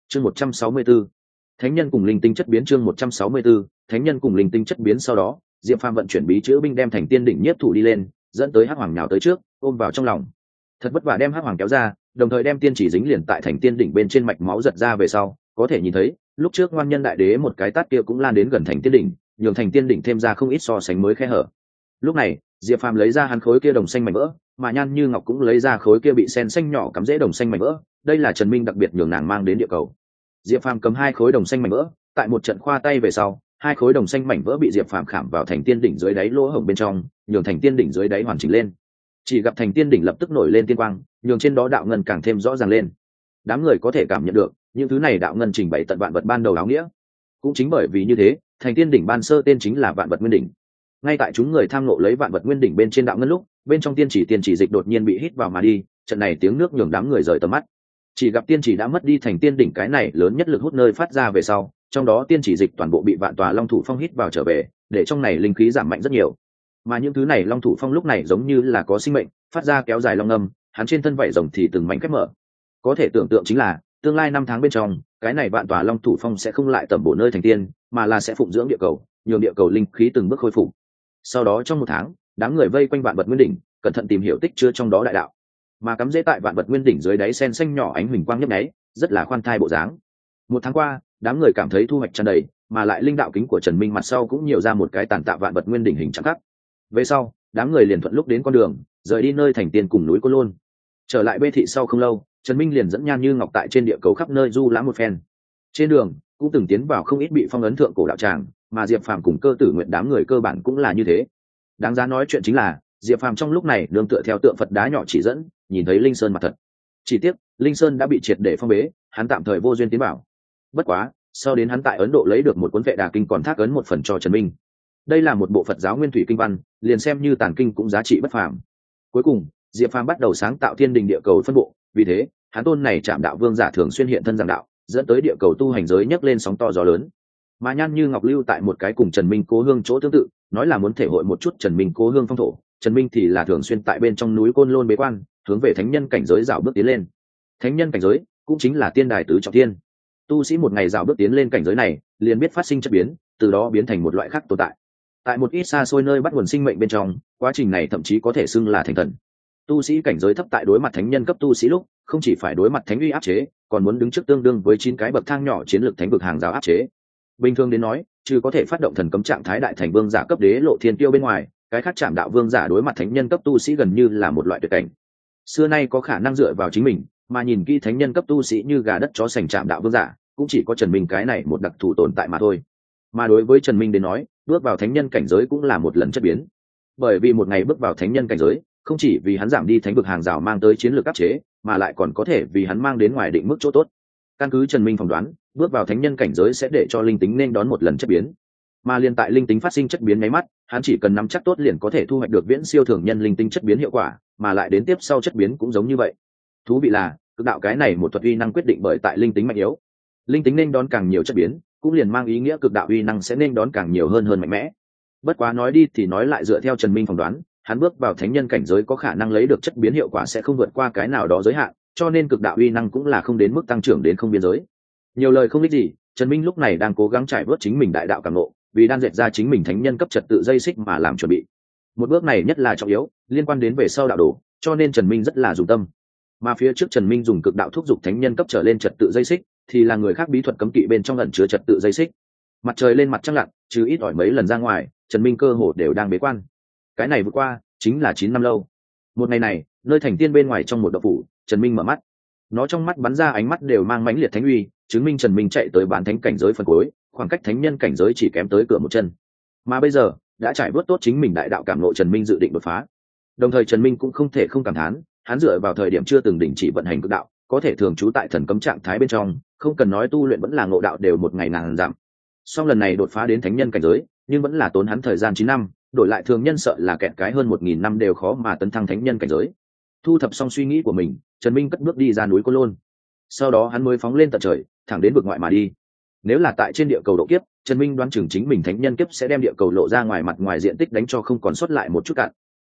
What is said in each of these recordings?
chương 164, thánh nhân cùng linh tinh chất biến. chương 164, thánh nhân cùng linh tinh chất biến. Sau đó diệp phàm vận chuyển bí chữ binh đem thành tiên đỉnh nhiếp thủ đi lên, dẫn tới hắc hoàng nhào tới trước ôm vào trong lòng. Thật vất vả đem hắc hoàng kéo ra, đồng thời đem tiên chỉ dính liền tại thành tiên đỉnh bên trên mạch máu giật ra về sau, có thể nhìn thấy lúc trước ngoan nhân đại đế một cái tát kia cũng lan đến gần thành tiên đỉnh, nhường thành tiên đỉnh thêm ra không ít so sánh mới khe hở. Lúc này diệp phàm lấy ra hắn khối kia đồng xanh mảnh vỡ, mà Nhan Như Ngọc cũng lấy ra khối kia bị sen xanh nhỏ cắm rễ đồng xanh mảnh vỡ, đây là Trần Minh đặc biệt nhường nàng mang đến địa cầu. Diệp Phàm cầm hai khối đồng xanh mảnh vỡ, tại một trận khoa tay về sau, hai khối đồng xanh mảnh vỡ bị Diệp Phàm khảm vào thành tiên đỉnh dưới đáy lỗ hổng bên trong, nhường thành tiên đỉnh dưới đáy hoàn chỉnh lên. Chỉ gặp thành tiên đỉnh lập tức nổi lên tiên quang, nhường trên đó đạo ngân càng thêm rõ ràng lên. Đám người có thể cảm nhận được, những thứ này đạo ngân trình bày tận vạn vật ban đầu áo nghĩa. Cũng chính bởi vì như thế, thành tiên đỉnh ban sơ tên chính là Vạn Vật Nguyên Đỉnh. Ngay tại chúng người tham ngộ lấy Vạn Vật Nguyên Đỉnh bên trên đạo ngân lúc, bên trong tiên chỉ dịch đột nhiên bị hít vào mà đi, trận này tiếng nước nhường đám người rời tầm mắt. Chỉ gặp tiên chỉ đã mất đi thành tiên đỉnh cái này lớn nhất lực hút nơi phát ra về sau, trong đó tiên chỉ dịch toàn bộ bị vạn tòa long thủ phong hít vào trở về, để trong này linh khí giảm mạnh rất nhiều. Mà những thứ này long thủ phong lúc này giống như là có sinh mệnh, phát ra kéo dài long ngâm, hắn trên thân vảy rồng thì từng mảnh khép mở. Có thể tưởng tượng chính là tương lai 5 tháng bên trong, cái này vạn tòa long thủ phong sẽ không lại tẩm bổ nơi thành tiên, mà là sẽ phụng dưỡng địa cầu, nhường địa cầu linh khí từng bước khôi phục. Sau đó trong 1 tháng, đám người vây quanh Vạn Vật Nguyên Đỉnh, cẩn thận tìm hiểu tích chứa trong đó đại đạo. Mà cắm rễ tại Vạn Vật Nguyên Đỉnh dưới đáy sen xanh nhỏ ánh huỳnh quang nhấp nháy, rất là khoan thai bộ dáng. 1 tháng qua, đám người cảm thấy thu hoạch tràn đầy, mà lại linh đạo kính của Trần Minh mặt sau cũng nhiều ra một cái tàn tạ Vạn Vật Nguyên Đỉnh hình trạng khắc. Về sau, đám người liền thuận lúc đến con đường, rời đi nơi thành tiên cùng núi Côn Lôn. Trở lại Bê thị sau không lâu, Trần Minh liền dẫn Nhan Như Ngọc tại trên địa cầu khắp nơi du lãm một phen. Trên đường, cũng từng tiến vào không ít bị phong ấn thượng cổ đạo tràng, mà Diệp Phàm cùng Cơ Tử Nguyện đám người cơ bản cũng là như thế. Đáng giá nói chuyện chính là, Diệp Phàm trong lúc này nương tựa theo tượng Phật đá nhỏ chỉ dẫn, nhìn thấy Linh Sơn mặt thật. Chỉ tiếc, Linh Sơn đã bị triệt để phong bế, hắn tạm thời vô duyên tiến vào. Bất quá, sau đến hắn tại Ấn Độ lấy được một cuốn Vệ Đà kinh còn thác ấn một phần cho Trần Minh. Đây là một bộ Phật giáo nguyên thủy kinh văn, liền xem như tản kinh cũng giá trị bất phàm. Cuối cùng, Diệp Phàm bắt đầu sáng tạo thiên đình địa cầu phân bộ, vì thế, hắn tôn này Trảm Đạo Vương giả thường xuyên hiện thân giảng đạo, dẫn tới địa cầu tu hành giới nhấc lên sóng to gió lớn. Mà Nhan Như Ngọc lưu tại một cái cùng Trần Minh cố hương chỗ tương tự, nói là muốn thể hội một chút Trần Minh cố hương phong thổ. Trần Minh thì là thường xuyên tại bên trong núi Côn Lôn bế quan, hướng về thánh nhân cảnh giới dạo bước tiến lên. Thánh nhân cảnh giới cũng chính là tiên đài tứ trọng thiên. Tu sĩ một ngày dạo bước tiến lên cảnh giới này, liền biết phát sinh chất biến, từ đó biến thành một loại khác tồn tại. Tại một ít xa xôi nơi bắt nguồn sinh mệnh bên trong, quá trình này thậm chí có thể xưng là thành thần. Tu sĩ cảnh giới thấp tại đối mặt thánh nhân cấp tu sĩ lúc, không chỉ phải đối mặt thánh uy áp chế, còn muốn đứng trước tương đương với 9 cái bậc thang nhỏ chiến lược thánh vực hàng rào áp chế. Bình thường đến nói, trừ có thể phát động thần cấm trạng thái đại thành vương giả cấp đế lộ thiên tiêu bên ngoài, cái khác Trảm Đạo Vương giả đối mặt thánh nhân cấp tu sĩ gần như là một loại tuyệt cảnh. Xưa nay có khả năng dựa vào chính mình, mà nhìn kỹ thánh nhân cấp tu sĩ như gà đất chó sành Trảm Đạo Vương giả, cũng chỉ có Trần Minh cái này một đặc thù tồn tại mà thôi. Mà đối với Trần Minh đến nói, bước vào thánh nhân cảnh giới cũng là một lần chất biến. Bởi vì một ngày bước vào thánh nhân cảnh giới, không chỉ vì hắn giảm đi thánh vực hàng rào mang tới chiến lược áp chế, mà lại còn có thể vì hắn mang đến ngoài định mức chỗ tốt. Căn cứ Trần Minh phỏng đoán, bước vào thánh nhân cảnh giới sẽ để cho linh tính nên đón một lần chất biến. Mà liên tại linh tính phát sinh chất biến nháy mắt, hắn chỉ cần nắm chắc tốt liền có thể thu hoạch được viễn siêu thường nhân linh tính chất biến hiệu quả, mà lại đến tiếp sau chất biến cũng giống như vậy. Thú vị là, cực đạo cái này một thuật uy năng quyết định bởi tại linh tính mạnh yếu. Linh tính nên đón càng nhiều chất biến, cũng liền mang ý nghĩa cực đạo uy năng sẽ nên đón càng nhiều hơn mạnh mẽ. Bất quá nói đi thì nói lại, dựa theo Trần Minh phỏng đoán, hắn bước vào thánh nhân cảnh giới có khả năng lấy được chất biến hiệu quả sẽ không vượt qua cái nào đó giới hạn, cho nên cực đạo uy năng cũng là không đến mức tăng trưởng đến không biên giới. Nhiều lời không ích gì, Trần Minh lúc này đang cố gắng trải vớt chính mình đại đạo cảm ngộ, vì đang dệt ra chính mình thánh nhân cấp trật tự dây xích mà làm chuẩn bị. Một bước này nhất là trọng yếu, liên quan đến về sau đạo đồ, cho nên Trần Minh rất là dùng tâm. Mà phía trước Trần Minh dùng cực đạo thúc giục thánh nhân cấp trở lên trật tự dây xích, thì là người khác bí thuật cấm kỵ bên trong ẩn chứa trật tự dây xích. Mặt trời lên mặt trăng lặn, trừ ít ỏi mấy lần ra ngoài, Trần Minh cơ hồ đều đang bế quan. Cái này vượt qua chính là 9 năm lâu. Một ngày này, nơi thành tiên bên ngoài trong một động phủ, Trần Minh mở mắt. Nó trong mắt bắn ra ánh mắt đều mang mãnh liệt thánh uy, chứng minh Trần Minh chạy tới bán thánh cảnh giới phần cuối, khoảng cách thánh nhân cảnh giới chỉ kém tới cửa một chân. Mà bây giờ, đã trải bước tốt chính mình đại đạo cảm ngộ, Trần Minh dự định đột phá. Đồng thời Trần Minh cũng không thể không cảm thán, hắn dựa vào thời điểm chưa từng đình chỉ vận hành cực đạo, có thể thường trú tại thần cấm trạng thái bên trong, không cần nói tu luyện vẫn là ngộ đạo đều một ngày ngàn dặm. Song lần này đột phá đến thánh nhân cảnh giới, nhưng vẫn là tốn hắn thời gian 9 năm, đổi lại thường nhân sợ là kẹt cái hơn 1000 năm đều khó mà tấn thăng thánh nhân cảnh giới. Thu thập xong suy nghĩ của mình, Trần Minh cất bước đi ra núi Côn Lôn. Sau đó hắn mới phóng lên tận trời, thẳng đến vực ngoại mà đi. Nếu là tại trên địa cầu độ kiếp, Trần Minh đoán chừng chính mình thánh nhân kiếp sẽ đem địa cầu lộ ra ngoài mặt ngoài diện tích đánh cho không còn sót lại một chút cạn.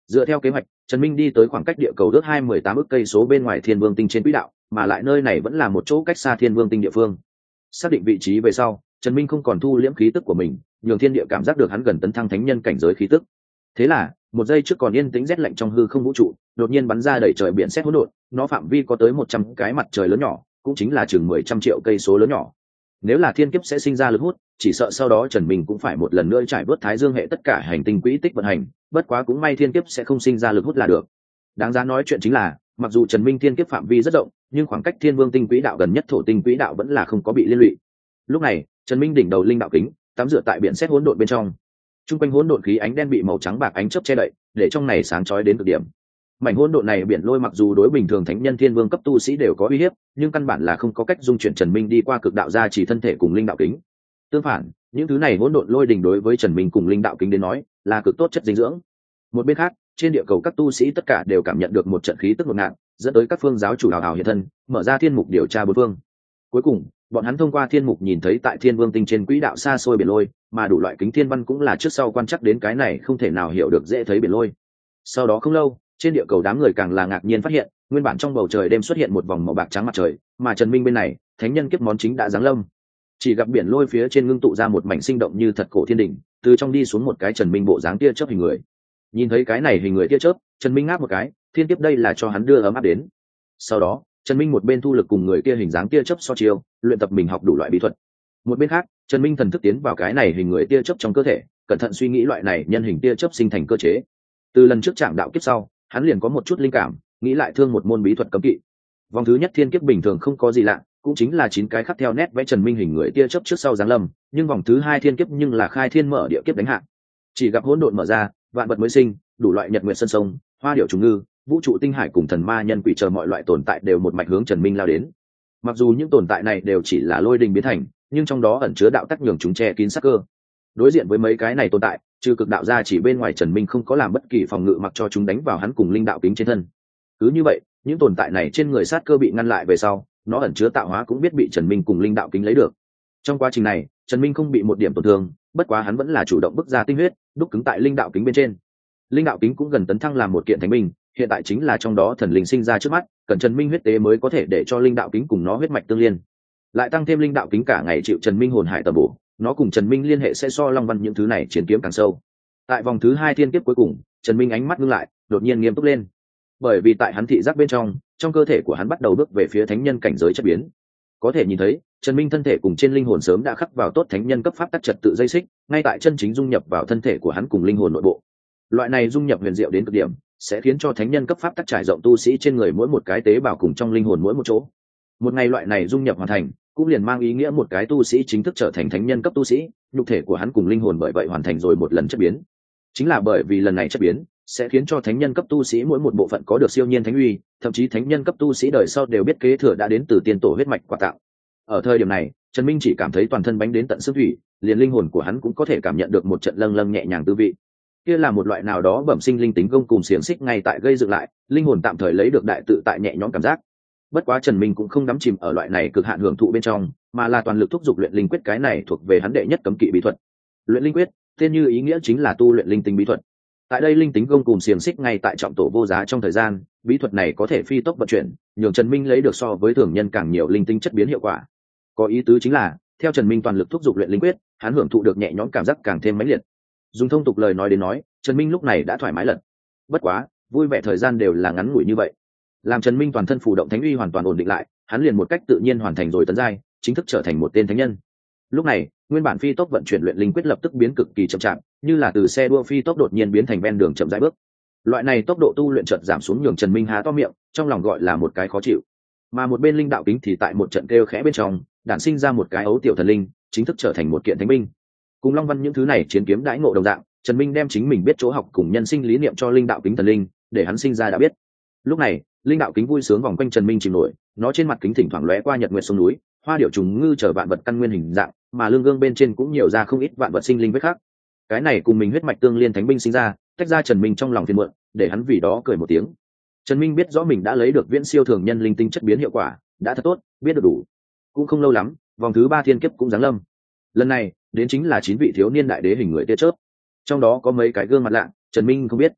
Dựa theo kế hoạch, Trần Minh đi tới khoảng cách địa cầu ước 218 ức cây số bên ngoài Thiên Vương tinh trên quỹ đạo, mà lại nơi này vẫn là một chỗ cách xa Thiên Vương tinh địa phương. Xác định vị trí về sau, Trần Minh không còn thu liễm khí tức của mình, nhường thiên địa cảm giác được hắn gần tấn thăng thánh nhân cảnh giới khí tức. Thế là, một giây trước còn yên tĩnh rét lạnh trong hư không vũ trụ, đột nhiên bắn ra đẩy trời biển sét hỗn độn, nó phạm vi có tới 100 cái mặt trời lớn nhỏ, cũng chính là chừng 100 triệu cây số lớn nhỏ. Nếu là thiên kiếp sẽ sinh ra lực hút, chỉ sợ sau đó Trần Minh cũng phải một lần nữa trải vớt Thái Dương hệ tất cả hành tinh quỹ tích vận hành, bất quá cũng may thiên kiếp sẽ không sinh ra lực hút là được. Đáng giá nói chuyện chính là, mặc dù Trần Minh thiên kiếp phạm vi rất rộng, nhưng khoảng cách Thiên Vương tinh quỹ đạo gần nhất Thổ tinh quỹ đạo vẫn là không có bị liên lụy. Lúc này, Trần Minh đỉnh đầu linh đạo kính, tắm rửa tại biển sét hỗn độn bên trong. Trung quanh hỗn độn khí ánh đen bị màu trắng bạc ánh chớp che đậy, để trong này sáng chói đến cực điểm. Mảnh hỗn độn này biển lôi mặc dù đối bình thường thánh nhân thiên vương cấp tu sĩ đều có uy hiếp, nhưng căn bản là không có cách dung chuyển Trần Minh đi qua cực đạo gia chỉ thân thể cùng linh đạo kính. Tương phản, những thứ này hỗn độn lôi đình đối với Trần Minh cùng linh đạo kính đến nói, là cực tốt chất dinh dưỡng. Một bên khác, trên địa cầu các tu sĩ tất cả đều cảm nhận được một trận khí tức ngột ngạt, dẫn tới các phương giáo chủ hào hào hiện thân, mở ra thiên mục điều tra bốn phương. Cuối cùng, bọn hắn thông qua thiên mục nhìn thấy tại Thiên Vương tinh trên quỹ đạo xa xôi biển lôi, mà đủ loại kính thiên văn cũng là trước sau quan chắc đến cái này không thể nào hiểu được dễ thấy biển lôi. Sau đó không lâu, trên địa cầu đám người càng là ngạc nhiên phát hiện, nguyên bản trong bầu trời đêm xuất hiện một vòng màu bạc trắng mặt trời, mà Trần Minh bên này, thánh nhân kiếp món chính đã giáng lâm. Chỉ gặp biển lôi phía trên ngưng tụ ra một mảnh sinh động như thật cổ thiên đỉnh, từ trong đi xuống một cái Trần Minh bộ dáng tia chớp hình người. Nhìn thấy cái này hình người tia chớp, Trần Minh ngáp một cái, thiên kiếp đây là cho hắn đưa ấm áp đến. Sau đó, Trần Minh một bên thu lực cùng người kia hình dáng tia chớp so chiêu, luyện tập mình học đủ loại bí thuật. Một bên khác, Trần Minh thần thức tiến vào cái này hình người tia chớp trong cơ thể, cẩn thận suy nghĩ loại này nhân hình tia chớp sinh thành cơ chế. Từ lần trước chạm đạo kiếp sau, hắn liền có một chút linh cảm, nghĩ lại thương một môn bí thuật cấm kỵ. Vòng thứ nhất thiên kiếp bình thường không có gì lạ, cũng chính là 9 cái khắc theo nét vẽ Trần Minh hình người tia chớp trước sau giáng lâm, nhưng vòng thứ hai thiên kiếp nhưng là khai thiên mở địa kiếp đánh hạ. Chỉ gặp hỗn độn mở ra, vạn vật mới sinh, đủ loại nhật nguyệt sơn sông, hoa điệu trùng ngư, vũ trụ tinh hải cùng thần ma nhân quỷ chờ mọi loại tồn tại đều một mạch hướng Trần Minh lao đến. Mặc dù những tồn tại này đều chỉ là lôi đình biến thành, nhưng trong đó ẩn chứa đạo tắc nhường chúng che kín sắc cơ. Đối diện với mấy cái này tồn tại, trừ cực đạo ra chỉ bên ngoài Trần Minh không có làm bất kỳ phòng ngự mặc cho chúng đánh vào hắn cùng linh đạo kính trên thân. Cứ như vậy, những tồn tại này trên người sát cơ bị ngăn lại về sau, nó ẩn chứa tạo hóa cũng biết bị Trần Minh cùng linh đạo kính lấy được. Trong quá trình này, Trần Minh không bị một điểm tổn thương, bất quá hắn vẫn là chủ động bức ra tinh huyết, đúc cứng tại linh đạo kính bên trên. Linh đạo kính cũng gần tấn thăng làm một kiện thánh binh, hiện tại chính là trong đó thần linh sinh ra trước mắt, cần Trần Minh huyết tế mới có thể để cho linh đạo kính cùng nó huyết mạch tương liên. Lại tăng thêm linh đạo kính cả ngày chịu Trần Minh hồn hải tầm bổ, nó cùng Trần Minh liên hệ sẽ so Long Văn những thứ này chiến kiếm càng sâu. Tại vòng thứ hai thiên kiếp cuối cùng, Trần Minh ánh mắt ngưng lại, đột nhiên nghiêm túc lên. Bởi vì tại hắn thị giác bên trong cơ thể của hắn bắt đầu bước về phía thánh nhân cảnh giới chất biến. Có thể nhìn thấy, Trần Minh thân thể cùng trên linh hồn sớm đã khắc vào tốt thánh nhân cấp pháp tắc trật tự dây xích, ngay tại chân chính dung nhập vào thân thể của hắn cùng linh hồn nội bộ. Loại này dung nhập huyền diệu đến cực điểm, sẽ khiến cho thánh nhân cấp pháp tắc trải rộng tu sĩ trên người mỗi một cái tế bào cùng trong linh hồn mỗi một chỗ. Một ngày loại này dung nhập hoàn thành, cũng liền mang ý nghĩa một cái tu sĩ chính thức trở thành thánh nhân cấp tu sĩ, nhục thể của hắn cùng linh hồn bởi vậy hoàn thành rồi một lần chất biến. Chính là bởi vì lần này chất biến, sẽ khiến cho thánh nhân cấp tu sĩ mỗi một bộ phận có được siêu nhiên thánh uy, thậm chí thánh nhân cấp tu sĩ đời sau đều biết kế thừa đã đến từ tiên tổ huyết mạch quà tặng. Ở thời điểm này, Trần Minh chỉ cảm thấy toàn thân bánh đến tận xương thủy, liền linh hồn của hắn cũng có thể cảm nhận được một trận lâng lâng nhẹ nhàng tư vị. Kia là một loại nào đó bẩm sinh linh tính gông cùng xiềng xích ngay tại gây dựng lại, linh hồn tạm thời lấy được đại tự tại nhẹ nhõm cảm giác. Bất quá Trần Minh cũng không đắm chìm ở loại này cực hạn hưởng thụ bên trong, mà là toàn lực thúc giục luyện linh quyết, cái này thuộc về hắn đệ nhất cấm kỵ bí thuật. Luyện linh quyết, tên như ý nghĩa chính là tu luyện linh tính bí thuật. Tại đây linh tính gông cùng xiềng xích ngay tại trọng tổ vô giá trong thời gian, bí thuật này có thể phi tốc vận chuyển, nhường Trần Minh lấy được so với thường nhân càng nhiều linh tinh chất biến hiệu quả. Có ý tứ chính là, theo Trần Minh toàn lực thúc giục luyện linh quyết, hắn hưởng thụ được nhẹ nhõm cảm giác càng thêm mãnh liệt. Dùng thông tục lời nói đến nói, Trần Minh lúc này đã thoải mái lật. Bất quá, vui vẻ thời gian đều là ngắn ngủi như vậy. Làm Trần Minh toàn thân phù động thánh uy hoàn toàn ổn định lại, hắn liền một cách tự nhiên hoàn thành rồi tấn giai, chính thức trở thành một tên thánh nhân. Lúc này, nguyên bản phi tốc vận chuyển luyện linh quyết lập tức biến cực kỳ chậm chạp, như là từ xe đua phi tốc đột nhiên biến thành ven đường chậm rãi bước. Loại này tốc độ tu luyện chợt giảm xuống nhường Trần Minh há to miệng, trong lòng gọi là một cái khó chịu. Mà một bên linh đạo kính thì tại một trận kêu khẽ bên trong, đản sinh ra một cái ấu tiểu thần linh, chính thức trở thành một kiện thánh binh. Cùng Long Văn những thứ này chiến kiếm đãi ngộ đồng dạng, Trần Minh đem chính mình biết chỗ học cùng nhân sinh lý niệm cho linh đạo kính thần linh, để hắn sinh ra đã biết. Lúc này, linh đạo kính vui sướng vòng quanh Trần Minh chìm nổi, nó trên mặt kính thỉnh thoảng lóe qua nhật nguyệt sông núi, hoa điệu trùng ngư chờ vạn vật căn nguyên hình dạng, mà lưng gương bên trên cũng nhiều ra không ít vạn vật sinh linh vết khác. Cái này cùng mình huyết mạch tương liên thánh binh sinh ra, tách ra Trần Minh trong lòng phiền muộn, để hắn vì đó cười một tiếng. Trần Minh biết rõ mình đã lấy được viễn siêu thường nhân linh tinh chất biến hiệu quả, đã thật tốt, biết được đủ. Cũng không lâu lắm, vòng thứ 3 thiên kiếp cũng giáng lâm. Lần này, đến chính là 9 vị thiếu niên đại đế hình người tia chớp. Trong đó có mấy cái gương mặt lạ, Trần Minh không biết.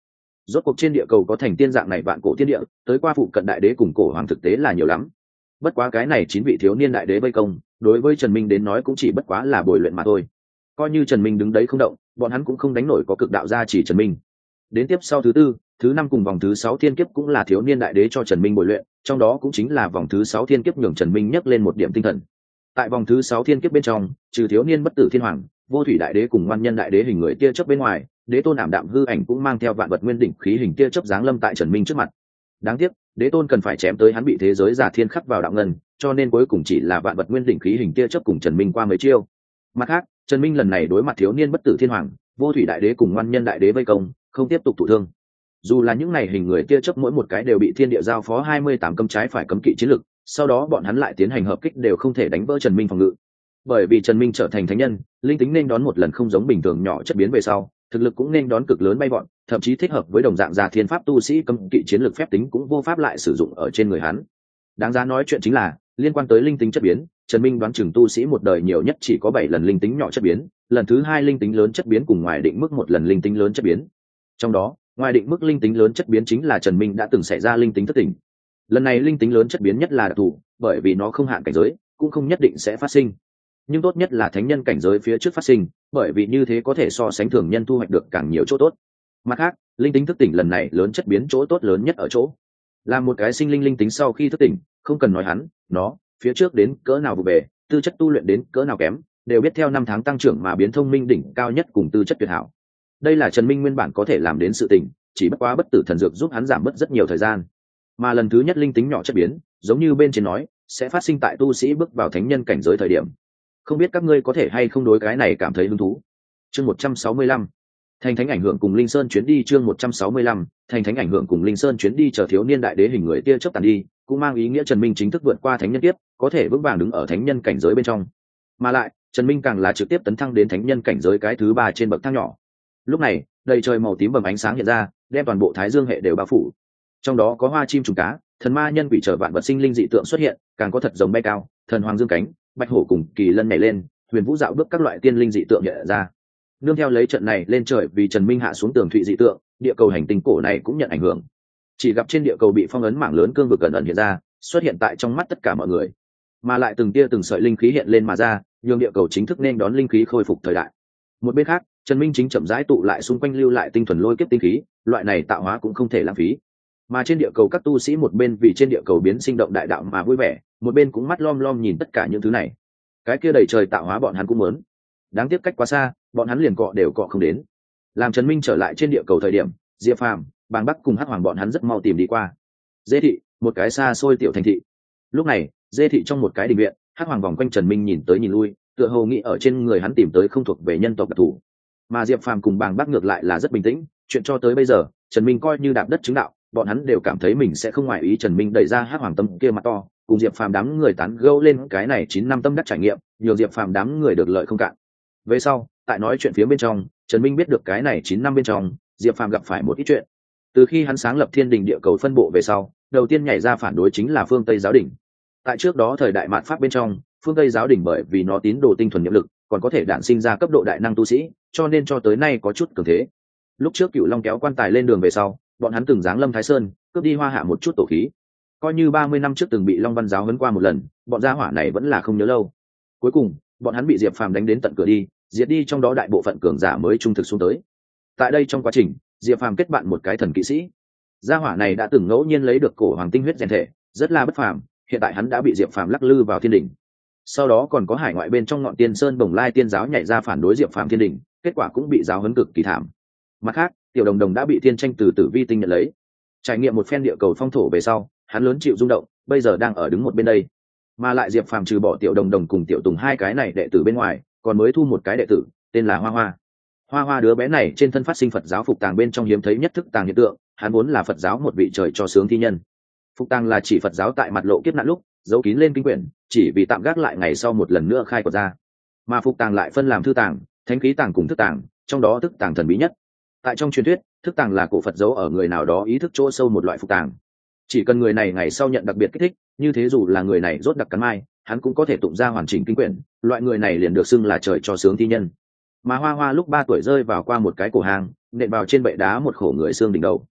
Rốt cuộc trên địa cầu có thành tiên dạng này vạn cổ tiên địa, tới qua phụ cận đại đế cùng cổ hoàng thực tế là nhiều lắm. Bất quá cái này 9 vị thiếu niên đại đế vây công, đối với Trần Minh đến nói cũng chỉ bất quá là bồi luyện mà thôi. Coi như Trần Minh đứng đấy không động, bọn hắn cũng không đánh nổi có cực đạo gia chỉ Trần Minh. Đến tiếp sau thứ tư, thứ năm cùng vòng thứ 6 thiên kiếp cũng là thiếu niên đại đế cho Trần Minh bồi luyện, trong đó cũng chính là vòng thứ 6 thiên kiếp nhường Trần Minh nhấc lên một điểm tinh thần. Tại vòng thứ 6 thiên kiếp bên trong, trừ thiếu niên bất tử thiên hoàng, vô thủy đại đế cùng ngoan nhân đại đế hình người tia chớp bên ngoài, đế tôn ảm đạm hư ảnh cũng mang theo vạn vật nguyên đỉnh khí hình tia chớp giáng lâm tại Trần Minh trước mặt. Đáng tiếc, đế tôn cần phải chém tới hắn bị thế giới giả thiên khắc vào đạo ngân, cho nên cuối cùng chỉ là vạn vật nguyên đỉnh khí hình tia chớp cùng Trần Minh qua mấy chiêu. Mặt khác, Trần Minh lần này đối mặt thiếu niên bất tử thiên hoàng, vô thủy đại đế cùng ngoan nhân đại đế vây công, không tiếp tục thụ thương. Dù là những này hình người tia chớp mỗi một cái đều bị thiên địa giao phó 28 cấm trái phải cấm kỵ chiến lực, sau đó bọn hắn lại tiến hành hợp kích đều không thể đánh vỡ Trần Minh phòng ngự. Bởi vì Trần Minh trở thành thánh nhân, linh tính nên đón một lần không giống bình thường nhỏ chất biến về sau, thực lực cũng nên đón cực lớn bay vọt, thậm chí thích hợp với đồng dạng gia thiên pháp tu sĩ cấm kỵ chiến lực phép tính cũng vô pháp lại sử dụng ở trên người hắn. Đáng giá nói chuyện chính là, liên quan tới linh tính chất biến, Trần Minh đoán chừng tu sĩ một đời nhiều nhất chỉ có 7 lần linh tính nhỏ chất biến, lần thứ 2 linh tính lớn chất biến cùng ngoài định mức một lần linh tính lớn chất biến. Trong đó, ngoài định mức linh tính lớn chất biến chính là Trần Minh đã từng xảy ra linh tính thất tỉnh. Lần này linh tính lớn chất biến nhất là đặc thù, bởi vì nó không hạn cảnh giới, cũng không nhất định sẽ phát sinh. Nhưng tốt nhất là thánh nhân cảnh giới phía trước phát sinh, bởi vì như thế có thể so sánh thường nhân thu hoạch được càng nhiều chỗ tốt. Mặt khác, linh tính thức tỉnh lần này lớn chất biến chỗ tốt lớn nhất ở chỗ là một cái sinh linh linh tính sau khi thức tỉnh, không cần nói hắn, nó phía trước đến cỡ nào vụ bề, tư chất tu luyện đến cỡ nào kém, đều biết theo năm tháng tăng trưởng mà biến thông minh đỉnh cao nhất cùng tư chất tuyệt hảo. Đây là Trần Minh nguyên bản có thể làm đến sự tình, chỉ bất quá bất tử thần dược giúp hắn giảm bớt rất nhiều thời gian. Mà lần thứ nhất linh tính nhỏ chất biến, giống như bên trên nói, sẽ phát sinh tại tu sĩ bước vào thánh nhân cảnh giới thời điểm. Không biết các ngươi có thể hay không đối cái này cảm thấy hứng thú. Chương 165. Thành thánh ảnh hưởng cùng Linh Sơn chuyến đi. Chương 165. Thành thánh ảnh hưởng cùng Linh Sơn chuyến đi chờ thiếu niên đại đế hình người tia chớp tàn đi, cũng mang ý nghĩa Trần Minh chính thức vượt qua thánh nhân kiếp, có thể vững vàng đứng ở thánh nhân cảnh giới bên trong. Mà lại, Trần Minh càng là trực tiếp tấn thăng đến thánh nhân cảnh giới cái thứ 3 trên bậc thang nhỏ. Lúc này, đầy trời màu tím bầm ánh sáng hiện ra, đem toàn bộ Thái Dương hệ đều bao phủ. Trong đó có hoa chim trùng cá, thần ma nhân quỷ trở vạn vật sinh linh dị tượng xuất hiện, càng có thật rồng bay cao, thần hoàng dương cánh, bạch hổ cùng kỳ lân nhảy lên, huyền vũ dạo bước các loại tiên linh dị tượng hiện ra. Nương theo lấy trận này lên trời vì Trần Minh hạ xuống tường thụy dị tượng, địa cầu hành tinh cổ này cũng nhận ảnh hưởng. Chỉ gặp trên địa cầu bị phong ấn mảng lớn cương vực ẩn ẩn hiện ra, xuất hiện tại trong mắt tất cả mọi người. Mà lại từng tia từng sợi linh khí hiện lên mà ra, nhường địa cầu chính thức nên đón linh khí khôi phục thời đại. Một bên khác, Trần Minh chính chậm rãi tụ lại xung quanh lưu lại tinh thuần lôi kiếp tinh khí, loại này tạo hóa cũng không thể lãng phí. Mà trên địa cầu các tu sĩ một bên vì trên địa cầu biến sinh động đại đạo mà vui vẻ, một bên cũng mắt lom lom nhìn tất cả những thứ này. Cái kia đầy trời tạo hóa bọn hắn cũng muốn. Đáng tiếc cách quá xa, bọn hắn liền cọ đều cọ không đến. Làm Trần Minh trở lại trên địa cầu thời điểm, Diệp Phàm, Bàng Bắc cùng Hắc Hoàng bọn hắn rất mau tìm đi qua. Dê thị, một cái xa xôi tiểu thành thị. Lúc này, Dê thị trong một cái đình viện, Hắc Hoàng vòng quanh Trần Minh nhìn tới nhìn lui, tựa hồ nghĩ ở trên người hắn tìm tới không thuộc về nhân tộc đặc thù. Mà Diệp Phàm cùng Bàng Bắc ngược lại là rất bình tĩnh, chuyện cho tới bây giờ, Trần Minh coi như đạp đất chứng đạo, bọn hắn đều cảm thấy mình sẽ không ngoại ý. Trần Minh đẩy ra Hắc Hoàng tâm kia mặt to, cùng Diệp Phàm đám người tán gẫu lên cái này 9 năm tâm đắc trải nghiệm, nhiều Diệp Phàm đám người được lợi không cạn. Về sau, tại nói chuyện phía bên trong, Trần Minh biết được cái này 9 năm bên trong, Diệp Phàm gặp phải một ít chuyện. Từ khi hắn sáng lập Thiên Đình địa cầu phân bộ về sau, đầu tiên nhảy ra phản đối chính là Phương Tây giáo đình. Tại trước đó thời đại mạt pháp bên trong, Phương Tây giáo đình bởi vì nó tín đồ tinh thuần nhiệm lực, còn có thể đản sinh ra cấp độ đại năng tu sĩ, cho nên cho tới nay có chút cường thế. Lúc trước Cửu Long kéo quan tài lên đường về sau, bọn hắn từng giáng lâm Thái Sơn, cướp đi Hoa Hạ một chút tổ khí. Coi như 30 năm trước từng bị Long Văn giáo huấn qua một lần, bọn gia hỏa này vẫn là không nhớ lâu. Cuối cùng, bọn hắn bị Diệp Phàm đánh đến tận cửa đi, diệt đi trong đó đại bộ phận cường giả mới trung thực xuống tới. Tại đây trong quá trình, Diệp Phàm kết bạn một cái thần kỵ sĩ. Gia hỏa này đã từng ngẫu nhiên lấy được cổ hoàng tinh huyết rèn thể, rất là bất phàm, hiện tại hắn đã bị Diệp Phàm lắc lư vào Thiên Đình. Sau đó còn có hải ngoại bên trong Ngọn Tiên Sơn Bồng Lai Tiên giáo nhảy ra phản đối Diệp Phàm Thiên Đình, kết quả cũng bị giáo huấn cực kỳ thảm. Mặt khác, Tiểu Đồng Đồng đã bị Thiên Tranh từ Tử Vi Tinh nhận lấy. Trải nghiệm một phen địa cầu phong thổ về sau, hắn lớn chịu rung động, bây giờ đang ở đứng một bên đây. Mà lại Diệp Phàm trừ bỏ Tiểu Đồng Đồng cùng Tiểu Tùng hai cái này đệ tử bên ngoài, còn mới thu một cái đệ tử, tên là Hoa Hoa. Hoa Hoa đứa bé này trên thân phát sinh Phật giáo phục tàng bên trong hiếm thấy nhất thức tàng hiện tượng, hắn vốn là Phật giáo một vị trời cho sướng thi nhân. Phục tàng là chỉ Phật giáo tại mặt lộ kiếp nạn lúc giấu kín lên kinh quyển, chỉ vì tạm gác lại ngày sau một lần nữa khai quật ra. Mà phục tàng lại phân làm thư tàng, thánh khí tàng cùng thức tàng, trong đó thức tàng thần bí nhất. Tại trong truyền thuyết, thức tàng là cổ Phật giấu ở người nào đó ý thức chỗ sâu một loại phục tàng. Chỉ cần người này ngày sau nhận đặc biệt kích thích, như thế dù là người này rốt đặc cắn mai, hắn cũng có thể tụng ra hoàn chỉnh kinh quyển, loại người này liền được xưng là trời cho sướng thi nhân. Mà Hoa Hoa lúc 3 tuổi rơi vào qua một cái cổ hang, nện vào trên bệ đá một khổ người xương đỉnh đầu,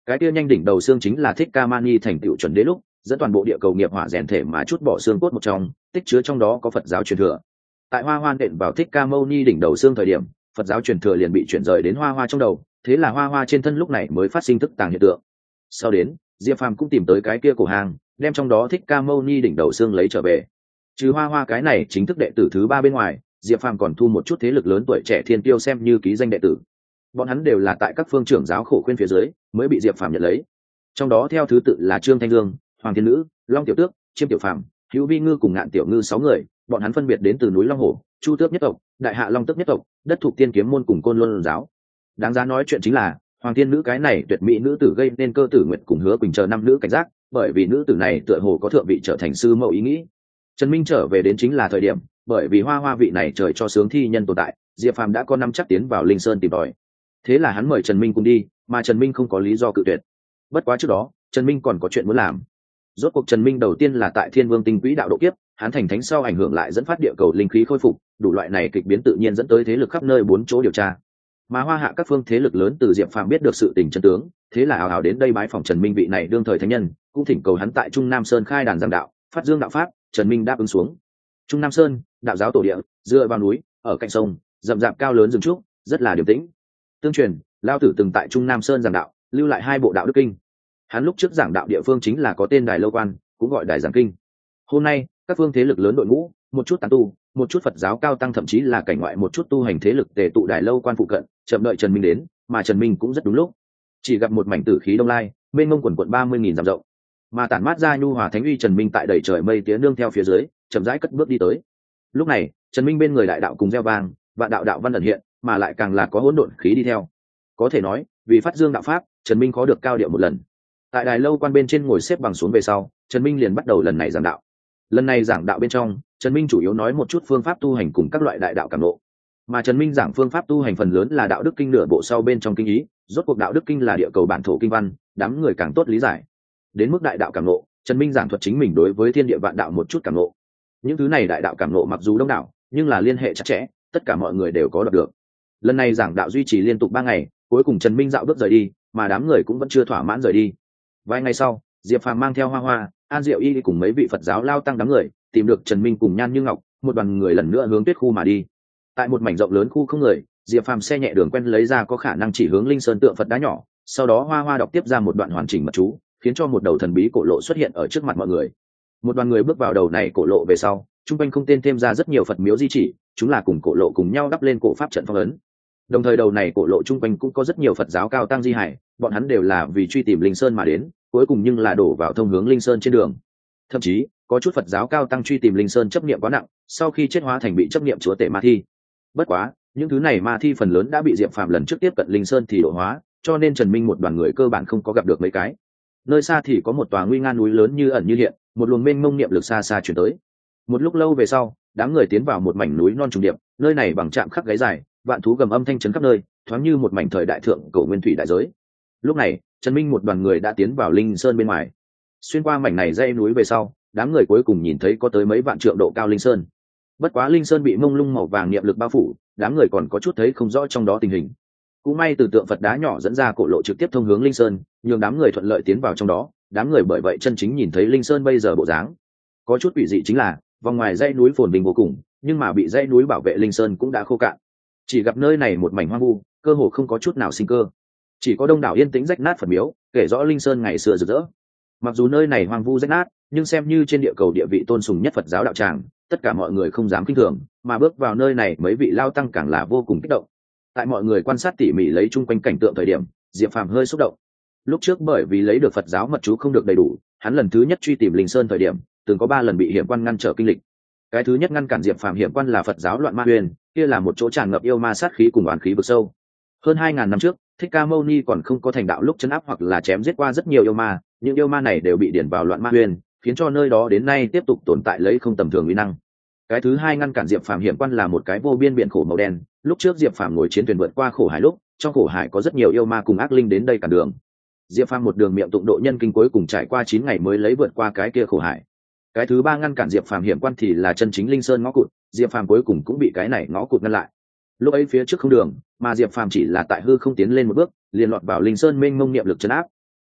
Cái kia nhanh đỉnh đầu xương chính là Thích Ca Mani thành tựu chuẩn đế lúc dẫn toàn bộ địa cầu nghiệp hỏa rèn thể mà chút bỏ xương cốt một trong, tích chứa trong đó có Phật giáo truyền thừa. Tại Hoa Hoa đệm vào Thích Ca Mâu Ni đỉnh đầu xương thời điểm, Phật giáo truyền thừa liền bị chuyển rời đến Hoa Hoa trong đầu, thế là Hoa Hoa trên thân lúc này mới phát sinh thức tàng hiện tượng. Sau đến, Diệp Phàm cũng tìm tới cái kia cổ hàng, đem trong đó Thích Ca Mâu Ni đỉnh đầu xương lấy trở về. Trừ Hoa Hoa cái này chính thức đệ tử thứ 3 bên ngoài, Diệp Phàm còn thu một chút thế lực lớn tuổi trẻ thiên tiêu xem như ký danh đệ tử. Bọn hắn đều là tại các phương trưởng giáo khổ khuyên phía dưới mới bị Diệp Phàm nhận lấy. Trong đó theo thứ tự là Trương Thanh Dương, Hoàng Thiên Nữ, Long Tiểu Tước, Chiêm Tiểu Phàm, Hữu Vi Ngư cùng Ngạn Tiểu Ngư 6 người, bọn hắn phân biệt đến từ núi Long Hổ, Chu Tước nhất tộc, Đại Hạ Long Tước nhất tộc, Đất Thục Tiên Kiếm môn cùng Côn Luân giáo. Đáng giá nói chuyện chính là Hoàng Thiên Nữ cái này tuyệt mỹ nữ tử gây nên Cơ Tử Nguyệt cùng Hứa Quỳnh chờ năm nữ cảnh giác, bởi vì nữ tử này tựa hồ có thượng vị trở thành sư mẫu ý nghĩ. Trần Minh trở về đến chính là thời điểm, bởi vì Hoa Hoa vị này trời cho sướng thi nhân tồn tại, Diệp Phàm đã có năm chắc tiến vào Linh Sơn tìm tòi. Thế là hắn mời Trần Minh cùng đi, mà Trần Minh không có lý do cự tuyệt. Bất quá trước đó, Trần Minh còn có chuyện muốn làm. Rốt cuộc Trần Minh đầu tiên là tại Thiên Vương Tinh Quỹ đạo độ kiếp, hắn thành thánh sau ảnh hưởng lại dẫn phát địa cầu linh khí khôi phục, đủ loại này kịch biến tự nhiên dẫn tới thế lực khắp nơi 4 chỗ điều tra. Mà Hoa Hạ các phương thế lực lớn từ Diệp Phàm biết được sự tình chân tướng, thế là ào ào đến đây bái phỏng Trần Minh vị này đương thời thánh nhân, cũng thỉnh cầu hắn tại Trung Nam Sơn khai đàn giảng đạo, phát dương đạo pháp. Trần Minh đáp ứng xuống. Trung Nam Sơn, đạo giáo tổ địa, dựa vào núi, ở cạnh sông, rậm rạp cao lớn rừng trúc, rất là điềm tĩnh. Tương truyền, Lao Tử từng tại Trung Nam Sơn giảng đạo, lưu lại 2 bộ đạo đức kinh. Hắn lúc trước giảng đạo địa phương chính là có tên Đài Lâu Quan, cũng gọi Đài Giảng Kinh. Hôm nay, các phương thế lực lớn đội ngũ, một chút tán tu, một chút Phật giáo cao tăng thậm chí là cảnh ngoại một chút tu hành thế lực tề tụ Đài Lâu Quan phụ cận, chậm đợi Trần Minh đến, mà Trần Minh cũng rất đúng lúc. Chỉ gặp một mảnh tử khí đông lai, mênh mông quần quận 30.000 dặm rộng, mà tản mát ra nhu hòa thánh uy Trần Minh tại đầy trời mây tía nương theo phía dưới, chậm rãi cất bước đi tới. Lúc này, Trần Minh bên người đại đạo cùng gieo vang, và đạo đạo văn ẩn hiện, mà lại càng là có hỗn độn khí đi theo. Có thể nói, vì phát dương đạo pháp, Trần Minh có được cao điệu một lần. Tại Đài Lâu Quan bên trên ngồi xếp bằng xuống về sau, Trần Minh liền bắt đầu lần này giảng đạo. Lần này giảng đạo bên trong, Trần Minh chủ yếu nói một chút phương pháp tu hành cùng các loại đại đạo cảm ngộ. Mà Trần Minh giảng phương pháp tu hành phần lớn là đạo đức kinh nửa bộ sau bên trong kinh ý, rốt cuộc đạo đức kinh là địa cầu bản thổ kinh văn, đám người càng tốt lý giải. Đến mức đại đạo cảm ngộ, Trần Minh giảng thuật chính mình đối với thiên địa vạn đạo một chút cảm ngộ. Những thứ này đại đạo cảm ngộ mặc dù đông đảo, nhưng là liên hệ chặt chẽ, tất cả mọi người đều có đọc được. Lần này giảng đạo duy trì liên tục 3 ngày, cuối cùng Trần Minh dạo bước rời đi, mà đám người cũng vẫn chưa thỏa mãn rời đi. Vài ngày sau, Diệp Phàm mang theo Hoa Hoa, An Diệu Y cùng mấy vị Phật giáo lao tăng đám người, tìm được Trần Minh cùng Nhan Như Ngọc, một đoàn người lần nữa hướng Tuyết khu mà đi. Tại một mảnh rộng lớn khu không người, Diệp Phàm xe nhẹ đường quen lấy ra có khả năng chỉ hướng Linh Sơn tượng Phật đá nhỏ, sau đó Hoa Hoa đọc tiếp ra một đoạn hoàn chỉnh mật chú, khiến cho một đầu thần bí cổ lộ xuất hiện ở trước mặt mọi người. Một đoàn người bước vào đầu này cổ lộ về sau, trung quanh không tên thêm ra rất nhiều Phật miếu di chỉ, chúng là cùng cổ lộ cùng nhau đắp lên cổ pháp trận phong ấn. Đồng thời đầu này cổ lộ trung quanh cũng có rất nhiều Phật giáo cao tăng di hải, bọn hắn đều là vì truy tìm Linh Sơn mà đến, cuối cùng nhưng là đổ vào thông hướng Linh Sơn trên đường. Thậm chí có chút Phật giáo cao tăng truy tìm Linh Sơn chấp niệm quá nặng, sau khi chết hóa thành bị chấp niệm chúa tể ma thi. Bất quá, những thứ này ma thi phần lớn đã bị Diệp Phàm lần trước tiếp cận Linh Sơn thì độ hóa, cho nên Trần Minh một đoàn người cơ bản không có gặp được mấy cái. Nơi xa thì có một tòa nguy nga núi lớn như ẩn như hiện, một luồng mênh mông niệm lực xa xa chuyển tới. Một lúc lâu về sau, đám người tiến vào một mảnh núi non trùng điệp, nơi này bằng trạm khắc gáy dài, vạn thú gầm âm thanh chấn khắp nơi, thoáng như một mảnh thời đại thượng cổ nguyên thủy đại giới. Lúc này, Trần Minh một đoàn người đã tiến vào Linh Sơn bên ngoài. Xuyên qua mảnh này dãy núi về sau, đám người cuối cùng nhìn thấy có tới mấy vạn trượng độ cao Linh Sơn. Bất quá Linh Sơn bị mông lung màu vàng niệm lực bao phủ, đám người còn có chút thấy không rõ trong đó tình hình. Cũng may từ tượng Phật đá nhỏ dẫn ra cổ lộ trực tiếp thông hướng Linh Sơn, nhường đám người thuận lợi tiến vào trong đó, đám người bởi vậy chân chính nhìn thấy Linh Sơn bây giờ bộ dáng. Có chút quỷ dị chính là, vòng ngoài dãy núi phồn vinh vô cùng, nhưng mà bị dãy núi bảo vệ Linh Sơn cũng đã khô cạn. Chỉ gặp nơi này một mảnh hoang vu, cơ hồ không có chút nào sinh cơ. Chỉ có đông đảo yên tĩnh rách nát Phật miếu, kể rõ Linh Sơn ngày xưa rực rỡ. Mặc dù nơi này hoang vu rách nát, nhưng xem như trên địa cầu địa vị tôn sùng nhất Phật giáo đạo tràng, tất cả mọi người không dám khinh thường, mà bước vào nơi này mấy vị lao tăng càng là vô cùng kích động. Tại mọi người quan sát tỉ mỉ lấy chung quanh cảnh tượng thời điểm, Diệp Phàm hơi xúc động. Lúc trước bởi vì lấy được Phật giáo mật chú không được đầy đủ, hắn lần thứ nhất truy tìm Linh Sơn thời điểm, từng có 3 lần bị hiểm quan ngăn trở kinh lịch. Cái thứ nhất ngăn cản Diệp Phàm hiểm quan là Phật giáo Loạn Ma Huyền, kia là một chỗ tràn ngập yêu ma sát khí cùng oán khí vực sâu. Hơn 2000 năm trước, Thích Ca Mâu Ni còn không có thành đạo lúc trấn áp hoặc là chém giết qua rất nhiều yêu ma, những yêu ma này đều bị điển vào Loạn Ma Huyền, khiến cho nơi đó đến nay tiếp tục tồn tại lấy không tầm thường uy năng. Cái thứ hai ngăn cản Diệp Phàm hiểm quan là một cái vô biên biển khổ màu đen, lúc trước Diệp Phàm ngồi chiến thuyền vượt qua khổ hải lúc, trong khổ hải có rất nhiều yêu ma cùng ác linh đến đây cản đường. Diệp Phàm một đường miệng tụng độ nhân kinh cuối cùng trải qua 9 ngày mới lấy vượt qua cái kia khổ hải. Cái thứ ba ngăn cản Diệp Phàm hiểm quan thì là chân chính Linh Sơn ngõ cụt, Diệp Phàm cuối cùng cũng bị cái này ngõ cụt ngăn lại. Lúc ấy phía trước không đường, mà Diệp Phàm chỉ là tại hư không tiến lên một bước, liền lọt vào Linh Sơn mênh mông niệm lực trấn áp.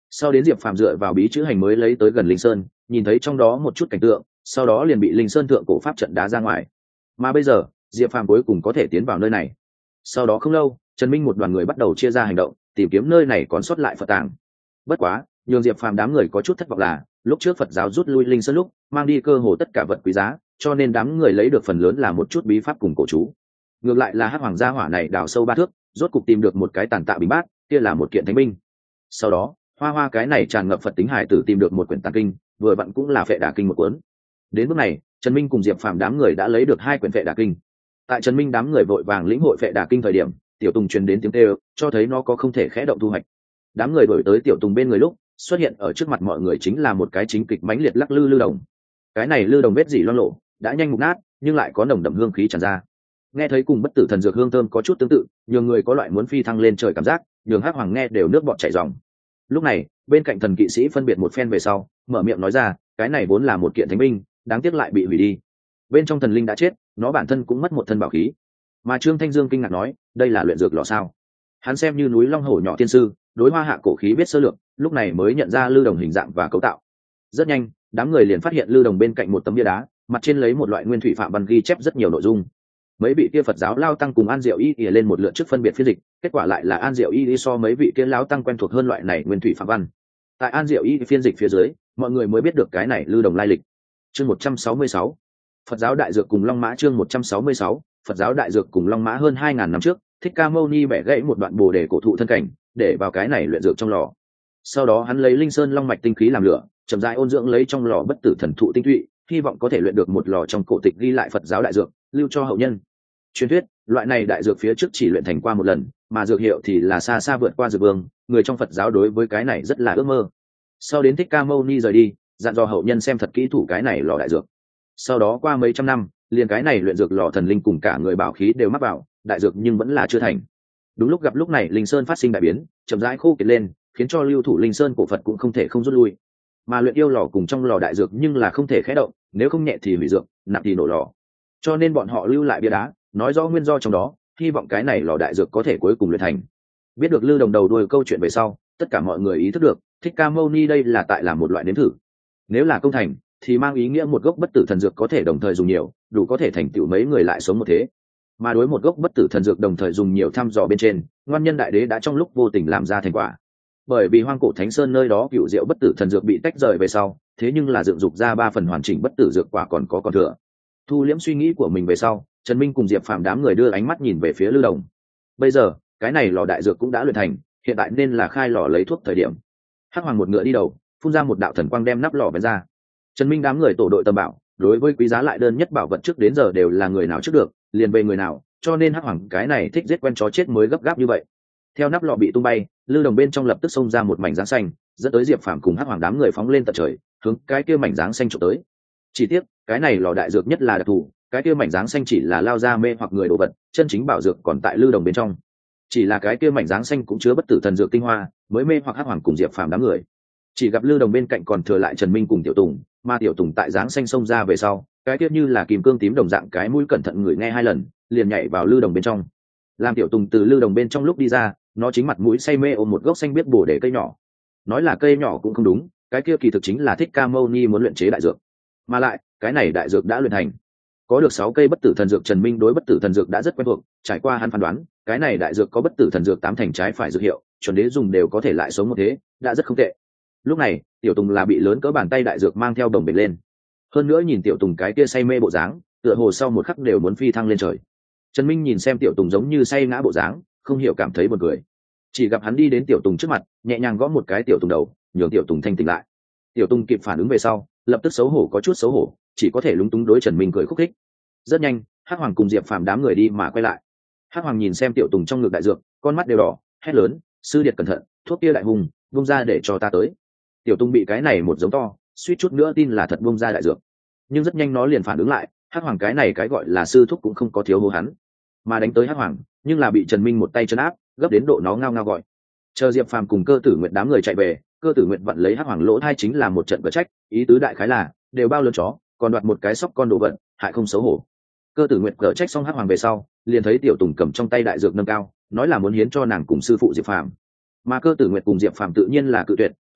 Sau đến diệp phàm dựa vào bí chữ hành mới lấy tới gần linh sơn, nhìn thấy trong đó một chút cảnh tượng, sau đó liền bị linh sơn thượng cổ pháp trận đá ra ngoài. Mà bây giờ diệp phàm cuối cùng có thể tiến vào nơi này. Sau đó không lâu, Trần Minh một đoàn người bắt đầu chia ra hành động, tìm kiếm nơi này còn sót lại Phật tàng. Bất quá nhường diệp phàm đám người có chút thất vọng là lúc trước Phật giáo rút lui linh sơn lúc mang đi cơ hồ tất cả vật quý giá, cho nên đám người lấy được phần lớn là một chút bí pháp cùng cổ chú. Ngược lại là hắc hoàng gia hỏa này đào sâu 3 thước, rốt cục tìm được một cái tàn tạ bình bát, kia là một kiện thánh binh. Sau đó hoa hoa cái này tràn ngập Phật tính hải tử tìm được một quyển tàng kinh, vừa vặn cũng là Phệ Đà kinh một cuốn. Đến bước này Trần Minh cùng diệp phàm đám người đã lấy được 2 quyển Phệ Đà kinh. Tại Trần Minh đám người vội vàng lĩnh hội Phệ Đà kinh thời điểm, tiểu tùng truyền đến tiếng kêu, cho thấy nó có không thể khẽ động thu hoạch. Đám người đổi tới tiểu tùng bên người lúc xuất hiện ở trước mặt mọi người chính là một cái chính kịch mãnh liệt lắc lư lư đồng. Cái này lư đồng vết dỉ loang lộ, đã nhanh mục nát nhưng lại có nồng đậm hương khí tràn ra. Nghe thấy cùng bất tử thần dược hương thơm có chút tương tự, nhiều người có loại muốn phi thăng lên trời cảm giác, nhường hắc hoàng nghe đều nước bọt chảy ròng. Lúc này bên cạnh thần kỵ sĩ phân biệt một phen về sau mở miệng nói ra, cái này vốn là một kiện thánh binh, đáng tiếc lại bị hủy đi. Bên trong thần linh đã chết, nó bản thân cũng mất một thân bảo khí. Mà Trương Thanh Dương kinh ngạc nói, đây là luyện dược lò sao? Hắn xem như núi long hổ nhỏ tiên sư, đối hoa hạ cổ khí biết sơ lược, lúc này mới nhận ra lư đồng hình dạng và cấu tạo. Rất nhanh đám người liền phát hiện lư đồng bên cạnh một tấm bia đá, mặt trên lấy một loại nguyên thủy phạm văn ghi chép rất nhiều nội dung. Mấy vị kia Phật giáo lao tăng cùng An Diệu Y ỉa lên một lượt trước phân biệt phiên dịch, kết quả lại là An Diệu Y so mấy vị kia lao tăng quen thuộc hơn loại này nguyên thủy phạm văn. Tại An Diệu Y phiên dịch phía dưới, mọi người mới biết được cái này lư đồng lai lịch. Chương 166, Phật giáo đại dược cùng Long Mã. Chương 166, Phật giáo đại dược cùng Long Mã. Hơn 2000 năm trước, Thích Ca Mâu Ni bẻ gãy một đoạn bồ đề cổ thụ thân cảnh, để vào cái này luyện dược trong lò. Sau đó hắn lấy linh sơn long mạch tinh khí làm lửa, chậm rãi ôn dưỡng lấy trong lò bất tử thần thụ tinh thụy, hy vọng có thể luyện được một lò trong cổ tịch ghi lại Phật giáo đại dược, lưu cho hậu nhân. Truyền thuyết loại này đại dược phía trước chỉ luyện thành qua một lần, mà dược hiệu thì là xa xa vượt qua dược vương, người trong Phật giáo đối với cái này rất là ước mơ. Sau đến Thích Ca Mâu Ni rời đi, dặn dò hậu nhân xem thật kỹ thủ cái này lò đại dược. Sau đó qua mấy trăm năm, liền cái này luyện dược lò thần linh cùng cả người bảo khí đều mắc vào, đại dược nhưng vẫn là chưa thành. Đúng lúc gặp lúc này linh sơn phát sinh đại biến, chậm rãi khô kiệt lên, khiến cho lưu thủ linh sơn cổ Phật cũng không thể không rút lui. Mà luyện yêu lò cùng trong lò đại dược nhưng là không thể khẽ động, nếu không nhẹ thì hủy dược, nặng thì nổ lò. Cho nên bọn họ lưu lại bia đá, nói rõ nguyên do trong đó, hy vọng cái này lò đại dược có thể cuối cùng luyện thành. Biết được Lư Đồng đầu đuôi câu chuyện về sau, tất cả mọi người ý thức được, Thích Ca Mâu Ni đây là tại làm một loại nếm thử. Nếu là công thành, thì mang ý nghĩa một gốc bất tử thần dược có thể đồng thời dùng nhiều, đủ có thể thành tựu mấy người lại sống một thế. Mà đối một gốc bất tử thần dược đồng thời dùng nhiều thăm dò bên trên, Ngoan Nhân Đại Đế đã trong lúc vô tình làm ra thành quả. Bởi vì Hoang Cổ Thánh Sơn nơi đó cựu diệu bất tử thần dược bị tách rời về sau, thế nhưng là dựng dục ra 3 phần hoàn chỉnh bất tử dược quả còn có còn thừa. Thu liễm suy nghĩ của mình về sau, Trần Minh cùng Diệp Phàm đám người đưa ánh mắt nhìn về phía Lư Đồng. Bây giờ cái này lò đại dược cũng đã luyện thành, hiện tại nên là khai lò lấy thuốc thời điểm. Hắc Hoàng một ngựa đi đầu, phun ra một đạo thần quang đem nắp lò vén ra. Trần Minh đám người tổ đội tầm bảo, đối với quý giá lại đơn nhất bảo vật trước đến giờ đều là người nào trước được liền về người nào, cho nên Hắc Hoàng cái này thích giết quen chó chết mới gấp gáp như vậy. Theo nắp lò bị tung bay, Lư Đồng bên trong lập tức xông ra một mảnh dáng xanh, dẫn tới Diệp Phàm cùng Hắc Hoàng đám người phóng lên tận trời, hướng cái kia mảnh dáng xanh chụp tới. Chỉ tiếc cái này lò đại dược nhất là đặc thù, cái kia mảnh dáng xanh chỉ là lao ra mê hoặc người đồ vật, chân chính bảo dược còn tại Lư Đồng bên trong. Chỉ là cái kia mảnh dáng xanh cũng chứa bất tử thần dược tinh hoa, mới mê hoặc Hắc Hoàng cùng Diệp Phàm đám người. Chỉ gặp Lư Đồng bên cạnh còn thừa lại Trần Minh cùng Tiểu Tùng, mà Tiểu Tùng tại dáng xanh xông ra về sau, cái kia như là kim cương tím đồng dạng cái mũi cẩn thận người nghe 2 lần, liền nhảy vào Lư Đồng bên trong. Làm Tiểu Tùng từ Lư Đồng bên trong lúc đi ra, nó chính mặt mũi say mê ôm một gốc xanh biết bổ để cây nhỏ. Nói là cây nhỏ cũng không đúng, cái kia kỳ thực chính là Thích Ca Mâu Ni muốn luyện chế đại dược. Mà lại cái này đại dược đã luyện thành, có được 6 cây bất tử thần dược. Trần Minh đối bất tử thần dược đã rất quen thuộc, trải qua hắn phán đoán, cái này đại dược có bất tử thần dược 8 thành trái phải dược hiệu, chuẩn đế dùng đều có thể lại sống một thế, đã rất không tệ. Lúc này Tiểu Tùng là bị lớn cỡ bàn tay đại dược mang theo đồng bền lên, hơn nữa nhìn Tiểu Tùng cái kia say mê bộ dáng, tựa hồ sau một khắc đều muốn phi thăng lên trời. Trần Minh nhìn xem Tiểu Tùng giống như say ngã bộ dáng, không hiểu cảm thấy buồn cười. Chỉ gặp hắn đi đến Tiểu Tùng trước mặt, nhẹ nhàng gõ một cái Tiểu Tùng đầu, nhường Tiểu Tùng thanh tỉnh lại. Tiểu Tùng kịp phản ứng về sau, lập tức xấu hổ có chút xấu hổ, chỉ có thể lúng túng đối Trần Minh cười khúc khích. Rất nhanh, Hắc Hoàng cùng Diệp Phàm đám người đi mà quay lại. Hắc Hoàng nhìn xem Tiểu Tùng trong ngực đại dược, con mắt đều đỏ, hét lớn, sư điệt cẩn thận, thuốc kia đại hùng, vung ra để cho ta tới. Tiểu Tùng bị cái này một giống to, suýt chút nữa tin là thật vung ra đại dược, nhưng rất nhanh nó liền phản ứng lại, Hắc Hoàng cái này cái gọi là sư thúc cũng không có thiếu hô hắn, mà đánh tới Hắc Hoàng, nhưng là bị Trần Minh một tay trấn áp, gấp đến độ nó ngao ngao gọi. Chờ Diệp Phàm cùng Cơ Tử Nguyệt đám người chạy về, Cơ Tử Nguyệt vặn lấy Hắc Hoàng lỗ thai chính là một trận cờ trách, ý tứ đại khái là đều bao lớn chó, còn đoạt một cái sóc con đồ vật, hại không xấu hổ. Cơ Tử Nguyệt cờ trách xong Hắc Hoàng về sau, liền thấy Tiểu Tùng cầm trong tay đại dược nâng cao, nói là muốn hiến cho nàng cùng sư phụ Diệp Phàm. Mà Cơ Tử Nguyệt cùng Diệp Phàm tự nhiên là cự tuyệt,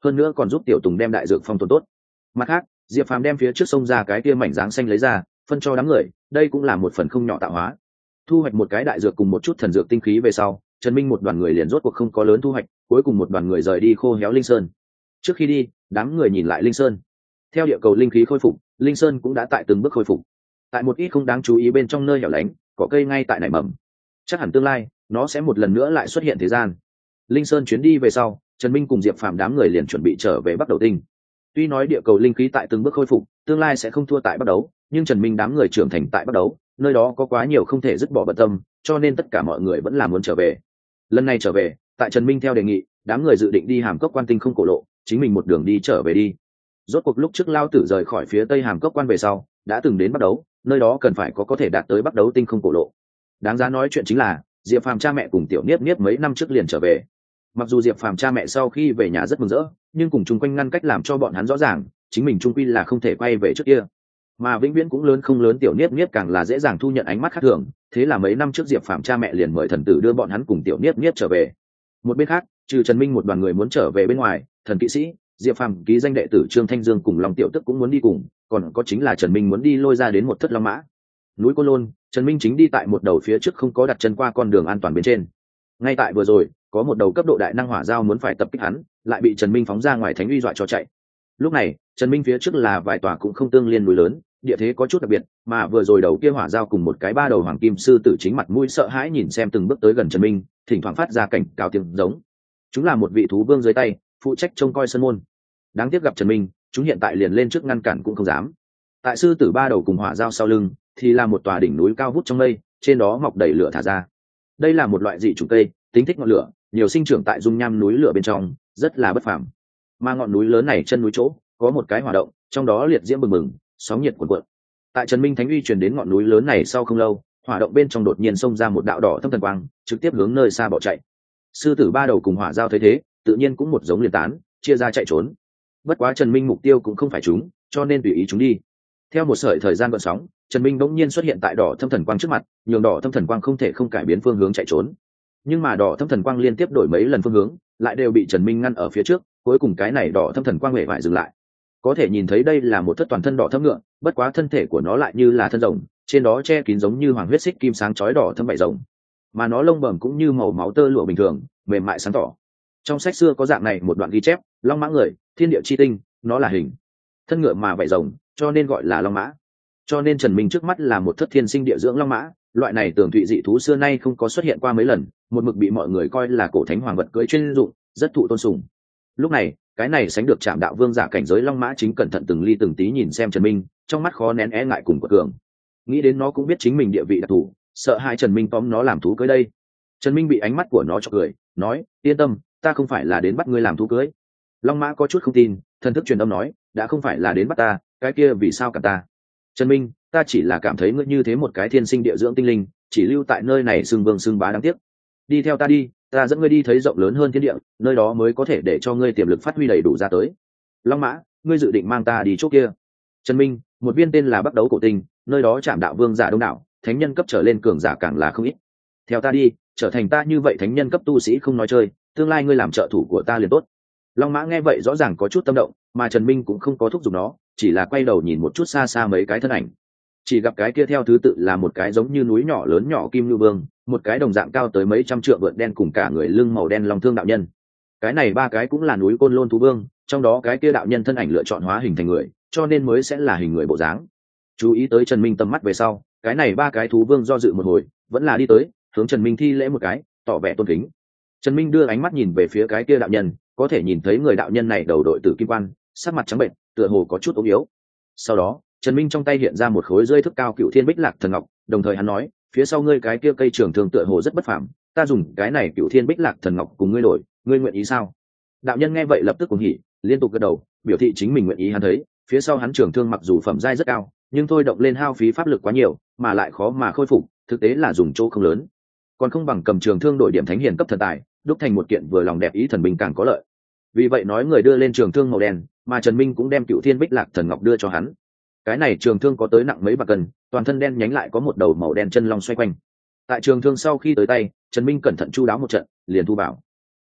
hơn nữa còn giúp tiểu tùng đem đại dược phong tồn tốt. Mặt khác, Diệp Phàm đem phía trước sông ra cái kia mảnh dáng xanh lấy ra phân cho đám người, đây cũng là một phần không nhỏ tạo hóa. Thu hoạch một cái đại dược cùng một chút thần dược tinh khí về sau, Trần Minh một đoàn người liền rốt cuộc không có lớn thu hoạch, cuối cùng một đoàn người rời đi khô héo linh sơn. Trước khi đi, đám người nhìn lại linh sơn. Theo địa cầu linh khí khôi phục, linh sơn cũng đã tại từng bước khôi phục. Tại một ít không đáng chú ý bên trong nơi hẻo lánh, cỏ cây ngay tại nảy mầm. Chắc hẳn tương lai, nó sẽ một lần nữa lại xuất hiện thế gian. Linh sơn chuyến đi về sau, Trần Minh cùng Diệp Phàm đám người liền chuẩn bị trở về Bắc Đầu Tinh. Tuy nói địa cầu linh khí tại từng bước khôi phục, tương lai sẽ không thua tại Bắc Đấu, nhưng Trần Minh đám người trưởng thành tại Bắc Đấu, nơi đó có quá nhiều không thể dứt bỏ bận tâm, cho nên tất cả mọi người vẫn là muốn trở về. Lần này trở về, tại Trần Minh theo đề nghị, đám người dự định đi Hàm Cốc Quan Tinh không cổ lộ, chính mình một đường đi trở về đi. Rốt cuộc lúc trước Lao Tử rời khỏi phía Tây Hàm Cốc Quan về sau, đã từng đến Bắc Đấu, nơi đó cần phải có thể đạt tới Bắc Đấu Tinh không cổ lộ. Đáng giá nói chuyện chính là, Diệp Phàm cha mẹ cùng Tiểu Niếp Niếp mấy năm trước liền trở về. Mặc dù Diệp Phàm cha mẹ sau khi về nhà rất mừng rỡ, nhưng cùng chung quanh ngăn cách làm cho bọn hắn rõ ràng, chính mình chung quy là không thể quay về trước kia. Mà vĩnh viễn cũng lớn không lớn Tiểu Niếp Niếp càng là dễ dàng thu nhận ánh mắt khác thường, thế là mấy năm trước Diệp Phàm cha mẹ liền mời thần tử đưa bọn hắn cùng Tiểu Niếp Niếp trở về. Một bên khác, trừ Trần Minh một đoàn người muốn trở về bên ngoài, thần kỵ sĩ, Diệp Phàm ký danh đệ tử Trương Thanh Dương cùng Long Tiểu Tức cũng muốn đi cùng, còn có chính là Trần Minh muốn đi lôi ra đến một thất long mã. Núi Côn Lôn, Trần Minh chính đi tại một đầu phía trước không có đặt chân qua con đường an toàn bên trên. Ngay tại vừa rồi, có một đầu cấp độ đại năng hỏa giao muốn phải tập kích hắn, lại bị Trần Minh phóng ra ngoài thánh uy dọa cho chạy. Lúc này, Trần Minh phía trước là vài tòa cũng không tương liên núi lớn, địa thế có chút đặc biệt, mà vừa rồi đầu kia hỏa giao cùng một cái ba đầu hoàng kim sư tử chính mặt mũi sợ hãi nhìn xem từng bước tới gần Trần Minh, thỉnh thoảng phát ra cảnh cáo tiếng giống. Chúng là một vị thú vương dưới tay, phụ trách trông coi sơn môn. Đáng tiếc gặp Trần Minh, chúng hiện tại liền lên trước ngăn cản cũng không dám. Tại sư tử ba đầu cùng hỏa giao sau lưng, thì là một tòa đỉnh núi cao vút trong mây, trên đó mọc đầy lửa thả ra. Đây là một loại dị chủng cây, tính thích ngọn lửa, nhiều sinh trưởng tại dung nham núi lửa bên trong, rất là bất phàm. Mà ngọn núi lớn này chân núi chỗ, có một cái hỏa động, trong đó liệt diễm bừng bừng, sóng nhiệt cuồn cuộn. Tại Trần Minh thánh uy truyền đến ngọn núi lớn này sau không lâu, hỏa động bên trong đột nhiên xông ra một đạo đỏ thâm thần quang, trực tiếp hướng nơi xa bỏ chạy. Sư tử ba đầu cùng hỏa giao thấy thế, tự nhiên cũng một giống liên tán, chia ra chạy trốn. Bất quá Trần Minh mục tiêu cũng không phải chúng, cho nên tùy ý chúng đi. Theo một sợi thời gian gợn sóng, Trần Minh bỗng nhiên xuất hiện tại đỏ thâm thần quang trước mặt, nhường đỏ thâm thần quang không thể không cải biến phương hướng chạy trốn. Nhưng mà đỏ thâm thần quang liên tiếp đổi mấy lần phương hướng, lại đều bị Trần Minh ngăn ở phía trước, cuối cùng cái này đỏ thâm thần quang hề phải dừng lại. Có thể nhìn thấy đây là một thất toàn thân đỏ thâm ngựa, bất quá thân thể của nó lại như là thân rồng, trên đó che kín giống như hoàng huyết xích kim sáng chói đỏ thâm vảy rồng, mà nó lông bẩm cũng như màu máu tơ lụa bình thường, mềm mại sáng tỏ. Trong sách xưa có dạng này một đoạn ghi chép, long mã người, thiên địa chi tinh, nó là hình thân ngựa mà vảy rồng, cho nên gọi là long mã. Cho nên Trần Minh trước mắt là một thất thiên sinh địa dưỡng long mã, loại này tường thụy dị thú xưa nay không có xuất hiện qua mấy lần, một mực bị mọi người coi là cổ thánh hoàng vật cưỡi chuyên dụng, rất thụ tôn sùng. Lúc này, cái này sánh được Trạm Đạo Vương giả cảnh giới long mã chính cẩn thận từng ly từng tí nhìn xem Trần Minh, trong mắt khó nén e ngại cùng quật cường. Nghĩ đến nó cũng biết chính mình địa vị đặc thù, sợ hai Trần Minh tóm nó làm thú cưới đây. Trần Minh bị ánh mắt của nó chọc cười, nói: "Yên tâm, ta không phải là đến bắt ngươi làm thú cưới." Long mã có chút không tin, thần thức truyền âm nói: "đã không phải là đến bắt ta, cái kia vì sao cả ta?" Trần Minh, ta chỉ là cảm thấy ngươi như thế một cái thiên sinh địa dưỡng tinh linh, chỉ lưu tại nơi này xưng vương xưng bá đáng tiếc. Đi theo ta đi, ta dẫn ngươi đi thấy rộng lớn hơn thiên địa, nơi đó mới có thể để cho ngươi tiềm lực phát huy đầy đủ ra tới. Long mã, ngươi dự định mang ta đi chỗ kia? Trần Minh, một viên tên là Bắc Đấu cổ tinh, nơi đó Trạm Đạo Vương giả đông đảo, thánh nhân cấp trở lên cường giả càng là không ít. Theo ta đi, trở thành ta như vậy thánh nhân cấp tu sĩ không nói chơi, tương lai ngươi làm trợ thủ của ta liền tốt. Long mã nghe vậy rõ ràng có chút tâm động, mà Trần Minh cũng không có thúc giục nó, chỉ là quay đầu nhìn một chút xa xa mấy cái thân ảnh. Chỉ gặp cái kia theo thứ tự là một cái giống như núi nhỏ lớn nhỏ kim lưu vương, một cái đồng dạng cao tới mấy trăm trượng vượn đen cùng cả người lưng màu đen long thương đạo nhân. Cái này ba cái cũng là núi Côn Lôn thú vương, trong đó cái kia đạo nhân thân ảnh lựa chọn hóa hình thành người, cho nên mới sẽ là hình người bộ dáng. Chú ý tới Trần Minh tầm mắt về sau, cái này ba cái thú vương do dự một hồi, vẫn là đi tới, hướng Trần Minh thi lễ một cái, tỏ vẻ tôn kính. Trần Minh đưa ánh mắt nhìn về phía cái kia đạo nhân, có thể nhìn thấy người đạo nhân này đầu đội tử kim quan, sắc mặt trắng bệnh, tựa hồ có chút ốm yếu. Sau đó, Trần Minh trong tay hiện ra một khối rơi thước cao Cựu Thiên Bích Lạc Thần Ngọc, đồng thời hắn nói: "Phía sau ngươi cái kia cây trường thương tựa hồ rất bất phàm, ta dùng cái này Cựu Thiên Bích Lạc Thần Ngọc cùng ngươi đổi, ngươi nguyện ý sao?" Đạo nhân nghe vậy lập tức cuồng hỉ, liên tục gật đầu, biểu thị chính mình nguyện ý. Hắn thấy, phía sau hắn trường thương mặc dù phẩm giai rất cao, nhưng thôi động lên hao phí pháp lực quá nhiều, mà lại khó mà khôi phục, thực tế là dùng chỗ không lớn. Còn không bằng cầm trường thương đổi điểm thánh hiền cấp thần tài, đúc thành một kiện vừa lòng đẹp ý thần binh càng có lợi. Vì vậy nói người đưa lên trường thương màu đen, mà Trần Minh cũng đem Cựu Thiên Bích Lạc Thần Ngọc đưa cho hắn. Cái này trường thương có tới nặng mấy bạc cân, toàn thân đen nhánh lại có một đầu màu đen chân long xoay quanh. Tại trường thương sau khi tới tay, Trần Minh cẩn thận chu đáo một trận, liền thu bảo. Kỳ thực,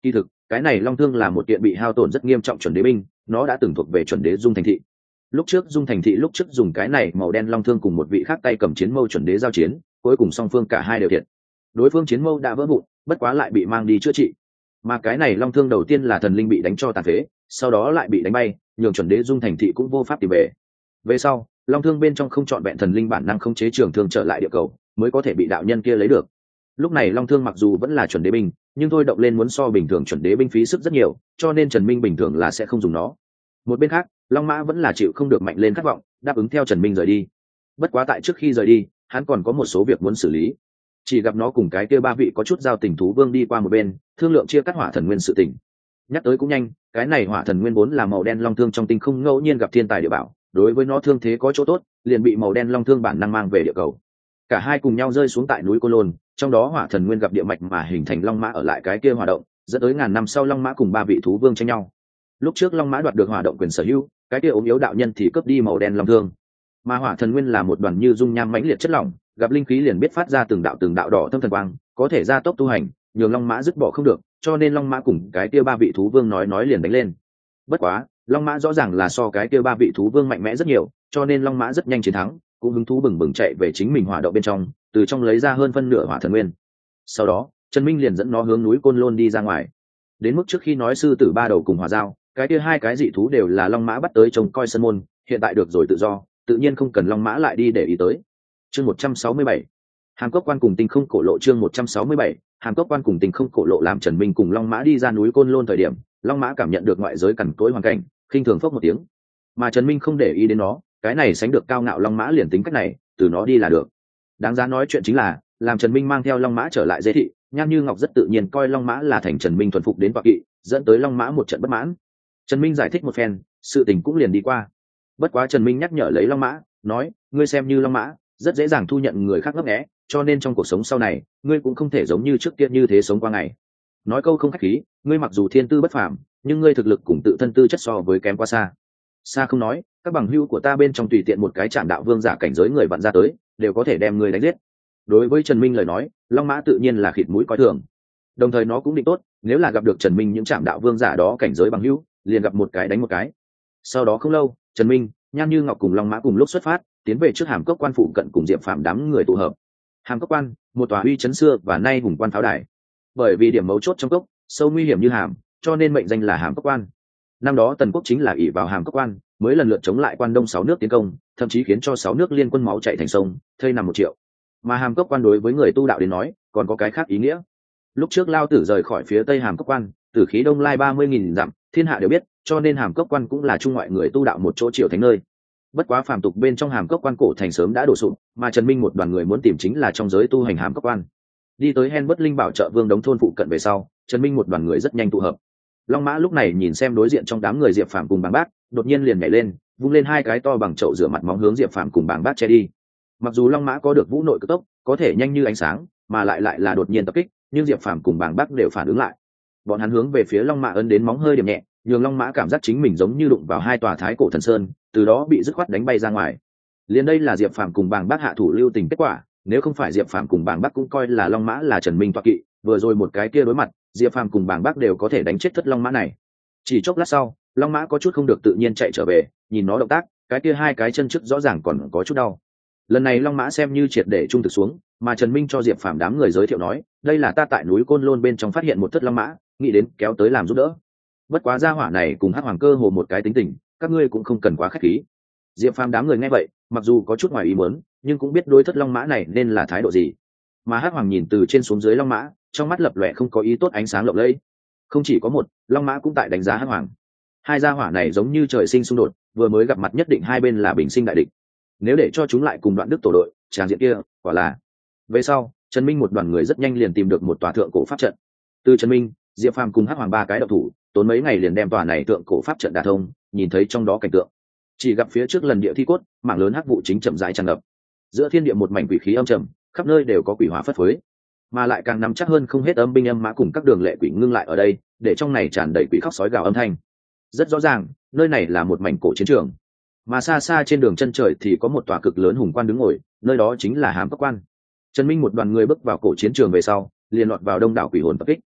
cái này long thương là một kiện bị hao tổn rất nghiêm trọng chuẩn đế binh, nó đã từng thuộc về chuẩn đế Dung Thành Thị. Lúc trước Dung Thành Thị lúc trước dùng cái này màu đen long thương cùng một vị khác tay cầm chiến mâu chuẩn đế giao chiến, cuối cùng song phương cả hai đều thiệt. Đối phương chiến mâu đã vỡ vụn, bất quá lại bị mang đi chữa trị. Mà cái này long thương đầu tiên là thần linh bị đánh cho tàn phế, sau đó lại bị đánh bay, nhường chuẩn đế Dung Thành Thị cũng vô pháp tìm về. Về sau, long thương bên trong không chọn vẹn thần linh bản năng khống chế trường thương trở lại địa cầu, mới có thể bị đạo nhân kia lấy được. Lúc này long thương mặc dù vẫn là chuẩn đế binh, nhưng thôi động lên muốn so bình thường chuẩn đế binh phí sức rất nhiều, cho nên Trần Minh bình thường là sẽ không dùng nó. Một bên khác, long mã vẫn là chịu không được mạnh lên khát vọng, đáp ứng theo Trần Minh rời đi. Bất quá tại trước khi rời đi, hắn còn có một số việc muốn xử lý. Chỉ gặp nó cùng cái kia ba vị có chút giao tình thú vương đi qua một bên, thương lượng chia cắt hỏa thần nguyên sự tình. Nhắc tới cũng nhanh, cái này hỏa thần nguyên vốn là màu đen long thương trong tinh không ngẫu nhiên gặp thiên tài địa bảo, đối với nó thương thế có chỗ tốt, liền bị màu đen long thương bản năng mang về địa cầu. Cả hai cùng nhau rơi xuống tại núi Côn Lôn, trong đó hỏa thần nguyên gặp địa mạch mà hình thành long mã ở lại cái kia hỏa động, dẫn tới ngàn năm sau long mã cùng ba vị thú vương tranh nhau. Lúc trước long mã đoạt được hỏa động quyền sở hữu, cái kia ốm yếu đạo nhân thì cướp đi màu đen long thương. Mà hỏa thần nguyên là một đoàn như dung nham mãnh liệt chất lỏng, gặp linh khí liền biết phát ra từng đạo đỏ thâm thần quang, có thể gia tốc tu hành, nhường long mã dứt bỏ không được, cho nên long mã cùng cái kia ba vị thú vương nói liền đánh lên. Bất quá, long mã rõ ràng là so cái kia ba vị thú vương mạnh mẽ rất nhiều, cho nên long mã rất nhanh chiến thắng, cũng hứng thú bừng bừng chạy về chính mình hỏa động bên trong, từ trong lấy ra hơn phân nửa hỏa thần nguyên. Sau đó, Trần Minh liền dẫn nó hướng núi Côn Lôn đi ra ngoài. Đến mức trước khi nói sư tử ba đầu cùng hỏa giao, cái kia hai cái dị thú đều là long mã bắt tới trông coi sân môn, hiện tại được rồi tự do, tự nhiên không cần long mã lại đi để ý tới. Chương 167, Hàm Cốc Quan cùng Tinh Không Cổ Lộ. Chương 167, Hàm Cốc Quan cùng Tinh Không Cổ Lộ. Làm Trần Minh cùng long mã đi ra núi Côn Lôn thời điểm, long mã cảm nhận được ngoại giới cằn cỗi hoàn cảnh, khinh thường phốc một tiếng. Mà Trần Minh không để ý đến nó, cái này sánh được cao ngạo long mã liền tính cách này, từ nó đi là được. Đáng giá nói chuyện chính là, làm Trần Minh mang theo long mã trở lại Dê thị, Nhan Như Ngọc rất tự nhiên coi long mã là thành Trần Minh thuần phục đến tọa kỵ, dẫn tới long mã một trận bất mãn. Trần Minh giải thích một phen, sự tình cũng liền đi qua. Bất quá Trần Minh nhắc nhở lấy long mã, nói, ngươi xem như long mã, rất dễ dàng thu nhận người khác ngấp nghé, cho nên trong cuộc sống sau này, ngươi cũng không thể giống như trước kia như thế sống qua ngày. Nói câu không khách khí, ngươi mặc dù thiên tư bất phàm, nhưng ngươi thực lực cùng tự thân tư chất so với kém quá xa. Xa không nói, các bằng hữu của ta bên trong tùy tiện một cái Trạm Đạo Vương giả cảnh giới người vặn ra tới, đều có thể đem ngươi đánh giết. Đối với Trần Minh lời nói, long mã tự nhiên là khịt mũi coi thường. Đồng thời nó cũng định tốt, nếu là gặp được Trần Minh những Trạm Đạo Vương giả đó cảnh giới bằng hữu, liền gặp một cái đánh một cái. Sau đó không lâu, Trần Minh, Nhan Như Ngọc cùng long mã cùng lúc xuất phát, tiến về trước Hàm Cốc Quan phụ cận cùng Diệp Phàm đám người tụ hợp. Hàm Cốc Quan, một tòa uy chấn xưa và nay hùng quan pháo đài. Bởi vì điểm mấu chốt trong cốc, sâu nguy hiểm như hàm, cho nên mệnh danh là Hàm Cốc Quan. Năm đó Tần Quốc chính là ỷ vào Hàm Cốc Quan, mới lần lượt chống lại Quan Đông 6 nước tiến công, thậm chí khiến cho 6 nước liên quân máu chảy thành sông, thây nằm 1 triệu. Mà Hàm Cốc Quan đối với người tu đạo đến nói, còn có cái khác ý nghĩa. Lúc trước Lao Tử rời khỏi phía tây Hàm Cốc Quan, tử khí đông lai 30.000 dặm, thiên hạ đều biết, cho nên Hàm Cốc Quan cũng là trung ngoại người tu đạo một chỗ triệu thánh nơi. Bất quá phàm tục bên trong Hàm Cốc Quan cổ thành sớm đã đổ sụp, mà Trần Minh một đoàn người muốn tìm chính là trong giới tu hành Hàm Cốc Quan. Đi tới Hen Bất Linh bảo trợ Vương Đống thôn phụ cận về sau, Trần Minh một đoàn người rất nhanh tụ hợp. Long mã lúc này nhìn xem đối diện trong đám người Diệp Phàm cùng Bàng Bác, đột nhiên liền nhảy lên, vung lên hai cái to bằng chậu rửa mặt móng hướng Diệp Phàm cùng Bàng Bác che đi. Mặc dù Long mã có được vũ nội cực tốc, có thể nhanh như ánh sáng, mà lại là đột nhiên tập kích, nhưng Diệp Phàm cùng Bàng Bác đều phản ứng lại. Bọn hắn hướng về phía Long mã ấn đến móng hơi điểm nhẹ, nhường Long mã cảm giác chính mình giống như đụng vào hai tòa thái cổ thần sơn, từ đó bị dứt khoát đánh bay ra ngoài. Liên đây là Diệp Phàm cùng Bàng Bác hạ thủ lưu tình kết quả, nếu không phải Diệp Phàm cùng Bàng Bác cũng coi là Long mã là Trần Minh tọa kỵ, vừa rồi một cái kia đối mặt, Diệp Phàm cùng Bàng Bác đều có thể đánh chết thất Long mã này. Chỉ chốc lát sau, Long mã có chút không được tự nhiên chạy trở về, nhìn nó động tác, cái kia hai cái chân trước rõ ràng còn có chút đau. Lần này Long mã xem như triệt để trung thực xuống, mà Trần Minh cho Diệp Phàm đám người giới thiệu nói, đây là ta tại núi Côn Lôn bên trong phát hiện một thất Long mã, nghĩ đến kéo tới làm giúp đỡ. Bất quá gia hỏa này cùng Hắc Hoàng cơ hồ một cái tính tình, các ngươi cũng không cần quá khách khí. Diệp Phàm đám người nghe vậy, mặc dù có chút ngoài ý muốn, nhưng cũng biết đối thất Long mã này nên là thái độ gì. Mà Hắc Hoàng nhìn từ trên xuống dưới Long mã, trong mắt lập lòe không có ý tốt ánh sáng lộng lẫy. Không chỉ có một, Long mã cũng tại đánh giá Hắc Hoàng. Hai gia hỏa này giống như trời sinh xung đột, vừa mới gặp mặt nhất định hai bên là bình sinh đại địch. Nếu để cho chúng lại cùng Đoạn Đức tổ đội, tràng diện kia, quả là. Về sau, Trần Minh một đoàn người rất nhanh liền tìm được một tòa thượng cổ pháp trận. Từ Trần Minh, Diệp Phàm cùng Hắc Hoàng ba cái động thủ, tốn mấy ngày liền đem tòa này thượng cổ pháp trận đả thông, nhìn thấy trong đó cảnh tượng. Chỉ gặp phía trước lần địa thi cốt, mảng lớn hắc vụ chính chậm rãi tràn ngập. Giữa thiên địa một mảnh quỷ khí âm trầm, khắp nơi đều có quỷ hỏa phất phới, mà lại càng nắm chắc hơn không hết âm binh âm mã cùng các đường lệ quỷ ngưng lại ở đây, để trong này tràn đầy quỷ khóc sói gào âm thanh. Rất rõ ràng, nơi này là một mảnh cổ chiến trường. Mà xa xa trên đường chân trời thì có một tòa cực lớn hùng quan đứng ngồi, nơi đó chính là Hàm Cốc Quan. Trần Minh một đoàn người bước vào cổ chiến trường về sau, liền lọt vào đông đảo quỷ hồn tập kích.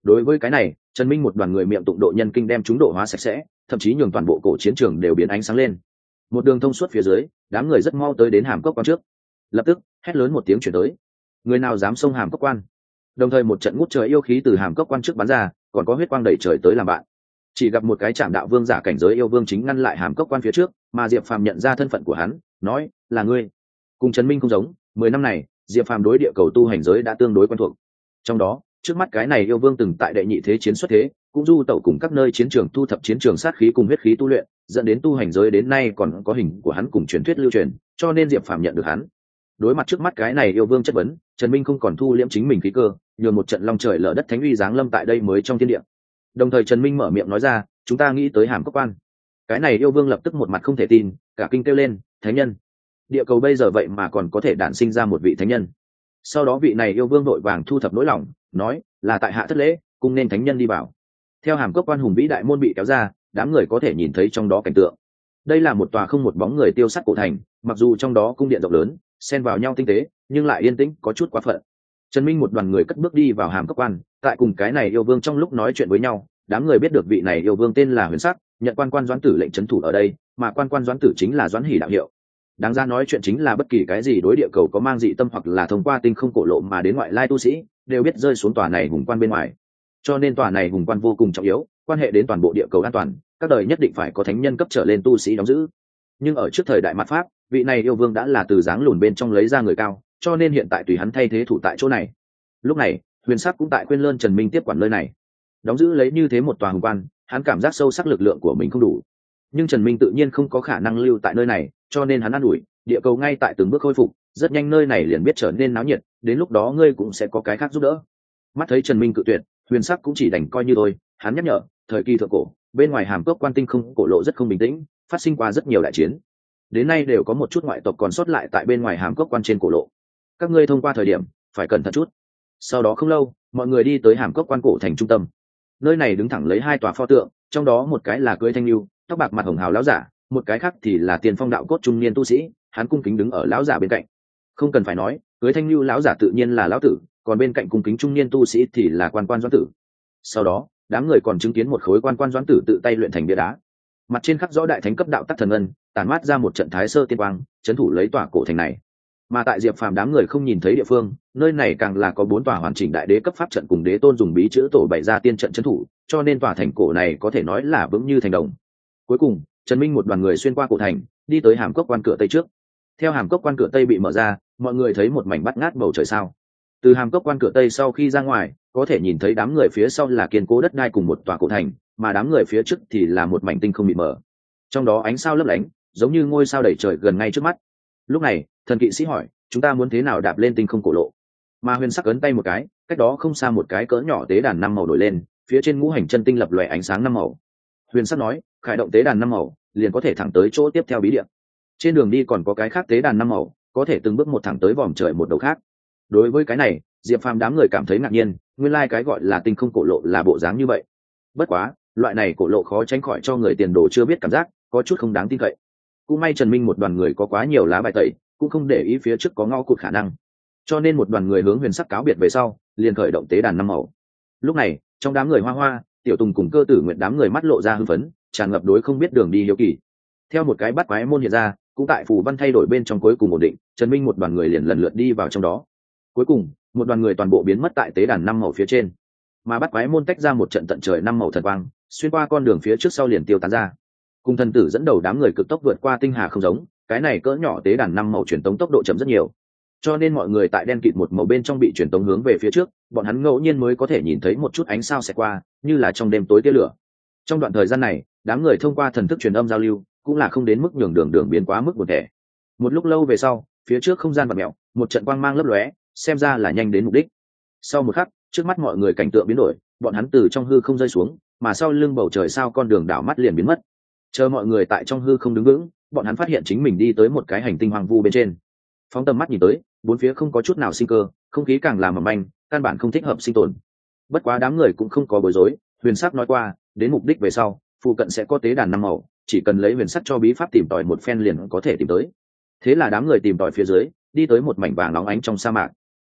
Đối với cái này, Trần Minh một đoàn người miệng tụng độ nhân kinh đem chúng độ hóa sạch sẽ, thậm chí nhường toàn bộ cổ chiến trường đều biến ánh sáng lên. Một đường thông suốt phía dưới, đám người rất mau tới đến hàm cốc quan trước. Lập tức hét lớn một tiếng chuyển tới, người nào dám xông hàm cốc quan. Đồng thời một trận ngút trời yêu khí từ hàm cốc quan trước bắn ra, còn có huyết quang đầy trời tới làm bạn. Chỉ gặp một cái Trảm Đạo Vương giả cảnh giới yêu vương chính ngăn lại hàm cốc quan phía trước, mà Diệp Phàm nhận ra thân phận của hắn, nói là ngươi. Cùng Trần Minh không giống, 10 năm này Diệp Phàm đối địa cầu tu hành giới đã tương đối quen thuộc. Trong đó trước mắt cái này yêu vương từng tại đệ nhị thế chiến xuất thế, cũng du tẩu cùng các nơi chiến trường thu thập chiến trường sát khí cùng huyết khí tu luyện, dẫn đến tu hành giới đến nay còn có hình của hắn cùng truyền thuyết lưu truyền, cho nên Diệp Phàm nhận được hắn. Đối mặt trước mắt cái này yêu vương chất vấn, Trần Minh không còn thu liễm chính mình khí cơ, nhường một trận long trời lở đất thánh uy giáng lâm tại đây mới trong thiên địa. Đồng thời Trần Minh mở miệng nói ra, chúng ta nghĩ tới hàm cốc quan. Cái này yêu vương lập tức một mặt không thể tin, cả kinh kêu lên, thánh nhân. Địa cầu bây giờ vậy mà còn có thể đản sinh ra một vị thánh nhân. Sau đó vị này yêu vương đội vàng thu thập nỗi lòng, nói là tại hạ thất lễ, cùng nên thánh nhân đi vào. Theo hàm cốc quan hùng vĩ đại môn bị kéo ra, đám người có thể nhìn thấy trong đó cảnh tượng. Đây là một tòa không một bóng người tiêu sắt cổ thành, mặc dù trong đó cung điện rộng lớn xen vào nhau tinh tế, nhưng lại yên tĩnh có chút quá phận. Trần Minh một đoàn người cất bước đi vào hàm cốc quan, tại cùng cái này yêu vương trong lúc nói chuyện với nhau, đám người biết được vị này yêu vương tên là Huyền Sắc, nhận quan quan doãn tử lệnh trấn thủ ở đây, mà quan quan doãn tử chính là Doãn Hỷ đạo hiệu. Đáng ra nói chuyện chính là bất kỳ cái gì đối địa cầu có mang dị tâm hoặc là thông qua tinh không cổ lộ mà đến ngoại lai tu sĩ đều biết rơi xuống tòa này hùng quan bên ngoài, cho nên tòa này hùng quan vô cùng trọng yếu, quan hệ đến toàn bộ địa cầu an toàn, các đời nhất định phải có thánh nhân cấp trở lên tu sĩ đóng giữ. Nhưng ở trước thời đại mạt Pháp, vị này yêu vương đã là từ dáng lùn bên trong lấy ra người cao, cho nên hiện tại tùy hắn thay thế thủ tại chỗ này. Lúc này Huyền Sắc cũng tại khuyên lơn Trần Minh tiếp quản nơi này, đóng giữ lấy như thế một tòa hùng quan. Hắn cảm giác sâu sắc lực lượng của mình không đủ, nhưng Trần Minh tự nhiên không có khả năng lưu tại nơi này, cho nên hắn an ủi, địa cầu ngay tại từng bước khôi phục, rất nhanh nơi này liền biết trở nên náo nhiệt, đến lúc đó ngươi cũng sẽ có cái khác giúp đỡ. Mắt thấy Trần Minh cự tuyệt, Huyền Sắc cũng chỉ đành coi như thôi. Hắn nhắc nhở, thời kỳ thượng cổ bên ngoài hàm cốc quan tinh không cổ lộ rất không bình tĩnh, phát sinh qua rất nhiều đại chiến, đến nay đều có một chút ngoại tộc còn sót lại tại bên ngoài hàm cốc quan trên cổ lộ, các ngươi thông qua thời điểm phải cẩn thận chút. Sau đó không lâu, mọi người đi tới hàm cốc quan cổ thành trung tâm. Nơi này đứng thẳng lấy hai tòa pho tượng, trong đó một cái là cưỡi thanh lưu, tóc bạc mặt hồng hào lão giả, một cái khác thì là tiền phong đạo cốt trung niên tu sĩ, hắn cung kính đứng ở lão giả bên cạnh. Không cần phải nói, cưỡi thanh lưu lão giả tự nhiên là lão tử, còn bên cạnh cung kính trung niên tu sĩ thì là quan quan doãn tử. Sau đó đám người còn chứng kiến một khối quan quan doãn tử tự tay luyện thành bia đá, mặt trên khắc rõ đại thánh cấp đạo tắc thần ngân, tản mát ra một trận thái sơ tiên quang, trấn thủ lấy tòa cổ thành này. Mà tại Diệp Phàm đám người không nhìn thấy địa phương, nơi này càng là có 4 tòa hoàn chỉnh đại đế cấp pháp trận cùng đế tôn dùng bí chữ tổ bày ra tiên trận trấn thủ, cho nên tòa thành cổ này có thể nói là vững như thành đồng. Cuối cùng Trần Minh một đoàn người xuyên qua cổ thành, đi tới hàm cốc quan cửa tây trước. Theo hàm cốc quan cửa tây bị mở ra, mọi người thấy một mảnh bắt ngát bầu trời sao. Từ hàm cốc quan cửa tây sau khi ra ngoài, có thể nhìn thấy đám người phía sau là kiên cố đất đai cùng một tòa cổ thành, mà đám người phía trước thì là một mảnh tinh không mịt mờ, trong đó ánh sao lấp lánh, giống như ngôi sao đầy trời gần ngay trước mắt. Lúc này thần kỵ sĩ hỏi, chúng ta muốn thế nào đạp lên tinh không cổ lộ? Mà Huyền Sắc ấn tay một cái, cách đó không xa một cái cỡ nhỏ tế đàn 5 màu nổi lên, phía trên ngũ hành chân tinh lập lòe ánh sáng 5 màu. Huyền Sắc nói, khởi động tế đàn 5 màu liền có thể thẳng tới chỗ tiếp theo bí địa. Trên đường đi còn có cái khác tế đàn 5 màu, có thể từng bước một thẳng tới vòm trời một đầu khác. Đối với cái này, Diệp Phàm đám người cảm thấy ngạc nhiên, nguyên lai cái gọi là tinh không cổ lộ là bộ dáng như vậy. Bất quá loại này cổ lộ khó tránh khỏi cho người tiền đồ chưa biết cảm giác có chút không đáng tin cậy. Cũng may Trần Minh một đoàn người có quá nhiều lá bài tẩy, cũng không để ý phía trước có ngõ cụt khả năng, cho nên một đoàn người hướng Huyền Sắc cáo biệt về sau liền khởi động tế đàn 5 màu. Lúc này trong đám người Hoa Hoa, Tiểu Tùng cùng Cơ Tử Nguyện đám người mắt lộ ra hưng phấn, tràn ngập đối không biết đường đi hiếu kỳ. Theo một cái bắt quái môn hiện ra, cũng tại phù văn thay đổi bên trong cuối cùng ổn định, Trần Minh một đoàn người liền lần lượt đi vào trong đó. Cuối cùng một đoàn người toàn bộ biến mất tại tế đàn 5 màu phía trên, mà bắt quái môn tách ra một trận tận trời 5 màu thần quang, xuyên qua con đường phía trước sau liền tiêu tán ra. Cùng thần tử dẫn đầu đám người cực tốc vượt qua tinh hà không giống, cái này cỡ nhỏ tế đàn 5 màu truyền tống tốc độ chậm rất nhiều, cho nên mọi người tại đen kịt một màu bên trong bị truyền tống hướng về phía trước, bọn hắn ngẫu nhiên mới có thể nhìn thấy một chút ánh sao xẹt qua, như là trong đêm tối tia lửa. Trong đoạn thời gian này, đám người thông qua thần thức truyền âm giao lưu, cũng là không đến mức nhường đường biến quá mức buồn tẻ. Một lúc lâu về sau, phía trước không gian vặn mèo, một trận quang mang lấp lóe, xem ra là nhanh đến mục đích. Sau một khắc, trước mắt mọi người cảnh tượng biến đổi, bọn hắn từ trong hư không rơi xuống, mà sau lưng bầu trời sao con đường đảo mắt liền biến mất. Chờ mọi người tại trong hư không đứng vững, bọn hắn phát hiện chính mình đi tới một cái hành tinh hoang vu bên trên. Phóng tầm mắt nhìn tới, bốn phía không có chút nào sinh cơ, không khí càng làm mỏng manh, căn bản không thích hợp sinh tồn. Bất quá đám người cũng không có bối rối, Huyền Sắc nói qua, đến mục đích về sau, phụ cận sẽ có tế đàn 5 màu, chỉ cần lấy Huyền Sắc cho bí pháp tìm tòi một phen liền có thể tìm tới. Thế là đám người tìm tòi phía dưới, đi tới một mảnh vàng óng ánh trong sa mạc.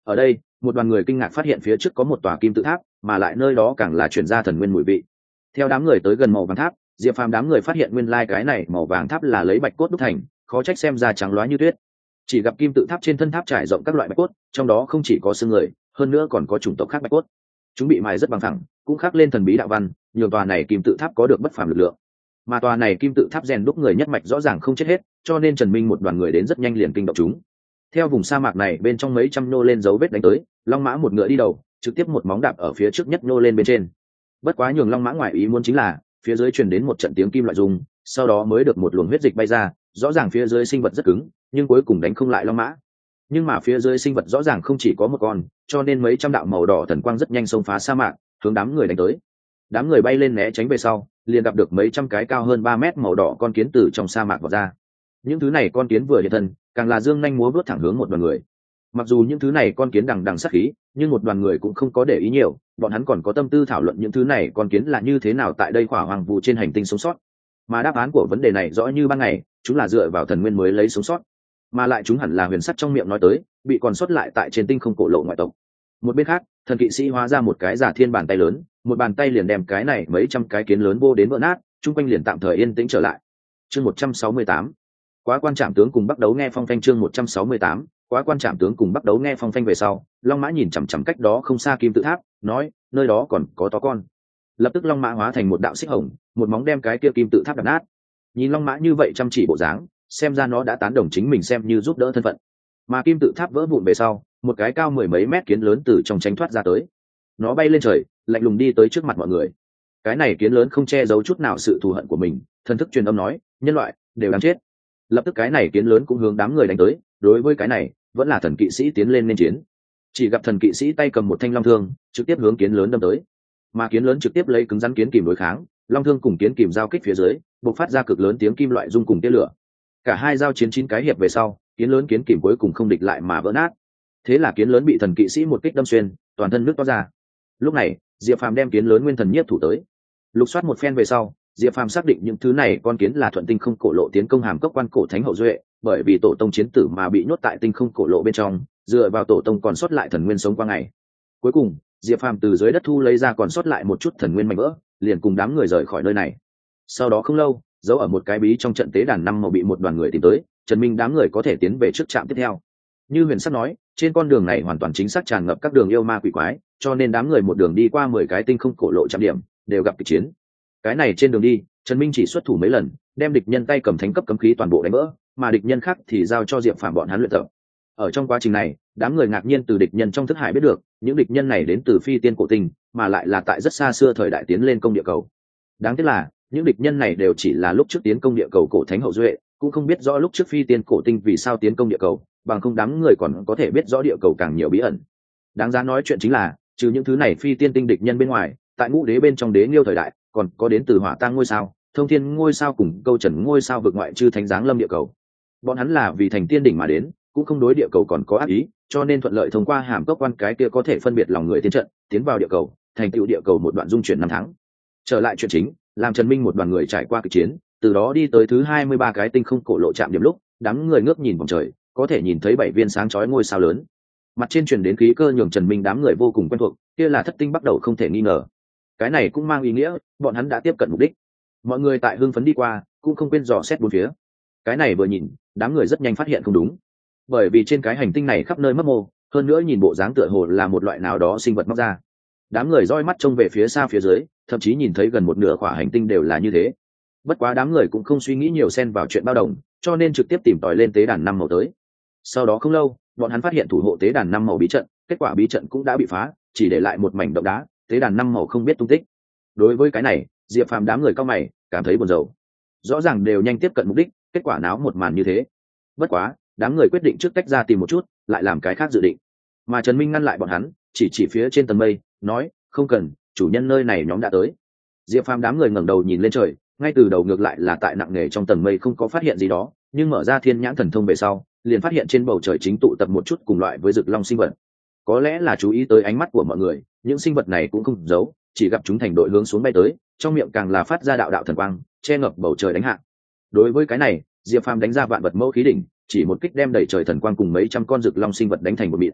Ở đây một đoàn người kinh ngạc phát hiện phía trước có một tòa kim tự tháp, mà lại nơi đó càng là chuyển ra thần nguyên mùi vị. Theo đám người tới gần màu vàng tháp, Diệp Phàm đám người phát hiện nguyên lai cái này màu vàng tháp là lấy bạch cốt đúc thành, khó trách xem ra trắng loá như tuyết. Chỉ gặp kim tự tháp trên thân tháp trải rộng các loại bạch cốt, trong đó không chỉ có xương người, hơn nữa còn có chủng tộc khác bạch cốt. Chúng bị mài rất bằng phẳng, cũng khắc lên thần bí đạo văn, nhiều tòa này kim tự tháp có được bất phàm lực lượng. Mà tòa này kim tự tháp rèn đúc người nhất mạch rõ ràng không chết hết, cho nên Trần Minh một đoàn người đến rất nhanh liền kinh động chúng. Theo vùng sa mạc này bên trong mấy trăm nô lên dấu vết đánh tới, long mã một ngựa đi đầu, trực tiếp một móng đạp ở phía trước nhất nô lên bên trên. Bất quá nhường long mã ngoại ý muốn chính là phía dưới truyền đến một trận tiếng kim loại rung, sau đó mới được một luồng huyết dịch bay ra, rõ ràng phía dưới sinh vật rất cứng, nhưng cuối cùng đánh không lại long mã. Nhưng mà phía dưới sinh vật rõ ràng không chỉ có một con, cho nên mấy trăm đạo màu đỏ thần quang rất nhanh xông phá sa mạc, hướng đám người đánh tới. Đám người bay lên né tránh về sau, liền gặp được mấy trăm cái cao hơn 3 mét màu đỏ con kiến từ trong sa mạc vọt ra. Những thứ này con kiến vừa hiện thân, càng là dương nhanh múa vớt thẳng hướng một đoàn người. Mặc dù những thứ này con kiến đằng đằng sát khí, nhưng một đoàn người cũng không có để ý nhiều, bọn hắn còn có tâm tư thảo luận những thứ này con kiến là như thế nào tại đây khỏa hoàng vu trên hành tinh sống sót. Mà đáp án của vấn đề này rõ như ban ngày, chúng là dựa vào thần nguyên mới lấy sống sót, mà lại chúng hẳn là huyền sắt trong miệng nói tới, bị còn sót lại tại trên tinh không cổ lộ ngoại tộc. Một bên khác, thần kỵ sĩ hóa ra một cái giả thiên bàn tay lớn, một bàn tay liền đem cái này mấy trăm cái kiến lớn vô đến vỡ nát, chung quanh liền tạm thời yên tĩnh trở lại. Chương 168. Quá quan trạm tướng cùng bắt đấu nghe phong phanh. Chương 168. Quá quan trạm tướng cùng bắt đấu nghe phong phanh. Về sau, long mã nhìn chằm chằm cách đó không xa kim tự tháp, nói, nơi đó còn có to con. Lập tức long mã hóa thành một đạo xích hồng, một móng đem cái kia kim tự tháp đập nát. Nhìn long mã như vậy chăm chỉ bộ dáng, xem ra nó đã tán đồng chính mình xem như giúp đỡ thân phận. Mà kim tự tháp vỡ vụn về sau, một cái cao 10 mấy mét kiến lớn từ trong tránh thoát ra tới. Nó bay lên trời, lạnh lùng đi tới trước mặt mọi người. Cái này kiến lớn không che giấu chút nào sự thù hận của mình, thần thức truyền âm nói, nhân loại đều đáng chết. Lập tức cái này kiến lớn cũng hướng đám người đánh tới. Đối với cái này, vẫn là thần kỵ sĩ tiến lên nên chiến. Chỉ gặp thần kỵ sĩ tay cầm một thanh long thương, trực tiếp hướng kiến lớn đâm tới. Mà kiến lớn trực tiếp lấy cứng rắn kiến kìm đối kháng, long thương cùng kiến kìm giao kích phía dưới, bộc phát ra cực lớn tiếng kim loại rung cùng tia lửa. Cả hai giao chiến 9 cái hiệp về sau, kiến lớn kiến kìm cuối cùng không địch lại mà vỡ nát. Thế là kiến lớn bị thần kỵ sĩ một kích đâm xuyên, toàn thân nước toát ra. Lúc này, Diệp Phàm đem kiến lớn nguyên thần nhiếp thủ tới. Lục soát một phen về sau, Diệp Phàm xác định những thứ này con kiến là thuận tinh không cổ lộ tiến công hàm cốc quan cổ thánh hậu duệ, bởi vì tổ tông chiến tử mà bị nhốt tại tinh không cổ lộ bên trong, dựa vào tổ tông còn sót lại thần nguyên sống qua ngày. Cuối cùng, Diệp Phàm từ dưới đất thu lấy ra còn sót lại một chút thần nguyên mảnh vỡ, liền cùng đám người rời khỏi nơi này. Sau đó không lâu, giấu ở một cái bí trong trận tế đàn 5 màu bị một đoàn người tìm tới, Trần Minh đám người có thể tiến về trước trạm tiếp theo. Như Huyền Sắc nói, trên con đường này hoàn toàn chính xác tràn ngập các đường yêu ma quỷ quái, cho nên đám người một đường đi qua 10 cái tinh không cổ lộ trạm điểm, đều gặp kịch chiến. Cái này trên đường đi, Trần Minh chỉ xuất thủ mấy lần, đem địch nhân tay cầm thánh cấp cấm khí toàn bộ đánh vỡ, mà địch nhân khác thì giao cho Diệp Phàm bọn hắn luyện tập. Ở trong quá trình này, đám người ngạc nhiên từ địch nhân trong thức hải biết được, những địch nhân này đến từ phi tiên cổ tinh, mà lại là tại rất xa xưa thời đại tiến lên công địa cầu. Đáng tiếc là, những địch nhân này đều chỉ là lúc trước tiến công địa cầu cổ thánh hậu duệ, cũng không biết rõ lúc trước phi tiên cổ tinh vì sao tiến công địa cầu, bằng không đám người còn có thể biết rõ địa cầu càng nhiều bí ẩn. Đáng giá nói chuyện chính là, trừ những thứ này phi tiên tinh địch nhân bên ngoài, tại ngũ đế bên trong đế nghiêu thời đại, còn có đến từ hỏa tang ngôi sao, thông thiên ngôi sao cùng câu trần ngôi sao vực ngoại chư thánh giáng lâm địa cầu. Bọn hắn là vì thành tiên đỉnh mà đến, cũng không đối địa cầu còn có ác ý, cho nên thuận lợi thông qua hàm cốc quan cái kia có thể phân biệt lòng người tiến trận, tiến vào địa cầu, thành tựu địa cầu một đoạn dung chuyển 5 tháng. Trở lại chuyện chính, làm Trần Minh một đoàn người trải qua kịch chiến, từ đó đi tới thứ 23 cái tinh không cổ lộ chạm điểm lúc, đám người ngước nhìn vòng trời, có thể nhìn thấy 7 viên sáng chói ngôi sao lớn. Mặt trên truyền đến khí cơ nhường Trần Minh đám người vô cùng quen thuộc, kia là thất tinh bắt đầu không thể nghi ngờ. Cái này cũng mang ý nghĩa, bọn hắn đã tiếp cận mục đích. Mọi người tại hưng phấn đi qua, cũng không quên dò xét bốn phía. Cái này vừa nhìn, đám người rất nhanh phát hiện không đúng. Bởi vì trên cái hành tinh này khắp nơi mấp mô, hơn nữa nhìn bộ dáng tựa hồ là một loại nào đó sinh vật móc ra. Đám người roi mắt trông về phía xa phía dưới, thậm chí nhìn thấy gần một nửa khỏa hành tinh đều là như thế. Bất quá đám người cũng không suy nghĩ nhiều xen vào chuyện bao đồng, cho nên trực tiếp tìm tòi lên tế đàn 5 màu tới. Sau đó không lâu, bọn hắn phát hiện thủ hộ tế đàn 5 màu bí trận, kết quả bí trận cũng đã bị phá, chỉ để lại một mảnh động đá, tế đàn 5 màu không biết tung tích. Đối với cái này, Diệp Phàm đám người cao mày, cảm thấy buồn rầu. Rõ ràng đều nhanh tiếp cận mục đích, kết quả náo một màn như thế. Bất quá, đám người quyết định trước tách ra tìm một chút, lại làm cái khác dự định. Mà Trần Minh ngăn lại bọn hắn, chỉ phía trên tầng mây, nói, không cần, chủ nhân nơi này nhóm đã tới. Diệp Phàm đám người ngẩng đầu nhìn lên trời, ngay từ đầu ngược lại là tại nặng nề trong tầng mây không có phát hiện gì đó, nhưng mở ra thiên nhãn thần thông về sau, liền phát hiện trên bầu trời chính tụ tập một chút cùng loại với rực long sinh vật. Có lẽ là chú ý tới ánh mắt của mọi người, những sinh vật này cũng không giấu, chỉ gặp chúng thành đội hướng xuống bay tới, trong miệng càng là phát ra đạo đạo thần quang, che ngập bầu trời đánh hạ. Đối với cái này, Diệp Phàm đánh ra vạn vật mẫu khí đỉnh, chỉ một kích đem đẩy trời thần quang cùng mấy trăm con rực long sinh vật đánh thành một mịn.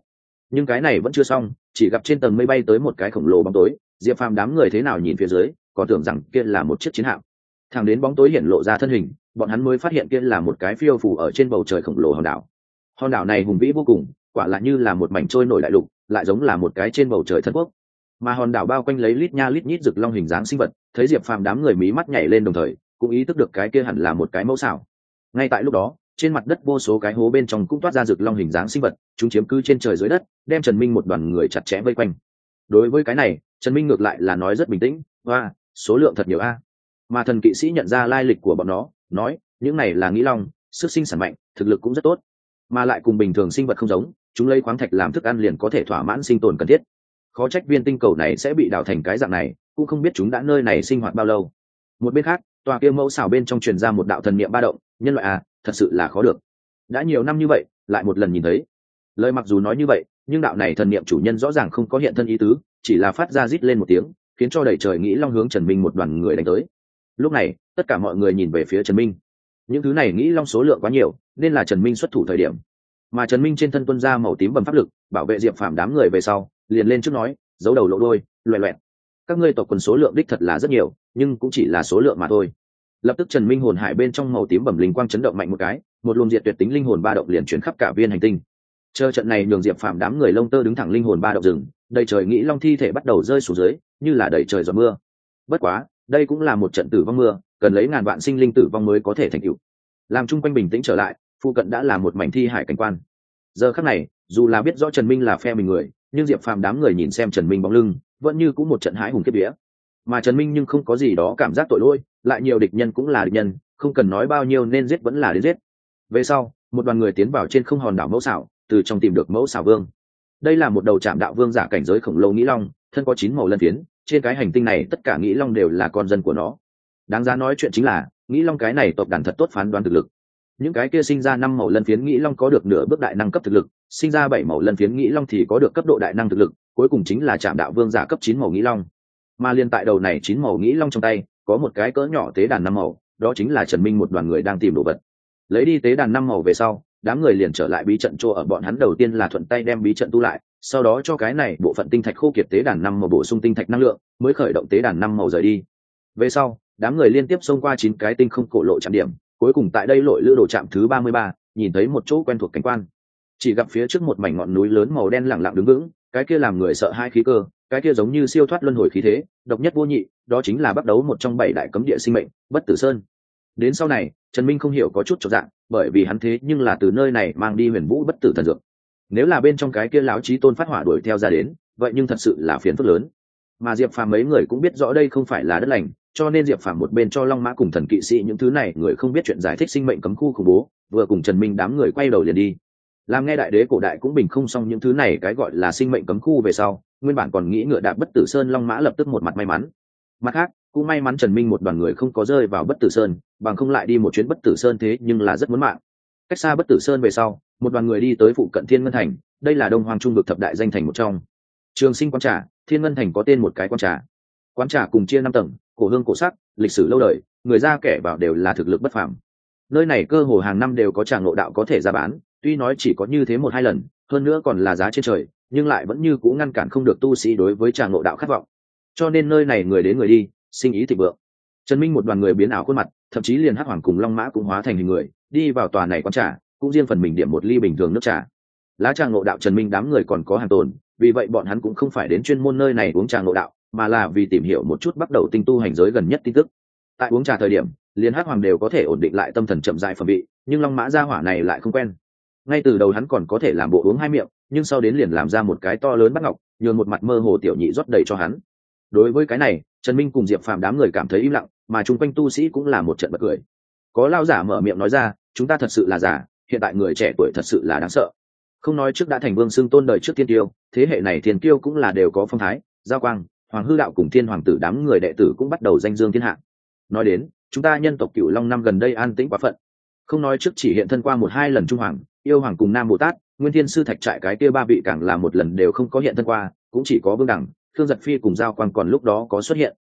Nhưng cái này vẫn chưa xong, chỉ gặp trên tầng mây bay tới một cái khổng lồ bóng tối, Diệp Phàm đám người thế nào nhìn phía dưới còn tưởng rằng kia là một chiếc chiến hạm. Thẳng đến bóng tối hiển lộ ra thân hình, bọn hắn mới phát hiện kia là một cái phiêu phù ở trên bầu trời khổng lồ hòn đảo. Hòn đảo này hùng vĩ vô cùng, quả là như là một mảnh trôi nổi đại lục, lại giống là một cái trên bầu trời thân quốc. Mà hòn đảo bao quanh lấy lít nha lít nhít rực long hình dáng sinh vật, thấy Diệp Phàm đám người mí mắt nhảy lên đồng thời cũng ý thức được cái kia hẳn là một cái mẫu xảo. Ngay tại lúc đó, trên mặt đất vô số cái hố bên trong cũng toát ra rực long hình dáng sinh vật, chúng chiếm cứ trên trời dưới đất, đem Trần Minh một đoàn người chặt chẽ vây quanh. Đối với cái này, Trần Minh ngược lại là nói rất bình tĩnh, "Oa, số lượng thật nhiều a." Mà thần kỵ sĩ nhận ra lai lịch của bọn nó, nói, "Những này là nghĩ long, sức sinh sản mạnh, thực lực cũng rất tốt, mà lại cùng bình thường sinh vật không giống, chúng lấy khoáng thạch làm thức ăn liền có thể thỏa mãn sinh tồn cần thiết. Khó trách viên tinh cầu này sẽ bị đào thành cái dạng này, cũng không biết chúng đã nơi này sinh hoạt bao lâu." Một bên khác, tòa kia mẫu xảo bên trong truyền ra một đạo thần niệm ba động, "Nhân loại à, thật sự là khó được. Đã nhiều năm như vậy, lại một lần nhìn thấy." Lời mặc dù nói như vậy, nhưng đạo này thần niệm chủ nhân rõ ràng không có hiện thân ý tứ, chỉ là phát ra rít lên một tiếng, khiến cho đầy trời nghĩ long hướng Trần Minh một đoàn người đánh tới. Lúc này, tất cả mọi người nhìn về phía Trần Minh. Những thứ này nghĩ long số lượng quá nhiều, nên là Trần Minh xuất thủ thời điểm. Mà Trần Minh trên thân tuôn ra màu tím bầm pháp lực, bảo vệ Diệp Phàm đám người về sau, liền lên trước nói, giấu đầu lộ đuôi, loẹt loẹt. Các ngươi tộc quần số lượng đích thật là rất nhiều, nhưng cũng chỉ là số lượng mà thôi. Lập tức Trần Minh hồn hải bên trong màu tím bầm linh quang chấn động mạnh một cái, một luồng diệt tuyệt tính linh hồn ba động liền chuyển khắp cả viên hành tinh. Chờ trận này nhường Diệp Phàm đám người lông tơ đứng thẳng linh hồn ba động rừng, đầy trời nghĩ long thi thể bắt đầu rơi xuống dưới, như là đầy trời giọt mưa. Bất quá, đây cũng là một trận tử vong mưa, cần lấy ngàn vạn sinh linh tử vong mới có thể thành tựu. Làm chung quanh bình tĩnh trở lại, phụ cận đã là một mảnh thi hải cảnh quan. Giờ khắc này, dù là biết rõ Trần Minh là phe mình người, nhưng Diệp Phàm đám người nhìn xem Trần Minh bóng lưng, vẫn như cũng một trận hãi hùng kiếp vía. Mà Trần Minh nhưng không có gì đó cảm giác tội lỗi, lại nhiều địch nhân cũng là địch nhân, không cần nói bao nhiêu nên giết vẫn là đến giết. Về sau, một đoàn người tiến vào trên không hòn đảo mẫu xảo, từ trong tìm được mẫu xảo vương. Đây là một đầu trạm đạo vương giả cảnh giới khổng lồ nghĩ long, thân có 9 màu lân phiến, trên cái hành tinh này tất cả nghĩ long đều là con dân của nó. Đáng giá nói chuyện chính là, nghĩ long cái này tộc đàn thật tốt phán đoán thực lực. Những cái kia sinh ra 5 màu lân phiến nghĩ long có được nửa bước đại năng cấp thực lực, sinh ra 7 màu lân phiến nghĩ long thì có được cấp độ đại năng thực lực, cuối cùng chính là trạm đạo vương giả cấp 9 màu nghĩ long. Mà liên tại đầu này 9 màu nghĩ long trong tay, có một cái cỡ nhỏ tế đàn 5 màu, đó chính là Trần Minh một đoàn người đang tìm đồ vật. Lấy đi tế đàn 5 màu về sau, đám người liền trở lại bí trận chỗ ở bọn hắn đầu tiên là thuận tay đem bí trận tu lại, sau đó cho cái này bộ phận tinh thạch khô kiệt tế đàn 5 màu bổ sung tinh thạch năng lượng, mới khởi động tế đàn 5 màu rời đi. Về sau, đám người liên tiếp xông qua 9 cái tinh không cổ lộ trạm điểm, cuối cùng tại đây lội lữ đồ trạm thứ 33, nhìn thấy một chỗ quen thuộc cảnh quan. Chỉ gặp phía trước một mảnh ngọn núi lớn màu đen lặng lặng đứng vững, cái kia làm người sợ hai khí cơ, cái kia giống như siêu thoát luân hồi khí thế, độc nhất vô nhị, đó chính là bắt đấu một trong 7 đại cấm địa sinh mệnh, Bất Tử Sơn. Đến sau này, Trần Minh không hiểu có chút chột dạ, bởi vì hắn thế nhưng là từ nơi này mang đi Huyền Vũ Bất Tử thần dược. Nếu là bên trong cái kia lão chí tôn phát hỏa đuổi theo ra đến, vậy nhưng thật sự là phiền phức lớn. Mà Diệp Phàm mấy người cũng biết rõ đây không phải là đất lành, cho nên Diệp Phàm một bên cho Long Mã cùng thần kỵ sĩ những thứ này người không biết chuyện giải thích sinh mệnh cấm khu khủng bố, vừa cùng Trần Minh đám người quay đầu liền đi. Làm nghe đại đế cổ đại cũng bình không xong những thứ này cái gọi là sinh mệnh cấm khu về sau, nguyên bản còn nghĩ ngựa đạp Bất Tử Sơn Long Mã lập tức một mặt may mắn. Mặt khác, cũng may mắn Trần Minh một đoàn người không có rơi vào Bất Tử Sơn, bằng không lại đi một chuyến Bất Tử Sơn thế nhưng là rất muốn mạng. Cách xa Bất Tử Sơn về sau, một đoàn người đi tới phụ cận Thiên Ngân Thành, đây là Đông Hoang Trung vực thập đại danh thành một trong. Trường Sinh quán trà, Thiên Ngân Thành có tên một cái quán trà. Quán trà cùng chia 5 tầng, cổ hương cổ sắc, lịch sử lâu đời, người ra kẻ vào đều là thực lực bất phàm. Nơi này cơ hồ hàng năm đều có trà ngộ đạo có thể ra bán, tuy nói chỉ có như thế 1-2 lần, hơn nữa còn là giá trên trời, nhưng lại vẫn như cũ ngăn cản không được tu sĩ đối với trà ngộ đạo khát vọng. Cho nên nơi này người đến người đi, sinh ý thịnh vượng. Trần Minh một đoàn người biến ảo khuôn mặt, thậm chí liền Hắc Hoàng cùng Long Mã cũng hóa thành hình người, đi vào tòa này quán trà, cũng riêng phần mình điểm một ly bình thường nước trà. Lá trà ngộ đạo Trần Minh đám người còn có hàng tồn, vì vậy bọn hắn cũng không phải đến chuyên môn nơi này uống trà ngộ đạo, mà là vì tìm hiểu một chút bắt đầu tinh tu hành giới gần nhất tin tức. Tại uống trà thời điểm, liền Hắc Hoàng đều có thể ổn định lại tâm thần chậm rãi phẩm vị, nhưng Long Mã gia hỏa này lại không quen. Ngay từ đầu hắn còn có thể làm bộ uống 2 miệng, nhưng sau đến liền làm ra một cái to lớn bát ngọc, nhường một mặt mơ hồ tiểu nhị rót đầy cho hắn. Đối với cái này, Trần Minh cùng Diệp Phàm đám người cảm thấy im lặng, mà chung quanh tu sĩ cũng là một trận bật cười. Có lão giả mở miệng nói ra, chúng ta thật sự là giả, hiện tại người trẻ tuổi thật sự là đáng sợ. Không nói trước đã thành vương xưng tôn đời trước thiên tiêu, thế hệ này thiên tiêu cũng là đều có phong thái, Giao Quang, Hoàng Hư đạo cùng Thiên Hoàng tử đám người đệ tử cũng bắt đầu danh dương thiên hạ. Nói đến, chúng ta nhân tộc Cửu Long năm gần đây an tĩnh quá phận. Không nói trước chỉ hiện thân qua 1-2 lần Trung Hoàng, Yêu Hoàng cùng Nam Bồ Tát, Nguyên Thiên Sư Thạch trại cái kia 3 vị càng là một lần đều không có hiện thân qua, cũng chỉ có Vương Đẳng, Thương Giật Phi cùng Giao Quang còn lúc đó có xuất hiện.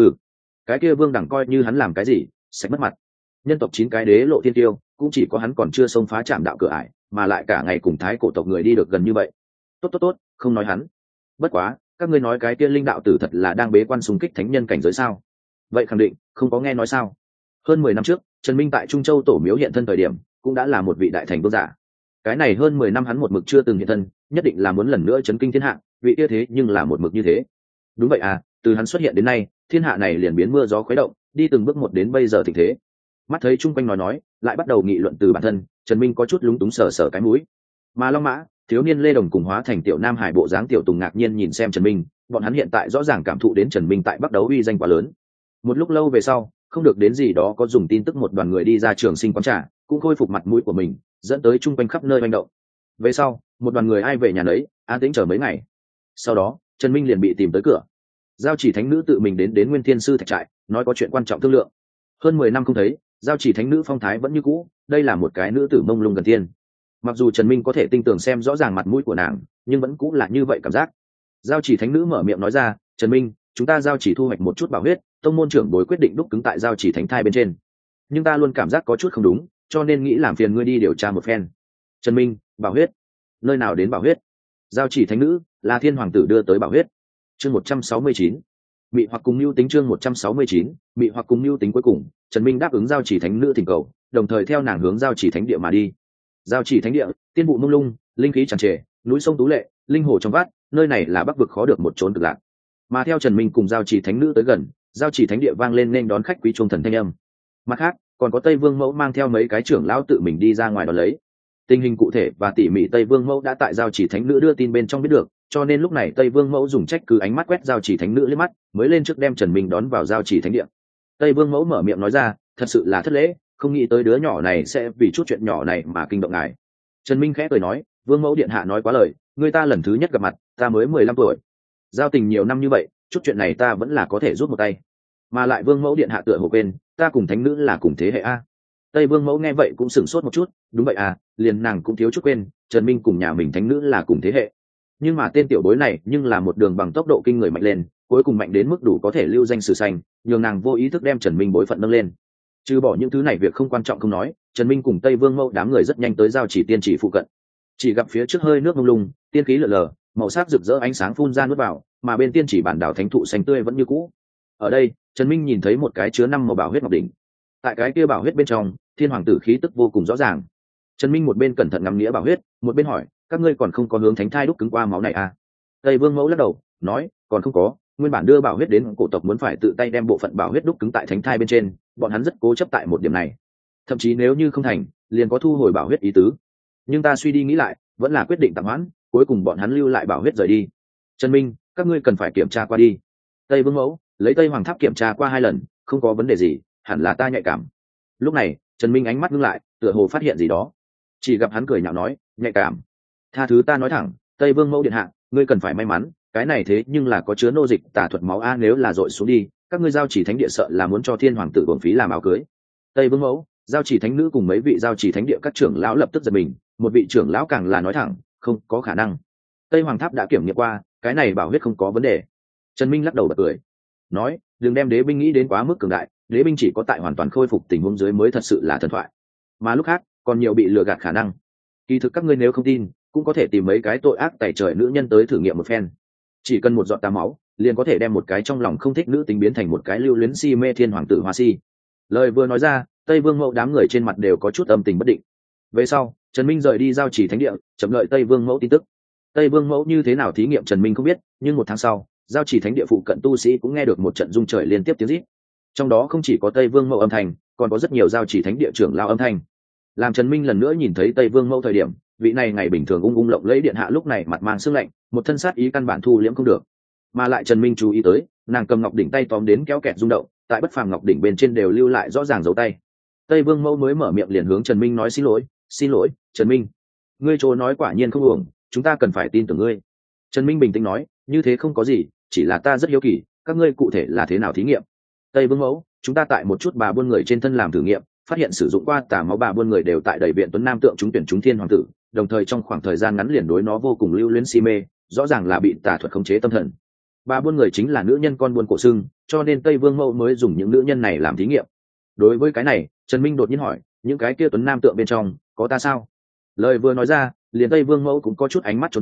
Cái kia Vương Đẳng coi như hắn làm cái gì, sạch mất mặt. Nhân tộc 9 cái đế lộ thiên tiêu, cũng chỉ có hắn còn chưa xông phá trạm đạo cửa ải, mà lại cả ngày cùng thái cổ tộc người đi được gần như vậy. Tốt tốt tốt, không nói hắn. Bất quá các ngươi nói cái kia linh đạo tử thật là đang bế quan xung kích thánh nhân cảnh giới sao? Vậy khẳng định không có nghe nói sao? Hơn 10 năm trước Trần Minh tại Trung Châu tổ miếu hiện thân thời điểm cũng đã là một vị đại thành vương giả. Cái này hơn 10 năm hắn một mực chưa từng hiện thân, nhất định là muốn lần nữa chấn kinh thiên hạ, vị kia thế nhưng là một mực như thế. Đúng vậy à, từ hắn xuất hiện đến nay thiên hạ này liền biến mưa gió khuấy động, đi từng bước một đến bây giờ thịnh thế. Mắt thấy chung quanh nói lại bắt đầu nghị luận từ bản thân, Trần Minh có chút lúng túng sờ sờ cái mũi. Mà Long Mã, thiếu niên Lê Đồng cùng hóa thành tiểu Nam Hải bộ dáng tiểu Tùng ngạc nhiên nhìn xem Trần Minh, bọn hắn hiện tại rõ ràng cảm thụ đến Trần Minh tại Bắc Đấu uy danh quá lớn. Một lúc lâu về sau, không được đến gì đó có dùng tin tức một đoàn người đi ra trường sinh quán trà, cũng khôi phục mặt mũi của mình, dẫn tới chung quanh khắp nơi manh động. Về sau, một đoàn người ai về nhà nấy, an tĩnh chờ mấy ngày. Sau đó, Trần Minh liền bị tìm tới cửa. Giao Chỉ Thánh nữ tự mình đến Nguyên Thiên sư thạch trại, nói có chuyện quan trọng thương lượng. Hơn 10 năm không thấy, Giao Chỉ Thánh nữ phong thái vẫn như cũ, đây là một cái nữ tử mông lung gần thiên. Mặc dù Trần Minh có thể tinh tường xem rõ ràng mặt mũi của nàng, nhưng vẫn cũng là như vậy cảm giác. Giao Chỉ Thánh nữ mở miệng nói ra, "Trần Minh, chúng ta Giao Chỉ thu hoạch một chút bảo huyết, tông môn trưởng bối quyết định đúc cứng tại Giao Chỉ Thánh thai bên trên. Nhưng ta luôn cảm giác có chút không đúng, cho nên nghĩ làm phiền ngươi đi điều tra một phen." Trần Minh, bảo huyết? Nơi nào đến bảo huyết? Giao Chỉ Thánh nữ là Thiên hoàng tử đưa tới bảo huyết. Chương 169. Mị hoặc cùng mưu tính chương 169, mị hoặc cùng mưu tính cuối cùng, Trần Minh đáp ứng Giao Chỉ Thánh nữ thỉnh cầu, đồng thời theo nàng hướng Giao Chỉ Thánh địa mà đi. Giao Chỉ Thánh địa, tiên vụ mông lung, linh khí tràn trề, núi sông tú lệ, linh hồ trong vắt, nơi này là bắc vực khó được một chốn cực lạc. Mà theo Trần Minh cùng Giao Chỉ Thánh nữ tới gần, Giao Chỉ Thánh địa vang lên nên đón khách quý trung thần thanh âm. Mặt khác, còn có Tây Vương Mẫu mang theo mấy cái trưởng lão tự mình đi ra ngoài đón lấy. Tình hình cụ thể và tỉ mỉ Tây Vương Mẫu đã tại Giao Chỉ Thánh nữ đưa tin bên trong biết được, cho nên lúc này Tây Vương Mẫu dùng trách cứ ánh mắt quét Giao Chỉ Thánh nữ liếc mắt, mới lên trước đem Trần Minh đón vào Giao Chỉ Thánh địa. Tây Vương Mẫu mở miệng nói ra, thật sự là thất lễ, không nghĩ tới đứa nhỏ này sẽ vì chút chuyện nhỏ này mà kinh động ngài. Trần Minh khẽ cười nói, Vương Mẫu điện hạ nói quá lời, người ta lần thứ nhất gặp mặt, ta mới 15 tuổi, giao tình nhiều năm như vậy, chút chuyện này ta vẫn là có thể rút một tay. Mà lại Vương Mẫu điện hạ tựa hồ quên, ta cùng thánh nữ là cùng thế hệ a. Tây Vương Mẫu nghe vậy cũng sửng sốt một chút, đúng vậy à, liền nàng cũng thiếu chút quên, Trần Minh cùng nhà mình thánh nữ là cùng thế hệ. Nhưng mà tên tiểu bối này nhưng là một đường bằng tốc độ kinh người mạnh lên, cuối cùng mạnh đến mức đủ có thể lưu danh sử xanh, nhường nàng vô ý thức đem Trần Minh bối phận nâng lên. Trừ bỏ những thứ này việc không quan trọng không nói, Trần Minh cùng Tây Vương Mẫu đám người rất nhanh tới Giao Chỉ tiên chỉ phụ cận. Chỉ gặp phía trước hơi nước mông lung, tiên khí lờ lờ, màu sắc rực rỡ ánh sáng phun ra nuốt vào, mà bên tiên chỉ bản đảo thánh thụ xanh tươi vẫn như cũ. Ở đây, Trần Minh nhìn thấy một cái chứa 5 màu bảo huyết ngọc đỉnh. Tại cái kia bảo huyết bên trong, thiên hoàng tử khí tức vô cùng rõ ràng. Trần Minh một bên cẩn thận ngắm nghĩa bảo huyết, một bên hỏi, các ngươi còn không có hướng thánh thai đúc cứng qua máu này à? Tây Vương Mẫu lắc đầu, nói, còn không có, nguyên bản đưa bảo huyết đến cổ tộc muốn phải tự tay đem bộ phận bảo huyết đúc cứng tại thánh thai bên trên, bọn hắn rất cố chấp tại một điểm này. Thậm chí nếu như không thành, liền có thu hồi bảo huyết ý tứ. Nhưng ta suy đi nghĩ lại, vẫn là quyết định tạm hoãn, cuối cùng bọn hắn lưu lại bảo huyết rời đi. Trần Minh, các ngươi cần phải kiểm tra qua đi. Tây Vương Mẫu lấy Tây Hoàng Tháp kiểm tra qua 2 lần, không có vấn đề gì, hẳn là ta nhạy cảm. Lúc này, Trần Minh ánh mắt ngưng lại, tựa hồ phát hiện gì đó. Chỉ gặp hắn cười nhạo nói, nhạy cảm? Tha thứ ta nói thẳng, Tây Vương Mẫu điện hạ, ngươi cần phải may mắn, cái này thế nhưng là có chứa nô dịch tà thuật máu a, nếu là dội xuống đi, các ngươi Giao Chỉ thánh địa sợ là muốn cho thiên hoàng tử uổng phí làm áo cưới. Tây Vương Mẫu, Giao Chỉ thánh nữ cùng mấy vị Giao Chỉ thánh địa các trưởng lão lập tức giật mình, một vị trưởng lão càng là nói thẳng, không có khả năng. Tây Hoàng Tháp đã kiểm nghiệm qua, cái này bảo huyết không có vấn đề. Trần Minh lắc đầu bật cười, nói, đừng đem đế binh nghĩ đến quá mức cường đại, đế binh chỉ có tại hoàn toàn khôi phục tình huống dưới mới thật sự là thần thoại, mà lúc khác còn nhiều bị lừa gạt khả năng. Kỳ thực các ngươi nếu không tin, cũng có thể tìm mấy cái tội ác tày trời nữ nhân tới thử nghiệm một phen, chỉ cần một giọt tà máu liền có thể đem một cái trong lòng không thích nữ tính biến thành một cái lưu luyến si mê thiên hoàng tử hoa si. Lời vừa nói ra, Tây Vương Mẫu đám người trên mặt đều có chút âm tình bất định. Về sau, Trần Minh rời đi Giao Chỉ thánh địa, chậm đợi Tây Vương Mẫu tin tức. Tây Vương Mẫu như thế nào thí nghiệm Trần Minh không biết, nhưng 1 tháng sau, Giao Chỉ thánh địa phụ cận tu sĩ cũng nghe được một trận rung trời liên tiếp tiếng rít. Trong đó không chỉ có Tây Vương Mẫu âm thanh, còn có rất nhiều Giao Chỉ thánh địa trưởng lao âm thanh. Làm Trần Minh lần nữa nhìn thấy Tây Vương Mẫu thời điểm, vị này ngày bình thường ung ung lộng lẫy điện hạ lúc này mặt mang sương lạnh, một thân sát ý căn bản thu liễm không được. Mà lại Trần Minh chú ý tới, nàng cầm ngọc đỉnh tay tóm đến kéo kẹt rung động, tại bất phàm ngọc đỉnh bên trên đều lưu lại rõ ràng dấu tay. Tây Vương Mẫu mới mở miệng liền hướng Trần Minh nói xin lỗi, Trần Minh, ngươi chỗ nói quả nhiên không uổng, chúng ta cần phải tin tưởng ngươi. Trần Minh bình tĩnh nói, như thế không có gì, chỉ là ta rất hiếu kỳ, các ngươi cụ thể là thế nào thí nghiệm? Tây Vương Mẫu, chúng ta tại một chút bà buôn người trên thân làm thử nghiệm, phát hiện sử dụng qua tà máu bà buôn người đều tại đầy viện tuấn nam tượng trúng tuyển trúng thiên hoàng tử, đồng thời trong khoảng thời gian ngắn liền đối nó vô cùng lưu luyến si mê, rõ ràng là bị tà thuật khống chế tâm thần. Bà buôn người chính là nữ nhân con buôn cổ xưng, cho nên Tây Vương Mẫu mới dùng những nữ nhân này làm thí nghiệm. Đối với cái này, Trần Minh đột nhiên hỏi, những cái kia tuấn nam tượng bên trong có ta sao? Lời vừa nói ra, liền Tây Vương Mẫu cũng có chút ánh mắt trốn tránh,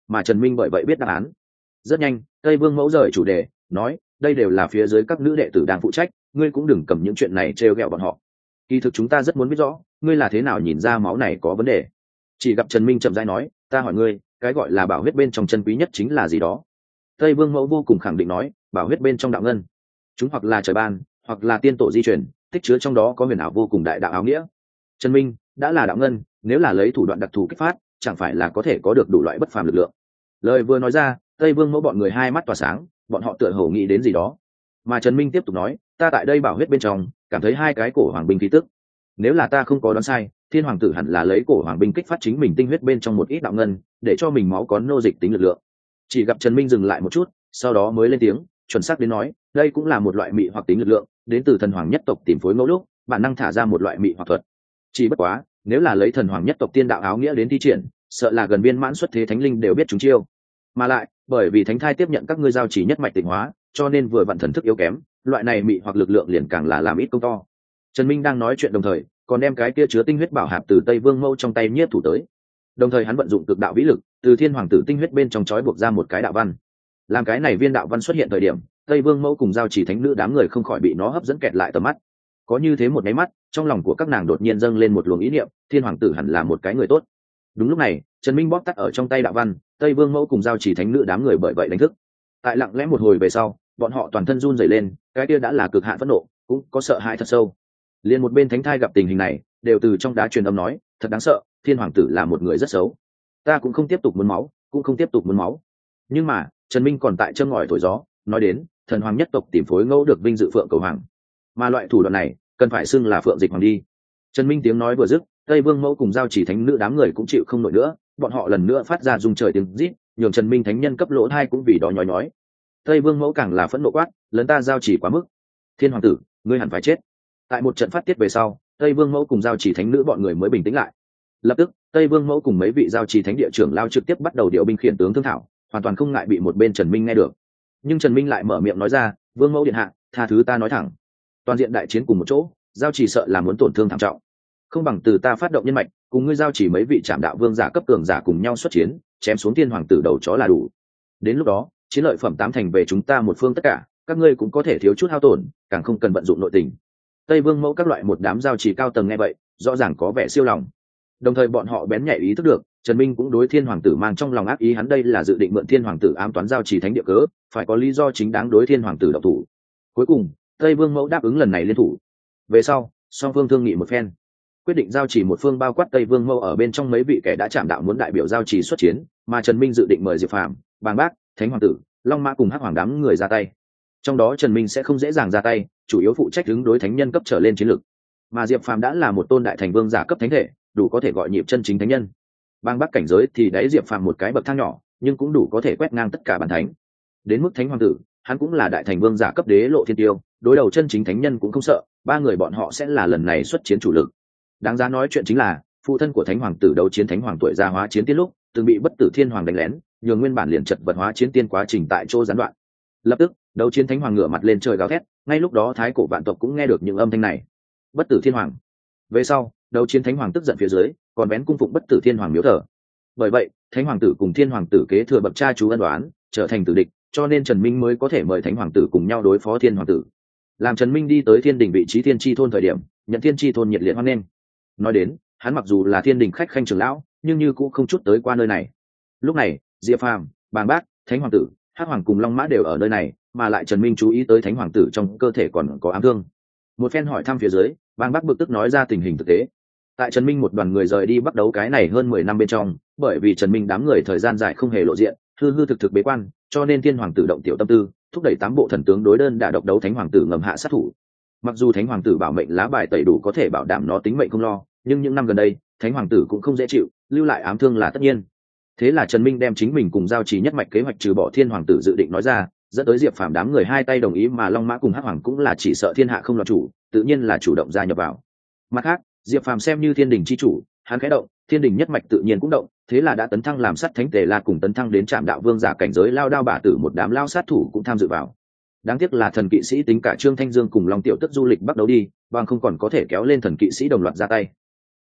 mà Trần Minh bởi vậy biết đáp án. Rất nhanh Tây Vương Mẫu rời chủ đề, nói đây đều là phía dưới các nữ đệ tử đang phụ trách, ngươi cũng đừng cầm những chuyện này trêu ghẹo bọn họ. Kỳ thực chúng ta rất muốn biết rõ ngươi là thế nào nhìn ra máu này có vấn đề. Chỉ gặp Trần Minh chậm rãi nói, ta hỏi ngươi, cái gọi là bảo huyết bên trong chân quý nhất chính là gì đó? Tây Vương Mẫu vô cùng khẳng định nói, bảo huyết bên trong đạo ngân. Chúng hoặc là trời ban, hoặc là tiên tổ di truyền, tích chứa trong đó có huyền ảo vô cùng đại đạo áo nghĩa. Trần Minh, đã là đạo ngân, nếu là lấy thủ đoạn đặc thù kích phát, chẳng phải là có thể có được đủ loại bất phàm lực lượng. Lời vừa nói ra, Tây Vương Mẫu bọn người hai mắt tỏa sáng, bọn họ tựa hồ nghĩ đến gì đó. Mà Trần Minh tiếp tục nói, ta tại đây bảo huyết bên trong cảm thấy hai cái cổ hoàng binh khí tức. Nếu là ta không có đoán sai, thiên hoàng tử hẳn là lấy cổ hoàng binh kích phát chính mình tinh huyết bên trong một ít đạo ngân, để cho mình máu có nô dịch tính lực lượng. Chỉ gặp Trần Minh dừng lại một chút, sau đó mới lên tiếng, chuẩn xác đến nói, đây cũng là một loại mị hoặc tính lực lượng, đến từ thần hoàng nhất tộc tìm phối ngẫu lúc, bản năng thả ra một loại mị hoặc thuật. Chỉ bất quá, nếu là lấy thần hoàng nhất tộc tiên đạo áo nghĩa đến thi triển, sợ là gần viên mãn xuất thế thánh linh đều biết chúng chiêu. Mà lại, bởi vì thánh thai tiếp nhận các ngươi giao chỉ nhất mạch tịnh hóa, cho nên vừa vặn thần thức yếu kém, loại này mị hoặc lực lượng liền càng là làm ít công to. Trần Minh đang nói chuyện đồng thời, còn đem cái kia chứa tinh huyết bảo hạp từ Tây Vương Mẫu trong tay nhiếp thủ tới. Đồng thời hắn vận dụng cực đạo vĩ lực, từ thiên hoàng tử tinh huyết bên trong chói buộc ra một cái đạo văn. Làm cái này viên đạo văn xuất hiện thời điểm, Tây Vương Mẫu cùng giao chỉ thánh nữ đám người không khỏi bị nó hấp dẫn kẹt lại tầm mắt. Có như thế một cái mắt, trong lòng của các nàng đột nhiên dâng lên một luồng ý niệm, thiên hoàng tử hẳn là một cái người tốt. Đúng lúc này, Trần Minh bóp tắt ở trong tay đạo văn, Tây Vương Mẫu cùng giao chỉ thánh nữ đám người bởi vậy đánh thức. Tại lặng lẽ một hồi về sau, bọn họ toàn thân run rẩy lên, cái kia đã là cực hạn phẫn nộ, cũng có sợ hãi thật sâu. Liên một bên thánh thai gặp tình hình này, đều từ trong đá truyền âm nói, thật đáng sợ, thiên hoàng tử là một người rất xấu. Ta cũng không tiếp tục muốn máu, cũng không tiếp tục muốn máu. Nhưng mà Trần Minh còn tại châm ngòi thổi gió, nói đến thần hoàng nhất tộc tìm phối ngẫu được vinh dự phượng cầu hoàng, mà loại thủ đoạn này cần phải xưng là phượng dịch hoàng đi. Trần Minh tiếng nói vừa dứt, Tây Vương Mẫu cùng giao chỉ thánh nữ đám người cũng chịu không nổi nữa, bọn họ lần nữa phát ra rung trời tiếng rít, nhường Trần Minh thánh nhân cấp lỗ thai cũng vì đó nhói nhói. Tây Vương Mẫu càng là phẫn nộ quát, lớn ta giao chỉ quá mức, thiên hoàng tử ngươi hẳn phải chết. Tại một trận phát tiết về sau, Tây Vương Mẫu cùng giao chỉ thánh nữ bọn người mới bình tĩnh lại. Lập tức Tây Vương Mẫu cùng mấy vị giao chỉ thánh địa trưởng lao trực tiếp bắt đầu điều binh khiển tướng thương thảo, hoàn toàn không ngại bị một bên Trần Minh nghe được. Nhưng Trần Minh lại mở miệng nói ra, Vương Mẫu điện hạ, tha thứ ta nói thẳng, toàn diện đại chiến cùng một chỗ, giao chỉ sợ là muốn tổn thương thảm trọng, không bằng từ ta phát động nhân mạch, cùng ngươi giao chỉ mấy vị trạm đạo vương giả cấp cường giả cùng nhau xuất chiến, chém xuống thiên hoàng tử đầu chó là đủ. Đến lúc đó chiến lợi phẩm tám thành về chúng ta một phương tất cả, các ngươi cũng có thể thiếu chút hao tổn, càng không cần vận dụng nội tình. Tây Vương Mẫu các loại một đám giao chỉ cao tầng nghe vậy, rõ ràng có vẻ siêu lòng. Đồng thời bọn họ bén nhạy ý thức được, Trần Minh cũng đối thiên hoàng tử mang trong lòng ác ý, hắn đây là dự định mượn thiên hoàng tử ám toán giao chỉ thánh địa cớ, phải có lý do chính đáng đối thiên hoàng tử động thủ. Cuối cùng Tây Vương Mẫu đáp ứng lần này liên thủ. Về sau song phương thương nghị một phen, quyết định giao chỉ một phương bao quát Tây Vương Mẫu ở bên trong mấy vị kẻ đã chạm đạo muốn đại biểu giao chỉ xuất chiến, mà Trần Minh dự định mời Diệp Phàm, Bàng Bác, Thánh Hoàng tử, Long Mã cùng Hắc Hoàng đám người ra tay. Trong đó Trần Minh sẽ không dễ dàng ra tay, chủ yếu phụ trách ứng đối thánh nhân cấp trở lên chiến lược. Mà Diệp Phàm đã là một tôn đại thành vương giả cấp thánh thể, đủ có thể gọi nhịp chân chính thánh nhân. Bàng Bác cảnh giới thì đáy Diệp Phàm một cái bậc thang nhỏ, nhưng cũng đủ có thể quét ngang tất cả bản thánh. Đến mức Thánh Hoàng tử, hắn cũng là đại thành vương giả cấp đế lộ thiên tiêu, đối đầu chân chính thánh nhân cũng không sợ, ba người bọn họ sẽ là lần này xuất chiến chủ lực. Đáng giá nói chuyện chính là phụ thân của Thánh Hoàng tử đấu chiến Thánh Hoàng tuổi gia hóa chiến tiên lúc từng bị bất tử thiên hoàng đánh lén, nhường nguyên bản liền chật vật hóa chiến tiên quá trình tại chỗ gián đoạn. Lập tức đấu chiến Thánh Hoàng ngửa mặt lên trời gào thét, ngay lúc đó thái cổ vạn tộc cũng nghe được những âm thanh này. Bất tử thiên hoàng. Về sau đấu chiến Thánh Hoàng tức giận phía dưới, còn bén cung phụng bất tử thiên hoàng miếu thờ. Bởi vậy Thánh Hoàng tử cùng Thiên Hoàng tử kế thừa bậc cha chú ân đoán, trở thành tử địch, cho nên Trần Minh mới có thể mời Thánh Hoàng tử cùng nhau đối phó Thiên Hoàng tử. Làm Trần Minh đi tới thiên đình vị trí thiên tri thôn thời điểm, nhận thiên tri thôn nhiệt liệt hoan nghênh. Nói đến hắn mặc dù là thiên đình khách khanh trưởng lão, nhưng như cũng không chút tới qua nơi này. Lúc này Diệp Phàm, Bàng Bác, Thánh Hoàng tử, Hắc Hoàng cùng Long Mã đều ở nơi này, mà lại Trần Minh chú ý tới Thánh Hoàng tử trong cơ thể còn có ám thương. Một phen hỏi thăm phía dưới, Bàng Bác bực tức nói ra tình hình thực tế. Tại Trần Minh một đoàn người rời đi bắt đấu cái này hơn 10 năm bên trong, bởi vì Trần Minh đám người thời gian dài không hề lộ diện, hư hư thực thực bế quan, cho nên Thiên Hoàng tử động tiểu tâm tư, thúc đẩy 8 bộ thần tướng đối đơn đả độc đấu Thánh Hoàng tử ngầm hạ sát thủ. Mặc dù Thánh Hoàng tử bảo mệnh lá bài tẩy đủ có thể bảo đảm nó tính mệnh không lo, nhưng những năm gần đây Thánh Hoàng tử cũng không dễ chịu, lưu lại ám thương là tất nhiên. Thế là Trần Minh đem chính mình cùng giao trì nhất mạch kế hoạch trừ bỏ Thiên Hoàng tử dự định nói ra, dẫn tới Diệp Phàm đám người hai tay đồng ý, mà Long Mã cùng Hắc Hoàng cũng là chỉ sợ thiên hạ không loạn chủ, tự nhiên là chủ động gia nhập vào. Mặt khác Diệp Phàm xem như thiên đình chi chủ, hắn khẽ động, thiên đình nhất mạch tự nhiên cũng động, thế là đã tấn thăng làm sắt thánh tề la cùng tấn thăng đến trạm đạo vương giả cảnh giới lao đao bả tử một đám lao sát thủ cũng tham dự vào. Đáng tiếc là thần kỵ sĩ tính cả Trương Thanh Dương cùng Long Tiểu Tức du lịch bắt đầu đi, bằng không còn có thể kéo lên thần kỵ sĩ đồng loạt ra tay.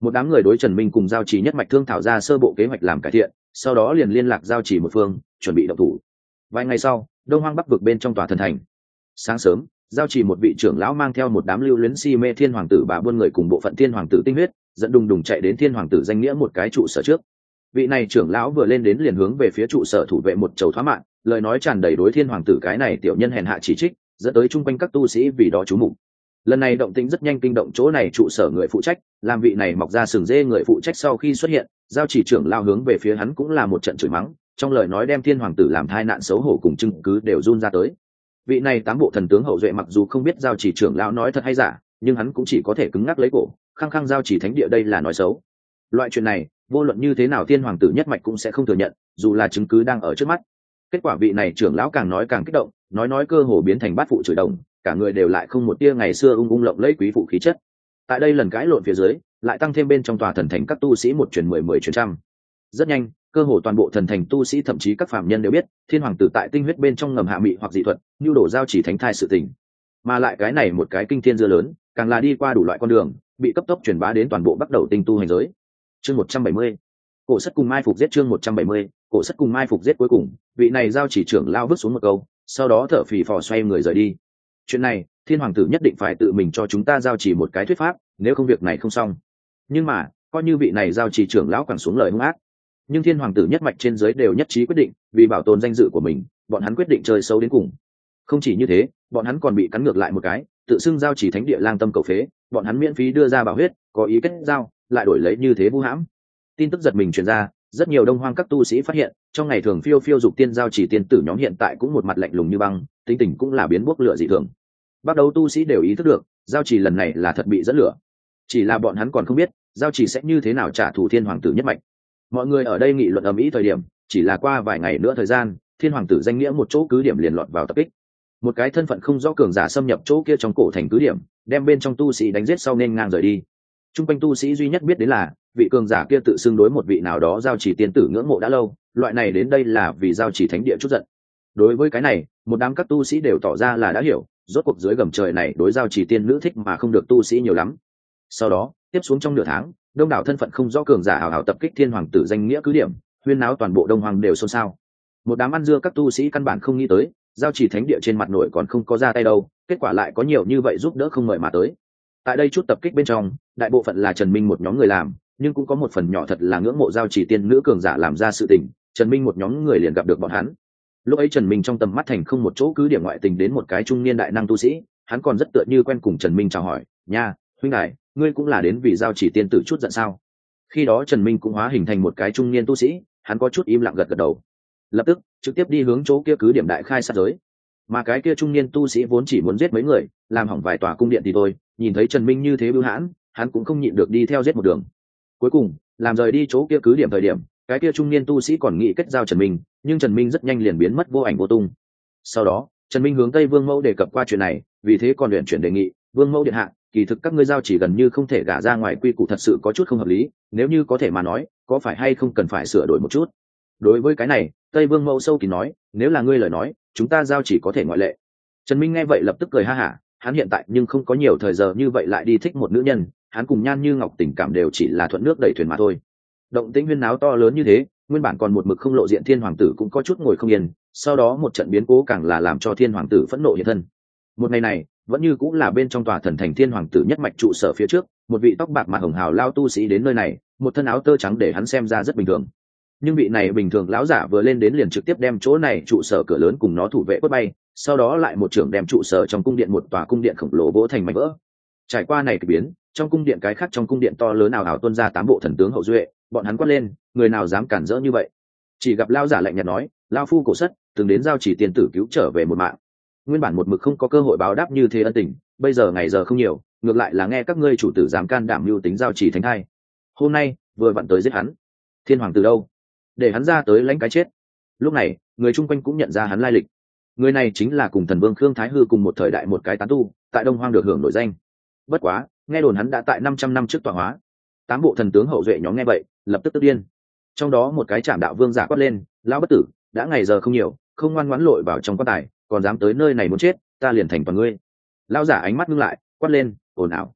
Một đám người đối Trần Minh cùng giao chỉ nhất mạch thương thảo ra sơ bộ kế hoạch làm cải thiện, sau đó liền liên lạc giao chỉ một phương, chuẩn bị động thủ. Vài ngày sau, Đông Hoang Bắc vực bên trong tòa thần thành. Sáng sớm, giao chỉ một vị trưởng lão mang theo một đám lưu luyến si mê thiên hoàng tử bà buôn người cùng bộ phận thiên hoàng tử tinh huyết, dẫn đùng đùng chạy đến thiên hoàng tử danh nghĩa một cái trụ sở trước. Vị này trưởng lão vừa lên đến liền hướng về phía trụ sở thủ vệ một chầu thoá mạng, lời nói tràn đầy đối thiên hoàng tử cái này tiểu nhân hèn hạ chỉ trích, dẫn tới chung quanh các tu sĩ vì đó chú mục. Lần này động tĩnh rất nhanh kinh động chỗ này trụ sở người phụ trách, làm vị này mọc ra sừng dê người phụ trách sau khi xuất hiện, giao chỉ trưởng lao hướng về phía hắn cũng là một trận chửi mắng, trong lời nói đem thiên hoàng tử làm thai nạn xấu hổ cùng chứng cứ đều run ra tới. Vị này tám bộ thần tướng hậu duệ mặc dù không biết giao chỉ trưởng lão nói thật hay giả, nhưng hắn cũng chỉ có thể cứng ngắc lấy cổ, khăng khăng giao chỉ thánh địa đây là nói xấu. Loại chuyện này, vô luận như thế nào thiên hoàng tử nhất mạch cũng sẽ không thừa nhận, dù là chứng cứ đang ở trước mắt. Kết quả vị này trưởng lão càng nói càng kích động, nói cơ hồ biến thành bát phụ chửi đồng, cả người đều lại không một tia ngày xưa ung lộng lẫy quý phụ khí chất. Tại đây lần cãi lộn phía dưới, lại tăng thêm bên trong tòa thần thành các tu sĩ một truyền 10 truyền trăm. Rất nhanh, cơ hồ toàn bộ thần thành tu sĩ thậm chí các phạm nhân đều biết, thiên hoàng tử tại tinh huyết bên trong ngầm hạ mị hoặc dị thuật, nhu đổ giao chỉ thánh thai sự tình. Mà lại cái này một cái kinh thiên dưa lớn, càng là đi qua đủ loại con đường, bị cấp tốc truyền bá đến toàn bộ bắt đầu tinh tu hành giới. Chương 170. Cổ sất cùng mai phục giết chương 170, cổ sất cùng mai phục giết cuối cùng, vị này giao chỉ trưởng lao vứt xuống một câu, sau đó thở phì phò xoay người rời đi. Chuyện này, thiên hoàng tử nhất định phải tự mình cho chúng ta giao chỉ một cái thuyết pháp, nếu không việc này không xong. Nhưng mà, coi như vị này giao chỉ trưởng lão quẳng xuống lời hung ác, nhưng thiên hoàng tử nhất mạch trên dưới đều nhất trí quyết định, vì bảo tồn danh dự của mình, bọn hắn quyết định chơi xấu đến cùng. Không chỉ như thế, bọn hắn còn bị cắn ngược lại một cái, tự xưng giao chỉ thánh địa lang tâm cầu phế, bọn hắn miễn phí đưa ra bảo huyết, có ý kết giao, lại đổi lấy như thế vu hãm. Tin tức giật mình truyền ra, rất nhiều đông hoang các tu sĩ phát hiện, trong ngày thường phiêu phiêu dục tiên giao chỉ tiên tử nhóm hiện tại cũng một mặt lạnh lùng như băng, tính tình cũng là biến bốc lửa dị thường. Bắt đầu tu sĩ đều ý thức được, giao chỉ lần này là thật bị dẫn lửa. Chỉ là bọn hắn còn không biết, giao chỉ sẽ như thế nào trả thù thiên hoàng tử nhất mạch. Mọi người ở đây nghị luận ầm ĩ thời điểm, chỉ là qua vài ngày nữa thời gian, thiên hoàng tử danh nghĩa một chỗ cứ điểm liền lọt vào tập kích. Một cái thân phận không rõ cường giả xâm nhập chỗ kia trong cổ thành cứ điểm, đem bên trong tu sĩ đánh giết sau nên ngang rời đi. Trung quanh tu sĩ duy nhất biết đến là, vị cường giả kia tự xưng đối một vị nào đó giao chỉ tiên tử ngưỡng mộ đã lâu, loại này đến đây là vì giao chỉ thánh địa chút giận. Đối với cái này, một đám các tu sĩ đều tỏ ra là đã hiểu, rốt cuộc dưới gầm trời này đối giao chỉ tiên nữ thích mà không được tu sĩ nhiều lắm. Sau đó, tiếp xuống trong nửa tháng, đông đảo thân phận không rõ cường giả hào hào tập kích thiên hoàng tử danh nghĩa cứ điểm, huyên náo toàn bộ đông hoàng đều xôn xao. Một đám ăn dưa các tu sĩ căn bản không nghĩ tới, giao chỉ thánh địa trên mặt nội còn không có ra tay đâu, kết quả lại có nhiều như vậy giúp đỡ không mời mà tới. Tại đây chút tập kích bên trong, đại bộ phận là Trần Minh một nhóm người làm, nhưng cũng có một phần nhỏ thật là ngưỡng mộ giao chỉ tiên nữ cường giả làm ra sự tình, Trần Minh một nhóm người liền gặp được bọn hắn. Lúc ấy Trần Minh trong tầm mắt thành không một chỗ cứ điểm ngoại tình đến một cái trung niên đại năng tu sĩ, hắn còn rất tựa như quen cùng Trần Minh chào hỏi, nha, huynh đại, ngươi cũng là đến vì giao chỉ tiên tử chút giận sao? Khi đó Trần Minh cũng hóa hình thành một cái trung niên tu sĩ, hắn có chút im lặng gật gật đầu, lập tức trực tiếp đi hướng chỗ kia cứ điểm đại khai sát giới. Mà cái kia trung niên tu sĩ vốn chỉ muốn giết mấy người, làm hỏng vài tòa cung điện thì thôi, nhìn thấy Trần Minh như thế bưu hãn, hắn cũng không nhịn được đi theo giết một đường. Cuối cùng, làm rời đi chỗ kia cứ điểm thời điểm, cái kia trung niên tu sĩ còn nghĩ kết giao Trần Minh, nhưng Trần Minh rất nhanh liền biến mất vô ảnh vô tung. Sau đó, Trần Minh hướng Tây Vương Mẫu đề cập qua chuyện này, vì thế còn luyện chuyển đề nghị, Vương Mẫu điện hạ, kỳ thực các ngươi giao chỉ gần như không thể gả ra ngoài quy củ thật sự có chút không hợp lý, nếu như có thể mà nói, có phải hay không cần phải sửa đổi một chút. Đối với cái này, Tây Vương Mẫu sâu kín nói, nếu là ngươi lời nói, chúng ta giao chỉ có thể ngoại lệ. Trần Minh nghe vậy lập tức cười ha hả, hắn hiện tại nhưng không có nhiều thời giờ như vậy lại đi thích một nữ nhân, hắn cùng Nhan Như Ngọc tình cảm đều chỉ là thuận nước đẩy thuyền mà thôi. Động tĩnh huyên náo to lớn như thế, nguyên bản còn một mực không lộ diện thiên hoàng tử cũng có chút ngồi không yên, sau đó một trận biến cố càng là làm cho thiên hoàng tử phẫn nộ hiện thân. Một ngày này, vẫn như cũng là bên trong tòa thần thành thiên hoàng tử nhất mạch trụ sở phía trước, một vị tóc bạc mặt hồng hào lao tu sĩ đến nơi này, một thân áo tơ trắng để hắn xem ra rất bình thường. Nhưng vị này bình thường lão giả vừa lên đến liền trực tiếp đem chỗ này trụ sở cửa lớn cùng nó thủ vệ quất bay, sau đó lại một trưởng đem trụ sở trong cung điện một tòa cung điện khổng lồ vỗ thành mảnh vỡ. Trải qua này kỳ biến, trong cung điện cái khác trong cung điện to lớn ào ào tuôn ra 8 bộ thần tướng hậu duệ, bọn hắn quát lên, người nào dám cản rỡ như vậy? Chỉ gặp lão giả lạnh nhạt nói, lão phu cổ sất, từng đến giao chỉ tiền tử cứu trở về một mạng. Nguyên bản một mực không có cơ hội báo đáp như thế ân tình, bây giờ ngày giờ không nhiều, ngược lại là nghe các ngươi chủ tử dám can đảm mưu tính giao chỉ thánh thai. Hôm nay vừa vặn tới giết hắn. Thiên hoàng từ đâu? Để hắn ra tới lãnh cái chết. Lúc này, người chung quanh cũng nhận ra hắn lai lịch. Người này chính là cùng thần vương Khương Thái Hư cùng một thời đại một cái tán tu, tại Đông Hoang được hưởng nổi danh. Bất quá, nghe đồn hắn đã tại 500 năm trước tọa hóa. 8 bộ thần tướng hậu duệ nhóm nghe vậy, lập tức tức điên. Trong đó một cái Trảm Đạo Vương giả quát lên, lão bất tử, đã ngày giờ không nhiều, không ngoan ngoãn lội vào trong quan tài, còn dám tới nơi này muốn chết, ta liền thành toàn ngươi. Lão giả ánh mắt ngưng lại, quát lên, ồn ào.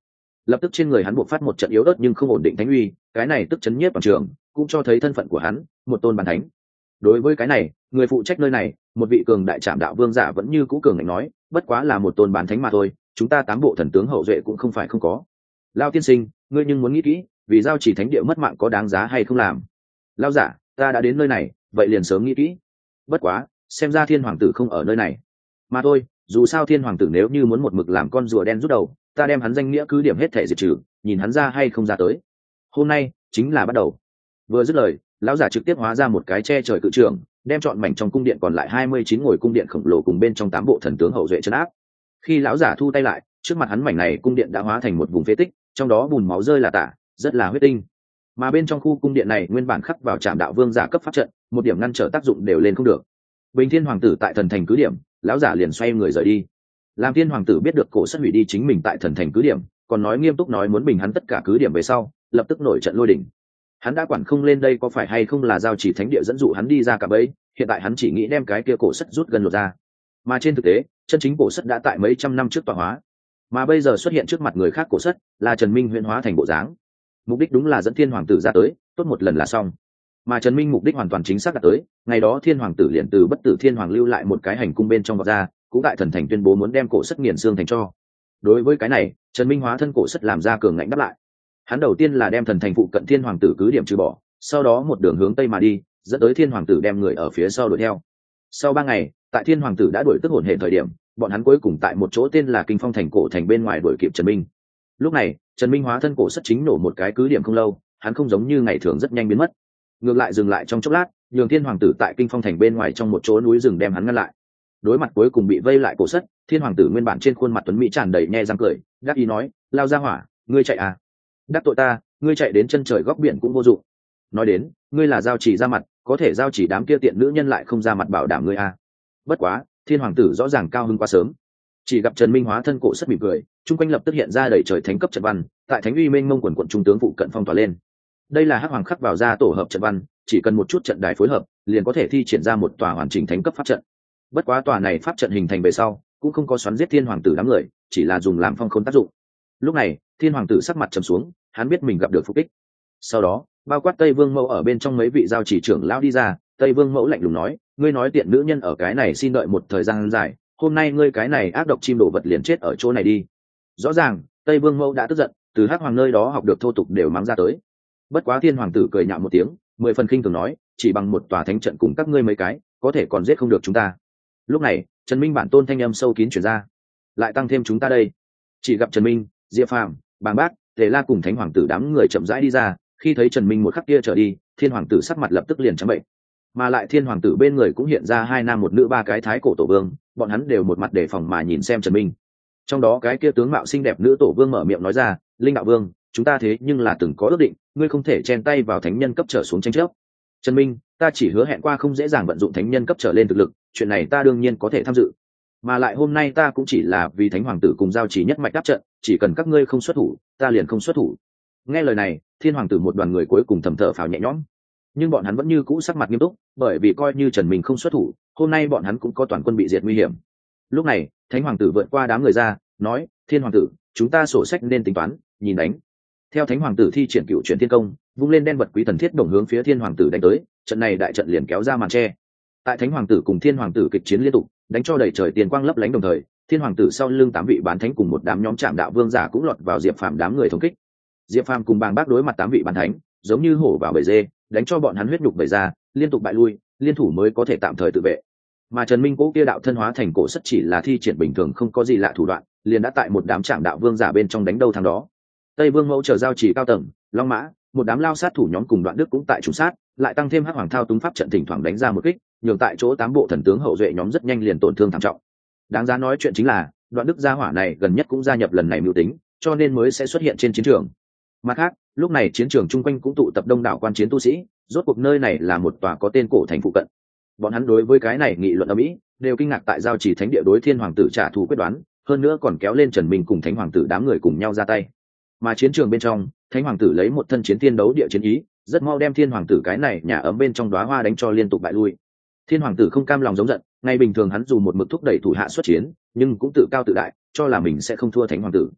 lập tức trên người hắn buộc phát một trận yếu ớt nhưng không ổn định thánh uy, cái này tức chấn nhiếp toàn trường, cũng cho thấy thân phận của hắn, một tôn bàn thánh. Đối với cái này, người phụ trách nơi này, một vị cường đại trạm đạo vương giả vẫn như cũ cường ngạnh nói, bất quá là một tôn bàn thánh mà thôi, chúng ta 8 bộ thần tướng hậu duệ cũng không phải không có. Lao tiên sinh, ngươi nhưng muốn nghĩ kỹ, vì giao chỉ thánh địa mất mạng có đáng giá hay không làm. Lao giả, ta đã đến nơi này, vậy liền sớm nghĩ kỹ. Bất quá, xem ra thiên hoàng tử không ở nơi này mà thôi, dù sao thiên hoàng tử nếu như muốn một mực làm con rùa đen rút đầu, ta đem hắn danh nghĩa cứ điểm hết thể diệt trừ, nhìn hắn ra hay không ra tới. Hôm nay chính là bắt đầu. Vừa dứt lời, lão giả trực tiếp hóa ra một cái che trời cự trường, đem trọn mảnh trong cung điện còn lại 29 ngôi cung điện khổng lồ cùng bên trong 8 bộ thần tướng hậu duệ trấn áp. Khi lão giả thu tay lại, trước mặt hắn mảnh này cung điện đã hóa thành một vùng phế tích, trong đó bùn máu rơi là tả, rất là huyết tinh. Mà bên trong khu cung điện này nguyên bản khắc vào trạm đạo vương giả cấp pháp trận, một điểm ngăn trở tác dụng đều lên không được. Bình Thiên hoàng tử tại thần thành cứ điểm, lão giả liền xoay người rời đi. Làm Thiên hoàng tử biết được cổ sất hủy đi chính mình tại thần thành cứ điểm, còn nói nghiêm túc nói muốn bình hắn tất cả cứ điểm về sau, lập tức nổi trận lôi đình. Hắn đã quản không lên đây có phải hay không là giao chỉ thánh địa dẫn dụ hắn đi ra cả bấy, hiện tại hắn chỉ nghĩ đem cái kia cổ sất rút gần lột ra. Mà trên thực tế, chân chính cổ sất đã tại mấy trăm năm trước tọa hóa, mà bây giờ xuất hiện trước mặt người khác cổ sất, là Trần Minh huyễn hóa thành bộ dáng. Mục đích đúng là dẫn Thiên hoàng tử ra tới, tốt một lần là xong. Mà Trần Minh mục đích hoàn toàn chính xác đã tới, ngày đó Thiên hoàng tử liền từ Bất Tử Thiên hoàng lưu lại một cái hành cung bên trong vọt ra, cũng tại thần thành tuyên bố muốn đem cổ sất nghiền xương thành cho. Đối với cái này, Trần Minh hóa thân cổ sất làm ra cường ngạnh đáp lại. Hắn đầu tiên là đem thần thành phụ cận Thiên hoàng tử cứ điểm trừ bỏ, sau đó một đường hướng tây mà đi, dẫn tới Thiên hoàng tử đem người ở phía sau đuổi theo. Sau 3 ngày, tại Thiên hoàng tử đã đuổi tức hồn hệ thời điểm, bọn hắn cuối cùng tại một chỗ tên là Kinh Phong thành cổ thành bên ngoài đuổi kịp Trần Minh. Lúc này, Trần Minh hóa thân cổ sất chính nổ một cái cứ điểm không lâu, hắn không giống như ngày thường rất nhanh biến mất, ngược lại dừng lại trong chốc lát, nhường Thiên hoàng tử tại Kinh Phong thành bên ngoài trong một chỗ núi rừng đem hắn ngăn lại. Đối mặt cuối cùng bị vây lại cổ sất, Thiên hoàng tử nguyên bản trên khuôn mặt tuấn mỹ tràn đầy nhe răng cười, đáp ý nói, lao ra hỏa, ngươi chạy à? Đắc tội ta, ngươi chạy đến chân trời góc biển cũng vô dụng. Nói đến, ngươi là giao chỉ ra mặt, có thể giao chỉ đám kia tiện nữ nhân lại không ra mặt bảo đảm ngươi à? Bất quá, Thiên hoàng tử rõ ràng cao hứng quá sớm. Chỉ gặp Trần Minh hóa thân cổ sất mỉm cười, chung quanh lập tức hiện ra đầy trời thánh cấp trận văn, tại thánh uy mênh mông quần quận trung tướng phụ cận phong tỏa lên. Đây là hắc hoàng khắc vào ra tổ hợp trận văn, chỉ cần một chút trận đài phối hợp, liền có thể thi triển ra một tòa hoàn chỉnh thánh cấp pháp trận. Bất quá tòa này pháp trận hình thành về sau, cũng không có xoắn giết Thiên hoàng tử đám người, chỉ là dùng làm phong khôn tác dụng. Lúc này, Thiên hoàng tử sắc mặt trầm xuống, hắn biết mình gặp được phục kích. Sau đó, bao quát Tây Vương Mẫu ở bên trong mấy vị giao chỉ trưởng lão đi ra, Tây Vương Mẫu lạnh lùng nói, ngươi nói tiện nữ nhân ở cái này xin đợi một thời gian dài, hôm nay ngươi cái này ác độc chim đồ vật liền chết ở chỗ này đi. Rõ ràng, Tây Vương Mẫu đã tức giận, từ hắc hoàng nơi đó học được thô tục đều mắng ra tới. Bất quá Thiên hoàng tử cười nhạo một tiếng, 10 phần khinh thường nói, chỉ bằng một tòa thánh trận cùng các ngươi mấy cái, có thể còn giết không được chúng ta. Lúc này, Trần Minh bản tôn thanh âm sâu kín truyền ra, lại tăng thêm chúng ta đây. Chỉ gặp Trần Minh, Diệp Phàm, Bàng Bác, Tề La cùng thánh hoàng tử đám người chậm rãi đi ra, khi thấy Trần Minh một khắc kia trở đi, Thiên hoàng tử sắc mặt lập tức liền trắng bệnh. Mà lại Thiên hoàng tử bên người cũng hiện ra 2 nam một nữ 3 cái thái cổ tổ vương, bọn hắn đều một mặt đề phòng mà nhìn xem Trần Minh. Trong đó cái kia tướng mạo xinh đẹp nữ tổ vương mở miệng nói ra, Linh đạo vương, chúng ta thế nhưng là từng có ước định, ngươi không thể chen tay vào thánh nhân cấp trở xuống tranh chấp. Trần Minh, ta chỉ hứa hẹn qua không dễ dàng vận dụng thánh nhân cấp trở lên thực lực, chuyện này ta đương nhiên có thể tham dự. Mà lại hôm nay ta cũng chỉ là vì thánh hoàng tử cùng giao chỉ nhất mạch đáp trận, chỉ cần các ngươi không xuất thủ, ta liền không xuất thủ. Nghe lời này, Thiên hoàng tử một đoàn người cuối cùng thầm thở phào nhẹ nhõm. Nhưng bọn hắn vẫn như cũ sắc mặt nghiêm túc, bởi vì coi như Trần Minh không xuất thủ, hôm nay bọn hắn cũng có toàn quân bị diệt nguy hiểm. Lúc này, thánh hoàng tử vượt qua đám người ra, nói, Thiên hoàng tử, chúng ta sổ sách nên tính toán, nhìn đánh. Theo thánh hoàng tử thi triển cựu chuyển thiên công, vung lên đen vật quý thần thiết đồng hướng phía Thiên hoàng tử đánh tới, trận này đại trận liền kéo ra màn che. Tại thánh hoàng tử cùng Thiên hoàng tử kịch chiến liên tục, đánh cho đầy trời tiền quang lấp lánh đồng thời, Thiên hoàng tử sau lưng 8 vị bán thánh cùng một đám nhóm trạm đạo vương giả cũng lọt vào Diệp Phàm đám người thống kích. Diệp Phàm cùng Bàng Bác đối mặt 8 vị bán thánh, giống như hổ vào bầy dê, đánh cho bọn hắn huyết nhục bầy ra, liên tục bại lui, liên thủ mới có thể tạm thời tự vệ. Mà Trần Minh cố kia đạo thân hóa thành cổ sất chỉ là thi triển bình thường không có gì lạ thủ đoạn, liền đã tại một đám trạm đạo vương giả bên trong đánh đâu thằng đó. Tây Vương Mẫu chờ giao chỉ cao tầng, Long Mã, một đám lao sát thủ nhóm cùng Đoạn Đức cũng tại trùng sát, lại tăng thêm hắc hoàng thao túng pháp trận thỉnh thoảng đánh ra một kích, nhường tại chỗ 8 bộ thần tướng hậu duệ nhóm rất nhanh liền tổn thương thảm trọng. Đáng giá nói chuyện chính là, Đoạn Đức gia hỏa này gần nhất cũng gia nhập lần này mưu tính, cho nên mới sẽ xuất hiện trên chiến trường. Mặt khác, lúc này chiến trường chung quanh cũng tụ tập đông đảo quan chiến tu sĩ, rốt cuộc nơi này là một tòa có tên cổ thành phụ cận. Bọn hắn đối với cái này nghị luận ở mỹ, đều kinh ngạc tại giao chỉ thánh địa đối Thiên hoàng tử trả thù quyết đoán, hơn nữa còn kéo lên Trần Minh cùng thánh hoàng tử đám người cùng nhau ra tay. Mà chiến trường bên trong, thánh hoàng tử lấy một thân chiến thiên đấu địa chiến ý, rất mau đem Thiên hoàng tử cái này nhà ấm bên trong đóa hoa đánh cho liên tục bại lui. Thiên hoàng tử không cam lòng giống giận, ngày bình thường hắn dù một mực thúc đẩy thủ hạ xuất chiến, nhưng cũng tự cao tự đại, cho là mình sẽ không thua thánh hoàng tử.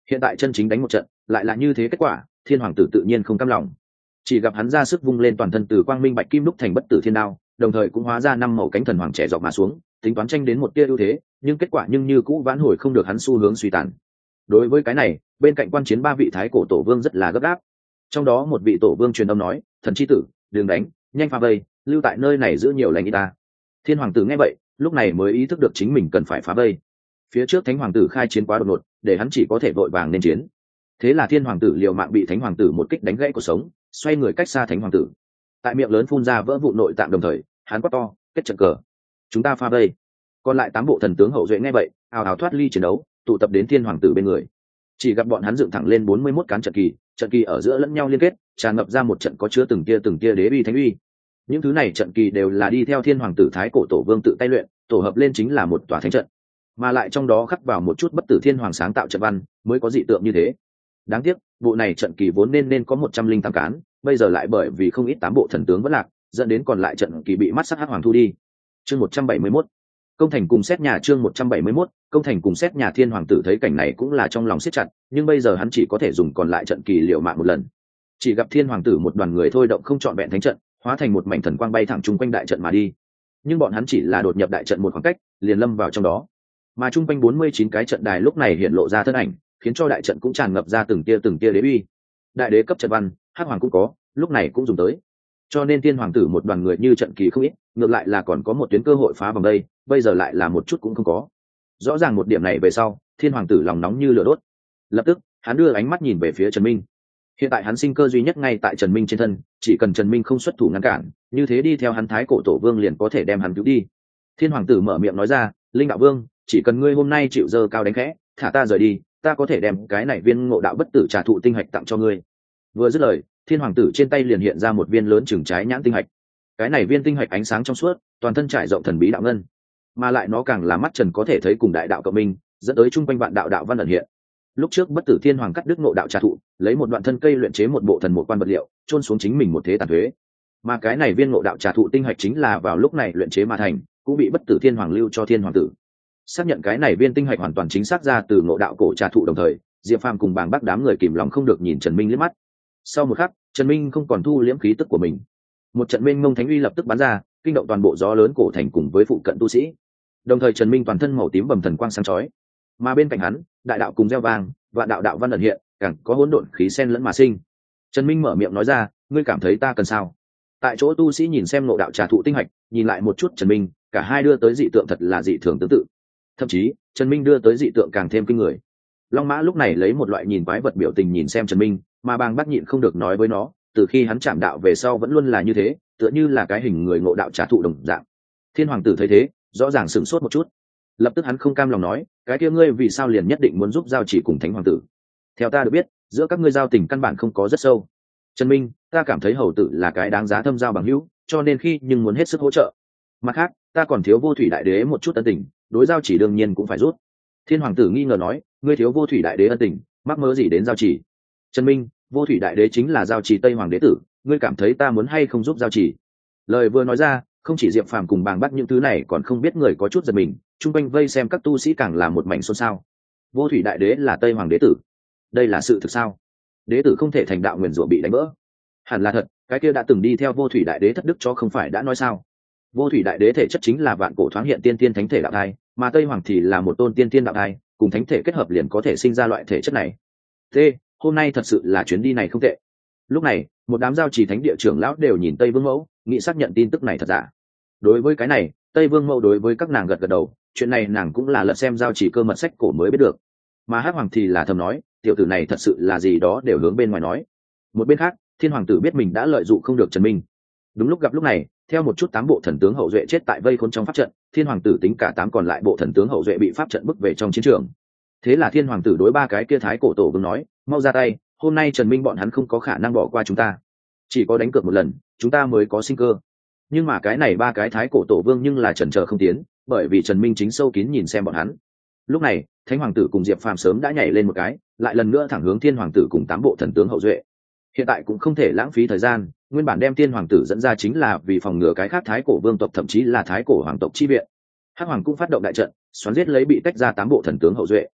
Hiện tại chân chính đánh một trận lại là như thế kết quả, thiên hoàng tử tự nhiên không cam lòng, chỉ gặp hắn ra sức vung lên toàn thân từ quang minh bạch kim đúc thành bất tử thiên đao, đồng thời cũng hóa ra 5 màu cánh thần hoàng trẻ dọc mà xuống, tính toán tranh đến một tia ưu thế, nhưng kết quả như cũ vãn hồi không được hắn xu hướng suy tàn. Đối với cái này, bên cạnh quan chiến 3 vị thái cổ tổ vương rất là gấp gáp. Trong đó một vị tổ vương truyền âm nói: thần chi tử, đừng đánh, nhanh phá vây, lưu tại nơi này giữ nhiều lành y ta. Thiên hoàng tử nghe vậy, lúc này mới ý thức được chính mình cần phải phá vây. Phía trước thánh hoàng tử khai chiến quá đột ngột, để hắn chỉ có thể vội vàng nên chiến. Thế là thiên hoàng tử liều mạng bị thánh hoàng tử một kích đánh gãy cuộc sống, xoay người cách xa thánh hoàng tử, tại miệng lớn phun ra vỡ vụ nội tạng, đồng thời hắn quát to: kết trận cờ, chúng ta phá vây. Còn lại 8 bộ thần tướng hậu duệ nghe vậy, ào ào thoát ly chiến đấu, tụ tập đến thiên hoàng tử bên người. Chỉ gặp bọn hắn dựng thẳng lên 41 cán trận kỳ ở giữa lẫn nhau liên kết, tràn ngập ra một trận có chứa từng tia đế uy thánh uy. Những thứ này trận kỳ đều là đi theo thiên hoàng tử thái cổ tổ vương tự tay luyện, tổ hợp lên chính là một tòa thánh trận, mà lại trong đó khắc vào một chút bất tử thiên hoàng sáng tạo trận văn, mới có dị tượng như thế. Đáng tiếc bộ này trận kỳ vốn nên có 108 cán, bây giờ lại bởi vì không ít 8 bộ thần tướng vẫn lạc, dẫn đến còn lại trận kỳ bị mắt sắc hắc hoàng thu đi. Chương 171 công thành cùng xét nhà. Chương 171 công thành cùng xét nhà. Thiên hoàng tử thấy cảnh này cũng là trong lòng siết chặt, nhưng bây giờ hắn chỉ có thể dùng còn lại trận kỳ liều mạng một lần. Chỉ gặp thiên hoàng tử một đoàn người thôi động không trọn vẹn thánh trận, hóa thành một mảnh thần quang bay thẳng chung quanh đại trận mà đi. Nhưng bọn hắn chỉ là đột nhập đại trận một khoảng cách, liền lâm vào trong đó. Mà chung quanh 49 cái trận đài lúc này hiện lộ ra thân ảnh, khiến cho đại trận cũng tràn ngập ra từng tia đế uy. Đại đế cấp trận văn, hắc hoàng cũng có, lúc này cũng dùng tới. Cho nên thiên hoàng tử một đoàn người như trận kỳ không ít, ngược lại là còn có một tuyến cơ hội phá vòng đây, bây giờ lại là một chút cũng không có. Rõ ràng một điểm này về sau, thiên hoàng tử lòng nóng như lửa đốt. Lập tức hắn đưa ánh mắt nhìn về phía Trần Minh. Hiện tại hắn sinh cơ duy nhất ngay tại Trần Minh trên thân, chỉ cần Trần Minh không xuất thủ ngăn cản, như thế đi theo hắn thái cổ tổ vương liền có thể đem hắn cứu đi. Thiên hoàng tử mở miệng nói ra: linh đạo vương, chỉ cần ngươi hôm nay chịu dơ cao đánh khẽ, thả ta rời đi, ta có thể đem cái này viên ngộ đạo bất tử trà thụ tinh hạch tặng cho ngươi. Vừa dứt lời, thiên hoàng tử trên tay liền hiện ra một viên lớn chừng trái nhãn tinh hạch. Cái này viên tinh hạch ánh sáng trong suốt, toàn thân trải rộng thần bí đạo ngân, mà lại nó càng là mắt trần có thể thấy cùng đại đạo cộng minh, dẫn tới trung quanh vạn đạo đạo văn ẩn hiện. Lúc trước bất tử thiên hoàng cắt đứt ngộ đạo trà thụ, lấy một đoạn thân cây luyện chế một bộ thần một quan vật liệu, chôn xuống chính mình một thế tàn thuế. Mà cái này viên ngộ đạo trà thụ tinh hạch chính là vào lúc này luyện chế mà thành, cũng bị bất tử thiên hoàng lưu cho thiên hoàng tử. Xác nhận cái này viên tinh hạch hoàn toàn chính xác ra từ ngộ đạo cổ trà thụ, đồng thời Diệp Phàm cùng Bàng Bác đám người kìm lòng không được nhìn Trần Minh liếc mắt. Sau một khắc, Trần Minh không còn thu liễm khí tức của mình, một trận mênh mông thánh uy lập tức bắn ra, kinh động toàn bộ gió lớn cổ thành cùng với phụ cận tu sĩ. Đồng thời Trần Minh toàn thân màu tím bầm thần quang sáng chói, mà bên cạnh hắn, đại đạo cùng reo vang, vạn đạo đạo văn ẩn hiện, càng có hỗn độn khí xen lẫn mà sinh. Trần Minh mở miệng nói ra: ngươi cảm thấy ta cần sao? Tại chỗ tu sĩ nhìn xem ngộ đạo trà thụ tinh hạch, nhìn lại một chút Trần Minh, cả hai đưa tới dị tượng thật là dị thường tương tự. Thậm chí Trần Minh đưa tới dị tượng càng thêm kinh người. Long Mã lúc này lấy một loại nhìn quái vật biểu tình nhìn xem Trần Minh, mà Bàng Bác nhịn không được nói với nó: từ khi hắn chạm đạo về sau vẫn luôn là như thế, tựa như là cái hình người ngộ đạo trà thụ đồng dạng. Thiên hoàng tử thấy thế, rõ ràng sửng sốt một chút. Lập tức hắn không cam lòng nói: cái kia ngươi vì sao liền nhất định muốn giúp giao chỉ cùng thánh hoàng tử? Theo ta được biết, giữa các ngươi giao tình căn bản không có rất sâu. Trần Minh, ta cảm thấy hầu tử là cái đáng giá thâm giao bằng hữu, cho nên khi nhưng muốn hết sức hỗ trợ. Mặt khác, ta còn thiếu vô thủy đại đế một chút ân tình, đối giao chỉ đương nhiên cũng phải rút. Thiên hoàng tử nghi ngờ nói: ngươi thiếu vô thủy đại đế ân tình, mắc mớ gì đến giao chỉ? Trần Minh, vô thủy đại đế chính là giao chỉ tây hoàng đế tử, ngươi cảm thấy ta muốn hay không giúp giao chỉ? Lời vừa nói ra, không chỉ Diệp Phàm cùng Bàng Bác những thứ này còn không biết người có chút giật mình, chung quanh vây xem các tu sĩ càng là một mảnh xôn xao. Vô thủy đại đế là tây hoàng đế tử, đây là sự thực sao? Đế tử không thể thành đạo nguyền rủa bị đánh vỡ? Hẳn là thật, cái kia đã từng đi theo vô thủy đại đế thất đức cho không phải đã nói sao? Vô thủy đại đế thể chất chính là vạn cổ thoáng hiện tiên tiên thánh thể đạo thai, mà tây hoàng thì là một tôn tiên tiên đạo thai, cùng thánh thể kết hợp liền có thể sinh ra loại thể chất này. Thế, hôm nay thật sự là chuyến đi này không tệ. Lúc này, một đám giao trì thánh địa trưởng lão đều nhìn Tây Vương Mẫu, nghĩ xác nhận tin tức này thật giả. Đối với cái này, Tây Vương Mẫu đối với các nàng gật gật đầu, chuyện này nàng cũng là lật xem giao trì cơ mật sách cổ mới biết được. Mà Hắc Hoàng thì là thầm nói, tiểu tử này thật sự là gì đó đều hướng bên ngoài nói. Một bên khác, Thiên Hoàng tử biết mình đã lợi dụng không được Trần Minh. Đúng lúc gặp lúc này, theo một chút 8 bộ thần tướng hậu duệ chết tại vây khốn trong pháp trận, Thiên Hoàng tử tính cả 8 còn lại bộ thần tướng hậu duệ bị pháp trận bức về trong chiến trường. Thế là Thiên Hoàng tử đối 3 cái kia thái cổ tổ vương nói: mau ra tay, hôm nay Trần Minh bọn hắn không có khả năng bỏ qua chúng ta, chỉ có đánh cược một lần chúng ta mới có sinh cơ. Nhưng mà cái này 3 cái thái cổ tổ vương nhưng là chần chờ không tiến, bởi vì Trần Minh chính sâu kín nhìn xem bọn hắn. Lúc này Thánh Hoàng tử cùng Diệp Phàm sớm đã nhảy lên một cái, lại lần nữa thẳng hướng Thiên Hoàng tử cùng 8 bộ thần tướng hậu duệ. Hiện tại cũng không thể lãng phí thời gian, nguyên bản đem Thiên Hoàng tử dẫn ra chính là vì phòng ngừa cái khác thái cổ vương tộc thậm chí là thái cổ hoàng tộc chi viện. Hắc Hoàng cũng phát động đại trận, xoắn giết lấy bị tách ra 8 bộ thần tướng hậu duệ.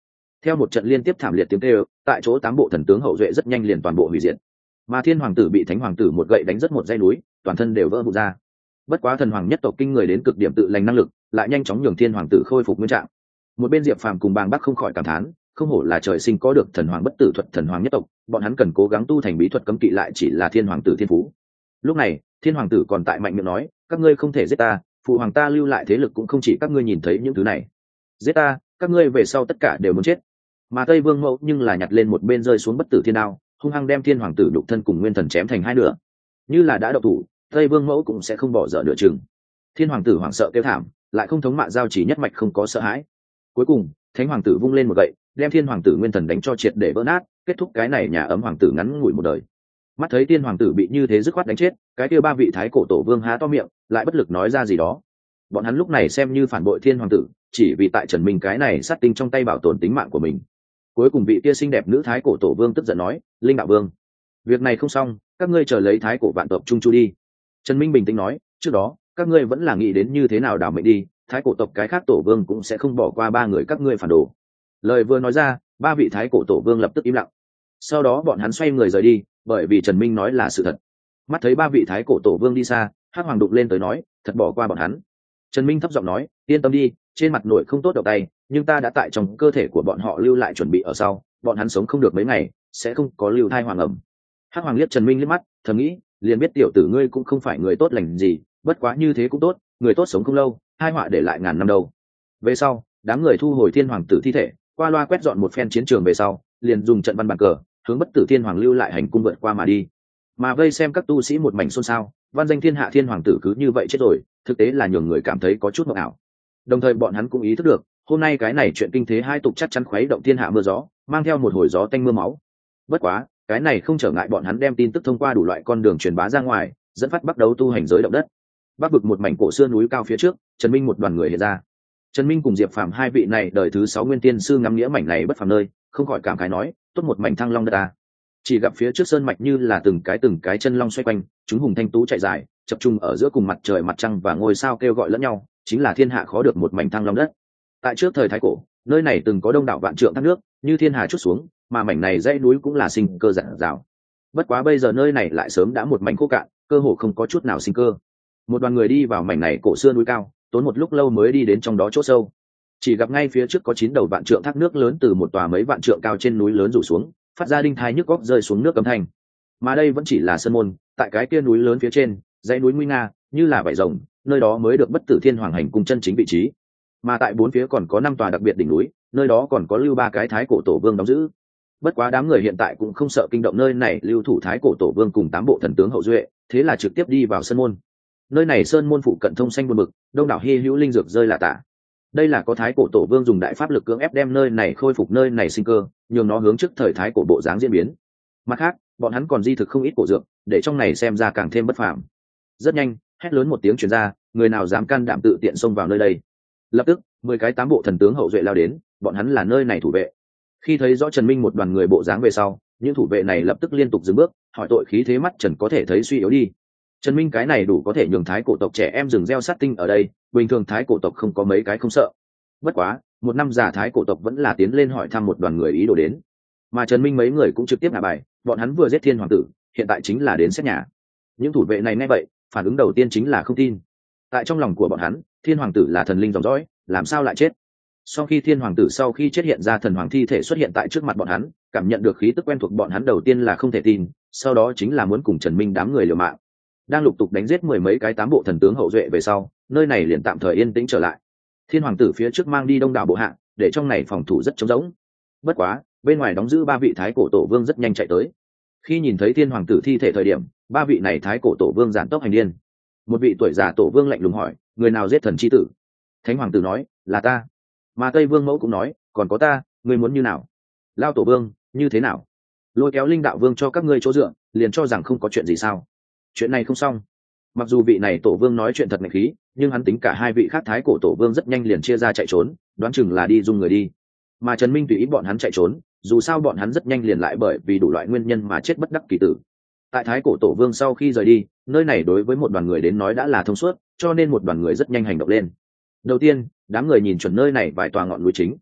Theo một trận liên tiếp thảm liệt tiếng kêu, tại chỗ 8 bộ thần tướng hậu duệ rất nhanh liền toàn bộ hủy diệt. Mà Thiên Hoàng tử bị Thánh Hoàng tử một gậy đánh rất một dãy núi, toàn thân đều vỡ vụn ra. Bất quá thần hoàng nhất tộc kinh người đến cực điểm tự lành năng lực, lại nhanh chóng nhường Thiên Hoàng tử khôi phục nguyên trạng. Một bên Diệp Phàm cùng Bàng Bắc không khỏi cảm thán, không hổ là trời sinh có được thần hoàng bất tử thuật thần hoàng nhất tộc, bọn hắn cần cố gắng tu thành bí thuật cấm kỵ lại chỉ là Thiên Hoàng tử thiên phú. Lúc này, Thiên Hoàng tử còn tại mạnh miệng nói, các ngươi không thể giết ta, phụ hoàng ta lưu lại thế lực cũng không chỉ các ngươi nhìn thấy những thứ này. Giết ta, các ngươi về sau tất cả đều muốn chết. Mà Tây Vương Mẫu nhưng là nhặt lên một bên rơi xuống bất tử thiên đao, hung hăng đem Thiên Hoàng tử đục thân cùng nguyên thần chém thành hai nửa. Như là đã độc thủ, Tây Vương Mẫu cũng sẽ không bỏ dở nửa chừng. Thiên Hoàng tử hoảng sợ kêu thảm, lại không thống mạ giao chỉ nhất mạch không có sợ hãi. Cuối cùng, Thánh Hoàng tử vung lên một gậy, đem Thiên Hoàng tử nguyên thần đánh cho triệt để vỡ nát, kết thúc cái này nhà ấm hoàng tử ngắn ngủi một đời. Mắt thấy Thiên Hoàng tử bị như thế dứt khoát đánh chết, cái kia 3 vị thái cổ tổ vương há to miệng, lại bất lực nói ra gì đó. Bọn hắn lúc này xem như phản bội Thiên Hoàng tử, chỉ vì tại Trần Minh cái này sát tinh trong tay bảo tồn tính mạng của mình. Cuối cùng vị kia xinh đẹp nữ thái cổ tổ vương tức giận nói, Linh đạo vương, việc này không xong, các ngươi chờ lấy thái cổ vạn tộc trung chu đi. Trần Minh bình tĩnh nói, trước đó các ngươi vẫn là nghĩ đến như thế nào đảo mệnh đi, thái cổ tộc cái khác tổ vương cũng sẽ không bỏ qua 3 người các ngươi phản đồ. Lời vừa nói ra, 3 vị thái cổ tổ vương lập tức im lặng. Sau đó bọn hắn xoay người rời đi, bởi vì Trần Minh nói là sự thật. Mắt thấy 3 vị thái cổ tổ vương đi xa, Hắc Hoàng đụng lên tới nói, thật bỏ qua bọn hắn. Trần Minh thấp giọng nói, yên tâm đi, trên mặt nội không tốt đầu tay, nhưng ta đã tại trong cơ thể của bọn họ lưu lại chuẩn bị ở sau, bọn hắn sống không được mấy ngày, sẽ không có lưu thai hoàng ẩm. Hắc Hoàng liếc Trần Minh liếc mắt, thầm nghĩ, liền biết tiểu tử ngươi cũng không phải người tốt lành gì, bất quá như thế cũng tốt, người tốt sống không lâu, hai họa để lại ngàn năm đâu. Về sau, đám người thu hồi Thiên Hoàng tử thi thể, qua loa quét dọn một phen chiến trường về sau, liền dùng trận văn bàn cờ, hướng bất tử Thiên Hoàng lưu lại hành cung vượt qua mà đi. Mà vây xem các tu sĩ một mảnh xôn xao, văn danh thiên hạ Thiên Hoàng tử cứ như vậy chết rồi, thực tế là nhường người cảm thấy có chút mộng ảo. Đồng thời bọn hắn cũng ý thức được, hôm nay cái này chuyện kinh thế hai tục chắc chắn khuấy động thiên hạ mưa gió, mang theo một hồi gió tanh mưa máu. Bất quá, cái này không trở ngại bọn hắn đem tin tức thông qua đủ loại con đường truyền bá ra ngoài, dẫn phát bắt đầu tu hành giới động đất. Bắc vực một mảnh cổ xưa núi cao phía trước, Trần Minh một đoàn người hiện ra. Trần Minh cùng Diệp Phàm hai vị này đời thứ 6 nguyên tiên sư ngắm nghĩa mảnh này bất phàm nơi, không khỏi cảm khái nói, tốt một mảnh thăng long đất ta. Chỉ gặp phía trước sơn mạch như là từng cái chân long xoay quanh, chúng hùng thanh tú chạy dài, tập trung ở giữa cùng mặt trời mặt trăng và ngôi sao kêu gọi lẫn nhau, chính là thiên hạ khó được một mảnh thăng long đất. Tại trước thời thái cổ, nơi này từng có đông đảo vạn trượng thác nước, như thiên hà chút xuống, mà mảnh này dãy núi cũng là sinh cơ rạng rào. Bất quá bây giờ nơi này lại sớm đã một mảnh khô cạn, cơ hồ không có chút nào sinh cơ. Một đoàn người đi vào mảnh này cổ xưa núi cao, tốn một lúc lâu mới đi đến trong đó chỗ sâu. Chỉ gặp ngay phía trước có 9 đầu vạn trượng thác nước lớn từ một tòa mấy vạn trượng cao trên núi lớn rủ xuống, phát ra đinh thai nhức góc rơi xuống nước âm thanh. Mà đây vẫn chỉ là sơn môn, tại cái kia núi lớn phía trên, dãy núi nguy nga, như là vảy rồng, nơi đó mới được bất tử Thiên Hoàng hành cung chân chính vị trí. Mà tại 4 phía còn có 5 tòa đặc biệt đỉnh núi, nơi đó còn có lưu 3 cái thái cổ tổ vương đóng giữ. Bất quá đám người hiện tại cũng không sợ kinh động nơi này lưu thủ thái cổ tổ vương cùng 8 bộ thần tướng hậu duệ, thế là trực tiếp đi vào sơn môn. Nơi này sơn môn phụ cận thông xanh buồn bực, đông đảo hi hữu linh dược rơi lả tả. Đây là có thái cổ tổ vương dùng đại pháp lực cưỡng ép đem nơi này khôi phục nơi này sinh cơ, nhường nó hướng trước thời thái cổ bộ dáng diễn biến. Mặt khác, bọn hắn còn di thực không ít cổ dược, để trong này xem ra càng thêm bất phàm. Rất nhanh, hét lớn một tiếng truyền ra, người nào dám can đảm tự tiện xông vào nơi đây. Lập tức, 10 cái 8 bộ thần tướng hậu duệ lao đến, bọn hắn là nơi này thủ vệ. Khi thấy rõ Trần Minh một đoàn người bộ dáng về sau, những thủ vệ này lập tức liên tục dừng bước, hỏi tội khí thế mắt Trần có thể thấy suy yếu đi. Trần Minh cái này đủ có thể nhường thái cổ tộc trẻ em rừng gieo sát tinh ở đây, bình thường thái cổ tộc không có mấy cái không sợ. Bất quá, một năm giả thái cổ tộc vẫn là tiến lên hỏi thăm một đoàn người ý đồ đến. Mà Trần Minh mấy người cũng trực tiếp ngả bài, bọn hắn vừa giết Thiên Hoàng tử, hiện tại chính là đến xét nhà. Những thủ vệ này nghe vậy, phản ứng đầu tiên chính là không tin. Tại trong lòng của bọn hắn, Thiên Hoàng tử là thần linh dòng dõi, làm sao lại chết? Sau khi Thiên Hoàng tử sau khi chết hiện ra thần hoàng thi thể xuất hiện tại trước mặt bọn hắn, cảm nhận được khí tức quen thuộc bọn hắn đầu tiên là không thể tin, sau đó chính là muốn cùng Trần Minh đám người liều mạng. Đang lục tục đánh giết 10 mấy cái 8 bộ thần tướng hậu duệ về sau, nơi này liền tạm thời yên tĩnh trở lại. Thiên Hoàng tử phía trước mang đi đông đảo bộ hạ, để trong này phòng thủ rất trống rỗng. Bất quá, bên ngoài đóng giữ 3 vị thái cổ tổ vương rất nhanh chạy tới. Khi nhìn thấy Thiên Hoàng tử thi thể thời điểm, 3 vị này thái cổ tổ vương giản tốc hành điên. Một vị tuổi già tổ vương lạnh lùng hỏi, người nào giết thần chi tử? Thánh Hoàng tử nói, là ta. Mà Tây Vương mẫu cũng nói, còn có ta, ngươi muốn như nào? Lao tổ vương, như thế nào? Lôi kéo Linh đạo vương cho các ngươi chỗ dựa, liền cho rằng không có chuyện gì sao? Chuyện này không xong. Mặc dù vị này tổ vương nói chuyện thật mạnh khí, nhưng hắn tính cả 2 vị khác thái cổ tổ vương rất nhanh liền chia ra chạy trốn, đoán chừng là đi dung người đi. Mà Trần Minh tùy ý bọn hắn chạy trốn, dù sao bọn hắn rất nhanh liền lại bởi vì đủ loại nguyên nhân mà chết bất đắc kỳ tử. Tại thái cổ tổ vương sau khi rời đi, nơi này đối với một đoàn người đến nói đã là thông suốt, cho nên một đoàn người rất nhanh hành động lên. Đầu tiên, đám người nhìn chuẩn nơi này vài tòa ngọn núi chính.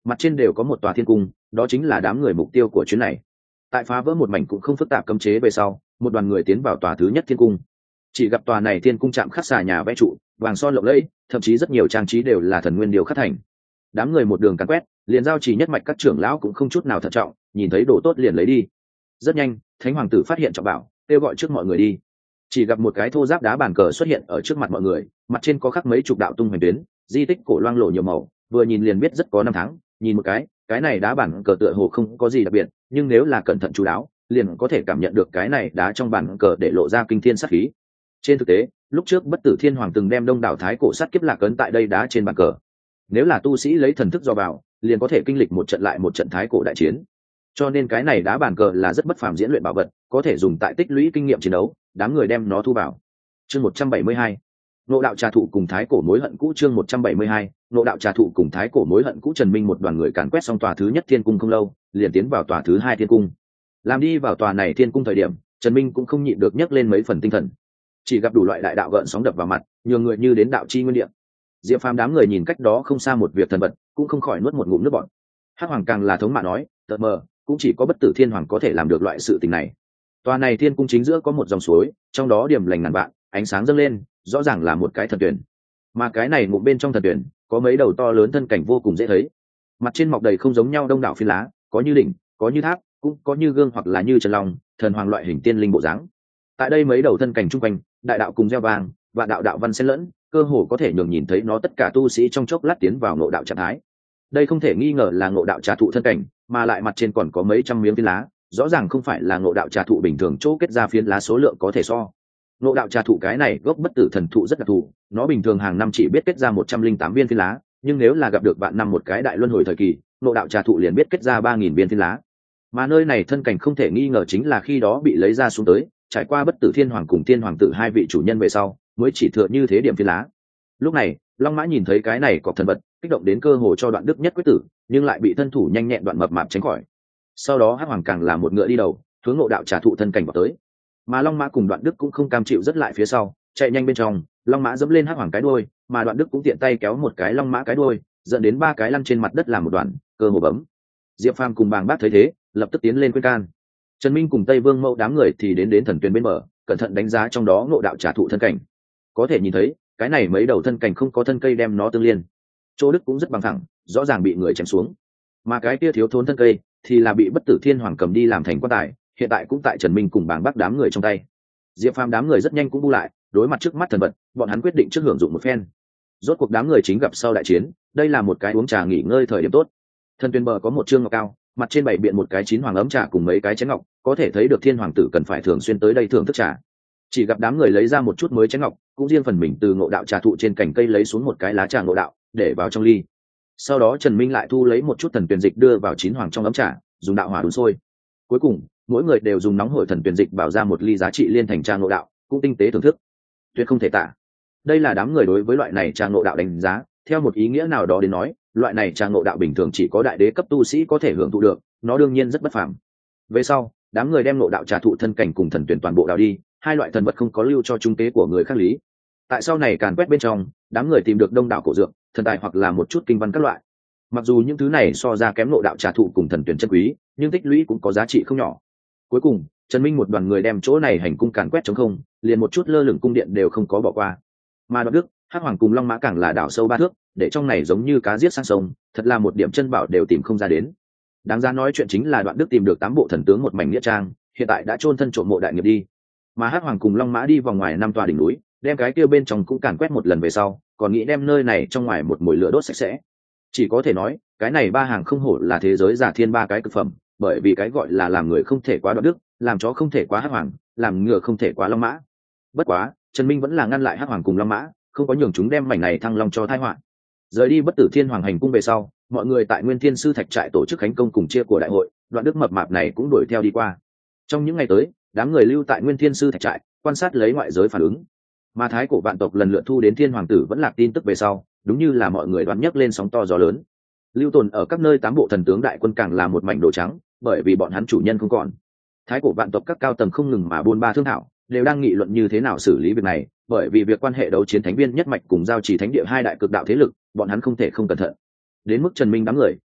mặt trên đều có một tòa thiên cung, đó chính là đám người mục tiêu của chuyến này. Tại phá vỡ một mảnh cũng không phức tạp cấm chế về sau, một đoàn người tiến vào tòa thứ nhất thiên cung. Chỉ gặp tòa này thiên cung chạm khắc xà nhà vẽ trụ vàng son lộng lẫy, thậm chí rất nhiều trang trí đều là thần nguyên điều khắc thành. Đám người một đường càn quét, liền giao trì nhất mạch các trưởng lão cũng không chút nào thận trọng, nhìn thấy đồ tốt liền lấy đi. Rất nhanh, thánh hoàng tử phát hiện trọng bảo, kêu gọi trước mọi người đi. Chỉ gặp một cái thô giáp đá bàn cờ xuất hiện ở trước mặt mọi người, mặt trên có khắc mấy chục đạo tung hoành tuyến, di tích cổ loang lổ nhiều màu, vừa nhìn liền biết rất có năm tháng. Nhìn một cái này đá bàn cờ tựa hồ không có gì đặc biệt, nhưng nếu là cẩn thận chú đáo, liền có thể cảm nhận được cái này đá trong bàn cờ để lộ ra kinh thiên sát khí. Trên thực tế, lúc trước Bất Tử Thiên Hoàng từng đem đông đảo thái cổ sát kiếp lạc ấn tại đây đá trên bàn cờ. Nếu là tu sĩ lấy thần thức dò vào, liền có thể kinh lịch một trận lại một trận thái cổ đại chiến. Cho nên cái này đá bàn cờ là rất bất phàm diễn luyện bảo vật, có thể dùng tại tích lũy kinh nghiệm chiến đấu, đám người đem nó thu vào. Chương 172. Ngộ đạo trà thụ cùng thái cổ mối hận cũ. Chương 172. Ngộ đạo trà thụ cùng thái cổ mối hận cũ. Trần Minh một đoàn người càn quét xong tòa thứ nhất thiên cung không lâu, liền tiến vào tòa thứ hai thiên cung. Làm đi vào tòa này thiên cung thời điểm, Trần Minh cũng không nhịn được nhấc lên mấy phần tinh thần. Chỉ gặp đủ loại đại đạo gợn sóng đập vào mặt, nhường người như đến đạo chi nguyên địa. Diệp Phàm đám người nhìn cách đó không xa một việc thần vật, cũng không khỏi nuốt một ngụm nước bọt. Hắc Hoàng càng là thống mạ nói, tợt mờ, cũng chỉ có Bất Tử Thiên Hoàng có thể làm được loại sự tình này. Tòa này thiên cung chính giữa có một dòng suối, trong đó điểm lành ngàn vạn, ánh sáng dâng lên, rõ ràng là một cái thần tuyển. Mà cái này ngụm bên trong thần tuyển, có mấy đầu to lớn thân cảnh vô cùng dễ thấy. Mặt trên mọc đầy không giống nhau đông đảo phi lá, có như đỉnh, có như tháp, cũng có như gương hoặc là như trần long, thần hoàng loại hình tiên linh bộ dáng. Tại đây mấy đầu thân cảnh trung quanh, đại đạo cùng gieo vàng và đạo đạo văn xen lẫn, cơ hồ có thể nhường nhìn thấy nó tất cả tu sĩ trong chốc lát tiến vào ngộ đạo trạng thái. Đây không thể nghi ngờ là ngộ đạo trà thụ thân cảnh, mà lại mặt trên còn có mấy trăm miếng phiến lá, rõ ràng không phải là ngộ đạo trà thụ bình thường chỗ kết ra phiến lá số lượng có thể so. Ngộ đạo trà thụ cái này gốc bất tử thần thụ rất đặc thù, nó bình thường hàng năm chỉ biết kết ra 108 viên phiến lá, nhưng nếu là gặp được vạn năm một cái đại luân hồi thời kỳ, ngộ đạo trà thụ liền biết kết ra 3000 viên phiến lá. Mà nơi này thân cảnh không thể nghi ngờ chính là khi đó bị lấy ra xuống tới, trải qua Bất Tử Thiên Hoàng cùng Thiên Hoàng tử hai vị chủ nhân về sau, mới chỉ thừa như thế điểm phiến lá. Lúc này, Long Mã nhìn thấy cái này cọc thần vật, kích động đến cơ hồ cho Đoạn Đức nhất quyết tử, nhưng lại bị thân thủ nhanh nhẹn Đoạn Mập Mạp tránh khỏi. Sau đó Hắc Hoàng càng là một ngựa đi đầu, hướng ngộ đạo trà thụ thân cảnh vào tới. Mà Long Mã cùng Đoạn Đức cũng không cam chịu rất lại phía sau, chạy nhanh bên trong, Long Mã dẫm lên Hắc Hoàng cái đuôi, mà Đoạn Đức cũng tiện tay kéo một cái Long Mã cái đuôi, dẫn đến ba cái lăn trên mặt đất làm một đoàn, cơ hồ bấm. Diệp Phàm cùng Bàng Bác thấy thế, lập tức tiến lên khuyên can. Trần Minh cùng Tây Vương Mẫu đám người thì đến thần tuyền bên bờ, cẩn thận đánh giá trong đó ngộ đạo trà thụ thân cảnh. Có thể nhìn thấy, cái này mấy đầu thân cảnh không có thân cây đem nó tương liên. Chỗ đức cũng rất bằng thẳng, rõ ràng bị người chém xuống. Mà cái kia thiếu thốn thân cây thì là bị Bất Tử Thiên Hoàng cầm đi làm thành quan tài, hiện tại cũng tại Trần Minh cùng Bàng Bác đám người trong tay. Diệp Phàm đám người rất nhanh cũng bu lại, đối mặt trước mắt thần vật, bọn hắn quyết định trước hưởng dụng một phen. Rốt cuộc đám người chính gặp sau đại chiến, đây là một cái uống trà nghỉ ngơi thời điểm tốt. Thần tuyền bờ có một chương ngọc cao, mặt trên bày biện một cái chín hoàng ấm trà cùng mấy cái chén ngọc, có thể thấy được Thiên Hoàng tử cần phải thường xuyên tới đây thưởng thức trà. Chỉ gặp đám người lấy ra một chút mới chén ngọc, cũng riêng phần mình từ ngộ đạo trà thụ trên cành cây lấy xuống một cái lá trà ngộ đạo, để vào trong ly. Sau đó Trần Minh lại thu lấy một chút thần tuyền dịch đưa vào chín hoàng trong ấm trà, dùng đạo hỏa đun sôi. Cuối cùng, mỗi người đều dùng nóng hổi thần tuyền dịch bảo ra một ly giá trị liên thành trà ngộ đạo, cũng tinh tế thưởng thức, tuyệt không thể tả. Đây là đám người đối với loại này trà ngộ đạo đánh giá, theo một ý nghĩa nào đó đến nói, loại này trà ngộ đạo bình thường chỉ có đại đế cấp tu sĩ có thể hưởng thụ được, nó đương nhiên rất bất phàm. Về sau, đám người đem ngộ đạo trà thụ thân cảnh cùng thần tuyển toàn bộ đào đi, hai loại thần vật không có lưu cho trung tế của người khác lý. Tại sau này càn quét bên trong, đám người tìm được đông đảo cổ dược, thần tài hoặc là một chút kinh văn các loại. Mặc dù những thứ này so ra kém ngộ đạo trà thụ cùng thần tuyển chân quý, nhưng tích lũy cũng có giá trị không nhỏ. Cuối cùng, Trần Minh một đoàn người đem chỗ này hành cung càn quét trống không, liền một chút lơ lửng cung điện đều không có bỏ qua. Mà Đoạn Đức, Hắc Hoàng cùng Long Mã càng là đào sâu 3 thước, để trong này giống như cá giết sang sông, thật là một điểm chân bảo đều tìm không ra đến. Đáng giá nói chuyện chính là Đoạn Đức tìm được 8 bộ thần tướng một mảnh nghĩa trang, hiện tại đã chôn thân trộm mộ đại nghiệp đi. Mà Hắc Hoàng cùng Long Mã đi vòng ngoài 5 tòa đỉnh núi, đem cái kia bên trong cũng càn quét một lần về sau, còn nghĩ đem nơi này trong ngoài một mùi lửa đốt sạch sẽ. Chỉ có thể nói, cái này ba hàng không hổ là thế giới giả thiên ba cái cực phẩm, bởi vì cái gọi là làm người không thể quá Đoạn Đức, làm chó không thể quá Hắc Hoàng, làm ngựa không thể quá Long Mã. Bất quá, Trần Minh vẫn là ngăn lại Hắc Hoàng cùng Long Mã, không có nhường chúng đem mảnh này thăng long cho tai họa. Rời đi Bất Tử Thiên Hoàng hành cung về sau, mọi người tại Nguyên Thiên Sư Thạch trại tổ chức khánh công cùng chia của đại hội, Đoạn Đức mập mạp này cũng đuổi theo đi qua. Trong những ngày tới, đám người lưu tại Nguyên Thiên Sư Thạch trại, quan sát lấy ngoại giới phản ứng. Mà thái cổ vạn tộc lần lượt thu đến Thiên Hoàng tử vẫn lạc tin tức về sau, đúng như là mọi người đoán nhấc lên sóng to gió lớn. Lưu tồn ở các nơi 8 bộ thần tướng đại quân càng là một mảnh đồ trắng, bởi vì bọn hắn chủ nhân không còn. Thái cổ vạn tộc các cao tầng không ngừng mà buôn ba thương thảo, đều đang nghị luận như thế nào xử lý việc này, bởi vì việc quan hệ đấu chiến thánh viên nhất mạch cùng giao trì thánh địa hai đại cực đạo thế lực, bọn hắn không thể không cẩn thận. Đến mức Trần Minh đám người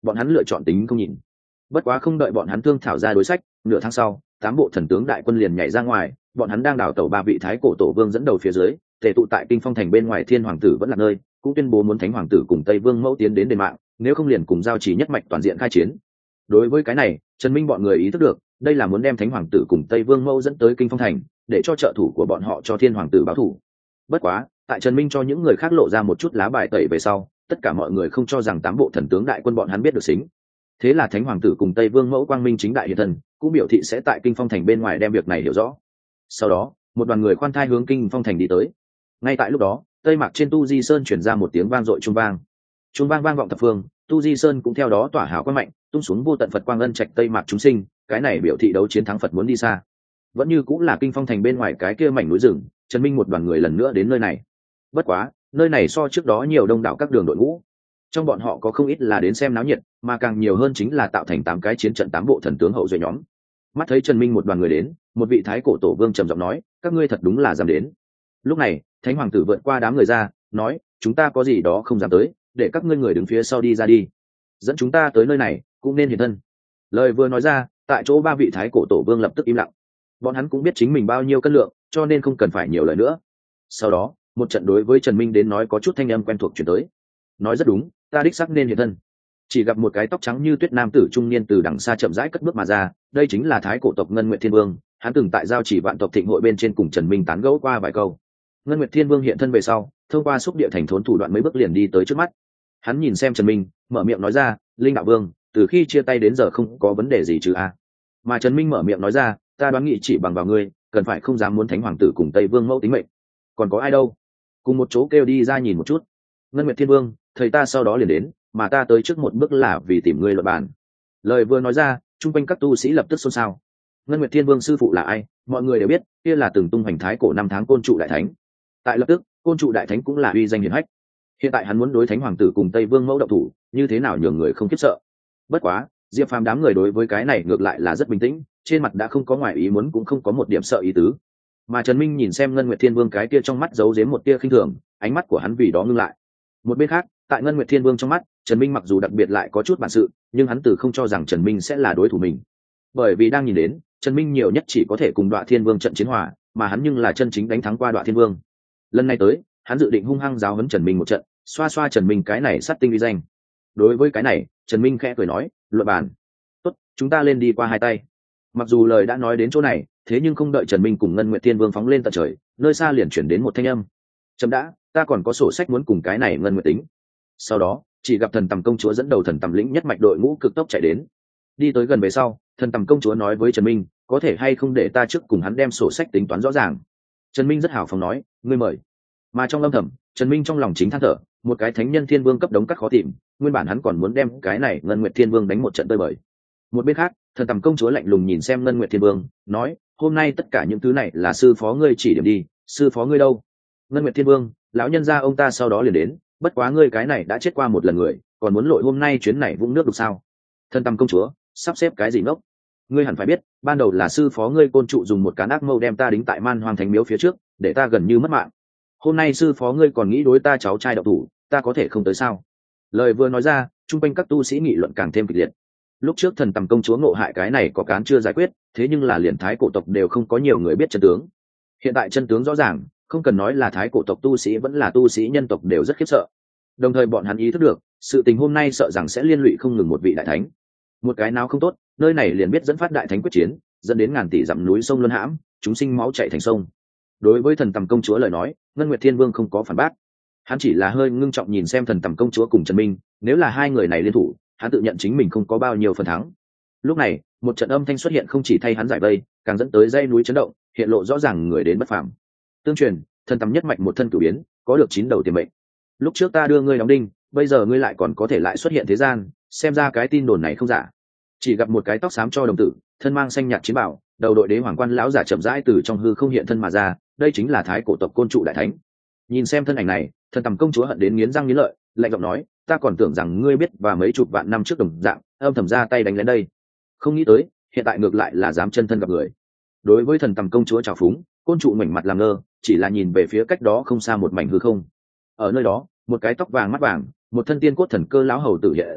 bọn hắn lựa chọn tính không nhìn. Bất quá không đợi bọn hắn thương thảo ra đối sách, nửa tháng sau, 8 bộ thần tướng đại quân liền nhảy ra ngoài, bọn hắn đang đào tẩu 3 vị thái cổ tổ vương dẫn đầu phía dưới, tề tụ tại Kinh Phong thành bên ngoài Thiên Hoàng tử vẫn là nơi, cũng tuyên bố muốn Thánh Hoàng tử cùng Tây Vương mẫu tiến đến đền mạng, nếu không liền cùng giao chỉ nhất mạch toàn diện khai chiến. Đối với cái này, Trần Minh bọn người ý thức được, đây là muốn đem Thánh Hoàng tử cùng Tây Vương mẫu dẫn tới Kinh Phong thành, để cho trợ thủ của bọn họ cho Thiên Hoàng tử báo thù. Bất quá, tại Trần Minh cho những người khác lộ ra một chút lá bài tẩy về sau, tất cả mọi người không cho rằng 8 bộ thần tướng đại quân bọn hắn biết được xính. Thế là Thánh Hoàng tử cùng Tây Vương mẫu quang minh chính đại hiện thân, cũng biểu thị sẽ tại Kinh Phong thành bên ngoài đem việc này hiểu rõ. Sau đó, một đoàn người khoan thai hướng Kinh Phong thành đi tới. Ngay tại lúc đó, Tây Mạc trên Tu Di Sơn truyền ra một tiếng vang dội trung vang. Trung vang vang vọng thập phương, Tu Di Sơn cũng theo đó tỏa hào quang mạnh, tung xuống vô tận Phật quang ân trạch Tây Mạc chúng sinh, cái này biểu thị đấu chiến thắng Phật muốn đi xa. Vẫn như cũng là Kinh Phong thành bên ngoài cái kia mảnh núi rừng, Trần Minh một đoàn người lần nữa đến nơi này. Bất quá, nơi này so trước đó nhiều đông đảo các đường đội ngũ. Trong bọn họ có không ít là đến xem náo nhiệt, mà càng nhiều hơn chính là tạo thành 8 cái chiến trận 8 bộ thần tướng hậu duệ nhóm. Mắt thấy Trần Minh một đoàn người đến, một vị thái cổ tổ vương trầm giọng nói, các ngươi thật đúng là dám đến. Lúc này, Thánh Hoàng tử vượt qua đám người ra, nói, chúng ta có gì đó không dám tới, để các ngươi người đứng phía sau đi ra đi. Dẫn chúng ta tới nơi này, cũng nên hiện thân. Lời vừa nói ra, tại chỗ 3 vị thái cổ tổ vương lập tức im lặng. Bọn hắn cũng biết chính mình bao nhiêu cân lượng, cho nên không cần phải nhiều lời nữa. Sau đó, một trận đối với Trần Minh đến nói có chút thanh âm quen thuộc truyền tới. Nói rất đúng, ta đích xác nên hiện thân. Chỉ gặp một cái tóc trắng như tuyết nam tử trung niên từ đằng xa chậm rãi cất bước mà ra, đây chính là thái cổ tộc Ngân Nguyệt Thiên Vương, hắn từng tại giao chỉ vạn tộc thịnh hội bên trên cùng Trần Minh tán gẫu qua vài câu. Ngân Nguyệt Thiên Vương hiện thân về sau, thông qua xúc địa thành thốn thủ đoạn mấy bước liền đi tới trước mắt. Hắn nhìn xem Trần Minh, mở miệng nói ra, Linh Đạo Vương, từ khi chia tay đến giờ không có vấn đề gì chứ a? Mà Trần Minh mở miệng nói ra, ta đoán nghĩ chỉ bằng vào ngươi, cần phải không dám muốn Thánh Hoàng tử cùng Tây Vương mẫu tính mệnh. Còn có ai đâu? Cùng một chỗ kêu đi ra nhìn một chút. Ngân Nguyệt Thiên Vương, thầy ta sau đó liền đến, mà ta tới trước một bước là vì tìm ngươi luận bàn. Lời vừa nói ra, chung quanh các tu sĩ lập tức xôn xao. Ngân Nguyệt Thiên Vương sư phụ là ai? Mọi người đều biết, kia là từng tung hoành thái cổ 5 tháng côn trụ đại thánh. Tại lập tức, côn trụ đại thánh cũng là uy danh hiển hách. Hiện tại hắn muốn đối Thánh Hoàng tử cùng Tây Vương mẫu động thủ, như thế nào nhường người không khiếp sợ. Bất quá, Diệp Phàm đám người đối với cái này ngược lại là rất bình tĩnh, trên mặt đã không có ngoài ý muốn cũng không có một điểm sợ ý tứ. Mà Trần Minh nhìn xem Ngân Nguyệt Thiên Vương cái kia trong mắt giấu giếm một tia khinh thường, ánh mắt của hắn vì đó ngưng lại. Một bên khác, tại Ngân Nguyệt Thiên Vương trong mắt, Trần Minh mặc dù đặc biệt lại có chút bản sự, nhưng hắn từ không cho rằng Trần Minh sẽ là đối thủ mình. Bởi vì đang nhìn đến, Trần Minh nhiều nhất chỉ có thể cùng Đoạ Thiên Vương trận chiến hòa, mà hắn nhưng là chân chính đánh thắng qua Đoạ Thiên Vương. Lần này tới, hắn dự định hung hăng giáo huấn Trần Minh một trận, xoa xoa Trần Minh cái này sát tinh uy danh. Đối với cái này, Trần Minh khẽ cười nói, luận bàn. Tốt, chúng ta lên đi qua hai tay. Mặc dù lời đã nói đến chỗ này, thế nhưng không đợi Trần Minh cùng Ngân Nguyệt Thiên Vương phóng lên tận trời, nơi xa liền chuyển đến một thanh âm. Chấm đã, ta còn có sổ sách muốn cùng cái này Ngân Nguyệt tính. Sau đó, chỉ gặp Thần Tầm công chúa dẫn đầu Thần Tầm lĩnh nhất mạch đội ngũ cực tốc chạy đến. Đi tới gần về sau, Thần Tầm công chúa nói với Trần Minh, có thể hay không để ta trước cùng hắn đem sổ sách tính toán rõ ràng. Trần Minh rất hào phóng nói, ngươi mời. Mà trong âm thầm, Trần Minh trong lòng chính than thở, một cái thánh nhân thiên vương cấp đống cắt khó tìm, nguyên bản hắn còn muốn đem cái này Ngân Nguyệt Thiên Vương đánh một trận tơi bời. Một bên khác, Thần Tầm công chúa lạnh lùng nhìn xem Ngân Nguyệt Thiên Vương, nói, hôm nay tất cả những thứ này là sư phó ngươi chỉ điểm đi, sư phó ngươi đâu? Ngân Nguyệt Thiên Vương, lão nhân gia ông ta sau đó liền đến, bất quá ngươi cái này đã chết qua một lần người, còn muốn lội hôm nay chuyến này vũng nước được sao? Thần Tầm công chúa, sắp xếp cái gì ngốc? Ngươi hẳn phải biết, ban đầu là sư phó ngươi Côn Trụ dùng một cán ác mâu đem ta đính tại Man Hoang Thánh Miếu phía trước, để ta gần như mất mạng. Hôm nay sư phó ngươi còn nghĩ đối ta cháu trai độc thủ, ta có thể không tới sao? Lời vừa nói ra, trung quanh các tu sĩ nghị luận càng thêm kịch liệt. Lúc trước Thần Tầm công chúa ngộ hại cái này có cán chưa giải quyết, thế nhưng là liền thái cổ tộc đều không có nhiều người biết chân tướng. Hiện tại chân tướng rõ ràng, không cần nói là thái cổ tộc tu sĩ vẫn là tu sĩ nhân tộc đều rất khiếp sợ. Đồng thời bọn hắn ý thức được, sự tình hôm nay sợ rằng sẽ liên lụy không ngừng một vị đại thánh. Một cái nào không tốt, nơi này liền biết dẫn phát đại thánh quyết chiến, dẫn đến ngàn tỷ dặm núi sông luân hãm, chúng sinh máu chảy thành sông. Đối với Thần Tầm công chúa lời nói, Ngân Nguyệt Thiên Vương không có phản bác. Hắn chỉ là hơi ngưng trọng nhìn xem Thần Tầm công chúa cùng Trần Minh, nếu là hai người này liên thủ, hắn tự nhận chính mình không có bao nhiêu phần thắng. Lúc này, một trận âm thanh xuất hiện không chỉ thay hắn giải vây, càng dẫn tới dãy núi chấn động, hiện lộ rõ ràng người đến bất phàm. Tương truyền, Thần Tầm nhất mạch một thân cửu biến, có được 9 đầu tiềm mệnh. Lúc trước ta đưa ngươi đóng đinh, bây giờ ngươi lại còn có thể lại xuất hiện thế gian, xem ra cái tin đồn này không giả. Chỉ gặp một cái tóc xám cho đồng tử, thân mang xanh nhạt chiến bảo, đầu đội đế hoàng quan lão giả chậm rãi từ trong hư không hiện thân mà ra, đây chính là thái cổ tộc Côn Trụ đại thánh. Nhìn xem thân ảnh này, Thần Tầm công chúa hận đến nghiến răng nghiến lợi, lạnh giọng nói, ta còn tưởng rằng ngươi biết và mấy chục vạn năm trước đồng dạng, âm thầm ra tay đánh lên đây. Không nghĩ tới, hiện tại ngược lại là dám chân thân gặp người. Đối với Thần Tầm công chúa trào phúng, Côn Trụ mảnh mặt làm ngơ, chỉ là nhìn về phía cách đó không xa một mảnh hư không. Ở nơi đó, một cái tóc vàng mắt vàng, một thân tiên cốt thần cơ lão hầu tử hiện ra,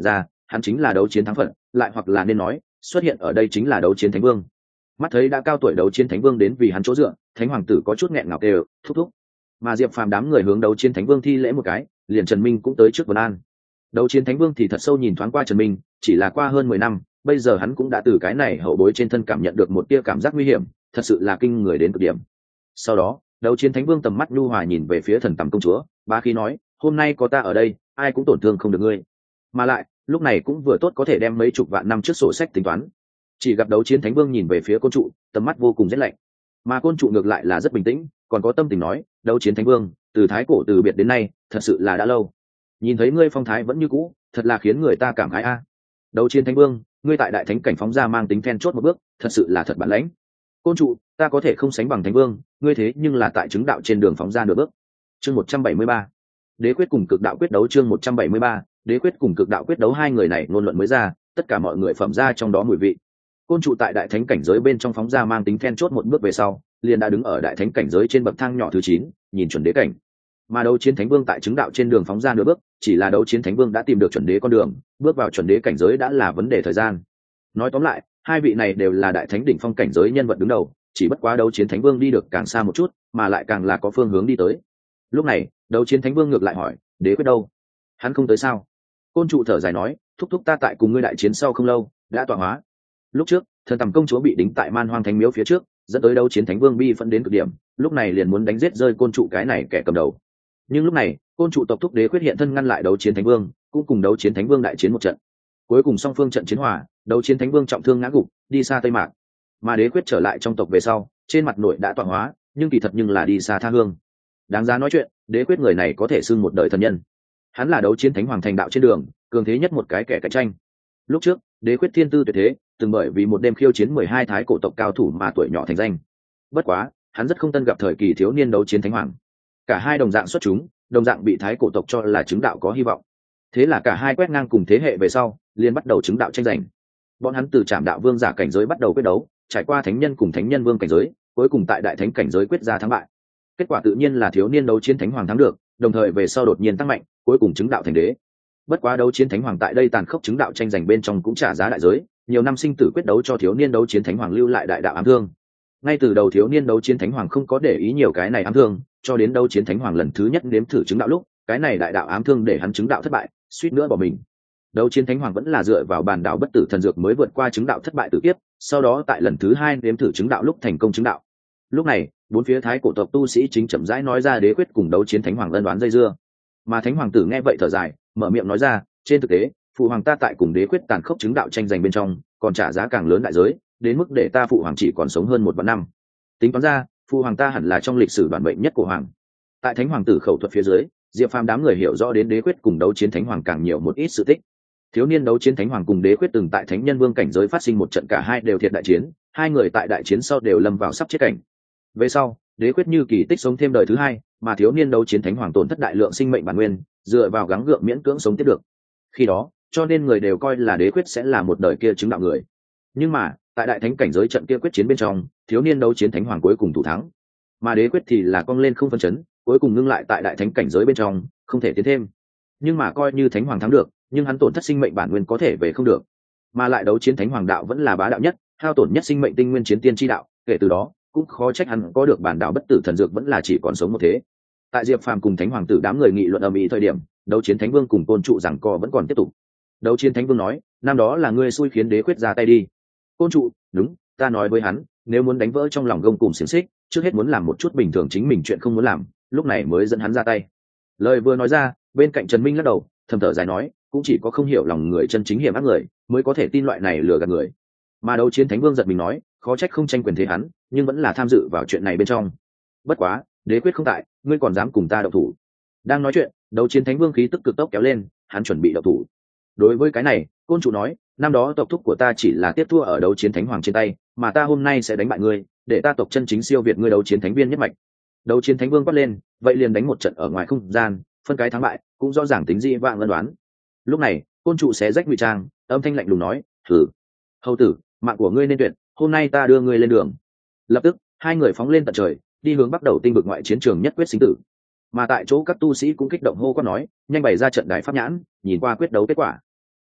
hắn chính là đấu chiến thắng phận, lại hoặc là nên nói xuất hiện ở đây chính là đấu chiến thánh vương. Mắt thấy đã cao tuổi đấu chiến thánh vương đến vì hắn chỗ dựa, thánh hoàng tử có chút nghẹn ngào kêu thúc thúc. Mà Diệp Phàm đám người hướng đấu chiến thánh vương thi lễ một cái, liền Trần Minh cũng tới trước vấn an. Đấu chiến thánh vương thì thật sâu nhìn thoáng qua Trần Minh, chỉ là qua hơn 10 năm, bây giờ hắn cũng đã từ cái này hậu bối trên thân cảm nhận được một tia cảm giác nguy hiểm, thật sự là kinh người đến cực điểm. Sau đó, đấu chiến thánh vương tầm mắt nhu hòa nhìn về phía thần tầm công chúa, bá khí nói, hôm nay có ta ở đây, ai cũng tổn thương không được ngươi. Mà lại, lúc này cũng vừa tốt có thể đem mấy chục vạn năm trước sổ sách tính toán. Chỉ gặp đấu chiến thánh vương nhìn về phía côn trụ, tầm mắt vô cùng rét lạnh. Mà côn trụ ngược lại là rất bình tĩnh, còn có tâm tình nói, đấu chiến thánh vương, từ thái cổ từ biệt đến nay, thật sự là đã lâu. Nhìn thấy ngươi phong thái vẫn như cũ, thật là khiến người ta cảm khái a. Đấu chiến thánh vương, ngươi tại đại thánh cảnh phóng ra mang tính then chốt một bước, thật sự là thật bản lãnh. Côn trụ, ta có thể không sánh bằng thánh vương, ngươi thế nhưng là tại chứng đạo trên đường phóng ra nửa bước. Chương 173. Đế quyết cùng cực đạo quyết đấu. Chương 173. Đế quyết cùng cực đạo quyết đấu. Hai người này ngôn luận mới ra, tất cả mọi người phẩm ra trong đó mùi vị. Côn trụ tại đại thánh cảnh giới bên trong phóng ra mang tính then chốt một bước về sau, liền đã đứng ở đại thánh cảnh giới trên bậc thang nhỏ thứ 9, nhìn chuẩn đế cảnh. Mà đấu chiến thánh vương tại chứng đạo trên đường phóng ra nửa bước, chỉ là đấu chiến thánh vương đã tìm được chuẩn đế con đường, bước vào chuẩn đế cảnh giới đã là vấn đề thời gian. Nói tóm lại, hai vị này đều là đại thánh đỉnh phong cảnh giới nhân vật đứng đầu, chỉ bất quá đấu chiến thánh vương đi được càng xa một chút, mà lại càng là có phương hướng đi tới. Lúc này, đấu chiến thánh vương ngược lại hỏi, đế quyết đâu? Hắn không tới sao? Côn trụ thở dài nói, thúc thúc ta tại cùng ngươi đại chiến sau không lâu đã tọa hóa. Lúc trước, thần tầm công chúa bị đính tại Man Hoang Thánh Miếu phía trước, dẫn tới đấu chiến thánh vương bi phẫn đến cực điểm, lúc này liền muốn đánh giết rơi côn trụ cái này kẻ cầm đầu. Nhưng lúc này, côn trụ tộc thúc đế quyết hiện thân ngăn lại đấu chiến thánh vương, cũng cùng đấu chiến thánh vương đại chiến một trận. Cuối cùng song phương trận chiến hòa, đấu chiến thánh vương trọng thương ngã gục, đi xa Tây Mạc. Mà đế quyết trở lại trong tộc về sau, trên mặt nội đã tọa hóa, nhưng kỳ thật nhưng là đi xa tha hương. Đáng giá nói chuyện, đế quyết người này có thể xưng một đời thần nhân. Hắn là đấu chiến thánh hoàng thành đạo trên đường, cường thế nhất một cái kẻ cạnh tranh. Lúc trước, đế quyết thiên tư tuyệt thế, từng bởi vì một đêm khiêu chiến 12 thái cổ tộc cao thủ mà tuổi nhỏ thành danh. Bất quá, hắn rất không tân gặp thời kỳ thiếu niên đấu chiến thánh hoàng. Cả hai đồng dạng xuất chúng, đồng dạng bị thái cổ tộc cho là chứng đạo có hy vọng. Thế là cả hai quét ngang cùng thế hệ về sau, liền bắt đầu chứng đạo tranh giành. Bọn hắn từ Trảm Đạo Vương giả cảnh giới bắt đầu quyết đấu, trải qua thánh nhân cùng thánh nhân vương cảnh giới, cuối cùng tại đại thánh cảnh giới quyết ra thắng bại. Kết quả tự nhiên là thiếu niên đấu chiến thánh hoàng thắng được, đồng thời về sau đột nhiên tăng mạnh, cuối cùng chứng đạo thành đế. Bất quá đấu chiến thánh hoàng tại đây tàn khốc chứng đạo tranh giành bên trong cũng trả giá đại giới, nhiều năm sinh tử quyết đấu cho thiếu niên đấu chiến thánh hoàng lưu lại đại đạo ám thương. Ngay từ đầu thiếu niên đấu chiến thánh hoàng không có để ý nhiều cái này ám thương, cho đến đấu chiến thánh hoàng lần thứ nhất nếm thử chứng đạo lúc, cái này đại đạo ám thương để hắn chứng đạo thất bại, suýt nữa bỏ mình. Đấu chiến thánh hoàng vẫn là dựa vào bản đạo bất tử thần dược mới vượt qua chứng đạo thất bại tử kiếp, sau đó tại lần thứ hai nếm thử chứng đạo lúc thành công chứng đạo. Lúc này, bốn phía thái cổ tộc tu sĩ chính chậm rãi nói ra đế quyết cùng đấu chiến thánh hoàng ân đoán dây dưa. Mà thánh hoàng tử nghe vậy thở dài, mở miệng nói ra, trên thực tế, phụ hoàng ta tại cùng đế quyết tàn khốc chứng đạo tranh giành bên trong, còn trả giá càng lớn đại giới, đến mức để ta phụ hoàng chỉ còn sống hơn 1 vạn năm. Tính toán ra, phụ hoàng ta hẳn là trong lịch sử đoàn mệnh nhất của hoàng. Tại thánh hoàng tử khẩu thuật phía dưới, Diệp Phàm đám người hiểu rõ đến đế quyết cùng đấu chiến thánh hoàng càng nhiều một ít sự tích. Thiếu niên đấu chiến thánh hoàng cùng đế quyết từng tại thánh nhân vương cảnh giới phát sinh một trận, cả hai đều thiệt đại chiến, hai người tại đại chiến sau đều lâm vào sắp chết cảnh. Về sau, đế quyết như kỳ tích sống thêm đời thứ hai, mà thiếu niên đấu chiến thánh hoàng tổn thất đại lượng sinh mệnh bản nguyên, dựa vào gắng gượng miễn cưỡng sống tiếp được. Khi đó, cho nên người đều coi là đế quyết sẽ là một đời kia chứng đạo người. Nhưng mà, tại đại thánh cảnh giới trận kia quyết chiến bên trong, thiếu niên đấu chiến thánh hoàng cuối cùng thủ thắng, mà đế quyết thì là cong lên không phân chấn, cuối cùng ngưng lại tại đại thánh cảnh giới bên trong, không thể tiến thêm. Nhưng mà coi như thánh hoàng thắng được, nhưng hắn tổn thất sinh mệnh bản nguyên có thể về không được. Mà lại đấu chiến thánh hoàng đạo vẫn là bá đạo nhất, hao tổn nhất sinh mệnh tinh nguyên chiến tiên chi đạo, kể từ đó, cũng khó trách hắn có được bản đạo bất tử thần dược vẫn là chỉ còn sống một thế. Tại Diệp Phàm cùng thánh hoàng tử đám người nghị luận ầm ĩ thời điểm, đấu chiến thánh vương cùng côn trụ giằng co vẫn còn tiếp tục. Đấu chiến thánh vương nói, năm đó là ngươi xui khiến đế quyết ra tay đi. Côn trụ, đúng, ta nói với hắn, nếu muốn đánh vỡ trong lòng gông cùm xiềng xích, trước hết muốn làm một chút bình thường chính mình chuyện không muốn làm, lúc này mới dẫn hắn ra tay. Lời vừa nói ra, bên cạnh Trần Minh lắc đầu, thầm thở dài nói, cũng chỉ có không hiểu lòng người chân chính hiểm ác người mới có thể tin loại này lừa gạt người. Mà đấu chiến thánh vương giật mình nói, khó trách không tranh quyền thế hắn, nhưng vẫn là tham dự vào chuyện này bên trong. Bất quá, đế quyết không tại, ngươi còn dám cùng ta động thủ? Đang nói chuyện, đấu chiến thánh vương khí tức cực tốc kéo lên, hắn chuẩn bị động thủ. Đối với cái này, côn chủ nói, năm đó tộc thúc của ta chỉ là tiếp thua ở đấu chiến thánh hoàng trên tay, mà ta hôm nay sẽ đánh bại ngươi, để ta tộc chân chính siêu việt ngươi đấu chiến thánh viên nhất mạch. Đấu chiến thánh vương quát lên, vậy liền đánh một trận ở ngoài không gian, phân cái thắng bại, cũng rõ ràng tính dị vạng ân đoán. Lúc này, côn trụ xé rách ngụy trang, âm thanh lạnh lùng nói, thử, hầu tử, mạng của ngươi nên tuyệt, hôm nay ta đưa ngươi lên đường. Lập tức, hai người phóng lên tận trời, đi hướng bắt đầu tinh vực ngoại chiến trường nhất quyết sinh tử. Mà tại chỗ các tu sĩ cũng kích động hô quát nói, nhanh bày ra trận đài pháp nhãn, nhìn qua quyết đấu kết quả.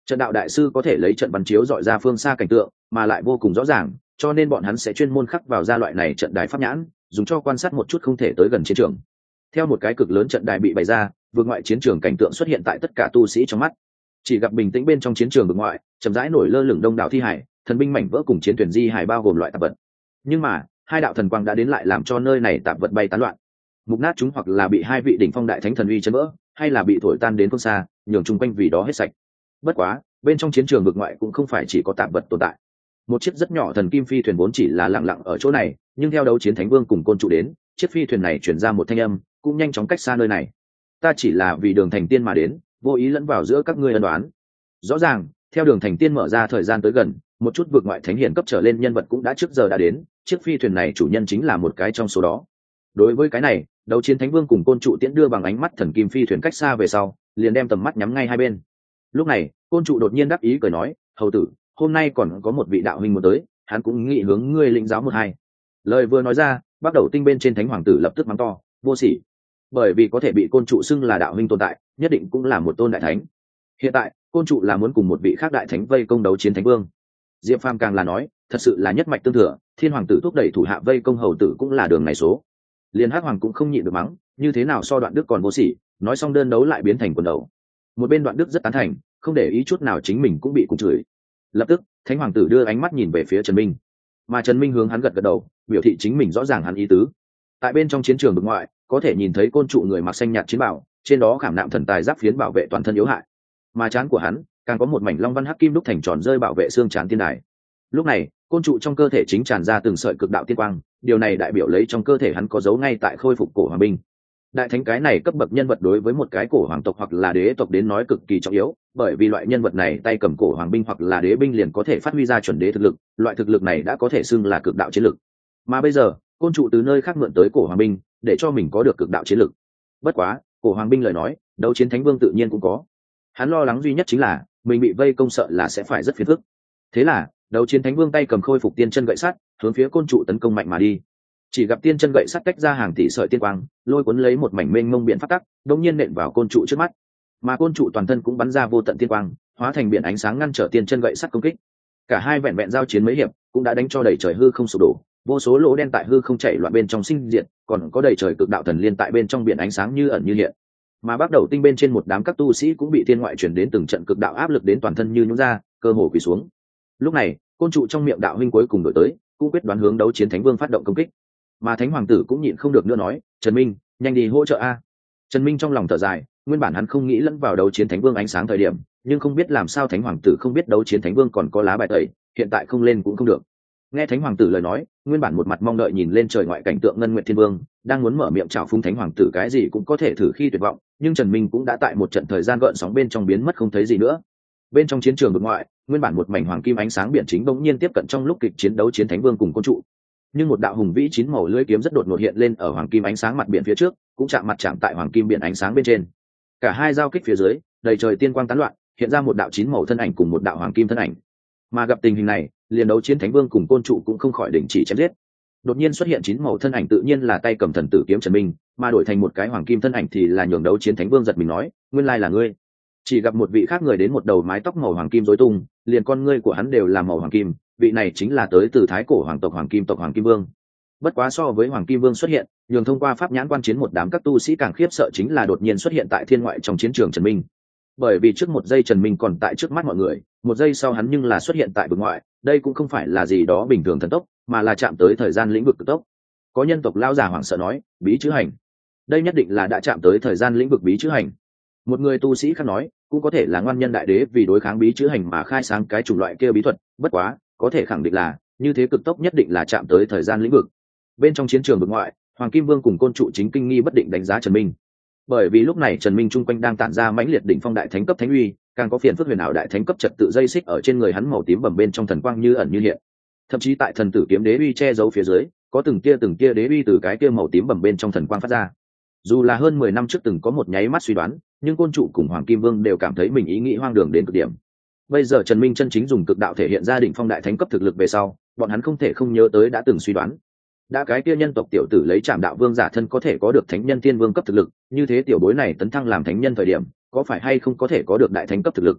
Trận đạo đại sư có thể lấy trận bắn chiếu dọi ra phương xa cảnh tượng, mà lại vô cùng rõ ràng, cho nên bọn hắn sẽ chuyên môn khắc vào ra loại này trận đài pháp nhãn, dùng cho quan sát một chút không thể tới gần chiến trường. Theo một cái cực lớn trận đài bị bày ra, vượt ngoại chiến trường cảnh tượng xuất hiện tại tất cả tu sĩ trong mắt. Chỉ gặp bình tĩnh bên trong chiến trường vượt ngoại, chậm rãi nổi lơ lửng đông đảo thi hải, thần binh mảnh vỡ cùng chiến thuyền di hải bao gồm loại tạp vật. Nhưng mà, hai đạo thần quang đã đến lại làm cho nơi này tạp vật bay tán loạn. Mục nát chúng hoặc là bị hai vị đỉnh phong đại thánh thần uy chấn vỡ, hay là bị thổi tan đến phương xa, nhường chung quanh vì đó hết sạch. Bất quá, bên trong chiến trường vực ngoại cũng không phải chỉ có tạp vật tồn tại. Một chiếc rất nhỏ thần kim phi thuyền vốn chỉ là lặng lặng ở chỗ này, nhưng theo đấu chiến thánh vương cùng côn trụ đến, chiếc phi thuyền này truyền ra một thanh âm, cũng nhanh chóng cách xa nơi này. Ta chỉ là vì đường thành tiên mà đến, vô ý lẫn vào giữa các ngươi ân đoán. Rõ ràng, theo đường thành tiên mở ra thời gian tới gần, một chút vực ngoại thánh hiển cấp trở lên nhân vật cũng đã trước giờ đã đến, chiếc phi thuyền này chủ nhân chính là một cái trong số đó. Đối với cái này, đấu chiến thánh vương cùng côn trụ tiễn đưa bằng ánh mắt thần kim phi thuyền cách xa về sau, liền đem tầm mắt nhắm ngay hai bên. Lúc này, côn trụ đột nhiên đắc ý cười nói, hầu tử, hôm nay còn có một vị đạo huynh muốn tới, hắn cũng nghĩ hướng ngươi lĩnh giáo một hai. Lời vừa nói ra, bắt đầu tinh bên trên thánh hoàng tử lập tức mắng to, vô sỉ. Bởi vì có thể bị côn trụ xưng là đạo huynh tồn tại, nhất định cũng là một tôn đại thánh. Hiện tại, côn trụ là muốn cùng một vị khác đại thánh vây công đấu chiến thánh vương. Diệp Phàm càng là nói, thật sự là nhất mạch tương thừa, thiên hoàng tử thúc đẩy thủ hạ vây công hầu tử cũng là đường này số. Liên Hắc Hoàng cũng không nhịn được mắng, như thế nào so Đoạn Đức còn vô sỉ, nói xong đơn đấu lại biến thành quần đầu. Một bên Đoạn Đức rất tán thành, không để ý chút nào chính mình cũng bị cùng chửi. Lập tức, Thánh Hoàng tử đưa ánh mắt nhìn về phía Trần Minh, mà Trần Minh hướng hắn gật gật đầu, biểu thị chính mình rõ ràng hắn ý tứ. Tại bên trong chiến trường vực ngoại, có thể nhìn thấy côn trụ người mặc xanh nhạt chiến bào, trên đó khảm nạm thần tài giáp phiến bảo vệ toàn thân yếu hại. Mà trán của hắn, càng có một mảnh long văn hắc kim đúc thành tròn rơi bảo vệ xương trán tiên đài. Lúc này, côn trụ trong cơ thể chính tràn ra từng sợi cực đạo tiên quang, điều này đại biểu lấy trong cơ thể hắn có dấu ngay tại khôi phục cổ hoàng binh. Đại thánh cái này cấp bậc nhân vật đối với một cái cổ hoàng tộc hoặc là đế tộc đến nói cực kỳ trọng yếu, bởi vì loại nhân vật này tay cầm cổ hoàng binh hoặc là đế binh liền có thể phát huy ra chuẩn đế thực lực, loại thực lực này đã có thể xưng là cực đạo chiến lực. Mà bây giờ, côn trụ từ nơi khác mượn tới cổ hoàng binh, để cho mình có được cực đạo chiến lực. Bất quá, cổ hoàng binh lời nói, đấu chiến thánh vương tự nhiên cũng có. Hắn lo lắng duy nhất chính là mình bị vây công sợ là sẽ phải rất phiền phức. Thế là, đấu chiến thánh vương tay cầm khôi phục tiên chân gậy sắt, hướng phía côn trụ tấn công mạnh mà đi. Chỉ gặp tiên chân gậy sắt tách ra hàng tỷ sợi tiên quang, lôi cuốn lấy một mảnh mênh mông biển phát tắc, đống nhiên nện vào côn trụ trước mắt. Mà côn trụ toàn thân cũng bắn ra vô tận tiên quang, hóa thành biển ánh sáng ngăn trở tiên chân gậy sắt công kích. Cả hai vẹn vẹn giao chiến mấy hiệp, cũng đã đánh cho đầy trời hư không sụp đổ, vô số lỗ đen tại hư không chảy loạn bên trong sinh diệt, còn có đầy trời cực đạo thần liên tại bên trong biển ánh sáng như ẩn như hiện. Mà bắt đầu tinh bên trên một đám các tu sĩ cũng bị thiên ngoại chuyển đến từng trận cực đạo áp lực đến toàn thân như nhũn ra, cơ hồ quỳ xuống. Lúc này, côn trụ trong miệng đạo huynh cuối cùng đổi tới, cũng quyết đoán hướng đấu chiến thánh vương phát động công kích. Mà thánh hoàng tử cũng nhịn không được nữa nói, Trần Minh, nhanh đi hỗ trợ a. Trần Minh trong lòng thở dài, nguyên bản hắn không nghĩ lẫn vào đấu chiến thánh vương ánh sáng thời điểm, nhưng không biết làm sao thánh hoàng tử không biết đấu chiến thánh vương còn có lá bài tẩy, hiện tại không lên cũng không được. Nghe thánh hoàng tử lời nói, nguyên bản một mặt mong đợi nhìn lên trời ngoại cảnh tượng ngân nguyệt thiên vương, đang muốn mở miệng chào phúng thánh hoàng tử cái gì cũng có thể thử khi tuyệt vọng, nhưng Trần Minh cũng đã tại một trận thời gian gợn sóng bên trong biến mất không thấy gì nữa. Bên trong chiến trường vực ngoại, nguyên bản một mảnh hoàng kim ánh sáng biển chính bỗng nhiên tiếp cận trong lúc kịch chiến đấu chiến thánh vương cùng côn trụ. Nhưng một đạo hùng vĩ chín màu lưỡi kiếm rất đột ngột hiện lên ở hoàng kim ánh sáng mặt biển phía trước, cũng chạm tại hoàng kim biển ánh sáng bên trên. Cả hai giao kích phía dưới, đầy trời tiên quang tán loạn, hiện ra một đạo chín màu thân ảnh cùng một đạo hoàng kim thân ảnh. Mà gặp tình hình này, liền đấu chiến thánh vương cùng côn trụ cũng không khỏi đình chỉ chém giết. Đột nhiên xuất hiện chín màu thân ảnh tự nhiên là tay cầm thần tử kiếm Trần Minh, mà đổi thành một cái hoàng kim thân ảnh thì là nhường đấu chiến thánh vương giật mình nói, nguyên lai là ngươi. Chỉ gặp một vị khác người đến một đầu mái tóc màu hoàng kim rối tung, liền con ngươi của hắn đều là màu hoàng kim, vị này chính là tới từ thái cổ hoàng tộc hoàng kim tộc Hoàng Kim Vương. Bất quá so với Hoàng Kim Vương xuất hiện, nhường thông qua pháp nhãn quan chiến một đám các tu sĩ càng khiếp sợ chính là đột nhiên xuất hiện tại thiên ngoại trong chiến trường Trần Minh. Bởi vì trước một giây Trần Minh còn tại trước mắt mọi người, một giây sau hắn nhưng là xuất hiện tại vực ngoại, đây cũng không phải là gì đó bình thường thần tốc, mà là chạm tới thời gian lĩnh vực cực tốc. Có nhân tộc lão già hoảng sợ nói, bí chữ hành. Đây nhất định là đã chạm tới thời gian lĩnh vực bí chữ hành. Một người tu sĩ khác nói, cũng có thể là ngoan nhân đại đế vì đối kháng bí chữ hành mà khai sáng cái chủng loại kia bí thuật, bất quá, có thể khẳng định là như thế cực tốc nhất định là chạm tới thời gian lĩnh vực. Bên trong chiến trường vực ngoại, Hoàng Kim Vương cùng côn trụ chính kinh nghi bất định đánh giá Trần Minh. Bởi vì lúc này Trần Minh chung quanh đang tản ra mãnh liệt đỉnh phong đại thánh cấp thánh uy, càng có phiền phức huyền ảo đại thánh cấp trật tự dây xích ở trên người hắn màu tím bầm bên trong thần quang như ẩn như hiện. Thậm chí tại thần tử kiếm đế uy che giấu phía dưới, có từng tia đế uy từ cái kia màu tím bầm bên trong thần quang phát ra. Dù là hơn 10 năm trước từng có một nháy mắt suy đoán, nhưng côn trụ cùng Hoàng Kim Vương đều cảm thấy mình ý nghĩ hoang đường đến cực điểm. Bây giờ Trần Minh chân chính dùng cực đạo thể hiện ra đỉnh phong đại thánh cấp thực lực về sau, bọn hắn không thể không nhớ tới đã từng suy đoán. Đã cái kia nhân tộc tiểu tử lấy Trảm Đạo Vương giả thân có thể có được thánh nhân tiên vương cấp thực lực, như thế tiểu bối này tấn thăng làm thánh nhân thời điểm, có phải hay không có thể có được đại thánh cấp thực lực?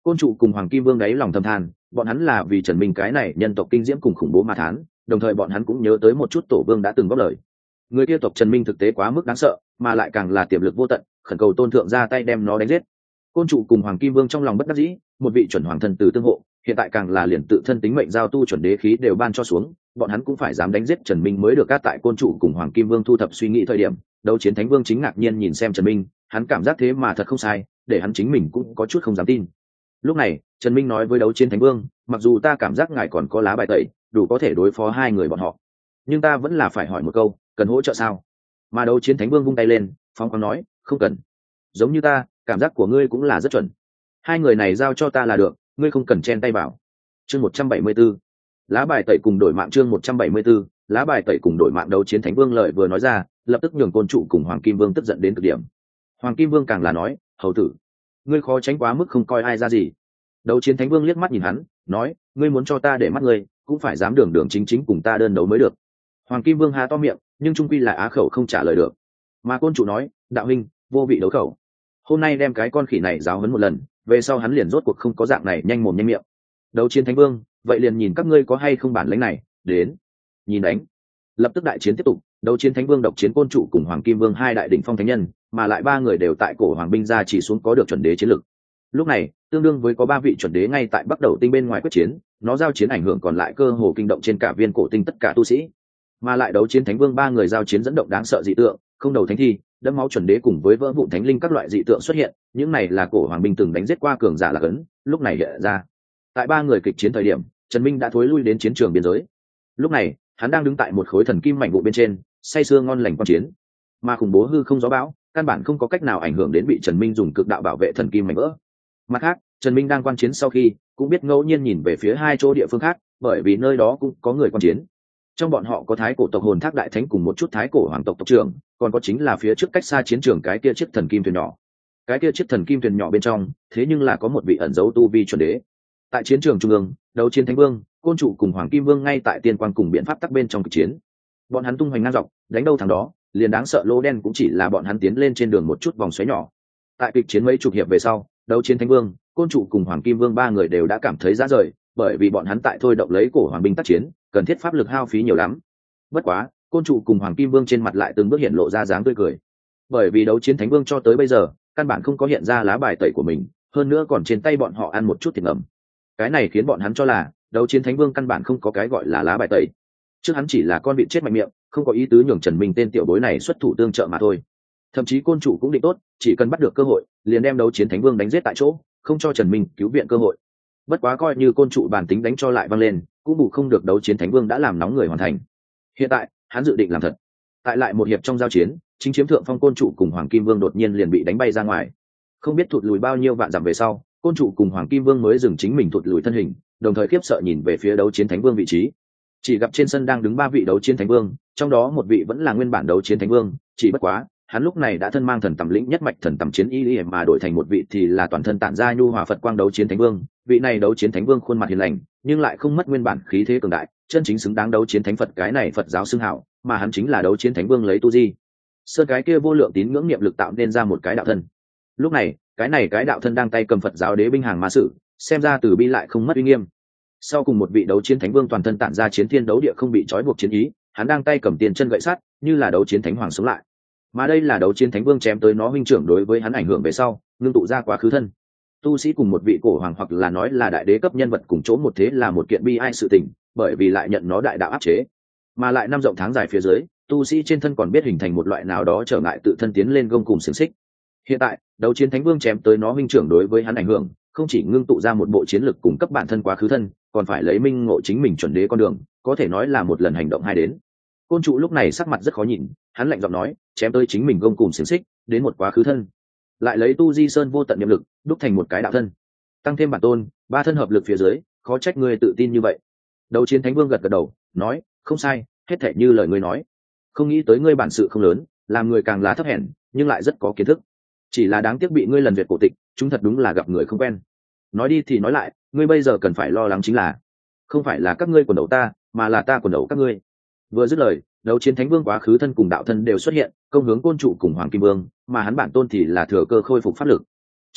Côn trụ cùng Hoàng Kim Vương đáy lòng thầm than, bọn hắn là vì Trần Minh cái này nhân tộc kinh diễm cùng khủng bố mà thán, đồng thời bọn hắn cũng nhớ tới một chút tổ vương đã từng góp lời. Người kia tộc Trần Minh thực tế quá mức đáng sợ, mà lại càng là tiềm lực vô tận, khẩn cầu tôn thượng ra tay đem nó đánh giết. Côn trụ cùng Hoàng Kim Vương trong lòng bất đắc dĩ, một vị chuẩn hoàng thân từ tương hộ, hiện tại càng là liền tự thân tính mệnh giao tu chuẩn đế khí đều ban cho xuống, bọn hắn cũng phải dám đánh giết Trần Minh mới được. Các tại Côn trụ cùng Hoàng Kim Vương thu thập suy nghĩ thời điểm, Đấu Chiến Thánh Vương chính ngạc nhiên nhìn xem Trần Minh, hắn cảm giác thế mà thật không sai, để hắn chính mình cũng có chút không dám tin. Lúc này Trần Minh nói với Đấu Chiến Thánh Vương, mặc dù ta cảm giác ngài còn có lá bài tẩy đủ có thể đối phó hai người bọn họ, nhưng ta vẫn là phải hỏi một câu, cần hỗ trợ sao? Mà Đấu Chiến Thánh Vương vung tay lên, phóng khoáng nói, không cần. Giống như ta, cảm giác của ngươi cũng là rất chuẩn, hai người này giao cho ta là được, ngươi không cần chen tay vào. Chương 174, lá bài tẩy cùng đổi mạng. Chương 174, lá bài tẩy cùng đổi mạng. Đấu Chiến Thánh Vương lợi vừa nói ra, lập tức nhường Côn trụ cùng Hoàng Kim Vương tức giận đến cực điểm. Hoàng Kim Vương càng là nói, hầu tử, ngươi khó tránh quá mức không coi ai ra gì. Đấu Chiến Thánh Vương liếc mắt nhìn hắn, nói, ngươi muốn cho ta để mắt ngươi, cũng phải dám đường đường chính chính cùng ta đơn đấu mới được. Hoàng Kim Vương há to miệng, nhưng trung quy là á khẩu không trả lời được. Mà Côn trụ nói, đạo huynh, vô vị đấu khẩu, hôm nay đem cái con khỉ này giáo huấn một lần, về sau hắn liền rốt cuộc không có dạng này nhanh mồm nhanh miệng. Đấu Chiến Thánh Vương, vậy liền nhìn các ngươi có hay không bản lĩnh này, đến, nhìn đánh. Lập tức đại chiến tiếp tục, Đấu Chiến Thánh Vương độc chiến Côn trụ cùng Hoàng Kim Vương hai đại đỉnh phong thánh nhân, mà lại ba người đều tại cổ hoàng binh ra chỉ xuống có được chuẩn đế chiến lực. Lúc này tương đương với có ba vị chuẩn đế ngay tại bắt đầu tinh bên ngoài quyết chiến, nó giao chiến ảnh hưởng còn lại cơ hồ kinh động trên cả viên cổ tinh tất cả tu sĩ. Mà lại Đấu Chiến Thánh Vương ba người giao chiến dẫn động đáng sợ dị tượng, không đầu thánh thi, đẫm máu chuẩn đế cùng với vỡ vụn thánh linh các loại dị tượng xuất hiện, những này là cổ hoàng binh từng đánh giết qua cường giả là cấn, lúc này hiện ra. Tại ba người kịch chiến thời điểm, Trần Minh đã thối lui đến chiến trường biên giới. Lúc này hắn đang đứng tại một khối thần kim mảnh vụ bên trên, say sưa ngon lành quan chiến. Mà khủng bố hư không gió bão căn bản không có cách nào ảnh hưởng đến bị Trần Minh dùng cực đạo bảo vệ thần kim mảnh vỡ. Mặt khác, Trần Minh đang quan chiến sau khi cũng biết ngẫu nhiên nhìn về phía hai chỗ địa phương khác, bởi vì nơi đó cũng có người quan chiến. Trong bọn họ có thái cổ tộc hồn thác đại thánh cùng một chút thái cổ hoàng tộc tộc trưởng, còn có chính là phía trước cách xa chiến trường cái kia chiếc thần kim thuyền nhỏ. Cái kia chiếc thần kim thuyền nhỏ bên trong, thế nhưng là có một vị ẩn dấu tu vi chuẩn đế. Tại chiến trường trung ương, Đấu Chiến Thánh Vương, Côn trụ cùng Hoàng Kim Vương ngay tại tiên quang cùng biện pháp tắc bên trong cuộc chiến. Bọn hắn tung hoành ngang dọc, đánh đâu thằng đó, liền đáng sợ lỗ đen cũng chỉ là bọn hắn tiến lên trên đường một chút vòng xoáy nhỏ. Tại kịch chiến mấy chục hiệp về sau, Đấu Chiến Thánh Vương, Côn trụ cùng Hoàng Kim Vương ba người đều đã cảm thấy rã rời, bởi vì bọn hắn tại thôi động lấy cổ hoàng binh tác chiến, cần thiết pháp lực hao phí nhiều lắm. Bất quá, Côn trụ cùng Hoàng Kim Vương trên mặt lại từng bước hiện lộ ra dáng tươi cười, bởi vì Đấu Chiến Thánh Vương cho tới bây giờ căn bản không có hiện ra lá bài tẩy của mình, hơn nữa còn trên tay bọn họ ăn một chút thịt ngầm. Cái này khiến bọn hắn cho là Đấu Chiến Thánh Vương căn bản không có cái gọi là lá bài tẩy, trước hắn chỉ là con vịt chết mạnh miệng, không có ý tứ nhường Trần Minh tên tiểu bối này xuất thủ tương trợ mà thôi. Thậm chí Côn trụ cũng định tốt, chỉ cần bắt được cơ hội liền đem Đấu Chiến Thánh Vương đánh giết tại chỗ, không cho Trần Minh cứu viện cơ hội. Bất quá coi như Côn trụ bản tính đánh cho lại văng lên, cũng bù không được Đấu Chiến Thánh Vương đã làm nóng người hoàn thành. Hiện tại hắn dự định làm thật. Tại lại một hiệp trong giao chiến, chính chiếm thượng phong Côn trụ cùng Hoàng Kim Vương đột nhiên liền bị đánh bay ra ngoài, không biết thụt lùi bao nhiêu vạn dặm về sau, Côn trụ cùng Hoàng Kim Vương mới dừng chính mình thụt lùi thân hình, đồng thời khiếp sợ nhìn về phía Đấu Chiến Thánh Vương vị trí. Chỉ gặp trên sân đang đứng ba vị Đấu Chiến Thánh Vương, trong đó một vị vẫn là nguyên bản Đấu Chiến Thánh Vương, chỉ bất quá hắn lúc này đã thân mang thần tầm lĩnh nhất mạch thần tầm chiến y mà đổi thành một vị thì là toàn thân tản ra nhu hòa Phật quang Đấu Chiến Thánh Vương. Vị này Đấu Chiến Thánh Vương khuôn mặt hiền lành, nhưng lại không mất nguyên bản khí thế cường đại, chân chính xứng đáng Đấu Chiến Thánh Phật cái này Phật giáo xưng hảo, mà hắn chính là Đấu Chiến Thánh Vương lấy tu di sơn cái kia vô lượng tín ngưỡng niệm lực tạo nên ra một cái đạo thân. Lúc này cái đạo thân đang tay cầm Phật giáo đế binh hàng ma sử, xem ra từ bi lại không mất uy nghiêm. Sau cùng một vị Đấu Chiến Thánh Vương toàn thân tản ra chiến thiên đấu địa không bị trói buộc chiến ý, hắn đang tay cầm tiền chân gậy sắt, như là Đấu Chiến Thánh Hoàng sống lại. Mà đây là Đấu Chiến Thánh Vương chém tới nó huynh trưởng đối với hắn ảnh hưởng về sau, ngưng tụ ra quá khứ thân. Tu sĩ cùng một vị cổ hoàng hoặc là nói là đại đế cấp nhân vật cùng chỗ một thế là một kiện bi ai sự tình, bởi vì lại nhận nó đại đạo áp chế, mà lại năm rộng tháng dài phía dưới, tu sĩ trên thân còn biết hình thành một loại nào đó trở ngại tự thân tiến lên gông cùng xiềng xích. Hiện tại Đấu Chiến Thánh Vương chém tới nó huynh trưởng đối với hắn ảnh hưởng, không chỉ ngưng tụ ra một bộ chiến lực cung cấp bản thân quá khứ thân, còn phải lấy minh ngộ chính mình chuẩn đế con đường, có thể nói là một lần hành động hai đến. Côn trụ lúc này sắc mặt rất khó nhìn, hắn lạnh giọng nói, chém tới chính mình gông cùng xiềng xích, đến một quá khứ thân, lại lấy tu di sơn vô tận niệm lực đúc thành một cái đạo thân, tăng thêm bản tôn, ba thân hợp lực phía dưới, khó trách ngươi tự tin như vậy. Đấu Chiến Thánh Vương gật gật đầu, nói, không sai, hết thảy như lời ngươi nói. Không nghĩ tới ngươi bản sự không lớn, làm người càng là thấp hèn, nhưng lại rất có kiến thức. Chỉ là đáng tiếc bị ngươi lần duyệt cổ tịch, chúng thật đúng là gặp người không quen. Nói đi thì nói lại, ngươi bây giờ cần phải lo lắng chính là, không phải là các ngươi quần đầu ta, mà là ta quần đầu các ngươi. Vừa dứt lời, Đấu Chiến Thánh Vương quá khứ thân cùng đạo thân đều xuất hiện, công hướng Côn trụ cùng Hoàng Kim Vương, mà hắn bản tôn thì là thừa cơ khôi phục pháp lực. Trong đó,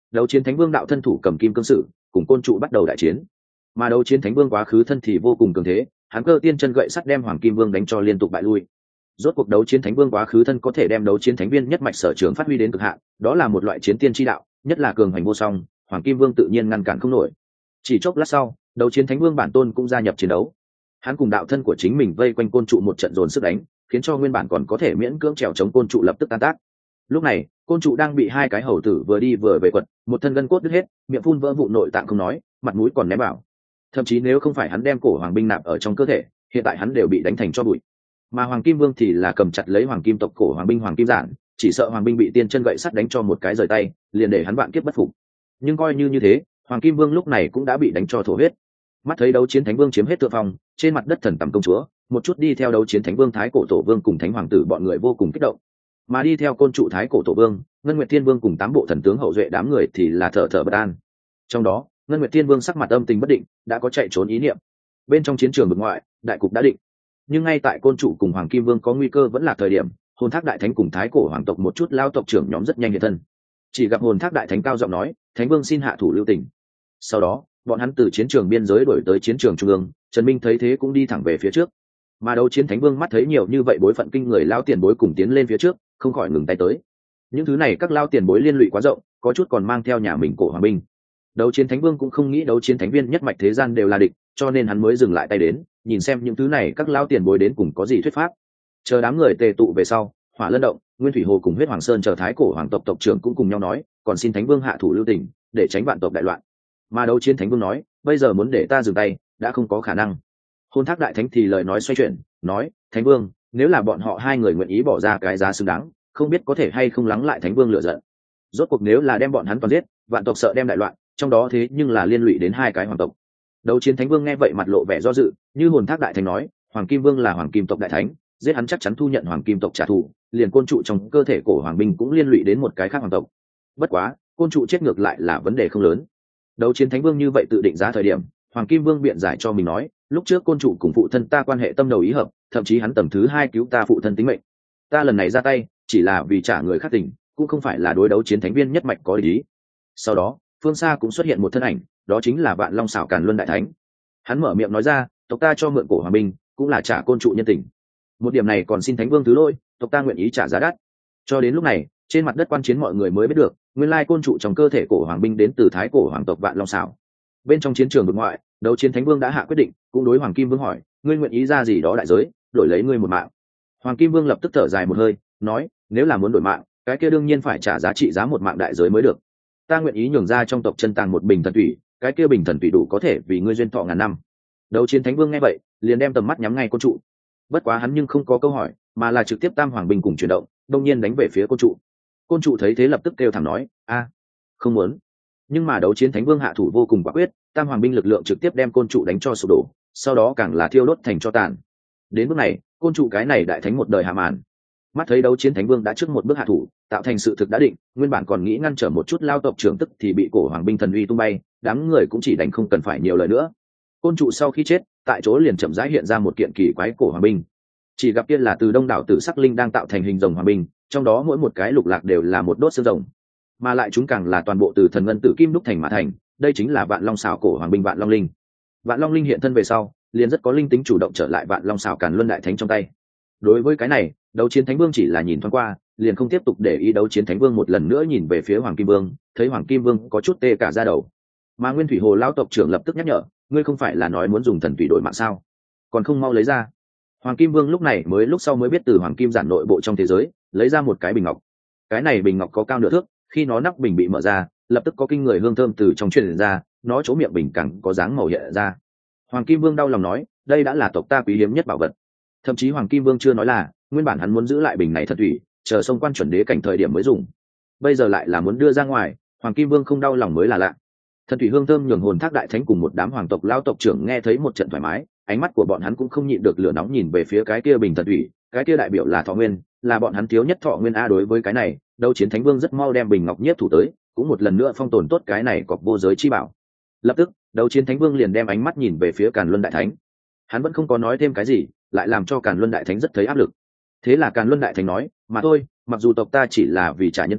Đấu Chiến Thánh Vương đạo thân thủ cầm kim cương sử, cùng côn trụ bắt đầu đại chiến. Mà Đấu Chiến Thánh Vương quá khứ thân thì vô cùng cường thế, hắn cơ tiên chân gậy sắt đem Hoàng Kim Vương đánh cho liên tục bại lui. Rốt cuộc Đấu Chiến Thánh Vương quá khứ thân có thể đem Đấu Chiến Thánh Viên nhất mạch sở trường phát huy đến cực hạn, đó là một loại chiến tiên chi đạo, nhất là cường hành vô song, Hoàng Kim Vương tự nhiên ngăn cản không nổi. Chỉ chốc lát sau, Đấu Chiến Thánh Vương bản tôn cũng gia nhập chiến đấu. Hắn cùng đạo thân của chính mình vây quanh côn trụ một trận dồn sức đánh, khiến cho nguyên bản còn có thể miễn cưỡng trèo chống côn trụ lập tức tan tác. Lúc này, côn trụ đang bị hai cái hầu tử vừa đi vừa về quật, một thân gân cốt đứt hết, miệng phun vỡ vụ nội tạng không nói, mặt mũi còn ném bảo. Thậm chí nếu không phải hắn đem cổ hoàng binh nạp ở trong cơ thể, hiện tại hắn đều bị đánh thành cho bụi. Mà Hoàng Kim Vương thì là cầm chặt lấy Hoàng Kim tộc cổ hoàng binh Hoàng Kim Giản, chỉ sợ hoàng binh bị tiên chân gậy sắt đánh cho một cái rời tay, liền để hắn vạn kiếp bất phục. Nhưng coi như thế, Hoàng Kim Vương lúc này cũng đã bị đánh cho thổ huyết. Mắt thấy Đấu Chiến Thánh Vương chiếm hết thượng phong, trên mặt đất thần tầm công chúa, một chút đi theo Đấu Chiến Thánh Vương Thái Cổ Tổ Vương cùng Thánh Hoàng tử bọn người vô cùng kích động. Mà đi theo côn trụ Thái Cổ Tổ Vương, Ngân Nguyệt Thiên Vương cùng 8 bộ thần tướng hậu duệ đám người thì là thở bất an. Trong đó, Ngân Nguyệt Thiên Vương sắc mặt âm tình bất định, đã có chạy trốn ý niệm. Bên trong chiến trường vực ngoại, đại cục đã định. Nhưng ngay tại côn trụ cùng Hoàng Kim Vương có nguy cơ vẫn là thời điểm, Hồn Thác Đại Thánh cùng Thái Cổ Hoàng tộc một chút lao tộc trưởng nhóm rất nhanh hiện thân. Chỉ gặp Hồn Thác Đại Thánh cao giọng nói, Thánh Vương xin hạ thủ lưu tình. Sau đó, bọn hắn từ chiến trường biên giới đổi tới chiến trường trung ương, Trần Minh thấy thế cũng đi thẳng về phía trước. Mà Đấu Chiến Thánh Vương mắt thấy nhiều như vậy bối phận kinh người lao tiền bối cùng tiến lên phía trước, không khỏi ngừng tay tới. Những thứ này các lao tiền bối liên lụy quá rộng, có chút còn mang theo nhà mình cổ hoàng binh. Đấu Chiến Thánh Vương cũng không nghĩ Đấu Chiến Thánh Viên nhất mạch thế gian đều là địch, cho nên hắn mới dừng lại tay đến, nhìn xem những thứ này các lao tiền bối đến cùng có gì thuyết pháp. Chờ đám người tề tụ về sau, Hỏa Lân Động, Nguyên Thủy Hồ cùng Huyết Hoàng Sơn chờ Thái Cổ Hoàng tộc tộc trưởng cũng cùng nhau nói, còn xin Thánh Vương hạ thủ lưu tình, để tránh vạn tộc đại loạn. Mà Đấu Chiến Thánh Vương nói, bây giờ muốn để ta dừng tay, đã không có khả năng. Hồn Thác Đại Thánh thì lời nói xoay chuyển, nói, Thánh Vương, nếu là bọn họ hai người nguyện ý bỏ ra cái giá xứng đáng, không biết có thể hay không lắng lại Thánh Vương lựa giận. Rốt cuộc nếu là đem bọn hắn toàn giết, vạn tộc sợ đem đại loạn, trong đó thế nhưng là liên lụy đến hai cái hoàng tộc. Đấu Chiến Thánh Vương nghe vậy mặt lộ vẻ do dự, như Hồn Thác Đại Thánh nói, Hoàng Kim Vương là Hoàng Kim tộc đại thánh, giết hắn chắc chắn thu nhận Hoàng Kim tộc trả thù, liền côn trụ trong cơ thể cổ hoàng binh cũng liên lụy đến một cái khác hoàng tộc. Bất quá, côn trụ chết ngược lại là vấn đề không lớn. Đấu Chiến Thánh Vương như vậy tự định giá thời điểm, Hoàng Kim Vương biện giải cho mình nói, lúc trước côn trụ cùng phụ thân ta quan hệ tâm đầu ý hợp, thậm chí hắn tầng thứ 2 cứu ta phụ thân tính mệnh. Ta lần này ra tay, chỉ là vì trả người khác tình, cũng không phải là đối Đấu Chiến Thánh Viên nhất mạch có ý. Sau đó, phương xa cũng xuất hiện một thân ảnh, đó chính là Vạn Long Xảo Càn Luân Đại Thánh. Hắn mở miệng nói ra, tộc ta cho mượn cổ hoàng binh, cũng là trả côn trụ nhân tình. Một điểm này còn xin Thánh Vương thứ lỗi, tộc ta nguyện ý trả giá đắt. Cho đến lúc này, trên mặt đất quan chiến mọi người mới biết được, nguyên lai côn trụ trong cơ thể cổ hoàng binh đến từ Thái Cổ Hoàng tộc Vạn Long Xảo. Bên trong chiến trường vực ngoại, Đấu Chiến Thánh Vương đã hạ quyết định, cũng đối Hoàng Kim Vương hỏi, ngươi nguyện ý ra gì đó đại giới, đổi lấy ngươi một mạng. Hoàng Kim Vương lập tức thở dài một hơi, nói, nếu là muốn đổi mạng, cái kia đương nhiên phải trả giá trị giá một mạng đại giới mới được. Ta nguyện ý nhường ra trong tộc chân tàng một bình thần thủy, cái kia bình thần thủy đủ có thể vì ngươi duyên thọ ngàn năm. Đấu Chiến Thánh Vương nghe vậy, liền đem tầm mắt nhắm ngay côn trụ. Bất quá hắn nhưng không có câu hỏi, mà là trực tiếp tam hoàng binh cùng chuyển động, đông nhiên đánh về phía côn trụ. Côn trụ thấy thế lập tức kêu thẳng nói, a, không muốn. Nhưng mà Đấu Chiến Thánh Vương hạ thủ vô cùng quả quyết, tam hoàng binh lực lượng trực tiếp đem côn trụ đánh cho sụp đổ, sau đó càng là thiêu đốt thành tro tàn. Đến bước này, côn trụ cái này đại thánh một đời hạ màn. Mắt thấy Đấu Chiến Thánh Vương đã trước một bước hạ thủ, tạo thành sự thực đã định, nguyên bản còn nghĩ ngăn trở một chút lao tộc trưởng tức thì bị cổ hoàng binh thần uy tung bay, đám người cũng chỉ đánh không cần phải nhiều lời nữa. Côn trụ sau khi chết, tại chỗ liền chậm rãi hiện ra một kiện kỳ quái cổ hoàng binh. Chỉ gặp kia là từ đông đảo tử sắc linh đang tạo thành hình rồng hoàng binh, trong đó mỗi một cái lục lạc đều là một đốt xương rồng, mà lại chúng càng là toàn bộ từ thần ngân tử kim đúc thành mà thành. Đây chính là Vạn Long Xảo cổ hoàng binh Vạn Long Linh. Vạn Long Linh hiện thân về sau, liền rất có linh tính chủ động trở lại Vạn Long Xảo Càn Luân Đại Thánh trong tay. Đối với cái này, Đấu Chiến Thánh Vương chỉ là nhìn thoáng qua, liền không tiếp tục để ý. Đấu Chiến Thánh Vương một lần nữa nhìn về phía Hoàng Kim Vương, thấy Hoàng Kim Vương có chút tê cả da đầu. Mà Nguyên Thủy Hồ lão tộc trưởng lập tức nhắc nhở, ngươi không phải là nói muốn dùng thần thủy đổi mạng sao? Còn không mau lấy ra. Hoàng Kim Vương lúc này lúc sau mới biết từ Hoàng Kim Giản nội bộ trong thế giới lấy ra một cái bình ngọc. Cái này bình ngọc có cao nửa thước, khi nó nắp bình bị mở ra, lập tức có kinh người hương thơm từ trong truyền ra, nó chỗ miệng bình càng có dáng màu hiện ra. Hoàng Kim Vương đau lòng nói, đây đã là tộc ta quý hiếm nhất bảo vật. Thậm chí Hoàng Kim Vương chưa nói là, nguyên bản hắn muốn giữ lại bình này thật thủy, chờ xông quan chuẩn đế cảnh thời điểm mới dùng. Bây giờ lại là muốn đưa ra ngoài, Hoàng Kim Vương không đau lòng mới là lạ. Thần thủy hương thơm nhường Hồn Thác Đại Thánh cùng một đám hoàng tộc lao tộc trưởng nghe thấy một trận thoải mái, ánh mắt của bọn hắn cũng không nhịn được lửa nóng nhìn về phía cái kia bình thần thủy, cái kia đại biểu là thọ nguyên, là bọn hắn thiếu nhất thọ nguyên a. Đối với cái này, Đấu Chiến Thánh Vương rất mau đem bình ngọc nhiếp thủ tới, cũng một lần nữa phong tồn tốt cái này cọc vô giới chi bảo. Lập tức, Đấu Chiến Thánh Vương liền đem ánh mắt nhìn về phía Càn Luân Đại Thánh. Hắn vẫn không có nói thêm cái gì, lại làm cho Càn Luân Đại Thánh rất thấy áp lực. Thế là Càn Luân Đại Thánh nói, mà thôi, mặc dù tộc ta chỉ là vì trả nhân tình,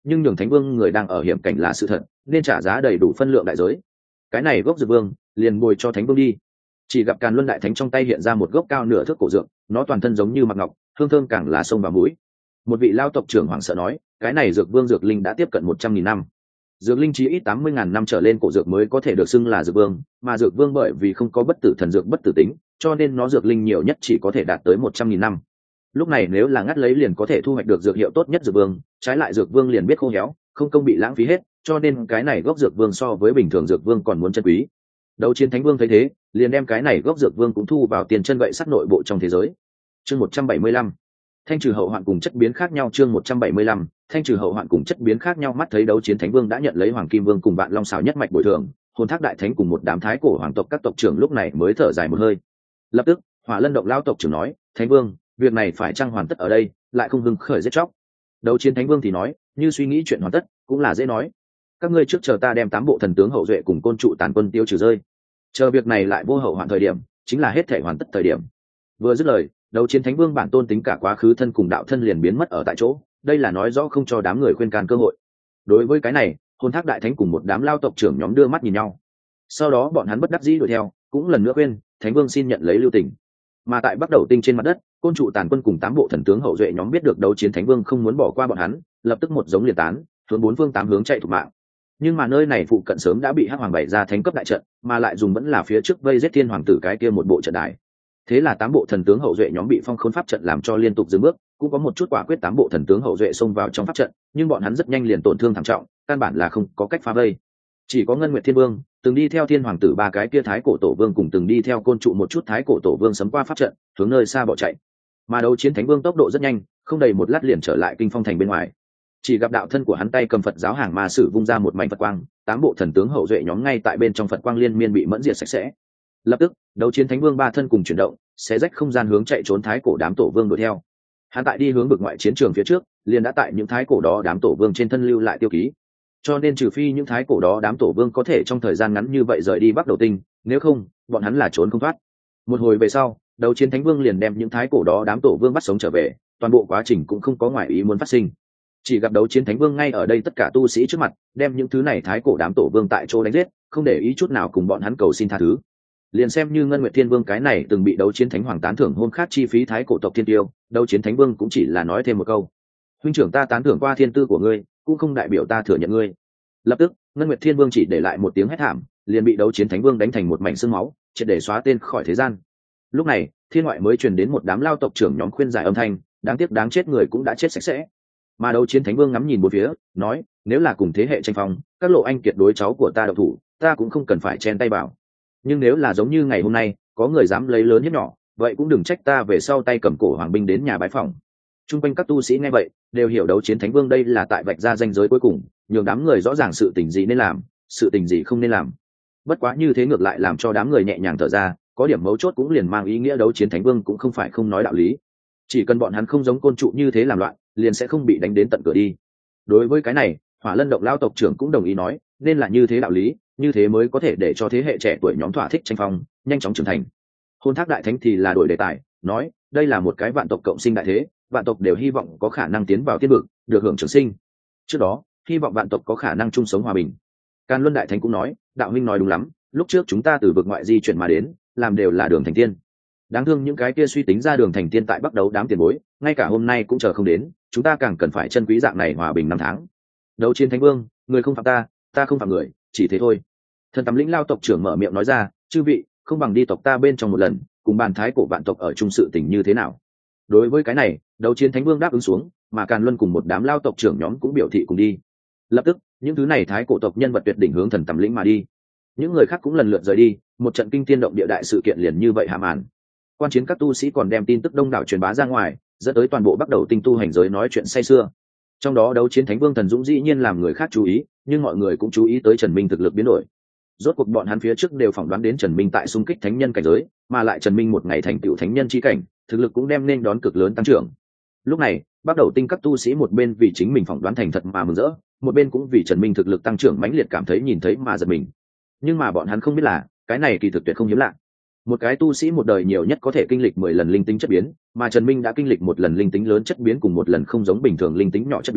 nhưng nhường thánh vương người đang ở hiểm cảnh là sự thật, nên trả giá đầy đủ phân lượng đại giới. Cái này gốc dược vương liền bồi cho thánh vương đi. Chỉ gặp Càn Luân đại thánh trong tay hiện ra một gốc cao nửa thước cổ dược, nó toàn thân giống như mặc ngọc, hương thơm càng là sông vào mũi. Một vị lao tộc trưởng hoảng sợ nói, cái này dược vương dược linh đã tiếp cận 100.000 năm. Dược linh chí ít 80.000 năm trở lên cổ dược mới có thể được xưng là dược vương, mà dược vương bởi vì không có bất tử thần dược bất tử tính, cho nên nó dược linh nhiều nhất chỉ có thể đạt tới 100.000 năm. Lúc này nếu là ngắt lấy liền có thể thu hoạch được dược hiệu tốt nhất dược vương, trái lại dược vương liền biết khô héo, không công bị lãng phí hết, cho nên cái này gốc dược vương so với bình thường dược vương còn muốn chân quý. Đấu Chiến Thánh Vương thấy thế, liền đem cái này gốc dược vương cũng thu vào tiền chân gậy sắt nội bộ trong thế giới. Chương 175. Thanh trừ hậu hoạn cùng chất biến khác nhau. Chương 175. Thanh trừ hậu hoạn cùng chất biến khác nhau. Mắt thấy Đấu Chiến Thánh Vương đã nhận lấy Hoàng Kim Vương cùng Vạn Long Xào nhất mạch bồi thường, Hồn Thác đại thánh cùng một đám thái cổ hoàng tộc các tộc trưởng lúc này mới thở dài một hơi. Lập tức, Hỏa Lân động lão tộc trưởng nói, Thánh Vương, việc này phải chăng hoàn tất ở đây, lại không hưng khởi giết chóc. Đấu Chiến Thánh Vương thì nói, như suy nghĩ chuyện hoàn tất, cũng là dễ nói. Các ngươi trước chờ ta đem 8 bộ thần tướng hậu duệ cùng côn trụ tàn quân tiêu trừ rơi. Chờ việc này lại vô hậu hoạn thời điểm, chính là hết thể hoàn tất thời điểm. Vừa dứt lời, Đấu Chiến Thánh Vương bản tôn tính cả quá khứ thân cùng đạo thân liền biến mất ở tại chỗ, đây là nói rõ không cho đám người khuyên can cơ hội. Đối với cái này, Hồn Thác đại thánh cùng một đám lao tộc trưởng nhóm đưa mắt nhìn nhau. Sau đó bọn hắn bất đắc dĩ đuổi theo, cũng lần nữa khuyên, Thánh Vương xin nhận lấy lưu tình. Mà tại Bắc Đầu Tinh trên mặt đất, côn trụ tàn quân cùng 8 bộ thần tướng hậu duệ nhóm biết được Đấu Chiến Thánh Vương không muốn bỏ qua bọn hắn, lập tức một giống liệt tán, hướng 4 phương 8 hướng chạy thục mạng. Nhưng mà nơi này phụ cận sớm đã bị Hắc Hoàng bày ra thánh cấp đại trận, mà lại dùng vẫn là phía trước vây giết Thiên Hoàng tử cái kia một bộ trận đài. Thế là 8 bộ thần tướng hậu duệ nhóm bị phong khốn pháp trận làm cho liên tục dừng bước, cũng có một chút quả quyết 8 bộ thần tướng hậu duệ xông vào trong pháp trận, nhưng bọn hắn rất nhanh liền tổn thương thảm trọng, căn bản là không có cách phá vây. Chỉ có Ngân Nguyệt Thiên Vương từng đi theo Thiên Hoàng tử 3 cái kia thái cổ tổ vương cùng từng đi theo côn trụ một chút thái cổ tổ vương sấm qua pháp trận, hướng nơi xa bỏ chạy. Mà Đấu Chiến Thánh Vương tốc độ rất nhanh, không đầy một lát liền trở lại Kinh Phong thành bên ngoài. Chỉ gặp đạo thân của hắn tay cầm Phật giáo hàng ma sử vung ra một mảnh Phật quang, 8 bộ thần tướng hậu duệ nhóm ngay tại bên trong Phật quang liên miên bị mẫn diệt sạch sẽ. Lập tức, Đấu Chiến Thánh Vương 3 thân cùng chuyển động, xé rách không gian hướng chạy trốn thái cổ đám tổ vương đuổi theo. Hắn tại đi hướng vực ngoại chiến trường phía trước, liền đã tại những thái cổ đó đám tổ vương trên thân lưu lại tiêu ký. Cho nên trừ phi những thái cổ đó đám tổ vương có thể trong thời gian ngắn như vậy rời đi Bắc Đầu Tinh, nếu không, bọn hắn là trốn không thoát. Một hồi về sau, Đấu Chiến Thánh Vương liền đem những thái cổ đó đám tổ vương bắt sống trở về, toàn bộ quá trình cũng không có ngoại ý muốn phát sinh. Chỉ gặp Đấu Chiến Thánh Vương ngay ở đây tất cả tu sĩ trước mặt, đem những thứ này thái cổ đám tổ vương tại chỗ đánh giết, không để ý chút nào cùng bọn hắn cầu xin tha thứ. Liền xem như Ngân Nguyệt Thiên Vương cái này từng bị Đấu Chiến Thánh Hoàng tán thưởng hôn khác chi phí thái cổ tộc thiên tiêu, Đấu Chiến Thánh Vương cũng chỉ là nói thêm một câu: huynh trưởng ta tán thưởng qua thiên tư của ngươi, cũng không đại biểu ta thừa nhận ngươi. Lập tức, Ngân Nguyệt Thiên Vương chỉ để lại một tiếng hét thảm, liền bị Đấu Chiến Thánh Vương đánh thành một mảnh xương máu, triệt để xóa tên khỏi thế gian. Lúc này, thiên ngoại mới truyền đến một đám lao tộc trưởng nhóm khuyên giải âm thanh, đáng tiếc đáng chết người cũng đã chết sạch sẽ. Mà Đấu Chiến Thánh Vương ngắm nhìn bốn phía, nói: nếu là cùng thế hệ tranh phong, các lộ anh kiệt đối cháu của ta độc thủ, ta cũng không cần phải chen tay vào. Nhưng nếu là giống như ngày hôm nay, có người dám lấy lớn hiếp nhỏ, vậy cũng đừng trách ta về sau tay cầm cổ hoàng binh đến nhà bái phỏng. Trung quanh các tu sĩ nghe vậy, đều hiểu Đấu Chiến Thánh Vương đây là tại vạch ra ranh giới cuối cùng, nhường đám người rõ ràng sự tình gì nên làm, sự tình gì không nên làm. Bất quá như thế ngược lại làm cho đám người nhẹ nhàng thở ra, có điểm mấu chốt cũng liền mang ý nghĩa Đấu Chiến Thánh Vương cũng không phải không nói đạo lý. Chỉ cần bọn hắn không giống côn trụ như thế làm loạn, liền sẽ không bị đánh đến tận cửa đi. Đối với cái này, Hỏa Lân động lao tộc trưởng cũng đồng ý nói, nên là như thế đạo lý, như thế mới có thể để cho thế hệ trẻ tuổi nhóm thỏa thích tranh phong, nhanh chóng trưởng thành. Hôn Thác đại thánh thì là đổi đề tài, nói, đây là một cái vạn tộc cộng sinh đại thế, vạn tộc đều hy vọng có khả năng tiến vào thiên vực, được hưởng trường sinh. Trước đó, hy vọng vạn tộc có khả năng chung sống hòa bình. Càn Luân đại thánh cũng nói, đạo huynh nói đúng lắm, lúc trước chúng ta từ vực ngoại di chuyển mà đến, làm đều là đường thành tiên. Đáng thương những cái kia suy tính ra đường thành tiên tại Bắc Đấu đám tiền bối, ngay cả hôm nay cũng chờ không đến, chúng ta càng cần phải trân quý dạng này hòa bình năm tháng. Đấu Chiến Thánh Vương, người không phạm ta, ta không phạm người, chỉ thế thôi. Thần Tắm Lĩnh lao tộc trưởng mở miệng nói ra, chư vị, không bằng đi tộc ta bên trong một lần, cùng bàn thái cổ vạn tộc ở chung sự tình như thế nào. Đối với cái này, Đấu Chiến Thánh Vương đáp ứng xuống, mà Càn Luân cùng một đám lao tộc trưởng nhóm cũng biểu thị cùng đi. Lập tức, những thứ này thái cổ tộc nhân vật tuyệt đỉnh hướng Thần Tắm Lĩnh mà đi. Những người khác cũng lần lượt rời đi, một trận kinh thiên động địa đại sự kiện liền như vậy hạ màn. Quan chiến các tu sĩ còn đem tin tức đông đảo truyền bá ra ngoài, dẫn tới toàn bộ Bắc Đầu Tinh tu hành giới nói chuyện say sưa. Trong đó Đấu Chiến Thánh Vương Thần Dũng dĩ nhiên làm người khác chú ý, nhưng mọi người cũng chú ý tới Trần Minh thực lực biến đổi. Rốt cuộc bọn hắn phía trước đều phỏng đoán đến Trần Minh tại xung kích thánh nhân cảnh giới, mà lại Trần Minh một ngày thành tựu thánh nhân chi cảnh, thực lực cũng đem nên đón cực lớn tăng trưởng. Lúc này, Bắc Đầu Tinh các tu sĩ một bên vì chính mình phỏng đoán thành thật mà mừng rỡ, một bên cũng vì Trần Minh thực lực tăng trưởng mãnh liệt cảm thấy nhìn thấy mà giật mình. Nhưng mà bọn hắn không biết là, cái này kỳ thực tuyệt không hiếm lạ. Một cái tu sĩ một đời nhiều nhất có thể kinh lịch 10 lần linh tính chất biến, mà Trần Minh đã kinh lịch một lần linh tính lớn chất biến cùng một lần không giống bình thường linh tính nhỏ chất biến,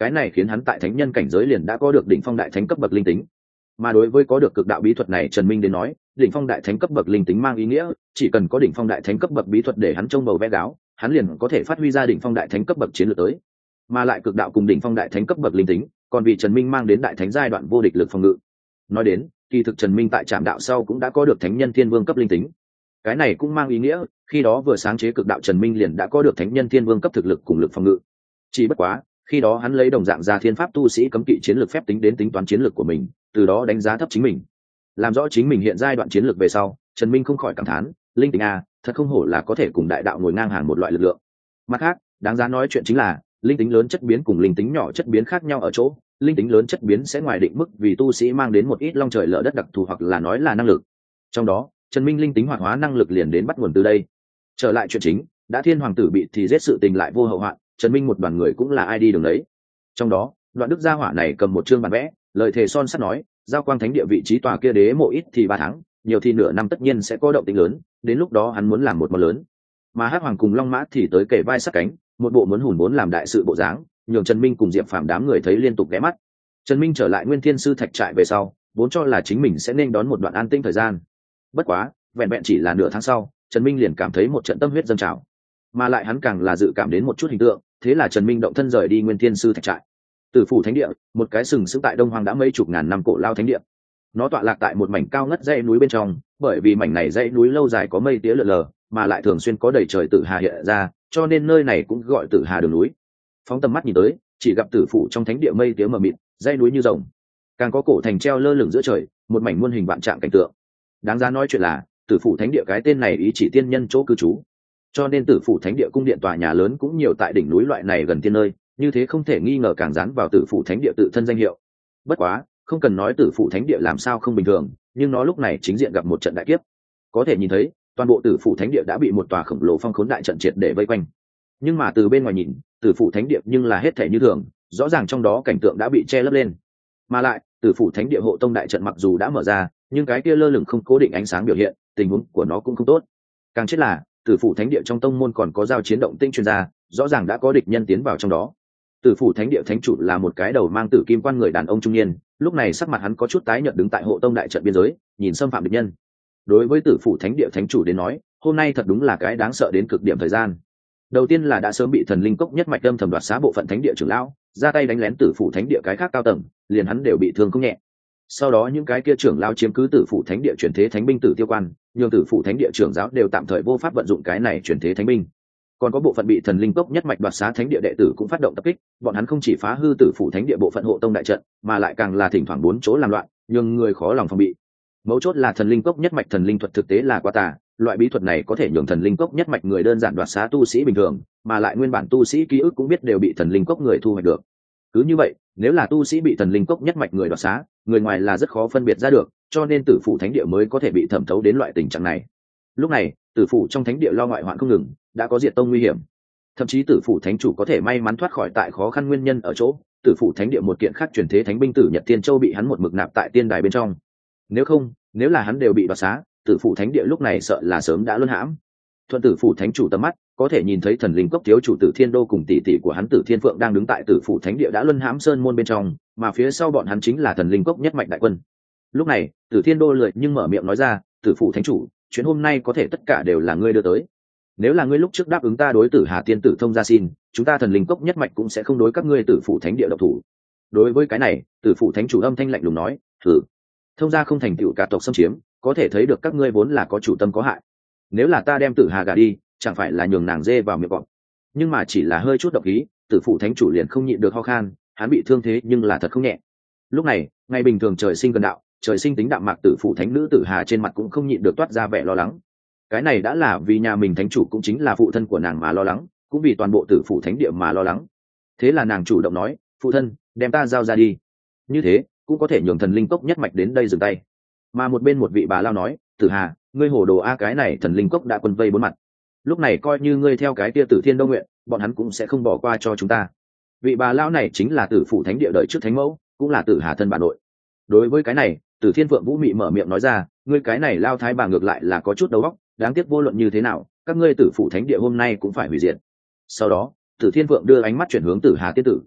cái này khiến hắn tại thánh nhân cảnh giới liền đã có được đỉnh phong đại thánh cấp bậc linh tính. Mà đối với có được cực đạo bí thuật này Trần Minh đến nói, đỉnh phong đại thánh cấp bậc linh tính mang ý nghĩa chỉ cần có đỉnh phong đại thánh cấp bậc bí thuật để hắn trông bầu vẽ gáo, hắn liền có thể phát huy ra đỉnh phong đại thánh cấp bậc chiến lược tới. Mà lại cực đạo cùng đỉnh phong đại thánh cấp bậc linh tính, còn vì Trần Minh mang đến đại thánh giai đoạn vô địch lực phòng ngự. Nói đến, kỳ thực Trần Minh tại Trảm Đạo sau cũng đã có được thánh nhân thiên vương cấp linh tính. Cái này cũng mang ý nghĩa, khi đó vừa sáng chế cực đạo Trần Minh liền đã có được thánh nhân thiên vương cấp thực lực cùng lực phòng ngự. Chỉ bất quá, khi đó hắn lấy đồng dạng ra thiên pháp tu sĩ cấm kỵ chiến lược phép tính đến tính toán chiến lược của mình, từ đó đánh giá thấp chính mình. Làm rõ chính mình hiện giai đoạn chiến lược về sau, Trần Minh không khỏi cảm thán, linh tính a, thật không hổ là có thể cùng đại đạo ngồi ngang hàng một loại lực lượng. Mặt khác, đáng giá nói chuyện chính là, linh tính lớn chất biến cùng linh tính nhỏ chất biến khác nhau ở chỗ, linh tính lớn chất biến sẽ ngoài định mức vì tu sĩ mang đến một ít long trời lở đất đặc thù hoặc là nói là năng lực. Trong đó, Trần Minh linh tính hoạt hóa năng lực liền đến bắt nguồn từ đây. Trở lại chuyện chính, đã thiên hoàng tử bị thì giết sự tình lại vô hậu hoạn, Trần Minh một đoàn người cũng là ai đi đường đấy. Trong đó, Đoạn Đức gia hỏa này cầm một chương bản vẽ, lời thề son sắt nói, giao quang thánh địa vị trí tòa kia đế mộ ít thì 3 tháng, nhiều thì nửa năm tất nhiên sẽ có động tĩnh lớn, đến lúc đó hắn muốn làm một món lớn. Mà Hắc Hoàng cùng Long Mã thì tới kể vai sát cánh, một bộ muốn hùn vốn làm đại sự bộ dáng, nhường Trần Minh cùng Diệp Phàm đám người thấy liên tục ghé mắt. Trần Minh trở lại Nguyên Thiên Sư Thạch trại về sau, vốn cho là chính mình sẽ nên đón một đoạn an tĩnh thời gian. Bất quá, vẹn vẹn chỉ là nửa tháng sau, Trần Minh liền cảm thấy một trận tâm huyết dâng trào, mà lại hắn càng là dự cảm đến một chút hình tượng, thế là Trần Minh động thân rời đi Nguyên Thiên Sư Thạch trại. Tử phủ thánh địa, một cái sừng sững tại Đông Hoang đã mấy chục ngàn năm cổ lao thánh địa. Nó tọa lạc tại một mảnh cao ngất dãy núi bên trong, bởi vì mảnh này dãy núi lâu dài có mây tía lượn lờ, mà lại thường xuyên có đầy trời tử hà hiện ra, cho nên nơi này cũng gọi Tử Hà đường núi. Phóng tầm mắt nhìn tới, chỉ gặp tử phủ trong thánh địa mây tía mờ mịt, dãy núi như rồng, càng có cổ thành treo lơ lửng giữa trời, một mảnh muôn hình vạn trạng cảnh tượng. Đáng giá nói chuyện là, tử phủ thánh địa cái tên này ý chỉ tiên nhân chỗ cư trú, cho nên tử phủ thánh địa cung điện tòa nhà lớn cũng nhiều tại đỉnh núi loại này gần tiên nơi, như thế không thể nghi ngờ càng dán vào tử phủ thánh địa tự thân danh hiệu. Bất quá, không cần nói tử phủ thánh địa làm sao không bình thường, nhưng nó lúc này chính diện gặp một trận đại kiếp. Có thể nhìn thấy, toàn bộ tử phủ thánh địa đã bị một tòa khổng lồ phong khốn đại trận triệt để vây quanh. Nhưng mà từ bên ngoài nhìn, tử phủ thánh địa nhưng là hết thể như thường, rõ ràng trong đó cảnh tượng đã bị che lấp lên. Mà lại, tử phủ thánh địa hộ tông đại trận mặc dù đã mở ra, nhưng cái kia lơ lửng không cố định ánh sáng biểu hiện, tình huống của nó cũng không tốt. Càng chết là, tử phủ thánh địa trong tông môn còn có giao chiến động tinh truyền ra, rõ ràng đã có địch nhân tiến vào trong đó. Tử phủ thánh địa thánh chủ là một cái đầu mang tử kim quan người đàn ông trung niên, lúc này sắc mặt hắn có chút tái nhợt đứng tại hộ tông đại trận biên giới, nhìn xâm phạm địch nhân. Đối với tử phủ thánh địa thánh chủ đến nói, hôm nay thật đúng là cái đáng sợ đến cực điểm thời gian. Đầu tiên là đã sớm bị thần linh cốc nhất mạch âm thầm đoạt xá bộ phận thánh địa trưởng lão, ra tay đánh lén tử phủ thánh địa cái khác cao tầng, liền hắn đều bị thương không nhẹ. Sau đó những cái kia trưởng lão chiếm cứ tử phủ thánh địa chuyển thế thánh binh tử tiêu quan, nhường tử phủ thánh địa trưởng giáo đều tạm thời vô pháp vận dụng cái này chuyển thế thánh binh. Còn có bộ phận bị thần linh cốc nhất mạch đoạt xá thánh địa đệ tử cũng phát động tập kích, bọn hắn không chỉ phá hư tử phủ thánh địa bộ phận hộ tông đại trận, mà lại càng là thỉnh thoảng bốn chỗ làm loạn, nhưng người khó lòng phòng bị. Mấu chốt là thần linh cốc nhất mạch thần linh thuật thực tế là quá tà, loại bí thuật này có thể nhường thần linh cốc nhất mạch người đơn giản đoạt xá tu sĩ bình thường, mà lại nguyên bản tu sĩ ký ức cũng biết đều bị thần linh cốc người thu hoạch được. Cứ như vậy, nếu là tu sĩ bị thần linh cốc nhất mạch người đoạt xá, người ngoài là rất khó phân biệt ra được, cho nên tử phủ thánh địa mới có thể bị thẩm thấu đến loại tình trạng này. Lúc này, tử phủ trong thánh địa lo ngoại hoạn không ngừng, đã có diệt tông nguy hiểm. Thậm chí tử phủ thánh chủ có thể may mắn thoát khỏi tại khó khăn nguyên nhân ở chỗ, tử phủ thánh địa một kiện khác truyền thế thánh binh tử Nhật Tiên Châu bị hắn một mực nạp tại tiên đài bên trong. Nếu không, nếu là hắn đều bị đoạt xá, tử phủ thánh địa lúc này sợ là sớm đã luân hãm. Thuận tử phủ thánh chủ tầm mắt, có thể nhìn thấy thần linh cốc thiếu chủ Tử Thiên Đô cùng tỷ tỷ của hắn Tử Thiên Phượng đang đứng tại tử phủ thánh địa đã luân hãm sơn môn bên trong, mà phía sau bọn hắn chính là thần linh cốc nhất mạch đại quân. Lúc này, Tử Thiên Đô lười nhưng mở miệng nói ra, tử phủ thánh chủ, chuyện hôm nay có thể tất cả đều là ngươi đưa tới. Nếu là ngươi lúc trước đáp ứng ta đối tử Hà tiên tử thông gia xin, chúng ta thần linh cốc nhất mạch cũng sẽ không đối các ngươi tử phủ thánh địa độc thủ. Đối với cái này, tử phủ thánh chủ âm thanh lạnh lùng nói, thử thông gia không thành tựu cả tộc xâm chiếm, có thể thấy được các ngươi vốn là có chủ tâm có hại. Nếu là ta đem tử Hà gả đi, chẳng phải là nhường nàng dê vào miệng cọp. Nhưng mà chỉ là hơi chút độc ý, tử phủ thánh chủ liền không nhịn được ho khan, hắn bị thương thế nhưng là thật không nhẹ. Lúc này, ngày bình thường trời sinh gần đạo, trời sinh tính đạm mạc tử phụ thánh nữ tử Hà trên mặt cũng không nhịn được toát ra vẻ lo lắng. Cái này đã là vì nhà mình thánh chủ cũng chính là phụ thân của nàng mà lo lắng, cũng vì toàn bộ tử phụ thánh địa mà lo lắng. Thế là nàng chủ động nói, phụ thân, đem ta giao ra đi. Như thế cũng có thể nhường thần linh cốc nhất mạch đến đây dừng tay. Mà một bên một vị bà lao nói, tử Hà, ngươi hồ đồ a, cái này thần linh cốc đã quân vây bốn mặt, lúc này coi như ngươi theo cái tia Tử Thiên Đông nguyện, bọn hắn cũng sẽ không bỏ qua cho chúng ta. Vị bà lao này chính là tử phụ thánh địa đợi trước thánh mẫu, cũng là tử Hà thân bà nội. Đối với cái này, Tử Thiên Phượng Vũ Mị mở miệng nói ra, ngươi cái này lao thái bà ngược lại là có chút đầu óc, đáng tiếc vô luận như thế nào, các ngươi tử phụ thánh địa hôm nay cũng phải hủy diệt. Sau đó, Tử Thiên Phượng đưa ánh mắt chuyển hướng tử Hà tiên tử.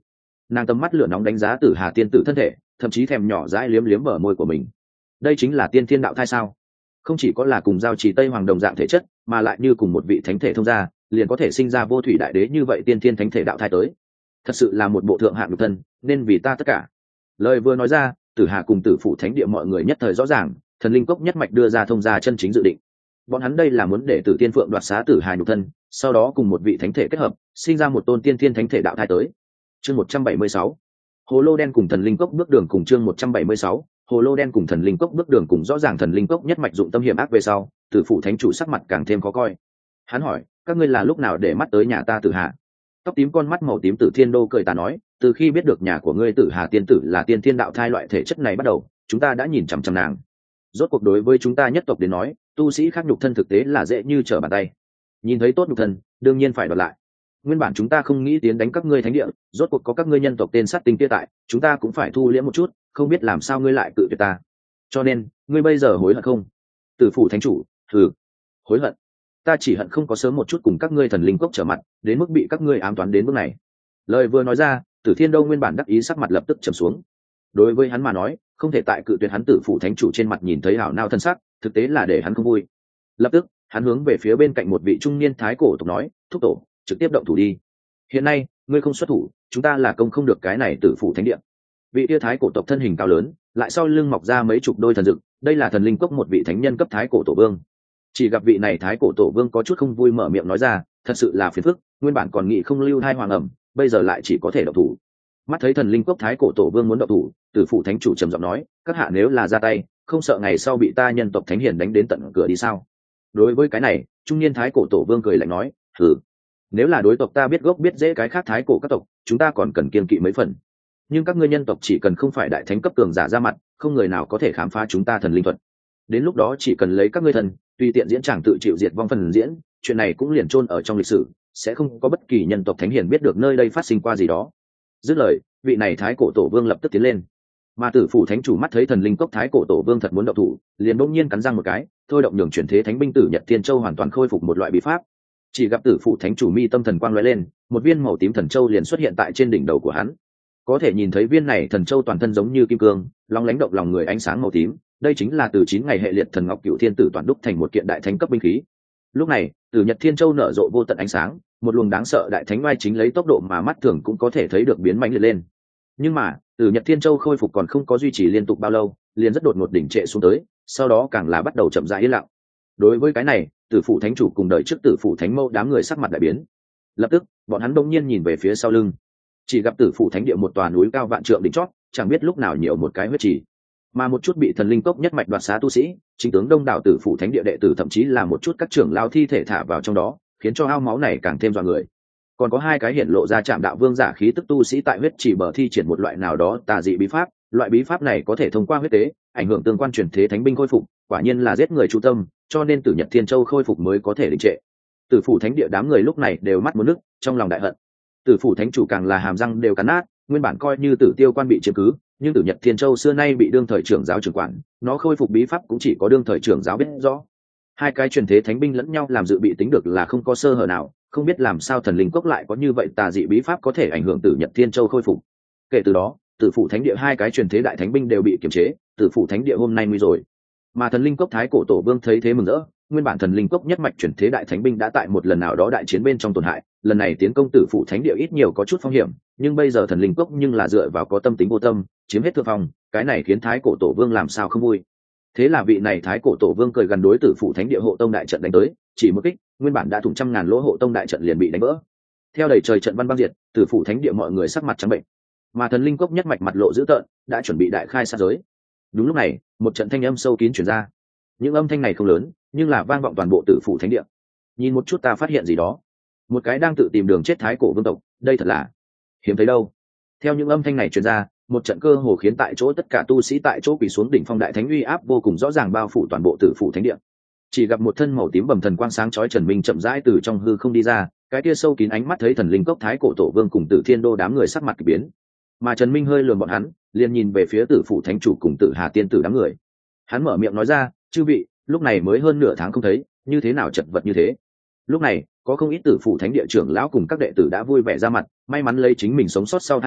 nàng tầm mắt lửa nóng đánh giá Tử Hà tiên tử thân thể, thậm chí thèm nhỏ dãi liếm liếm bờ môi của mình. Đây chính là tiên thiên đạo thai sao? Không chỉ có là cùng giao trì Tây Hoàng đồng dạng thể chất, mà lại như cùng một vị thánh thể thông gia, liền có thể sinh ra vô thủy đại đế như vậy tiên thiên thánh thể đạo thai tới. Thật sự là một bộ thượng hạng nhục thân, nên vì ta tất cả. Lời vừa nói ra, Tử Hà cùng Tử Phủ Thánh địa mọi người nhất thời rõ ràng, thần linh cốc nhất mạch đưa ra thông gia chân chính dự định. Bọn hắn đây là muốn để Tử Tiên Phượng đoạt xá Tử Hà nhục thân, sau đó cùng một vị thánh thể kết hợp, sinh ra một tôn tiên thiên thánh thể đạo thai tới. Chương 176. Hồ lô đen cùng thần linh cốc bước đường cùng chương 176. Hồ lô đen cùng thần linh cốc bước đường cùng rõ ràng thần linh cốc nhất mạch dụng tâm hiểm ác về sau, Tử Phủ Thánh chủ sắc mặt càng thêm khó coi. Hắn hỏi, các ngươi là lúc nào để mắt tới nhà ta Tử Hà? Tóc tím con mắt màu tím Tử Thiên Đô cười ta nói, từ khi biết được nhà của ngươi Tử Hà tiên tử là tiên thiên đạo thai loại thể chất này bắt đầu, chúng ta đã nhìn chằm chằm nàng. Rốt cuộc đối với chúng ta nhất tộc đến nói, tu sĩ khác nhục thân thực tế là dễ như trở bàn tay. Nhìn thấy tốt nhục thân, đương nhiên phải đoạt lại. Nguyên bản chúng ta không nghĩ tiến đánh các ngươi thánh địa, rốt cuộc có các ngươi nhân tộc tên sát tinh kia tại, chúng ta cũng phải thu liễm một chút, không biết làm sao ngươi lại cự tuyệt ta. Cho nên, ngươi bây giờ hối hận không? Tử Phủ Thánh chủ, hối hận. Ta chỉ hận không có sớm một chút cùng các ngươi thần linh cốc trở mặt, đến mức bị các ngươi ám toán đến bước này. Lời vừa nói ra, Tử Thiên Đô nguyên bản đắc ý sắc mặt lập tức trầm xuống. Đối với hắn mà nói, không thể tại cự tuyệt hắn Tử Phủ Thánh chủ trên mặt nhìn thấy hảo nao thân sắc, thực tế là để hắn không vui. Lập tức, hắn hướng về phía bên cạnh một vị trung niên thái cổ tộc nói, thúc tổ, trực tiếp động thủ đi. Hiện nay, ngươi không xuất thủ, chúng ta là công không được cái này Tử Phủ Thánh địa. Vị tia thái cổ tộc thân hình cao lớn, lại sau lưng mọc ra mấy chục đôi thần dực, đây là thần linh cốc một vị thánh nhân cấp thái cổ tổ vương. Chỉ gặp vị này thái cổ tổ vương có chút không vui mở miệng nói ra, thật sự là phiền phức, nguyên bản còn nghĩ không lưu thai hoàng ẩm, bây giờ lại chỉ có thể động thủ. Mắt thấy thần linh cốc thái cổ tổ vương muốn động thủ, Tử Phủ Thánh chủ trầm giọng nói, các hạ nếu là ra tay, không sợ ngày sau bị ta nhân tộc thánh hiền đánh đến tận cửa đi sao? Đối với cái này, trung niên thái cổ tổ vương cười lạnh nói, nếu là đối tộc ta biết gốc biết dễ cái khác thái cổ các tộc, chúng ta còn cần kiêng kỵ mấy phần. Nhưng các ngươi nhân tộc chỉ cần không phải đại thánh cấp cường giả ra mặt, không người nào có thể khám phá chúng ta thần linh thuật. Đến lúc đó chỉ cần lấy các ngươi thần, tùy tiện diễn tràng tự chịu diệt vong phần diễn, chuyện này cũng liền chôn ở trong lịch sử, sẽ không có bất kỳ nhân tộc thánh hiền biết được nơi đây phát sinh qua gì đó. Dứt lời, vị này thái cổ tổ vương lập tức tiến lên. Mà Tử Phủ Thánh chủ mắt thấy thần linh cốc thái cổ tổ vương thật muốn động thủ, liền bỗng nhiên cắn răng một cái, thôi động nhường chuyển thế thánh binh Tử Nhật Thiên Châu hoàn toàn khôi phục một loại bí pháp. Chỉ gặp Tử Phủ Thánh chủ mi tâm thần quang lóe lên, một viên màu tím thần châu liền xuất hiện tại trên đỉnh đầu của hắn. Có thể nhìn thấy viên này thần châu toàn thân giống như kim cương, long lánh động lòng người ánh sáng màu tím, đây chính là từ 9 ngày hệ liệt thần ngọc cửu thiên tử toàn đúc thành một kiện đại thánh cấp binh khí. Lúc này, Tử Nhật Thiên Châu nở rộ vô tận ánh sáng, một luồng đáng sợ đại thánh oai chính lấy tốc độ mà mắt thường cũng có thể thấy được biến mạnh liệt lên. Nhưng mà, Tử Nhật Thiên Châu khôi phục còn không có duy trì liên tục bao lâu, liền rất đột ngột đỉnh trệ xuống tới, sau đó càng là bắt đầu chậm rãi yên lặng. Đối với cái này, Tử Phủ Thánh chủ cùng đợi trước Tử Phủ Thánh mẫu đám người sắc mặt đại biến. Lập tức, bọn hắn đông nhiên nhìn về phía sau lưng. Chỉ gặp Tử Phủ Thánh địa một tòa núi cao vạn trượng đỉnh chót, chẳng biết lúc nào nhiều một cái huyết trì. Mà một chút bị thần linh cốc nhất mạch đoạt xá tu sĩ, chính tướng đông đảo Tử Phủ Thánh địa đệ tử thậm chí là một chút các trưởng lao thi thể thả vào trong đó, khiến cho ao máu này càng thêm dọa người. Còn có hai cái hiện lộ ra Trạm Đạo Vương giả khí tức tu sĩ tại huyết trì bờ thi triển một loại nào đó tà dị bí pháp, loại bí pháp này có thể thông qua huyết tế, ảnh hưởng tương quan truyền thế thánh binh khôi phục, quả nhiên là giết người chu tâm, cho nên Tử Nhật Thiên Châu khôi phục mới có thể đình trệ. Tử Phủ Thánh địa đám người lúc này đều mắt muốn nước, trong lòng đại hận. Tử Phủ Thánh chủ càng là hàm răng đều cắn nát, nguyên bản coi như Tử Tiêu quan bị chiếm cứ, nhưng Tử Nhật Thiên Châu xưa nay bị đương thời trưởng giáo trưởng quản, nó khôi phục bí pháp cũng chỉ có đương thời trưởng giáo biết rõ. Hai cái truyền thế thánh binh lẫn nhau làm dự bị tính được là không có sơ hở nào, không biết làm sao thần linh cốc lại có như vậy tà dị bí pháp có thể ảnh hưởng Tử Nhật Thiên Châu khôi phục. Kể từ đó, Tử Phủ Thánh địa hai cái truyền thế đại thánh binh đều bị kiềm chế, Tử Phủ Thánh địa hôm nay nguy rồi. Mà thần linh cốc thái cổ tổ vương thấy thế mừng rỡ, nguyên bản thần linh cốc nhất mạch truyền thế đại thánh binh đã tại một lần nào đó đại chiến bên trong tổn hại, lần này tiến công Tử Phủ Thánh địa ít nhiều có chút phong hiểm, nhưng bây giờ thần linh cốc nhưng là dựa vào có tâm tính vô tâm, chiếm hết thượng phong, cái này khiến thái cổ tổ vương làm sao không vui. Thế là vị này thái cổ tổ vương cười gần đối Tử Phủ Thánh địa hộ tông đại trận đánh tới, chỉ một kích, nguyên bản đã thủng trăm ngàn lỗ hộ tông đại trận liền bị đánh vỡ. Theo đầy trời trận văn băng diệt, Tử Phủ Thánh địa mọi người sắc mặt trắng bệnh. Mà thần linh cốc nhất mạch mặt lộ dữ tợn, đã chuẩn bị đại khai sát giới. Đúng lúc này, một trận thanh âm sâu kín truyền ra. Những âm thanh này không lớn, nhưng là vang vọng toàn bộ Tử Phủ Thánh địa. Nhìn một chút ta phát hiện gì đó. Một cái đang tự tìm đường chết thái cổ vương tộc, đây thật là hiếm thấy đâu. Theo những âm thanh này truyền ra, một trận cơ hồ khiến tại chỗ tất cả tu sĩ tại chỗ quỳ xuống đỉnh phong đại thánh uy áp vô cùng rõ ràng bao phủ toàn bộ Tử Phủ Thánh địa. Chỉ gặp một thân màu tím bầm thần quang sáng chói Trần Minh chậm rãi từ trong hư không đi ra, cái kia sâu kín ánh mắt thấy thần linh cốc thái cổ tổ vương cùng Tử Thiên Đô đám người sắc mặt kỳ biến. Mà Trần Minh hơi lườm bọn hắn, liền nhìn về phía Tử Phủ Thánh chủ cùng Tử Hà tiên tử đám người. Hắn mở miệng nói ra, chư vị, lúc này mới hơn nửa tháng không thấy, như thế nào chật vật như thế. Lúc này, có không ít Tử Phủ Thánh địa trưởng lão cùng các đệ tử đã vui vẻ ra mặt, may mắn lấy chính mình sống sót sau tai nạn,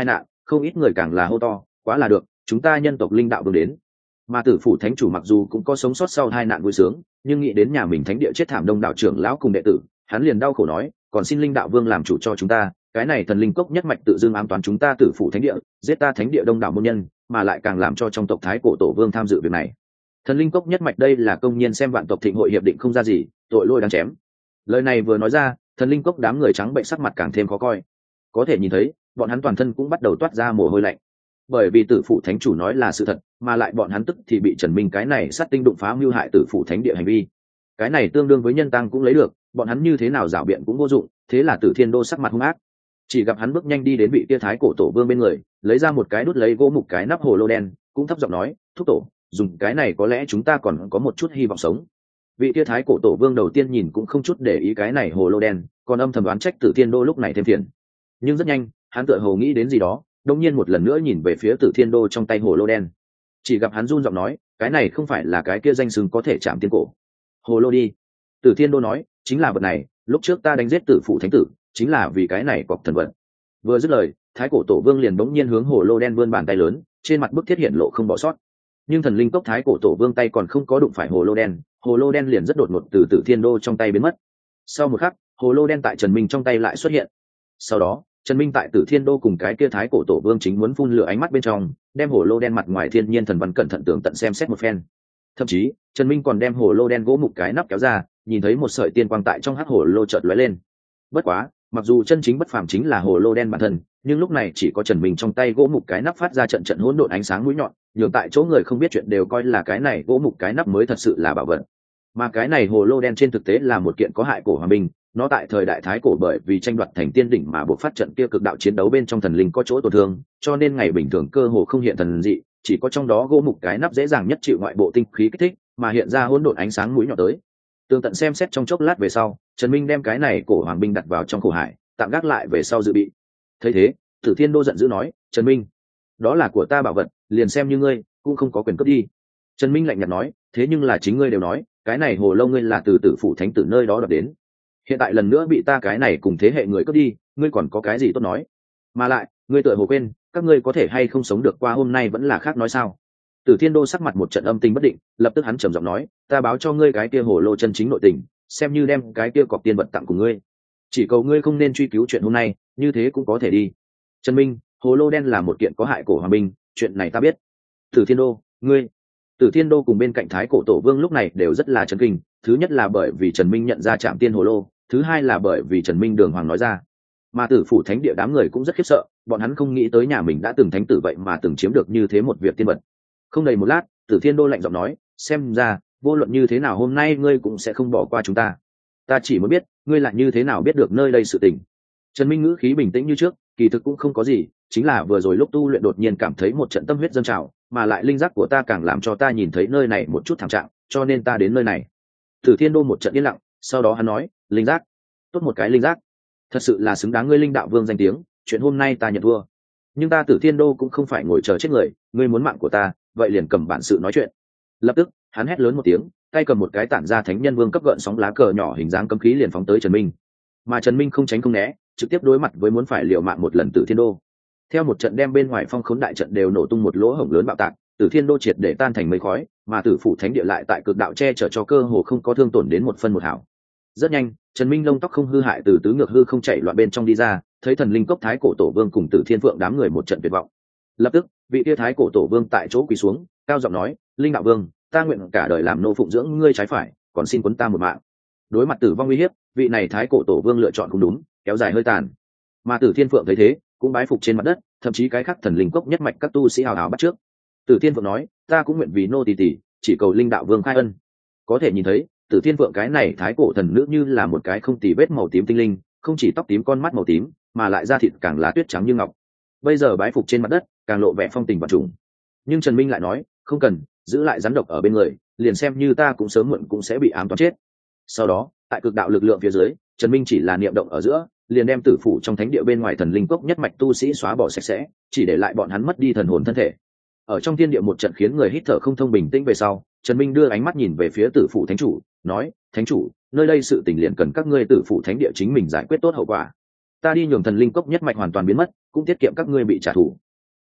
không ít người càng là hô to, quá là được, chúng ta nhân tộc linh đạo vương đến. Mà tử phủ thánh chủ mặc dù cũng có sống sót sau hai nạn vui sướng, nhưng nghĩ đến nhà mình thánh địa chết thảm đông đảo trưởng lão cùng đệ tử, hắn liền đau khổ nói, còn xin linh đạo vương làm chủ cho chúng ta, cái này thần linh cốc nhất mạch tự dưng ám toán chúng ta tử phủ thánh địa, giết ta thánh địa đông đảo môn nhân, mà lại càng làm cho trong tộc thái cổ tổ vương tham dự việc này. Thần linh cốc nhất mạch đây là công nhiên xem vạn tộc thịnh hội hiệp định không ra gì, tội lỗi đáng chém. Lời này vừa nói ra, thần linh cốc đám người trắng bệnh sắc mặt càng thêm khó coi. Có thể nhìn thấy, bọn hắn toàn thân cũng bắt đầu toát ra mồ hôi lạnh. Bởi vì tử phụ thánh chủ nói là sự thật, mà lại bọn hắn tức thì bị Trần Minh cái này sát tinh đụng phá mưu hại tử phụ thánh địa hành vi. Cái này tương đương với nhân tăng cũng lấy được, bọn hắn như thế nào giảo biện cũng vô dụng, thế là Tử Thiên Đô sắc mặt hung ác. Chỉ gặp hắn bước nhanh đi đến vị tia thái cổ tổ vương bên người, lấy ra một cái đút lấy gỗ mục cái nắp hồ lô đen, cũng thấp giọng nói, thúc tổ, dùng cái này có lẽ chúng ta còn có một chút hy vọng sống. Vị tia thái cổ tổ vương đầu tiên nhìn cũng không chút để ý cái này hồ lô đen, còn âm thầm đoán trách Tử Thiên Đô lúc này thêm phiền. Nhưng rất nhanh, hắn tựa hồ nghĩ đến gì đó, đông nhiên một lần nữa nhìn về phía Tử Thiên Đô trong tay hồ lô đen. Chỉ gặp hắn run giọng nói, cái này không phải là cái kia danh xưng có thể chạm tiên cổ hồ lô đi. Tử Thiên Đô nói, chính là vật này, lúc trước ta đánh giết tử phụ thánh tử, chính là vì cái này cọc thần vật. Vừa dứt lời, thái cổ tổ vương liền bỗng nhiên hướng hồ lô đen vươn bàn tay lớn, trên mặt bức thiết hiện lộ không bỏ sót. Nhưng thần linh cốc thái cổ tổ vương tay còn không có đụng phải hồ lô đen liền rất đột ngột từ Tử Thiên Đô trong tay biến mất. Sau một khắc, hồ lô đen tại Trần Minh trong tay lại xuất hiện. Sau đó, Trần Minh tại Tử Thiên Đô cùng cái kia thái cổ tổ vương chính muốn phun lửa ánh mắt bên trong, đem hồ lô đen mặt ngoài thiên nhiên thần văn cẩn thận tường tận xem xét một phen. Thậm chí, Trần Minh còn đem hồ lô đen gỗ mục cái nắp kéo ra, nhìn thấy một sợi tiên quang tại trong hắc hồ lô chợt lóe lên. Bất quá, mặc dù chân chính bất phàm chính là hồ lô đen bản thân, nhưng lúc này chỉ có Trần Minh trong tay gỗ mục cái nắp phát ra trận trận hỗn độn ánh sáng mũi nhọn, nhường tại chỗ người không biết chuyện đều coi là cái này gỗ mục cái nắp mới thật sự là bảo vật. Mà cái này hồ lô đen trên thực tế là một kiện có hại cổ hòa binh, nó tại thời đại thái cổ bởi vì tranh đoạt thành tiên đỉnh mà buộc phát trận kia cực đạo chiến đấu bên trong thần linh có chỗ tổn thương, cho nên ngày bình thường cơ hồ không hiện thần dị, chỉ có trong đó gỗ mục cái nắp dễ dàng nhất chịu ngoại bộ tinh khí kích thích, mà hiện ra hỗn độn ánh sáng mũi nhọn tới. Tường tận xem xét trong chốc lát về sau, Trần Minh đem cái này cổ hoàng binh đặt vào trong khổ hải, tạm gác lại về sau dự bị. Thấy thế, Tử Thiên Đô giận dữ nói, Trần Minh, đó là của ta bảo vật, liền xem như ngươi cũng không có quyền cướp đi. Trần Minh lạnh nhạt nói, thế nhưng là chính ngươi đều nói, cái này hồ lâu ngươi là từ tử phủ thánh tử nơi đó đoạt đến, hiện tại lần nữa bị ta cái này cùng thế hệ người cướp đi, ngươi còn có cái gì tốt nói? Mà lại, ngươi tựa hồ quên, các ngươi có thể hay không sống được qua hôm nay vẫn là khác nói sao? Tử Thiên Đô sắc mặt một trận âm tình bất định, lập tức hắn trầm giọng nói, ta báo cho ngươi cái kia hồ lô chân chính nội tình, xem như đem cái kia cọc tiên vật tặng của ngươi. Chỉ cầu ngươi không nên truy cứu chuyện hôm nay, như thế cũng có thể đi. Trần Minh, hồ lô đen là một kiện có hại cổ hoàng binh, chuyện này ta biết. Tử Thiên Đô, ngươi. Tử Thiên Đô cùng bên cạnh thái cổ tổ vương lúc này đều rất là chấn kinh, thứ nhất là bởi vì Trần Minh nhận ra Trạm Tiên hồ lô, thứ hai là bởi vì Trần Minh đường hoàng nói ra. Mà tử phủ thánh địa đám người cũng rất khiếp sợ, bọn hắn không nghĩ tới nhà mình đã từng thánh tử vậy mà từng chiếm được như thế một việc tiên vật. Không đầy một lát, Tử Thiên Đô lạnh giọng nói, xem ra vô luận như thế nào hôm nay ngươi cũng sẽ không bỏ qua chúng ta. Ta chỉ muốn biết ngươi là như thế nào biết được nơi đây sự tình. Trần Minh ngữ khí bình tĩnh như trước, kỳ thực cũng không có gì, chính là vừa rồi lúc tu luyện đột nhiên cảm thấy một trận tâm huyết dâng trào, mà lại linh giác của ta càng làm cho ta nhìn thấy nơi này một chút thảm trạng, cho nên ta đến nơi này. Tử Thiên Đô một trận yên lặng, sau đó hắn nói, linh giác, tốt một cái linh giác, thật sự là xứng đáng ngươi linh đạo vương danh tiếng, chuyện hôm nay ta nhận thua. Nhưng ta Tử Thiên Đô cũng không phải ngồi chờ chết người, ngươi muốn mạng của ta, vậy liền cầm bản sự nói chuyện. Lập tức, hắn hét lớn một tiếng, tay cầm một cái tản ra thánh nhân vương cấp gợn sóng lá cờ nhỏ hình dáng cấm khí liền phóng tới Trần Minh. Mà Trần Minh không tránh không né, trực tiếp đối mặt với muốn phải liều mạng một lần Tử Thiên Đô. Theo một trận đem bên ngoài phong khốn đại trận đều nổ tung một lỗ hổng lớn bạo tạc, Tử Thiên Đô triệt để tan thành mây khói, mà Tử phủ thánh địa lại tại cực đạo che chở cho cơ hồ không có thương tổn đến một phân một hảo. Rất nhanh, Trần Minh lông tóc không hư hại từ tứ ngược hư không chạy loạn bên trong đi ra, thấy thần linh cốc thái cổ tổ vương cùng Tử Thiên Phượng đám người một trận tuyệt vọng. Lập tức, vị tia thái cổ tổ vương tại chỗ quỳ xuống, cao giọng nói, linh đạo vương, ta nguyện cả đời làm nô phụng dưỡng ngươi trái phải, còn xin quấn ta một mạng. Đối mặt tử vong uy hiếp, vị này thái cổ tổ vương lựa chọn không đúng, kéo dài hơi tàn. Mà Tử Thiên Phượng thấy thế, cũng bái phục trên mặt đất, thậm chí cái khắc thần linh cốc nhất mạch các tu sĩ hào hào bắt trước. Tử Thiên Phượng nói, ta cũng nguyện vì nô tỳ tỷ, chỉ cầu linh đạo vương khai ân. Có thể nhìn thấy, Tử Thiên Phượng cái này thái cổ thần nữ như là một cái không tì vết màu tím tinh linh, không chỉ tóc tím con mắt màu tím, mà lại da thịt càng là tuyết trắng như ngọc. Bây giờ bái phục trên mặt đất, càng lộ vẻ phong tình và trùng. Nhưng Trần Minh lại nói, không cần, giữ lại rắn độc ở bên người, liền xem như ta cũng sớm muộn cũng sẽ bị ám toán chết. Sau đó, tại cực đạo lực lượng phía dưới, Trần Minh chỉ là niệm động ở giữa, liền đem tử phủ trong thánh địa bên ngoài thần linh cốc nhất mạch tu sĩ xóa bỏ sạch sẽ, chỉ để lại bọn hắn mất đi thần hồn thân thể. Ở trong thiên địa một trận khiến người hít thở không thông bình tĩnh về sau, Trần Minh đưa ánh mắt nhìn về phía tử phủ thánh chủ, nói, thánh chủ, nơi đây sự tình liền cần các ngươi tử phủ thánh địa chính mình giải quyết tốt hậu quả. Ta đi nhường thần linh cốc nhất mạch hoàn toàn biến mất, cũng tiết kiệm các ngươi bị trả thù.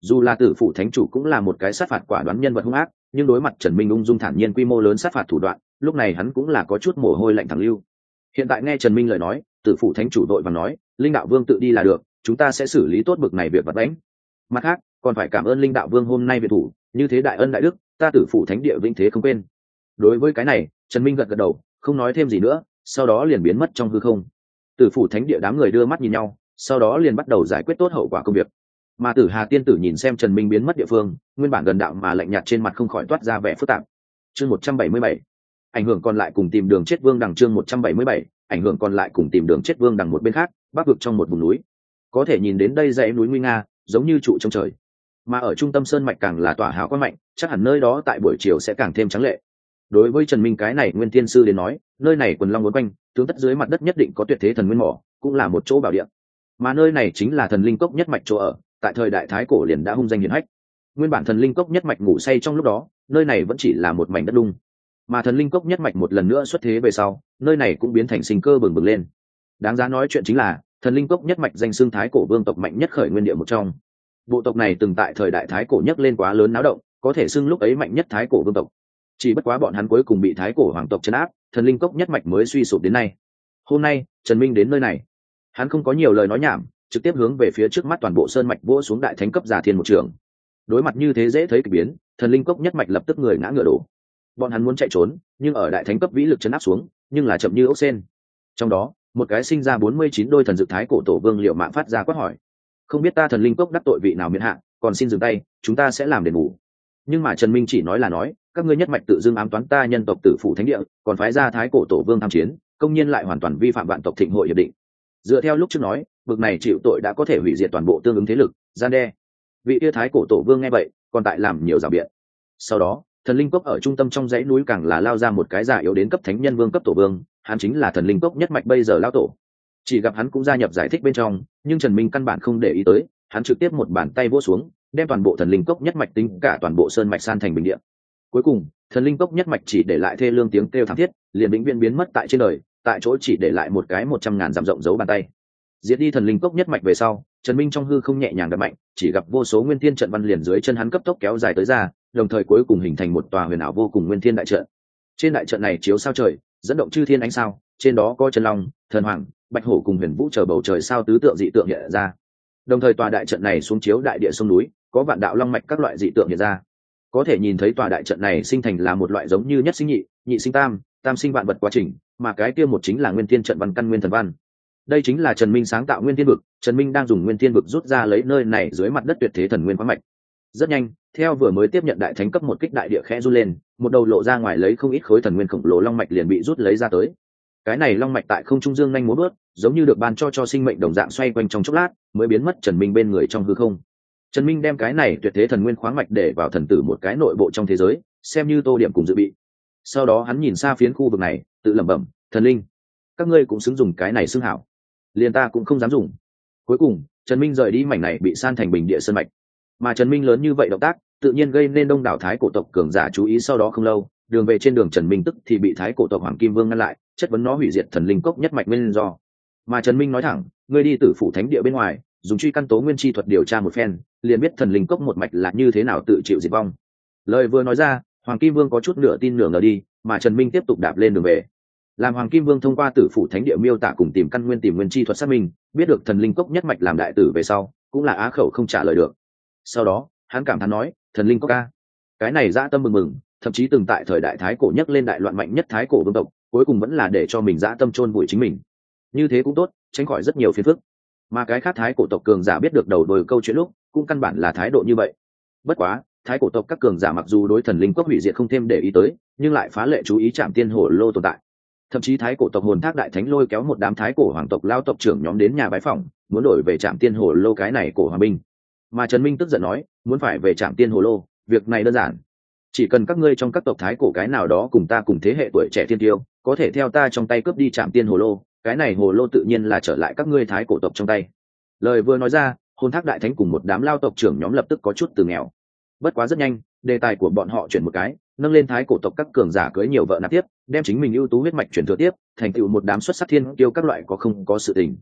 Dù là tử phụ thánh chủ cũng là một cái sát phạt quả đoán nhân vật hung ác, nhưng đối mặt Trần Minh ung dung thản nhiên quy mô lớn sát phạt thủ đoạn, lúc này hắn cũng là có chút mồ hôi lạnh thẳng lưu. Hiện tại nghe Trần Minh lời nói, tử phụ thánh chủ đội và nói, linh đạo vương tự đi là được, chúng ta sẽ xử lý tốt bực này việc vật đánh. Mặt khác, còn phải cảm ơn linh đạo vương hôm nay viện thủ, như thế đại ân đại đức, ta tử phụ thánh địa vĩnh thế không quên. Đối với cái này, Trần Minh gật gật đầu, không nói thêm gì nữa, sau đó liền biến mất trong hư không. Tử phụ thánh địa đám người đưa mắt nhìn nhau, sau đó liền bắt đầu giải quyết tốt hậu quả công việc. Mà Tử Hà tiên tử nhìn xem Trần Minh biến mất địa phương, nguyên bản gần đạo mà lạnh nhạt trên mặt không khỏi toát ra vẻ phức tạp. Chương 177. Ảnh hưởng còn lại cùng tìm đường chết vương đằng. Chương 177. Ảnh hưởng còn lại cùng tìm đường chết vương đằng. Một bên khác, bắc vực trong một vùng núi, có thể nhìn đến đây dãy núi nguy nga, giống như trụ trong trời. Mà ở trung tâm sơn mạch càng là tỏa hào quang mạnh, chắc hẳn nơi đó tại buổi chiều sẽ càng thêm trắng lệ. Đối với Trần Minh cái này nguyên tiên sư đến nói, nơi này quần long uốn quanh, tướng tất dưới mặt đất nhất định có tuyệt thế thần nguyên mỏ, cũng là một chỗ bảo địa. Mà nơi này chính là thần linh cốc nhất mạch chỗ ở, tại thời đại thái cổ liền đã hung danh hiển hách. Nguyên bản thần linh cốc nhất mạch ngủ say trong lúc đó, nơi này vẫn chỉ là một mảnh đất đung. Mà thần linh cốc nhất mạch một lần nữa xuất thế về sau, nơi này cũng biến thành sinh cơ bừng bừng lên. Đáng giá nói chuyện chính là, thần linh cốc nhất mạch danh xưng thái cổ vương tộc mạnh nhất khởi nguyên địa một trong. Bộ tộc này từng tại thời đại thái cổ nhấc lên quá lớn náo động, có thể xưng lúc ấy mạnh nhất thái cổ vương tộc. Chỉ bất quá bọn hắn cuối cùng bị thái cổ hoàng tộc trấn áp, thần linh cốc nhất mạch mới suy sụp đến nay. Hôm nay, Trần Minh đến nơi này, hắn không có nhiều lời nói nhảm, trực tiếp hướng về phía trước mắt toàn bộ sơn mạch vỗ xuống đại thánh cấp giả thiên một trường. Đối mặt như thế dễ thấy kỳ biến, thần linh cốc nhất mạch lập tức người ngã ngựa đổ. Bọn hắn muốn chạy trốn, nhưng ở đại thánh cấp vĩ lực chấn áp xuống, nhưng là chậm như ốc sên. Trong đó, một cái sinh ra 49 đôi thần dược thái cổ tổ vương Liệu Mạng phát ra quát hỏi: "Không biết ta thần linh cốc đắc tội vị nào miễn hạ, còn xin dừng tay, chúng ta sẽ làm đền bù." Nhưng mà Trần Minh chỉ nói là nói, các ngươi nhất mạch tự dưng ám toán ta nhân tộc tử phụ thánh địa, còn phái ra thái cổ tổ vương tham chiến, công nhiên lại hoàn toàn vi phạm vạn tộc thịnh hội hiệp định. Dựa theo lúc trước nói, bực này chịu tội đã có thể hủy diệt toàn bộ tương ứng thế lực, gian đe. Vị tia thái cổ tổ vương nghe vậy, còn tại làm nhiều rào biện. Sau đó, thần linh cốc ở trung tâm trong dãy núi càng là lao ra một cái giả yếu đến cấp thánh nhân vương cấp tổ vương, hắn chính là thần linh cốc nhất mạch bây giờ lao tổ. Chỉ gặp hắn cũng gia nhập giải thích bên trong, nhưng Trần Minh căn bản không để ý tới, hắn trực tiếp một bàn tay vỗ xuống, đem toàn bộ thần linh cốc nhất mạch tính cả toàn bộ sơn mạch san thành bình địa. Cuối cùng, thần linh cốc nhất mạch chỉ để lại thê lương tiếng kêu thảm thiết, liền vĩnh viễn biến mất tại trên đời, tại chỗ chỉ để lại một cái 100.000 dặm rộng dấu bàn tay. Diệt đi thần linh cốc nhất mạch về sau, Trần Minh trong hư không nhẹ nhàng đập mạnh, chỉ gặp vô số nguyên thiên trận văn liền dưới chân hắn cấp tốc kéo dài tới ra, đồng thời cuối cùng hình thành một tòa huyền ảo vô cùng nguyên thiên đại trận. Trên đại trận này chiếu sao trời, dẫn động chư thiên ánh sao, trên đó có chân long, thần hoàng, bạch hổ cùng huyền vũ chờ bầu trời sao tứ tượng dị tượng hiện ra. Đồng thời tòa đại trận này xuống chiếu đại địa sông núi, có vạn đạo long mạch các loại dị tượng hiện ra. Có thể nhìn thấy tòa đại trận này sinh thành là một loại giống như nhất sinh nhị, nhị sinh tam, tam sinh vạn vật quá trình, mà cái kia một chính là nguyên thiên trận văn căn nguyên thần văn. Đây chính là Trần Minh sáng tạo nguyên thiên vực, Trần Minh đang dùng nguyên thiên vực rút ra lấy nơi này dưới mặt đất tuyệt thế thần nguyên khoáng mạch. Rất nhanh, theo vừa mới tiếp nhận đại thánh cấp một kích đại địa khẽ run lên, một đầu lộ ra ngoài lấy không ít khối thần nguyên khổng lồ long mạch liền bị rút lấy ra tới. Cái này long mạch tại không trung dương nhanh múa bước, giống như được ban cho sinh mệnh đồng dạng xoay quanh trong chốc lát, mới biến mất Trần Minh bên người trong hư không. Trần Minh đem cái này tuyệt thế thần nguyên khoáng mạch để vào thần tử một cái nội bộ trong thế giới, xem như tô điểm cùng dự bị. Sau đó hắn nhìn xa phiến khu vực này, tự lẩm bẩm: "Thần linh, các ngươi cũng xứng dùng cái này xưng hảo, liền ta cũng không dám dùng." Cuối cùng, Trần Minh rời đi mảnh này bị san thành bình địa sơn mạch. Mà Trần Minh lớn như vậy động tác, tự nhiên gây nên đông đảo thái cổ tộc cường giả chú ý. Sau đó không lâu, đường về trên đường Trần Minh tức thì bị thái cổ tộc Hoàng Kim Vương ngăn lại, chất vấn nó hủy diệt thần linh cốc nhất mạch nguyên do. Mà Trần Minh nói thẳng: "Ngươi đi tử phủ thánh địa bên ngoài, dùng truy căn tố nguyên chi thuật điều tra một phen, liền biết thần linh cốc một mạch là như thế nào tự chịu diệt vong." Lời vừa nói ra, Hoàng Kim Vương có chút nửa tin nửa ngờ đi, mà Trần Minh tiếp tục đạp lên đường về. Làm Hoàng Kim Vương thông qua tử phủ thánh địa miêu tả cùng tìm căn nguyên tìm nguyên chi thuật xác minh, biết được thần linh cốc nhất mạch làm đại tử về sau, cũng là á khẩu không trả lời được. Sau đó, hắn cảm thán nói: "Thần linh cốc ca, cái này dã tâm mừng mừng, thậm chí từng tại thời đại thái cổ nhấc lên đại loạn mạnh nhất thái cổ vương tộc, cuối cùng vẫn là để cho mình dã tâm chôn vùi chính mình. Như thế cũng tốt, tránh khỏi rất nhiều phiền phức." Mà cái khác thái cổ tộc cường giả biết được đầu đuôi câu chuyện lúc, cũng căn bản là thái độ như vậy. Bất quá, thái cổ tộc các cường giả mặc dù đối thần linh cốc hủy diệt không thêm để ý tới, nhưng lại phá lệ chú ý Trảm Tiên Hồ Lô tồn tại. Thậm chí thái cổ tộc Hồn Thác đại thánh lôi kéo một đám thái cổ hoàng tộc lao tộc trưởng nhóm đến nhà bái phỏng, muốn đổi về Trảm Tiên Hồ Lô cái này cổ hòa binh. Mà Trần Minh tức giận nói: "Muốn phải về Trảm Tiên Hồ Lô, việc này đơn giản, chỉ cần các ngươi trong các tộc thái cổ cái nào đó cùng ta cùng thế hệ tuổi trẻ thiên tiêu, có thể theo ta trong tay cướp đi Trảm Tiên Hồ Lô, cái này hồ lô tự nhiên là trở lại các ngươi thái cổ tộc trong tay." Lời vừa nói ra, Hồn Thác đại thánh cùng một đám lao tộc trưởng nhóm lập tức có chút từ nghèo. Bất quá rất nhanh, đề tài của bọn họ chuyển một cái, nâng lên thái cổ tộc các cường giả cưới nhiều vợ nạp tiếp, đem chính mình ưu tú huyết mạch chuyển thừa tiếp, thành tựu một đám xuất sắc thiên tiêu các loại có không có sự tình.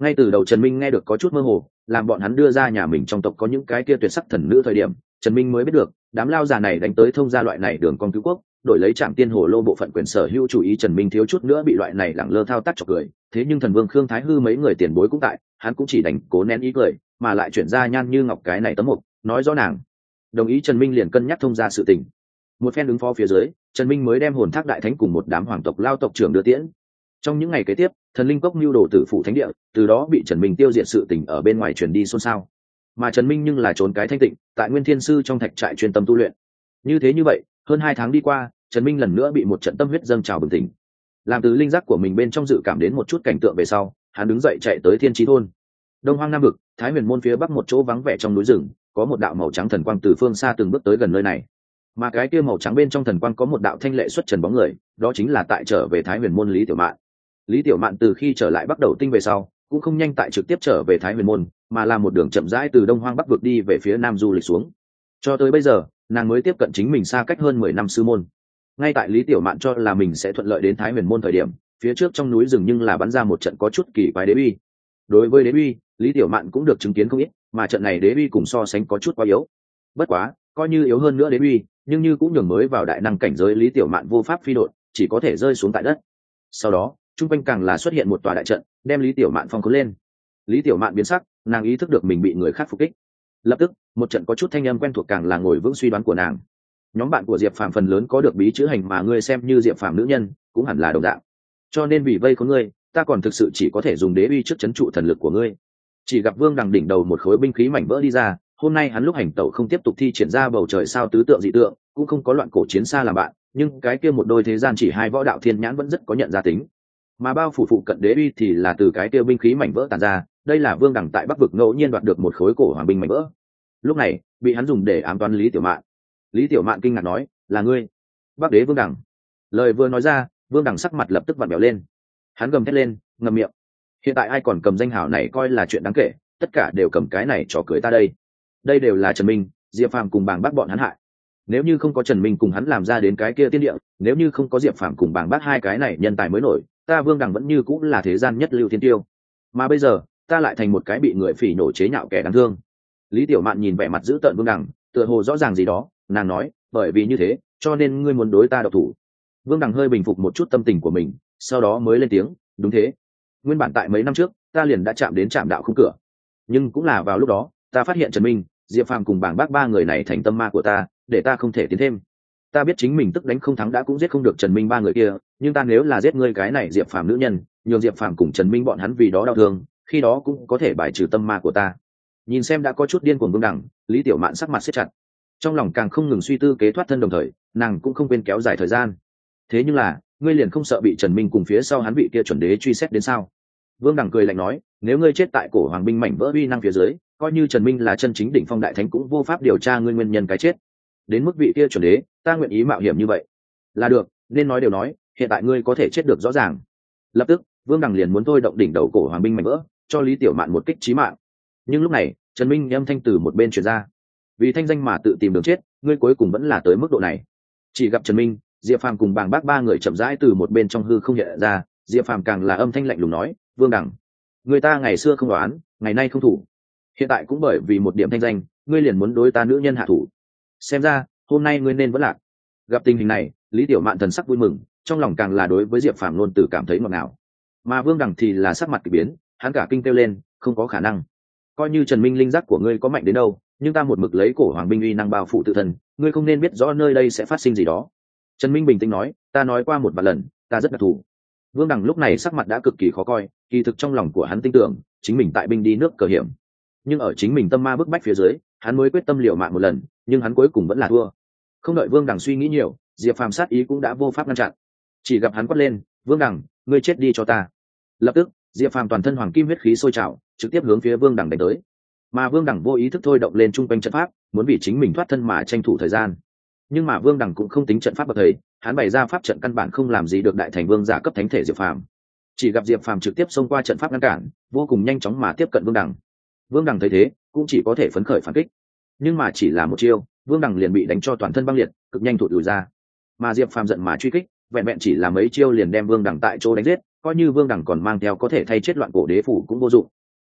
Ngay từ đầu Trần Minh nghe được có chút mơ hồ, làm bọn hắn đưa ra nhà mình trong tộc có những cái kia tuyệt sắc thần nữ thời điểm, Trần Minh mới biết được đám lao già này đánh tới thông gia loại này đường con cứu quốc, đổi lấy Trảm Tiên Hồ Lô bộ phận quyền sở hữu chủ ý. Trần Minh thiếu chút nữa bị loại này lẳng lơ thao tác chọc cười, thế nhưng thần vương Khương Thái Hư mấy người tiền bối cũng tại, hắn cũng chỉ đành cố nén ý cười, mà lại chuyển ra Nhan Như Ngọc cái này tấm mục, nói rõ nàng đồng ý. Trần Minh liền cân nhắc thông gia sự tình. Một phen ứng phó phía dưới, Trần Minh mới đem Hồn Thác Đại Thánh cùng một đám hoàng tộc lao tộc trưởng đưa tiễn. Trong những ngày kế tiếp, Thần Linh Cốc mưu đồ tử phụ thánh địa, từ đó bị Trần Minh tiêu diệt sự tình ở bên ngoài truyền đi xôn xao. Mà Trần Minh nhưng là trốn cái thanh tịnh, tại Nguyên Thiên Sư trong thạch trại chuyên tâm tu luyện. Như vậy, hơn 2 tháng đi qua, Trần Minh lần nữa bị một trận tâm huyết dâng trào bừng tỉnh. Làm từ linh giác của mình bên trong dự cảm đến một chút cảnh tượng về sau, hắn đứng dậy chạy tới Thiên Chí thôn. Đông Hoang Nam vực, Thái Huyền môn phía bắc một chỗ vắng vẻ trong núi rừng, có một đạo màu trắng thần quang từ phương xa từng bước tới gần nơi này. Mà cái kia màu trắng bên trong thần quang có một đạo thanh lệ xuất trần bóng người, đó chính là tại trở về Thái Huyền môn Lý Tiểu Mạn. Lý Tiểu Mạn từ khi trở lại bắt đầu tinh về sau, cũng không nhanh tại trực tiếp trở về Thái Huyền môn, mà là một đường chậm rãi từ Đông Hoang Bắc vực đi về phía Nam du lịch xuống. Cho tới bây giờ, nàng mới tiếp cận chính mình xa cách hơn 10 năm sư môn. Ngay tại Lý Tiểu Mạn cho là mình sẽ thuận lợi đến Thái Huyền môn thời điểm, phía trước trong núi rừng nhưng là bắn ra một trận có chút kỳ quái đế uy. Đối với đế uy, Lý Tiểu Mạn cũng được chứng kiến không ít, mà trận này đế uy cùng so sánh có chút quá yếu. Bất quá, coi như yếu hơn nữa đế uy, nhưng như cũng nhường mới vào đại năng cảnh giới Lý Tiểu Mạn vô pháp phi độn, chỉ có thể rơi xuống tại đất. Sau đó, trung quanh càng là xuất hiện một tòa đại trận, đem Lý Tiểu Mạn phong cuốn lên. Lý Tiểu Mạn biến sắc, nàng ý thức được mình bị người khác phục kích. Lập tức, một trận có chút thanh âm quen thuộc càng là ngồi vững suy đoán của nàng. Nhóm bạn của Diệp Phàm phần lớn có được bí chữ hành mà ngươi xem như Diệp Phàm nữ nhân, cũng hẳn là đồng dạng. Cho nên vì vây khốn ngươi, ta còn thực sự chỉ có thể dùng đế uy trước trấn trụ thần lực của ngươi. Chỉ gặp Vương Đằng đỉnh đầu một khối binh khí mảnh vỡ đi ra, hôm nay hắn lúc hành tẩu không tiếp tục thi triển ra bầu trời sao tứ tượng dị tượng, cũng không có loạn cổ chiến xa làm bạn, nhưng cái kia một đôi thế gian chỉ hai võ đạo thiên nhãn vẫn rất có nhận ra tính. Mà bao phủ phụ cận đế uy thì là từ cái kia binh khí mảnh vỡ tàn ra, đây là Vương Đằng tại Bắc vực ngẫu nhiên đoạt được một khối cổ hoàng binh mảnh vỡ. Lúc này, bị hắn dùng để ám toán Lý Tiểu Mạn. Lý Tiểu Mạn kinh ngạc nói, là ngươi, Bắc đế Vương Đằng. Lời vừa nói ra, Vương Đằng sắc mặt lập tức vặn vẹo lên. Hắn gầm thét lên, ngậm miệng. Hiện tại ai còn cầm danh hào này coi là chuyện đáng kể, tất cả đều cầm cái này trò cười ta đây. Đây đều là Trần Minh, Diệp Phàm cùng Bàng Bác bọn hắn hại. Nếu như không có Trần Minh cùng hắn làm ra đến cái kia tiên địa, nếu như không có Diệp Phàm cùng Bàng Bác hai cái này nhân tài mới nổi, ta Vương Đằng vẫn như cũng là thế gian nhất lưu thiên tiêu. Mà bây giờ, ta lại thành một cái bị người phỉ nhổ chế nhạo kẻ đáng thương. Lý Tiểu Mạn nhìn vẻ mặt dữ tợn Vương Đằng, tựa hồ rõ ràng gì đó, nàng nói, bởi vì như thế, cho nên ngươi muốn đối ta độc thủ. Vương Đằng hơi bình phục một chút tâm tình của mình, sau đó mới lên tiếng, đúng thế. Nguyên bản tại mấy năm trước, ta liền đã chạm đến trạm đạo khung cửa, nhưng cũng là vào lúc đó, ta phát hiện Trần Minh, Diệp Phàm cùng Bàng Bác ba người này thành tâm ma của ta, để ta không thể tiến thêm. Ta biết chính mình tức đánh không thắng đã cũng giết không được Trần Minh ba người kia, nhưng ta nếu là giết ngươi cái này Diệp Phàm nữ nhân, nhường Diệp Phàm cùng Trần Minh bọn hắn vì đó đau thương, khi đó cũng có thể bài trừ tâm ma của ta. Nhìn xem đã có chút điên cuồng Vương Đằng, Lý Tiểu Mạn sắc mặt siết chặt, trong lòng càng không ngừng suy tư kế thoát thân, đồng thời nàng cũng không quên kéo dài thời gian. Thế nhưng là, ngươi liền không sợ bị Trần Minh cùng phía sau hắn vị kia chuẩn đế truy xét đến sao? Vương Đằng cười lạnh nói, nếu ngươi chết tại cổ hoàng binh mảnh vỡ uy năng phía dưới, coi như Trần Minh là chân chính đỉnh phong đại thánh cũng vô pháp điều tra ngươi nguyên nhân cái chết. Đến mức vị kia chuẩn đế, ta nguyện ý mạo hiểm như vậy. Là được, nên nói đều nói, hiện tại ngươi có thể chết được rõ ràng. Lập tức, Vương Đằng liền muốn thôi động đỉnh đầu cổ hoàng binh mảnh vỡ, cho Lý Tiểu Mạn một kích chí mạng. Nhưng lúc này, Trần Minh âm thanh từ một bên truyền ra, vì thanh danh mà tự tìm đường chết, ngươi cuối cùng vẫn là tới mức độ này. Chỉ gặp Trần Minh, Diệp Phàm cùng Bàng Bác ba người chậm rãi từ một bên trong hư không hiện ra, Diệp Phàm càng là âm thanh lạnh lùng nói, Vương Đằng, người ta ngày xưa không đoán, ngày nay không thủ, hiện tại cũng bởi vì một điểm thanh danh, ngươi liền muốn đối ta nữ nhân hạ thủ. Xem ra hôm nay ngươi nên vẫn lạc. Gặp tình hình này, Lý Tiểu Mạn thần sắc vui mừng, trong lòng càng là đối với Diệp Phàm luôn từ cảm thấy ngọt ngào. Mà Vương Đằng thì là sắc mặt kỳ biến, hắn cả kinh kêu lên, không có khả năng. Coi như Trần Minh linh giác của ngươi có mạnh đến đâu, nhưng ta một mực lấy cổ hoàng binh uy năng bao phủ tự thân, ngươi không nên biết rõ nơi đây sẽ phát sinh gì đó. Trần Minh bình tĩnh nói, ta nói qua một vài lần, ta rất đặc thù. Vương Đằng lúc này sắc mặt đã cực kỳ khó coi, kỳ thực trong lòng của hắn tin tưởng chính mình tại binh đi nước cờ hiểm, nhưng ở chính mình tâm ma bức bách phía dưới, hắn mới quyết tâm liều mạng một lần, nhưng hắn cuối cùng vẫn là thua. Không đợi Vương Đằng suy nghĩ nhiều, Diệp Phàm sát ý cũng đã vô pháp ngăn chặn, chỉ gặp hắn quát lên, Vương Đằng, ngươi chết đi cho ta. Lập tức, Diệp Phàm toàn thân hoàng kim huyết khí sôi trào, trực tiếp hướng phía Vương Đằng đánh tới. Mà Vương Đằng vô ý thức thôi động lên trung quanh trận pháp, muốn vì chính mình thoát thân mà tranh thủ thời gian. Nhưng mà Vương Đằng cũng không tính trận pháp bậc thầy, hắn bày ra pháp trận căn bản không làm gì được đại thành vương giả cấp thánh thể Diệp Phàm. Chỉ gặp Diệp Phàm trực tiếp xông qua trận pháp ngăn cản, vô cùng nhanh chóng mà tiếp cận Vương Đằng. Vương Đằng thấy thế, cũng chỉ có thể phấn khởi phản kích. Nhưng mà chỉ là một chiêu, Vương Đằng liền bị đánh cho toàn thân băng liệt, cực nhanh thụt lùi ra. Mà Diệp Phàm giận mà truy kích, vẹn vẹn chỉ là mấy chiêu liền đem Vương Đằng tại chỗ đánh giết, coi như Vương Đằng còn mang theo có thể thay chết loạn cổ đế phủ cũng vô dụng.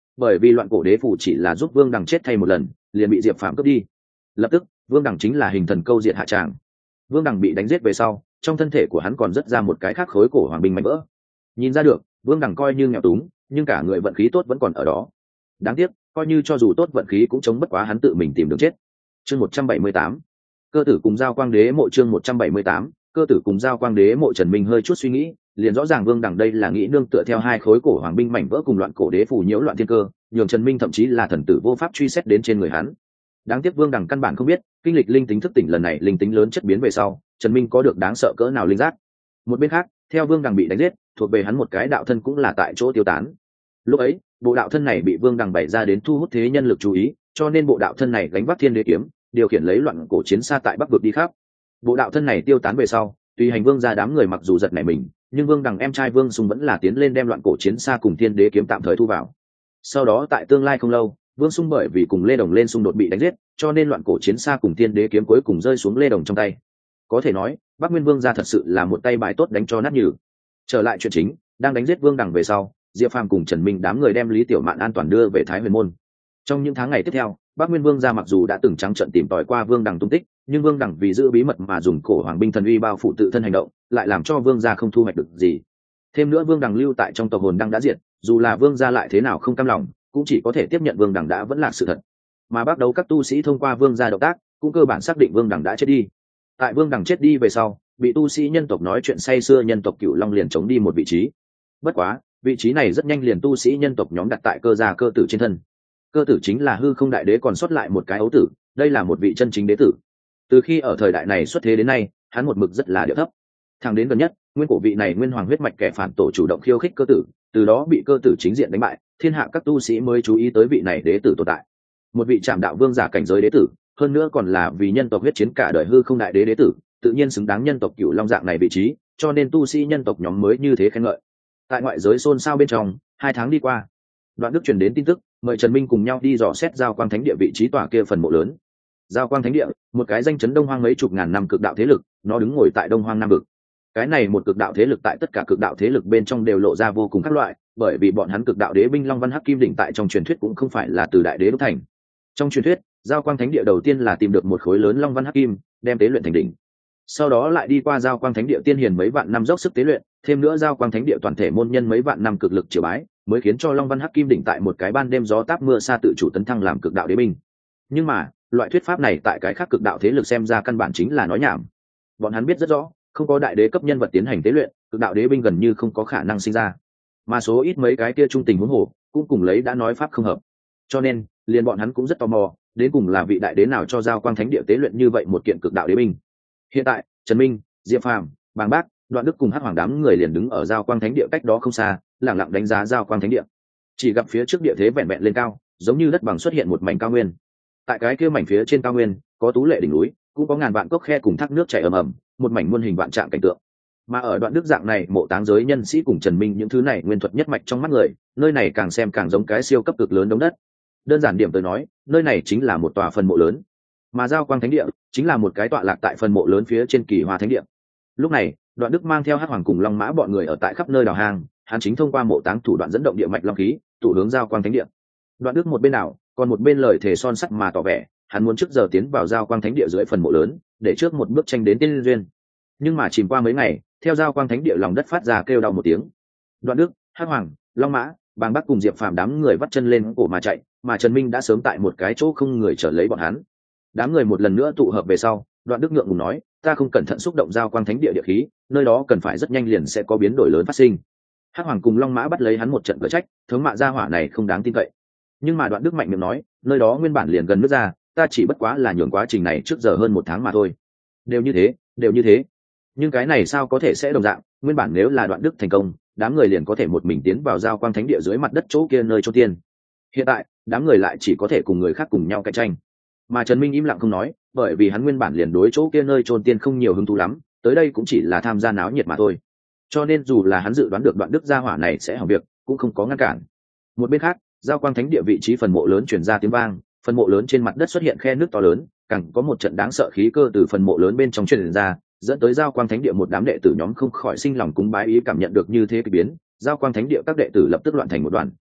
bởi vì loạn cổ đế phủ chỉ là giúp vương đằng chết thay một lần liền bị diệp phàm cướp đi. Lập tức vương đằng chính là hình thần câu diệt hạ tràng. Vương đằng bị đánh giết về sau, trong thân thể của hắn còn rất ra một cái khác khối cổ hoàng binh mạnh vỡ. Nhìn ra được vương đằng coi như nghèo túng, nhưng cả người vận khí tốt vẫn còn ở đó. Đáng tiếc coi như cho dù tốt vận khí cũng chống bất quá hắn tự mình tìm đường chết. Chương 178, cơ tử cùng giao quang đế mộ. Chương 178, cơ tử cùng giao quang đế mộ. Trần Minh hơi chút suy nghĩ, liền rõ ràng vương đằng đây là nghĩ nương tựa theo hai khối cổ hoàng binh mảnh vỡ cùng loạn cổ đế phủ nhiễu loạn thiên cơ, nhường Trần Minh thậm chí là thần tử vô pháp truy xét đến trên người hắn. Đáng tiếc vương đằng căn bản không biết kinh lịch linh tính thức tỉnh lần này linh tính lớn chất biến về sau, Trần Minh có được đáng sợ cỡ nào linh giác. Một bên khác, theo vương đằng bị đánh giết, thuộc về hắn một cái đạo thân cũng là tại chỗ tiêu tán. Lúc ấy bộ đạo thân này bị vương đằng bày ra đến thu hút thế nhân lực chú ý, cho nên bộ đạo thân này gánh vác thiên đế kiếm, điều khiển lấy loạn cổ chiến xa tại bắc vực đi khắp. Bộ đạo thân này tiêu tán về sau, tùy hành vương ra đám người mặc dù giật nảy mình, nhưng vương đằng em trai vương sung vẫn là tiến lên đem loạn cổ chiến xa cùng thiên đế kiếm tạm thời thu vào. Sau đó tại tương lai không lâu, vương sung bởi vì cùng lê đồng lên xung đột bị đánh giết, cho nên loạn cổ chiến xa cùng thiên đế kiếm cuối cùng rơi xuống lê đồng trong tay. Có thể nói bắc nguyên vương ra thật sự là một tay bài tốt đánh cho nát nhừ. Trở lại chuyện chính, đang đánh giết vương đằng về sau, Diệp Phàm cùng Trần Minh đám người đem Lý Tiểu Mạn an toàn đưa về Thái Huyền môn. Trong những tháng ngày tiếp theo, Bắc Nguyên Vương gia mặc dù đã từng trắng trợn tìm tòi qua Vương Đằng tung tích, nhưng Vương Đằng vì giữ bí mật mà dùng cổ hoàng binh thần uy bao phủ tự thân hành động, lại làm cho Vương gia không thu hoạch được gì. Thêm nữa Vương Đằng lưu tại trong tộc hồn đang đã diệt, dù là Vương gia lại thế nào không cam lòng, cũng chỉ có thể tiếp nhận Vương Đằng đã vẫn là sự thật. Mà bắt đầu các tu sĩ thông qua Vương gia động tác, cũng cơ bản xác định Vương Đằng đã chết đi. Tại Vương Đằng chết đi về sau, bị tu sĩ nhân tộc nói chuyện say xưa nhân tộc Cửu Long liền chống đi một vị trí. Bất quá, vị trí này rất nhanh liền tu sĩ nhân tộc nhóm đặt tại cơ gia cơ tử trên thân. Cơ tử chính là hư không đại đế còn sót lại một cái ấu tử, đây là một vị chân chính đế tử. Từ khi ở thời đại này xuất thế đến nay, hắn một mực rất là điệu thấp. Thẳng đến gần nhất, nguyên cổ vị này nguyên hoàng huyết mạch kẻ phản tổ chủ động khiêu khích cơ tử, từ đó bị cơ tử chính diện đánh bại, thiên hạ các tu sĩ mới chú ý tới vị này đế tử tồn tại. Một vị trạm đạo vương giả cảnh giới đế tử, hơn nữa còn là vì nhân tộc huyết chiến cả đời hư không đại đế đế tử, tự nhiên xứng đáng nhân tộc Cửu Long dạng này vị trí, cho nên tu sĩ nhân tộc nhóm mới như thế khen ngợi. Tại ngoại giới xôn xao bên trong, 2 tháng đi qua, Đoạn Đức truyền đến tin tức, mời Trần Minh cùng nhau đi dò xét Giao Quang Thánh Địa vị trí tòa kia phần mộ lớn. Giao Quang Thánh Địa, một cái danh chấn Đông Hoang mấy chục ngàn năm cực đạo thế lực, nó đứng ngồi tại Đông Hoang Nam vực. Cái này một cực đạo thế lực tại tất cả cực đạo thế lực bên trong đều lộ ra vô cùng các loại, bởi vì bọn hắn cực đạo đế binh Long Văn Hắc Kim đỉnh tại trong truyền thuyết cũng không phải là từ đại đế đúc thành. Trong truyền thuyết, Giao Quang Thánh Địa đầu tiên là tìm được một khối lớn Long Văn Hắc Kim, đem tế luyện thành đỉnh. Sau đó lại đi qua Giao Quang Thánh Địa tiên hiền mấy vạn năm dốc sức tế luyện, thêm nữa Giao Quang Thánh Địa toàn thể môn nhân mấy vạn năm cực lực triều bái, mới khiến cho Long Văn Hắc Kim đỉnh tại một cái ban đêm gió táp mưa xa tự chủ tấn thăng làm cực đạo đế binh. Nhưng mà, loại thuyết pháp này tại cái khác cực đạo thế lực xem ra căn bản chính là nói nhảm. Bọn hắn biết rất rõ, không có đại đế cấp nhân vật tiến hành tế luyện, cực đạo đế binh gần như không có khả năng sinh ra. Mà số ít mấy cái kia trung tình huống hồ, cũng cùng lấy đã nói pháp không hợp. Cho nên, liền bọn hắn cũng rất tò mò, đến cùng là vị đại đế nào cho Giao Quang Thánh Địa tế luyện như vậy một kiện cực đạo đế binh. Hiện tại, Trần Minh, Diệp Phàm, Bàng Bác, Đoạn Đức cùng Hắc Hoàng đám người liền đứng ở Giao Quang Thánh Địa cách đó không xa, lẳng lặng đánh giá Giao Quang Thánh Địa. Chỉ gặp phía trước địa thế vẹn vẹn lên cao, giống như đất bằng xuất hiện một mảnh cao nguyên. Tại cái kia mảnh phía trên cao nguyên, có tú lệ đỉnh núi, cũng có ngàn vạn cốc khe cùng thác nước chảy ầm ầm, một mảnh muôn hình vạn trạng cảnh tượng. Mà ở Đoạn Đức dạng này, mộ táng giới nhân sĩ cùng Trần Minh những thứ này nguyên thuật nhất mạch trong mắt người, nơi này càng xem càng giống cái siêu cấp cực lớn đống đất. Đơn giản điểm tới nói, nơi này chính là một tòa phần mộ lớn, mà Giao Quang Thánh Địa chính là một cái tọa lạc tại phần mộ lớn phía trên Kỳ Hoa Thánh Địa. Lúc này, Đoạn Đức mang theo Hắc Hoàng cùng Long Mã bọn người ở tại khắp nơi đào hang, hắn chính thông qua mộ táng thủ đoạn dẫn động địa mạch long khí, tụ hướng Giao Quang Thánh Địa. Đoạn Đức một bên nào, còn một bên lời thề son sắt mà tỏ vẻ, hắn muốn trước giờ tiến vào Giao Quang Thánh Địa dưới phần mộ lớn, để trước một bước tranh đến tiên duyên. Nhưng mà chìm qua mấy ngày, theo Giao Quang Thánh Địa lòng đất phát ra kêu đau một tiếng. Đoạn Đức, Hắc Hoàng, Long Mã, Bàng Bác cùng Diệp Phàm đám người vắt chân lên cổ mà chạy, mà Trần Minh đã sớm tại một cái chỗ không người trở lấy bọn hắn. Đám người một lần nữa tụ hợp về sau, Đoạn Đức ngượng ngùng nói, ta không cẩn thận xúc động Giao Quang Thánh Địa địa khí, nơi đó cần phải rất nhanh liền sẽ có biến đổi lớn phát sinh. Hắc Hoàng cùng Long Mã bắt lấy hắn một trận cỡ trách, thống mạ gia hỏa này không đáng tin cậy. Nhưng mà Đoạn Đức mạnh miệng nói, nơi đó nguyên bản liền gần nước ra, ta chỉ bất quá là nhường quá trình này trước giờ hơn 1 tháng mà thôi. Đều như thế, đều như thế. Nhưng cái này sao có thể sẽ đồng dạng, nguyên bản nếu là Đoạn Đức thành công, đám người liền có thể một mình tiến vào Giao Quang Thánh Địa dưới mặt đất chỗ kia nơi chôn tiên. Hiện tại, đám người lại chỉ có thể cùng người khác cùng nhau cạnh tranh. Mà Trần Minh im lặng không nói, bởi vì hắn nguyên bản liền đối chỗ kia nơi chôn tiên không nhiều hứng thú lắm, tới đây cũng chỉ là tham gia náo nhiệt mà thôi. Cho nên dù là hắn dự đoán được Đoạn Đức gia hỏa này sẽ hỏng việc, cũng không có ngăn cản. Một bên khác, Giao Quang Thánh Địa vị trí phần mộ lớn truyền ra tiếng vang, phần mộ lớn trên mặt đất xuất hiện khe nước to lớn, càng có một trận đáng sợ khí cơ từ phần mộ lớn bên trong truyền ra, dẫn tới Giao Quang Thánh Địa một đám đệ tử nhóm không khỏi sinh lòng cúng bái ý, cảm nhận được như thế kỳ biến, Giao Quang Thánh Địa các đệ tử lập tức loạn thành một đoàn.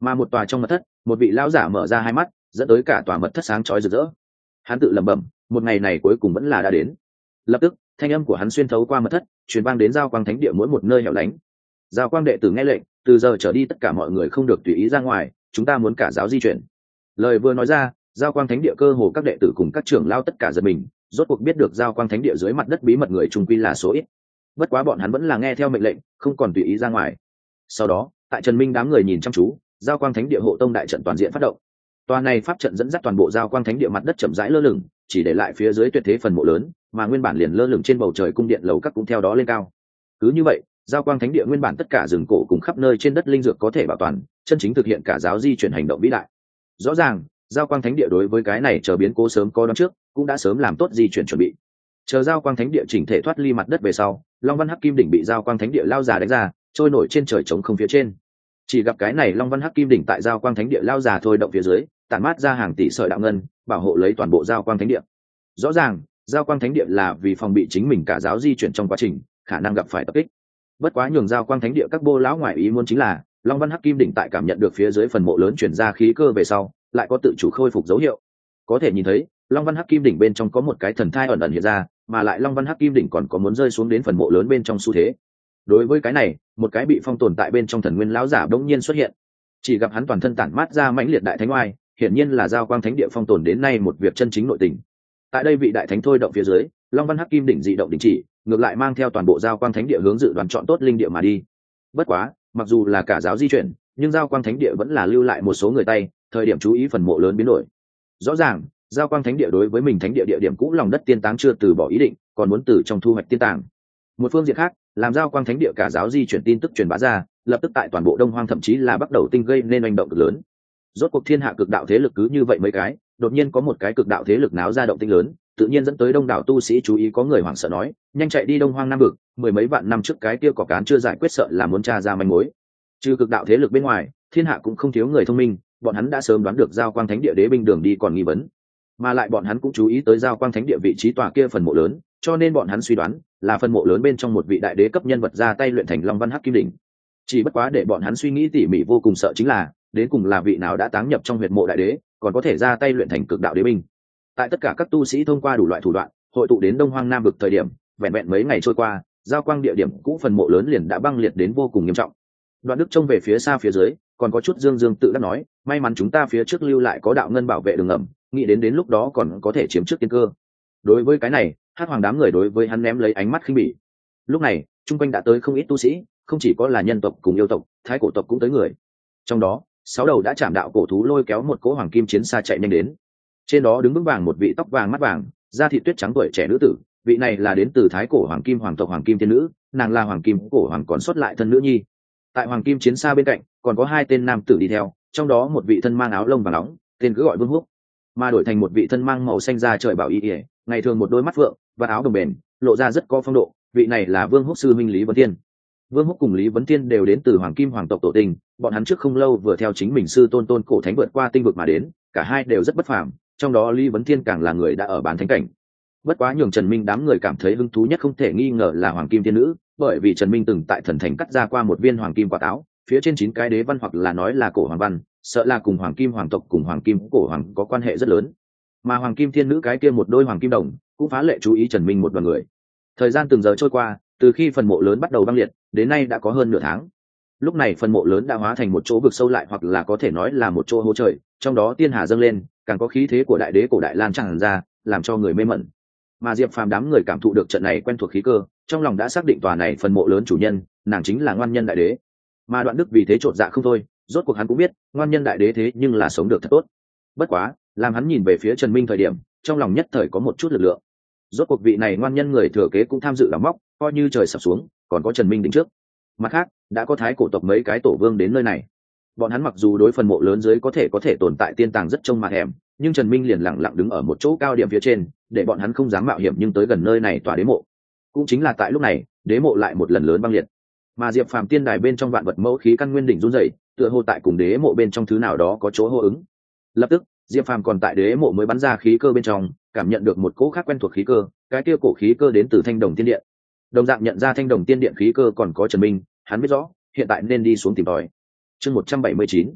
Mà một tòa trong mật thất, một vị lão giả mở ra hai mắt, dẫn tới cả tòa mật thất sáng chói rực rỡ. Hắn tự lẩm bẩm, một ngày này cuối cùng vẫn là đã đến. Lập tức, thanh âm của hắn xuyên thấu qua mật thất, truyền vang đến giao quang thánh địa mỗi một nơi hẻo lánh. Giao quang đệ tử nghe lệnh, từ giờ trở đi tất cả mọi người không được tùy ý ra ngoài, chúng ta muốn cả giáo di chuyển. Lời vừa nói ra, giao quang thánh địa cơ hồ các đệ tử cùng các trưởng lao tất cả giật mình, rốt cuộc biết được giao quang thánh địa dưới mặt đất bí mật người trung quy là số ít. Bất quá bọn hắn vẫn là nghe theo mệnh lệnh, không còn tùy ý ra ngoài. Sau đó, tại Trần Minh đám người nhìn chăm chú, giao quang thánh địa hộ tông đại trận toàn diện phát động. Tòa này pháp trận dẫn dắt toàn bộ giao quang thánh địa mặt đất chậm rãi lơ lửng, chỉ để lại phía dưới tuyệt thế phần mộ lớn, mà nguyên bản liền lơ lửng trên bầu trời cung điện lầu các cũng theo đó lên cao. Cứ như vậy, giao quang thánh địa nguyên bản tất cả rừng cổ cùng khắp nơi trên đất linh dược có thể bảo toàn, chân chính thực hiện cả giáo di chuyển hành động vĩ đại. Rõ ràng, giao quang thánh địa đối với cái này chờ biến cố sớm có đón trước, cũng đã sớm làm tốt di chuyển chuẩn bị. Chờ giao quang thánh địa chỉnh thể thoát ly mặt đất về sau, Long Văn Hắc Kim đỉnh bị giao quang thánh địa lao già đánh ra, trôi nổi trên trời trống không phía trên. Chỉ gặp cái này Long Văn Hắc Kim đỉnh tại giao quang thánh địa lao già thôi động phía dưới, tản mát ra hàng tỷ sợi đạo ngân, bảo hộ lấy toàn bộ giao quang thánh địa. Rõ ràng, giao quang thánh địa là vì phòng bị chính mình cả giáo di chuyển trong quá trình khả năng gặp phải tập kích. Bất quá nhường giao quang thánh địa các bô lão ngoại ý muốn chính là, Long Văn Hắc Kim đỉnh tại cảm nhận được phía dưới phần mộ lớn chuyển ra khí cơ về sau, lại có tự chủ khôi phục dấu hiệu. Có thể nhìn thấy, Long Văn Hắc Kim đỉnh bên trong có một cái thần thai ẩn ẩn hiện ra, mà lại Long Văn Hắc Kim đỉnh còn có muốn rơi xuống đến phần mộ lớn bên trong xu thế. Đối với cái này, một cái bị phong tồn tại bên trong thần nguyên lão giả bỗng nhiên xuất hiện. Chỉ gặp hắn toàn thân tản mát ra mãnh liệt đại thánh oai, hiển nhiên là giao quang thánh địa phong tồn đến nay một việc chân chính nội tình. Tại đây vị đại thánh thôi động phía dưới, Long Văn Hắc Kim đỉnh dị động đình chỉ, ngược lại mang theo toàn bộ giao quang thánh địa hướng dự đoán chọn tốt linh địa mà đi. Bất quá, mặc dù là cả giáo di chuyển, nhưng giao quang thánh địa vẫn là lưu lại một số người tay, thời điểm chú ý phần mộ lớn biến đổi. Rõ ràng, giao quang thánh địa đối với mình thánh địa địa điểm cũ lòng đất tiên táng chưa từ bỏ ý định, còn muốn từ trong thu hoạch tiên tàng. Một phương diện khác, làm giao quang thánh địa cả giáo di chuyển tin tức truyền bá ra, lập tức tại toàn bộ Đông Hoang thậm chí là Bắc Đầu Tinh gây nên hành động cực lớn. Rốt cuộc thiên hạ cực đạo thế lực cứ như vậy mấy cái, đột nhiên có một cái cực đạo thế lực náo ra động tinh lớn, tự nhiên dẫn tới đông đảo tu sĩ chú ý, có người hoảng sợ nói, nhanh chạy đi Đông Hoang Nam Vực, mười mấy vạn năm trước cái kia cỏ cán chưa giải quyết sợ là muốn tra ra manh mối. Trừ cực đạo thế lực bên ngoài, thiên hạ cũng không thiếu người thông minh, bọn hắn đã sớm đoán được giao quang thánh địa đế binh đường đi còn nghi vấn, mà lại bọn hắn cũng chú ý tới giao quang thánh địa vị trí tòa kia phần mộ lớn, cho nên bọn hắn suy đoán là phần mộ lớn bên trong một vị đại đế cấp nhân vật ra tay luyện thành Long Văn Hắc Kim đỉnh. Chỉ bất quá để bọn hắn suy nghĩ tỉ mỉ vô cùng sợ chính là, đến cùng là vị nào đã táng nhập trong huyệt mộ đại đế, còn có thể ra tay luyện thành cực đạo đế binh. Tại tất cả các tu sĩ thông qua đủ loại thủ đoạn, hội tụ đến Đông Hoang Nam Vực thời điểm, vẹn vẹn mấy ngày trôi qua, giao quang địa điểm cũ phần mộ lớn liền đã băng liệt đến vô cùng nghiêm trọng. Đoạn Đức trông về phía xa phía dưới, còn có chút dương dương tự đắc nói, may mắn chúng ta phía trước lưu lại có đạo ngân bảo vệ đường ngầm, nghĩ đến lúc đó còn có thể chiếm trước tiên cơ. Đối với cái này, Hắc Hoàng đám người đối với hắn ném lấy ánh mắt khinh bỉ. Lúc này, trung quanh đã tới không ít tu sĩ, không chỉ có là nhân tộc cùng yêu tộc, thái cổ tộc cũng tới người. Trong đó, 6 đầu đã chạm đạo cổ thú lôi kéo một cỗ hoàng kim chiến xa chạy nhanh đến. Trên đó đứng vững vàng một vị tóc vàng mắt vàng, da thịt tuyết trắng tuổi trẻ nữ tử, vị này là đến từ thái cổ hoàng kim hoàng tộc hoàng kim tiên nữ, nàng là hoàng kim cổ hoàng còn xuất lại thân nữ nhi. Tại hoàng kim chiến xa bên cạnh, còn có 2 tên nam tử đi theo, trong đó một vị thân mang áo lông vàng nóng, tên cứ gọi Vương Húc, mà đổi thành một vị thân mang màu xanh da trời bảo y, ngày thường một đôi mắt phượng và áo đồng bền, lộ ra rất có phong độ, vị này là Vương Húc sư minh Lý Vấn Thiên. Vương Húc cùng Lý Vấn Thiên đều đến từ hoàng kim hoàng tộc tổ tình, bọn hắn trước không lâu vừa theo chính mình sư tôn cổ thánh vượt qua tinh vực mà đến, cả hai đều rất bất phàm, trong đó Lý Vấn Thiên càng là người đã ở bán thánh cảnh. Bất quá nhường Trần Minh đám người cảm thấy hứng thú nhất không thể nghi ngờ là hoàng kim thiên nữ, bởi vì Trần Minh từng tại thần thành cắt ra qua một viên hoàng kim quả táo, phía trên 9 cái đế văn hoặc là nói là cổ hoàng văn, sợ là cùng hoàng kim hoàng tộc cùng hoàng kim cổ hoàng có quan hệ rất lớn. Mà hoàng kim thiên nữ cái kia một đôi hoàng kim đồng cũng phá lệ chú ý Trần Minh một đoàn người. Thời gian từng giờ trôi qua, từ khi phần mộ lớn bắt đầu băng liệt đến nay đã có hơn nửa tháng. Lúc này phần mộ lớn đã hóa thành một chỗ vực sâu lại, hoặc là có thể nói là một chỗ hố trời, trong đó tiên hà dâng lên, càng có khí thế của đại đế cổ đại lan tràn ra, làm cho người mê mẩn. Mà Diệp Phàm đám người cảm thụ được trận này quen thuộc khí cơ, trong lòng đã xác định tòa này phần mộ lớn chủ nhân, nàng chính là Ngoan Nhân đại đế. Mà Đoạn Đức vì thế chột dạ không thôi, rốt cuộc hắn cũng biết Ngoan Nhân đại đế thế nhưng là sống được thật tốt. Bất quá, làm hắn nhìn về phía Trần Minh thời điểm, trong lòng nhất thời có một chút lực lượng. Rốt cuộc vị này Ngoan Nhân người thừa kế cũng tham dự đào móc, coi như trời sập xuống còn có Trần Minh đứng trước. Mặt khác, đã có thái cổ tộc mấy cái tổ vương đến nơi này. Bọn hắn mặc dù đối phần mộ lớn dưới có thể tồn tại tiên tàng rất trông mặt hẻm, nhưng Trần Minh liền lặng lặng đứng ở một chỗ cao điểm phía trên, để bọn hắn không dám mạo hiểm nhưng tới gần nơi này tòa đế mộ. Cũng chính là tại lúc này, đế mộ lại một lần lớn băng liệt. Mà Diệp Phàm tiên đài bên trong vạn vật mẫu khí căn nguyên đỉnh run rẩy, tựa hồ tại cùng đế mộ bên trong thứ nào đó có chỗ hô ứng. Lập tức, Diệp Phàm còn tại đế mộ mới bắn ra khí cơ bên trong, cảm nhận được một cỗ khác quen thuộc khí cơ, cái kia cổ khí cơ đến từ Thanh Đồng Tiên Điện. Đồng dạng nhận ra Thanh Đồng Tiên Điện khí cơ còn có Trần Minh, hắn biết rõ, hiện tại nên đi xuống tìm tòi. Chương 179.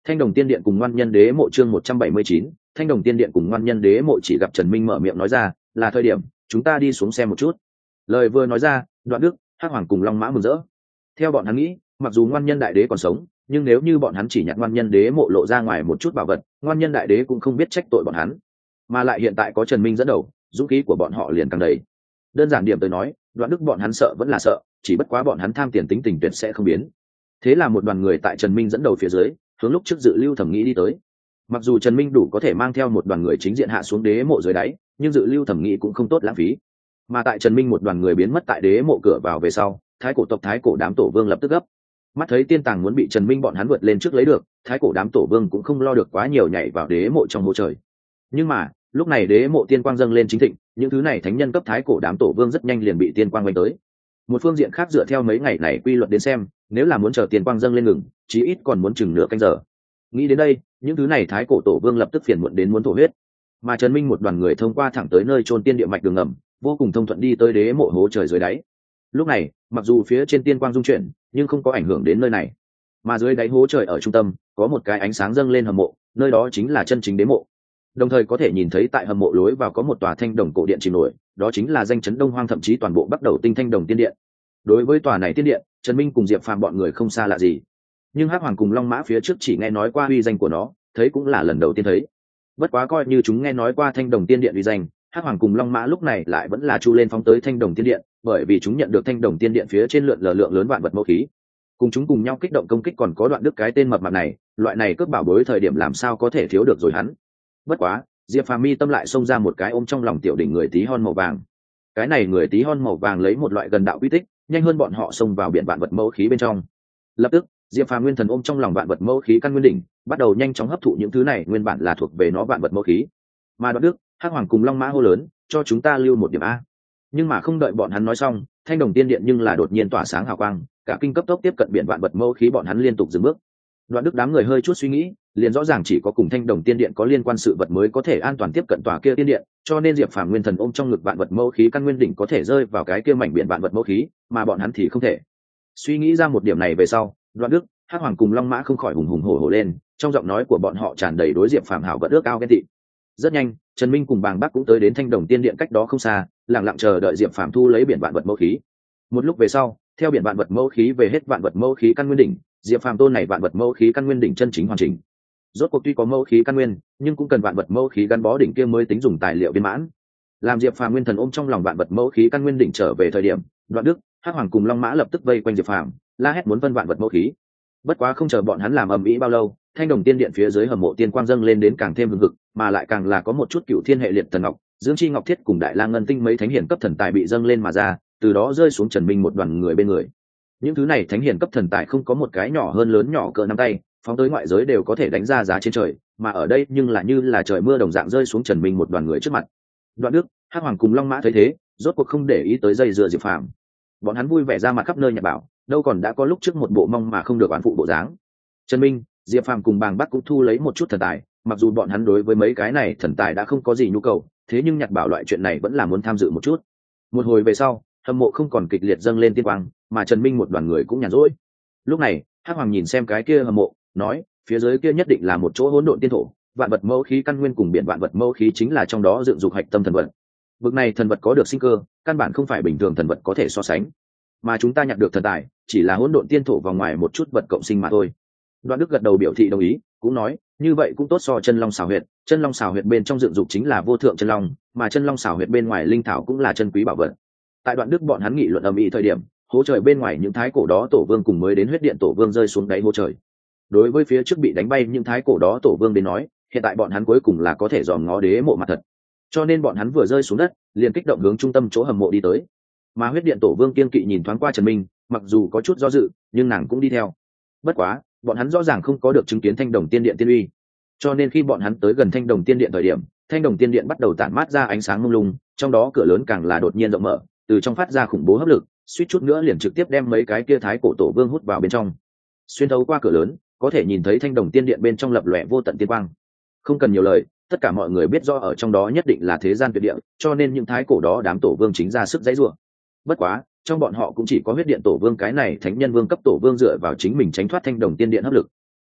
Thanh Đồng Tiên Điện cùng Ngoan Nhân Đế mộ chương 179, Thanh Đồng Tiên Điện cùng Ngoan Nhân Đế mộ chỉ gặp Trần Minh mở miệng nói ra, là thời điểm, chúng ta đi xuống xem một chút. Lời vừa nói ra, Đoạn Đức, Hắc Hoàng cùng Long Mã mừng rỡ. Theo bọn hắn nghĩ, mặc dù Ngoan Nhân Đại Đế còn sống, nhưng nếu như bọn hắn chỉ nhặt Ngoan Nhân Đế mộ lộ ra ngoài một chút bảo vật, Ngoan Nhân Đại Đế cũng không biết trách tội bọn hắn. Mà lại hiện tại có Trần Minh dẫn đầu, dũng khí của bọn họ liền càng đầy. Đơn giản điểm tới nói, Đoạn Đức bọn hắn sợ vẫn là sợ, chỉ bất quá bọn hắn tham tiền tính tình tuyệt sẽ không biến. Thế là một đoàn người tại Trần Minh dẫn đầu phía dưới, hướng lúc trước dự lưu thẩm nghĩ đi tới. Mặc dù Trần Minh đủ có thể mang theo một đoàn người chính diện hạ xuống đế mộ dưới đáy, nhưng dự lưu thẩm nghĩ cũng không tốt lãng phí. Mà tại Trần Minh một đoàn người biến mất tại đế mộ cửa vào về sau, thái cổ tộc thái cổ đám tổ vương lập tức gấp. Mắt thấy tiên tàng muốn bị Trần Minh bọn hắn vượt lên trước lấy được, thái cổ đám tổ vương cũng không lo được quá nhiều nhảy vào đế mộ trong hố trời. Nhưng mà lúc này đế mộ tiên quang dâng lên chính thịnh, những thứ này thánh nhân cấp thái cổ đám tổ vương rất nhanh liền bị tiên quang quanh tới. Một phương diện khác dựa theo mấy ngày này quy luật đến xem, nếu là muốn chờ tiên quang dâng lên ngừng, chí ít còn muốn chừng nửa canh giờ. Nghĩ đến đây, những thứ này thái cổ tổ vương lập tức phiền muộn đến muốn thổ huyết. Mà Trần Minh một đoàn người thông qua thẳng tới nơi chôn tiên địa mạch đường ngầm, vô cùng thông thuận đi tới đế mộ hố trời dưới đáy. Lúc này, mặc dù phía trên tiên quang dung chuyển, nhưng không có ảnh hưởng đến nơi này. Mà dưới đáy hố trời ở trung tâm, có một cái ánh sáng dâng lên hầm mộ, nơi đó chính là chân chính đế mộ. Đồng thời có thể nhìn thấy tại hầm mộ lối vào có một tòa thanh đồng cổ điện chìm nổi, đó chính là danh chấn Đông Hoang thậm chí toàn bộ bắt đầu tinh thanh đồng tiên điện. Đối với tòa này tiên điện, Trần Minh cùng Diệp Phàm bọn người không xa lạ gì. Nhưng Hắc Hoàng cùng Long Mã phía trước chỉ nghe nói qua uy danh của nó, thấy cũng là lần đầu tiên thấy. Bất quá coi như chúng nghe nói qua thanh đồng tiên điện uy danh, Hắc Hoàng cùng Long Mã lúc này lại vẫn là chu lên phóng tới thanh đồng tiên điện, bởi vì chúng nhận được thanh đồng tiên điện phía trên lượn lờ lượng lớn vạn vật mẫu khí. Cùng chúng cùng nhau kích động công kích còn có Đoạn Đức cái tên mập mạp này, loại này cướp bảo bối thời điểm làm sao có thể thiếu được rồi hắn. Bất quá, Diệp Phàm mi tâm lại xông ra một cái ôm trong lòng tiểu đỉnh người tí hon màu vàng. Cái này người tí hon màu vàng lấy một loại gần đạo quy tích, nhanh hơn bọn họ xông vào biển vạn vật mẫu khí bên trong. Lập tức, Diệp Phàm nguyên thần ôm trong lòng vạn vật mẫu khí căn nguyên đỉnh, bắt đầu nhanh chóng hấp thụ những thứ này nguyên bản là thuộc về nó vạn vật mẫu khí. Mà Đoạn Đức, Hắc Hoàng cùng Long Mã hô lớn, cho chúng ta lưu một điểm a. Nhưng mà không đợi bọn hắn nói xong, thanh đồng tiên điện nhưng là đột nhiên tỏa sáng hào quang, cả kinh cấp tốc tiếp cận biển vạn vật mẫu khí, bọn hắn liên tục dừng bước. Đoạn Đức đám người hơi chút suy nghĩ, liền rõ ràng chỉ có cùng thanh đồng tiên điện có liên quan sự vật mới có thể an toàn tiếp cận tòa kia tiên điện, cho nên Diệp Phàm nguyên thần ôm trong ngực vạn vật mẫu khí căn nguyên đỉnh có thể rơi vào cái kia mảnh biển vạn vật mẫu khí, mà bọn hắn thì không thể. Suy nghĩ ra một điểm này về sau, Đoạn Đức, Hắc Hoàng cùng Long Mã không khỏi hùng hùng hổ hổ lên, trong giọng nói của bọn họ tràn đầy đối Diệp Phàm hảo vận ước ao ghen tị. Rất nhanh, Trần Minh cùng Bàng Bắc cũng tới đến thanh đồng tiên điện cách đó không xa, lặng lặng chờ đợi Diệp Phàm thu lấy biển vạn vật mẫu khí. Một lúc về sau, theo biển vạn vật mẫu khí về hết vạn vật mẫu khí căn nguyên đỉnh, Diệp Phàm tôn này vạn vật mẫu khí căn nguyên đỉnh chân chính hoàn chỉnh. Rốt cuộc tuy có mẫu khí căn nguyên, nhưng cũng cần vạn vật mẫu khí gắn bó đỉnh kia mới tính dùng tài liệu viên mãn. Làm Diệp Phàm nguyên thần ôm trong lòng vạn vật mẫu khí căn nguyên đỉnh trở về thời điểm, Đoạn Đức, Hắc Hoàng cùng Long Mã lập tức vây quanh Diệp Phàm, la hét muốn phân vạn vật mẫu khí. Bất quá không chờ bọn hắn làm ầm ĩ bao lâu, thanh đồng tiên điện phía dưới hầm mộ tiên quang dâng lên đến càng thêm hừng hực, mà lại càng là có một chút cựu thiên hệ liệt thần ngọc, dương chi ngọc thiết cùng đại lang ngân tinh mấy thánh hiển cấp thần tài bị dâng lên mà ra, từ đó rơi xuống Trần Minh một đoàn người bên người. Những thứ này thánh hiển cấp thần tài không có một cái nhỏ hơn lớn nhỏ cỡ nắm tay, phóng tới ngoại giới đều có thể đánh ra giá trên trời, mà ở đây nhưng là như là trời mưa đồng dạng rơi xuống Trần Minh một đoàn người trước mặt. Đoạn Đức, Hắc Hoàng cùng Long Mã thấy thế, rốt cuộc không để ý tới dây dưa Diệp Phàm. Bọn hắn vui vẻ ra mặt khắp nơi nhặt bảo, đâu còn đã có lúc trước một bộ mong mà không được oán phụ bộ dáng. Trần Minh, Diệp Phàm cùng Bàng Bắc cũng thu lấy một chút thần tài, mặc dù bọn hắn đối với mấy cái này thần tài đã không có gì nhu cầu, thế nhưng nhặt bảo loại chuyện này vẫn là muốn tham dự một chút. Một hồi về sau, hầm mộ không còn kịch liệt dâng lên tiên quang, mà Trần Minh một đoàn người cũng nhàn rỗi. Lúc này, Hắc Hoàng nhìn xem cái kia hầm mộ, nói, phía dưới kia nhất định là một chỗ hỗn độn tiên thổ, vạn vật mẫu khí căn nguyên cùng biển vạn vật mẫu khí chính là trong đó dựng dục hạch tâm thần vật. Vực này thần vật có được sinh cơ, căn bản không phải bình thường thần vật có thể so sánh. Mà chúng ta nhặt được thần tài, chỉ là hỗn độn tiên thổ vào ngoài một chút vật cộng sinh mà thôi. Đoạn Đức gật đầu biểu thị đồng ý, cũng nói, như vậy cũng tốt so chân long xào huyệt, chân long xào huyệt bên trong dựng dục chính là vô thượng chân long, mà chân long xào huyệt bên ngoài linh thảo cũng là chân quý bảo vật. Tại Đoạn Đức bọn hắn nghị luận ầm ĩ thời điểm, hố trời bên ngoài những thái cổ đó tổ vương cùng mới đến huyết điện tổ vương rơi xuống đáy hố trời. Đối với phía trước bị đánh bay những thái cổ đó tổ vương đến nói, hiện tại bọn hắn cuối cùng là có thể dòm ngó đế mộ mặt thật, cho nên bọn hắn vừa rơi xuống đất liền kích động hướng trung tâm chỗ hầm mộ đi tới. Mà huyết điện tổ vương kiên kỵ nhìn thoáng qua Trần Minh, mặc dù có chút do dự nhưng nàng cũng đi theo. Bất quá bọn hắn rõ ràng không có được chứng kiến thanh đồng tiên điện tiên uy, cho nên khi bọn hắn tới gần thanh đồng tiên điện thời điểm, thanh đồng tiên điện bắt đầu tản mát ra ánh sáng mông lung, trong đó cửa lớn càng là đột nhiên rộng mở, từ trong phát ra khủng bố hấp lực, suýt chút nữa liền trực tiếp đem mấy cái kia thái cổ tổ vương hút vào bên trong. Xuyên thấu qua cửa lớn, có thể nhìn thấy thanh đồng tiên điện bên trong lập lòe vô tận tiên quang. Không cần nhiều lời, tất cả mọi người biết rõ ở trong đó nhất định là thế gian tuyệt địa, cho nên những thái cổ đó đám tổ vương chính ra sức dãy rủa. Bất quá trong bọn họ cũng chỉ có huyết điện tổ vương cái này thánh nhân vương cấp tổ vương dựa vào chính mình tránh thoát thanh đồng tiên điện hấp lực.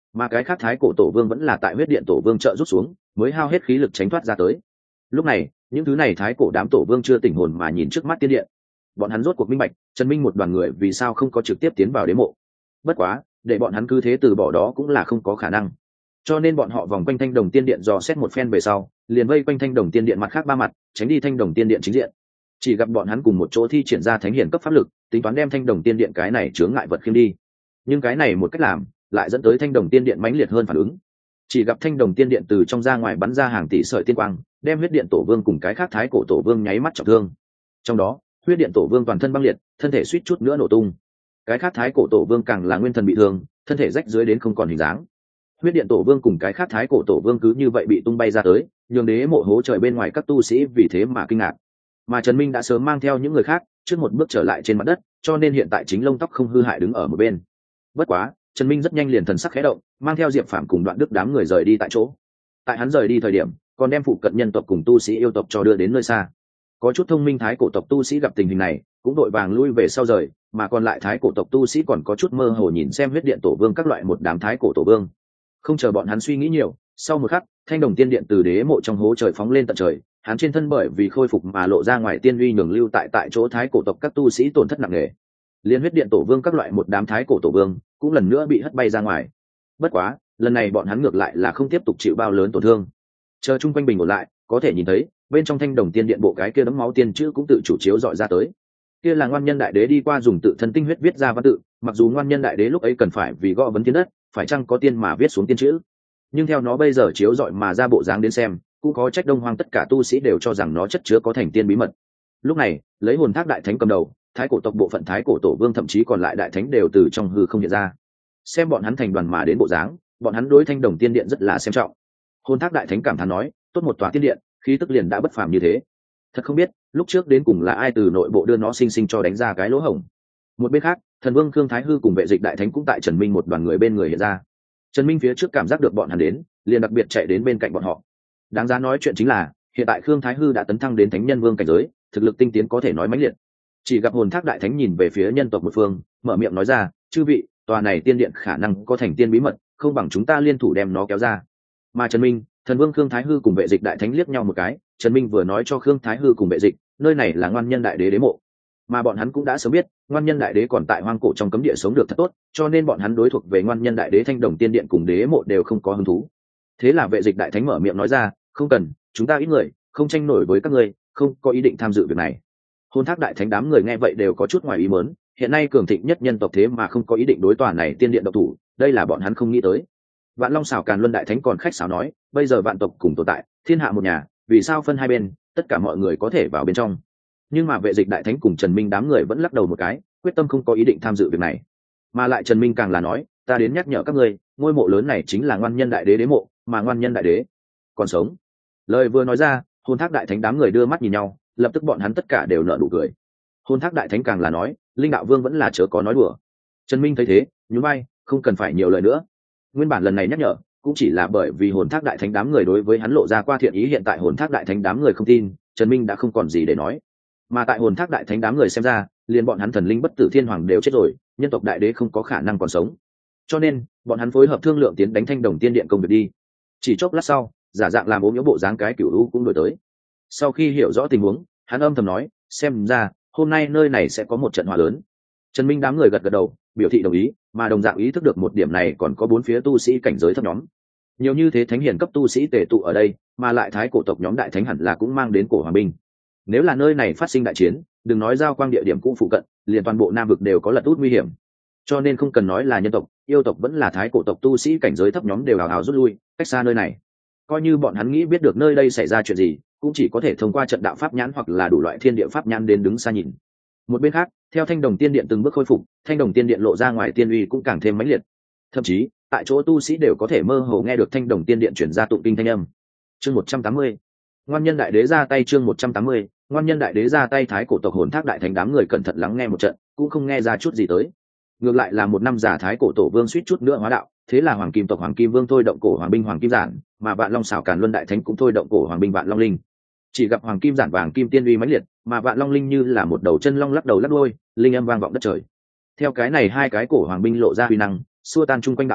mà cái khác thái cổ tổ vương vẫn là tại huyết điện tổ vương trợ rút xuống mới hao hết khí lực tránh thoát ra tới. Lúc này những thứ này thái cổ đám tổ vương chưa tỉnh hồn mà nhìn trước mắt tiên điện, bọn hắn rốt cuộc minh bạch Trần Minh một đoàn người vì sao không có trực tiếp tiến vào đế mộ. Bất quá để bọn hắn cứ thế từ bỏ đó cũng là không có khả năng, cho nên bọn họ vòng quanh thanh đồng tiên điện dò xét một phen về sau liền vây quanh thanh đồng tiên điện mặt khác ba mặt, tránh đi thanh đồng tiên điện chính diện. Chỉ gặp bọn hắn cùng một chỗ thi triển ra thánh hiển cấp pháp lực, tính toán đem thanh đồng tiên điện cái này chướng ngại vật khiêng đi. Nhưng cái này một cách làm lại dẫn tới thanh đồng tiên điện mãnh liệt hơn phản ứng. Chỉ gặp thanh đồng tiên điện từ trong ra ngoài bắn ra hàng tỷ sợi tiên quang, đem huyết điện tổ vương cùng cái khác thái cổ tổ vương nháy mắt trọng thương. Trong đó huyết điện tổ vương toàn thân băng liệt, thân thể suýt chút nữa nổ tung. Cái khác thái cổ tổ vương càng là nguyên thần bị thương, thân thể rách dưới đến không còn hình dáng. Huyết điện tổ vương cùng cái khác thái cổ tổ vương cứ như vậy bị tung bay ra tới, nhường đế mộ hố trời bên ngoài các tu sĩ vì thế mà kinh ngạc. Mà Trần Minh đã sớm mang theo những người khác trước một bước trở lại trên mặt đất, cho nên hiện tại chính lông tóc không hư hại đứng ở một bên. Bất quá Trần Minh rất nhanh liền thần sắc khẽ động, mang theo Diệp Phàm cùng Đoạn Đức đám người rời đi tại chỗ. Tại hắn rời đi thời điểm còn đem phụ cận nhân tộc cùng tu sĩ yêu tộc cho đưa đến nơi xa. Có chút thông minh thái cổ tộc tu sĩ gặp tình hình này cũng đội vàng lui về sau rời, mà còn lại thái cổ tộc tu sĩ còn có chút mơ hồ nhìn xem huyết điện tổ vương các loại một đám thái cổ tổ vương. Không chờ bọn hắn suy nghĩ nhiều, sau một khắc thanh đồng tiên điện từ đế mộ trong hố trời phóng lên tận trời, hắn trên thân bởi vì khôi phục mà lộ ra ngoài tiên uy nhường lưu tại chỗ thái cổ tộc các tu sĩ tổn thất nặng nề. Liên huyết điện tổ vương các loại một đám thái cổ tổ vương cũng lần nữa bị hất bay ra ngoài. Bất quá lần này bọn hắn ngược lại là không tiếp tục chịu bao lớn tổn thương. Chờ chung quanh bình ổn lại, có thể nhìn thấy bên trong thanh đồng tiên điện bộ cái kia đấm máu tiên chữ cũng tự chủ chiếu dọi ra tới. Kia là ngoan nhân đại đế đi qua dùng tự thân tinh huyết viết ra văn tự, mặc dù ngoan nhân đại đế lúc ấy cần phải vì gõ vấn tiên đất phải chăng có tiên mà viết xuống tiên chữ, nhưng theo nó bây giờ chiếu dọi mà ra bộ dáng đến xem, cũng có trách đông hoang tất cả tu sĩ đều cho rằng nó chất chứa có thành tiên bí mật. Lúc này lấy hồn thác đại thánh cầm đầu, thái cổ tộc bộ phận thái cổ tổ vương thậm chí còn lại đại thánh đều từ trong hư không hiện ra. Xem bọn hắn thành đoàn mà đến bộ dáng, bọn hắn đối thanh đồng tiên điện rất là xem trọng. Hồn thác đại thánh cảm thán nói, tốt một tòa tiên điện, khí tức liền đã bất phàm như thế. Thật không biết lúc trước đến cùng là ai từ nội bộ đưa nó sinh sinh cho đánh ra cái lỗ hổng. Một bên khác thần vương Khương Thái Hư cùng vệ dịch đại thánh cũng tại Trần Minh một đoàn người bên người hiện ra. Trần Minh phía trước cảm giác được bọn hắn đến, liền đặc biệt chạy đến bên cạnh bọn họ. Đáng giá nói chuyện chính là hiện tại Khương Thái Hư đã tấn thăng đến thánh nhân vương cảnh giới, thực lực tinh tiến có thể nói mãnh liệt. Chỉ gặp hồn thác đại thánh nhìn về phía nhân tộc một phương, mở miệng nói ra, chư vị, tòa này tiên điện khả năng có thành tiên bí mật, không bằng chúng ta liên thủ đem nó kéo ra. Mà Trần Minh, thần vương Khương Thái Hư cùng vệ dịch đại thánh liếc nhau một cái. Trần Minh vừa nói cho Khương Thái Hư cùng vệ dịch, nơi này là ngoan nhân đại đế đế mộ, mà bọn hắn cũng đã sớm biết ngoan nhân đại đế còn tại hoang cổ trong cấm địa sống được thật tốt, cho nên bọn hắn đối thuộc về ngoan nhân đại đế thanh đồng tiên điện cùng đế mộ đều không có hứng thú. Thế là vệ dịch đại thánh mở miệng nói ra, không cần, chúng ta ít người, không tranh nổi với các ngươi, không có ý định tham dự việc này. Hồn thác đại thánh đám người nghe vậy đều có chút ngoài ý muốn, hiện nay cường thịnh nhất nhân tộc thế mà không có ý định đối tòa này tiên điện độc thủ, đây là bọn hắn không nghĩ tới. Vạn Long xảo Càn Luân đại thánh còn khách sáo nói, bây giờ vạn tộc cùng tồn tại, thiên hạ một nhà, vì sao phân hai bên, tất cả mọi người có thể vào bên trong. Nhưng mà vệ dịch đại thánh cùng Trần Minh đám người vẫn lắc đầu một cái, quyết tâm không có ý định tham dự việc này. Mà lại Trần Minh càng là nói, ta đến nhắc nhở các ngươi, ngôi mộ lớn này chính là ngoan nhân đại đế đế mộ, mà ngoan nhân đại đế còn sống. Lời vừa nói ra, hồn thác đại thánh đám người đưa mắt nhìn nhau, lập tức bọn hắn tất cả đều nở nụ cười. Hồn thác đại thánh càng là nói, linh đạo vương vẫn là chớ có nói đùa. Trần Minh thấy thế nhún vai, không cần phải nhiều lời nữa. Nguyên bản lần này nhắc nhở cũng chỉ là bởi vì hồn thác đại thánh đám người đối với hắn lộ ra qua thiện ý, hiện tại hồn thác đại thánh đám người không tin, Trần Minh đã không còn gì để nói. Mà tại hồn thác đại thánh đám người xem ra, liền bọn hắn thần linh bất tử thiên hoàng đều chết rồi, nhân tộc đại đế không có khả năng còn sống, cho nên bọn hắn phối hợp thương lượng tiến đánh thanh đồng tiên điện công việc đi. Chỉ chốc lát sau, giả dạng làm ốm yếu bộ dáng cái cửu u cũng đổi tới. Sau khi hiểu rõ tình huống, hắn âm thầm nói, xem ra hôm nay nơi này sẽ có một trận hỏa lớn. Trần Minh đám người gật gật đầu biểu thị đồng ý, mà đồng dạng ý thức được một điểm này còn có bốn phía tu sĩ cảnh giới thấp nhóm. Nhiều như thế thánh hiển cấp tu sĩ tề tụ ở đây, mà lại thái cổ tộc nhóm đại thánh hẳn là cũng mang đến cổ hoàng binh. Nếu là nơi này phát sinh đại chiến, đừng nói giao quang địa điểm cũ phụ cận, liền toàn bộ nam vực đều có lật út nguy hiểm. Cho nên không cần nói là nhân tộc, yêu tộc vẫn là thái cổ tộc tu sĩ cảnh giới thấp nhóm đều hào hào rút lui, cách xa nơi này. Coi như bọn hắn nghĩ biết được nơi đây xảy ra chuyện gì, cũng chỉ có thể thông qua trận đạo pháp nhãn hoặc là đủ loại thiên địa pháp nhãn đến đứng xa nhìn. Một bên khác, theo thanh đồng tiên điện từng bước khôi phục, thanh đồng tiên điện lộ ra ngoài tiên uy cũng càng thêm mãnh liệt. Thậm chí, tại chỗ tu sĩ đều có thể mơ hồ nghe được thanh đồng tiên điện chuyển ra tụng kinh thanh âm. Chương 180. Ngoan nhân đại đế ra tay. Chương 180. Ngoan nhân đại đế ra tay. Thái cổ tộc hồn thác đại thánh đám người cẩn thận lắng nghe một trận, cũng không nghe ra chút gì tới. Ngược lại là một năm giả thái cổ tổ vương suýt chút nữa hóa đạo, thế là hoàng kim tộc hoàng kim vương thôi động cổ hoàng binh hoàng kim giản, mà Vạn Long xảo Càn Luân đại thánh cũng thôi động cổ hoàng binh Vạn Long linh. Chỉ gặp hoàng kim giản vàng kim tiên uy mãnh liệt, mà Vạn Long linh như là một đầu chân long lắc đầu lắc đuôi, linh âm vang vọng đất trời. Theo cái này hai cái cổ hoàng binh lộ ra uy năng, xua tan chung quanh đạo âm,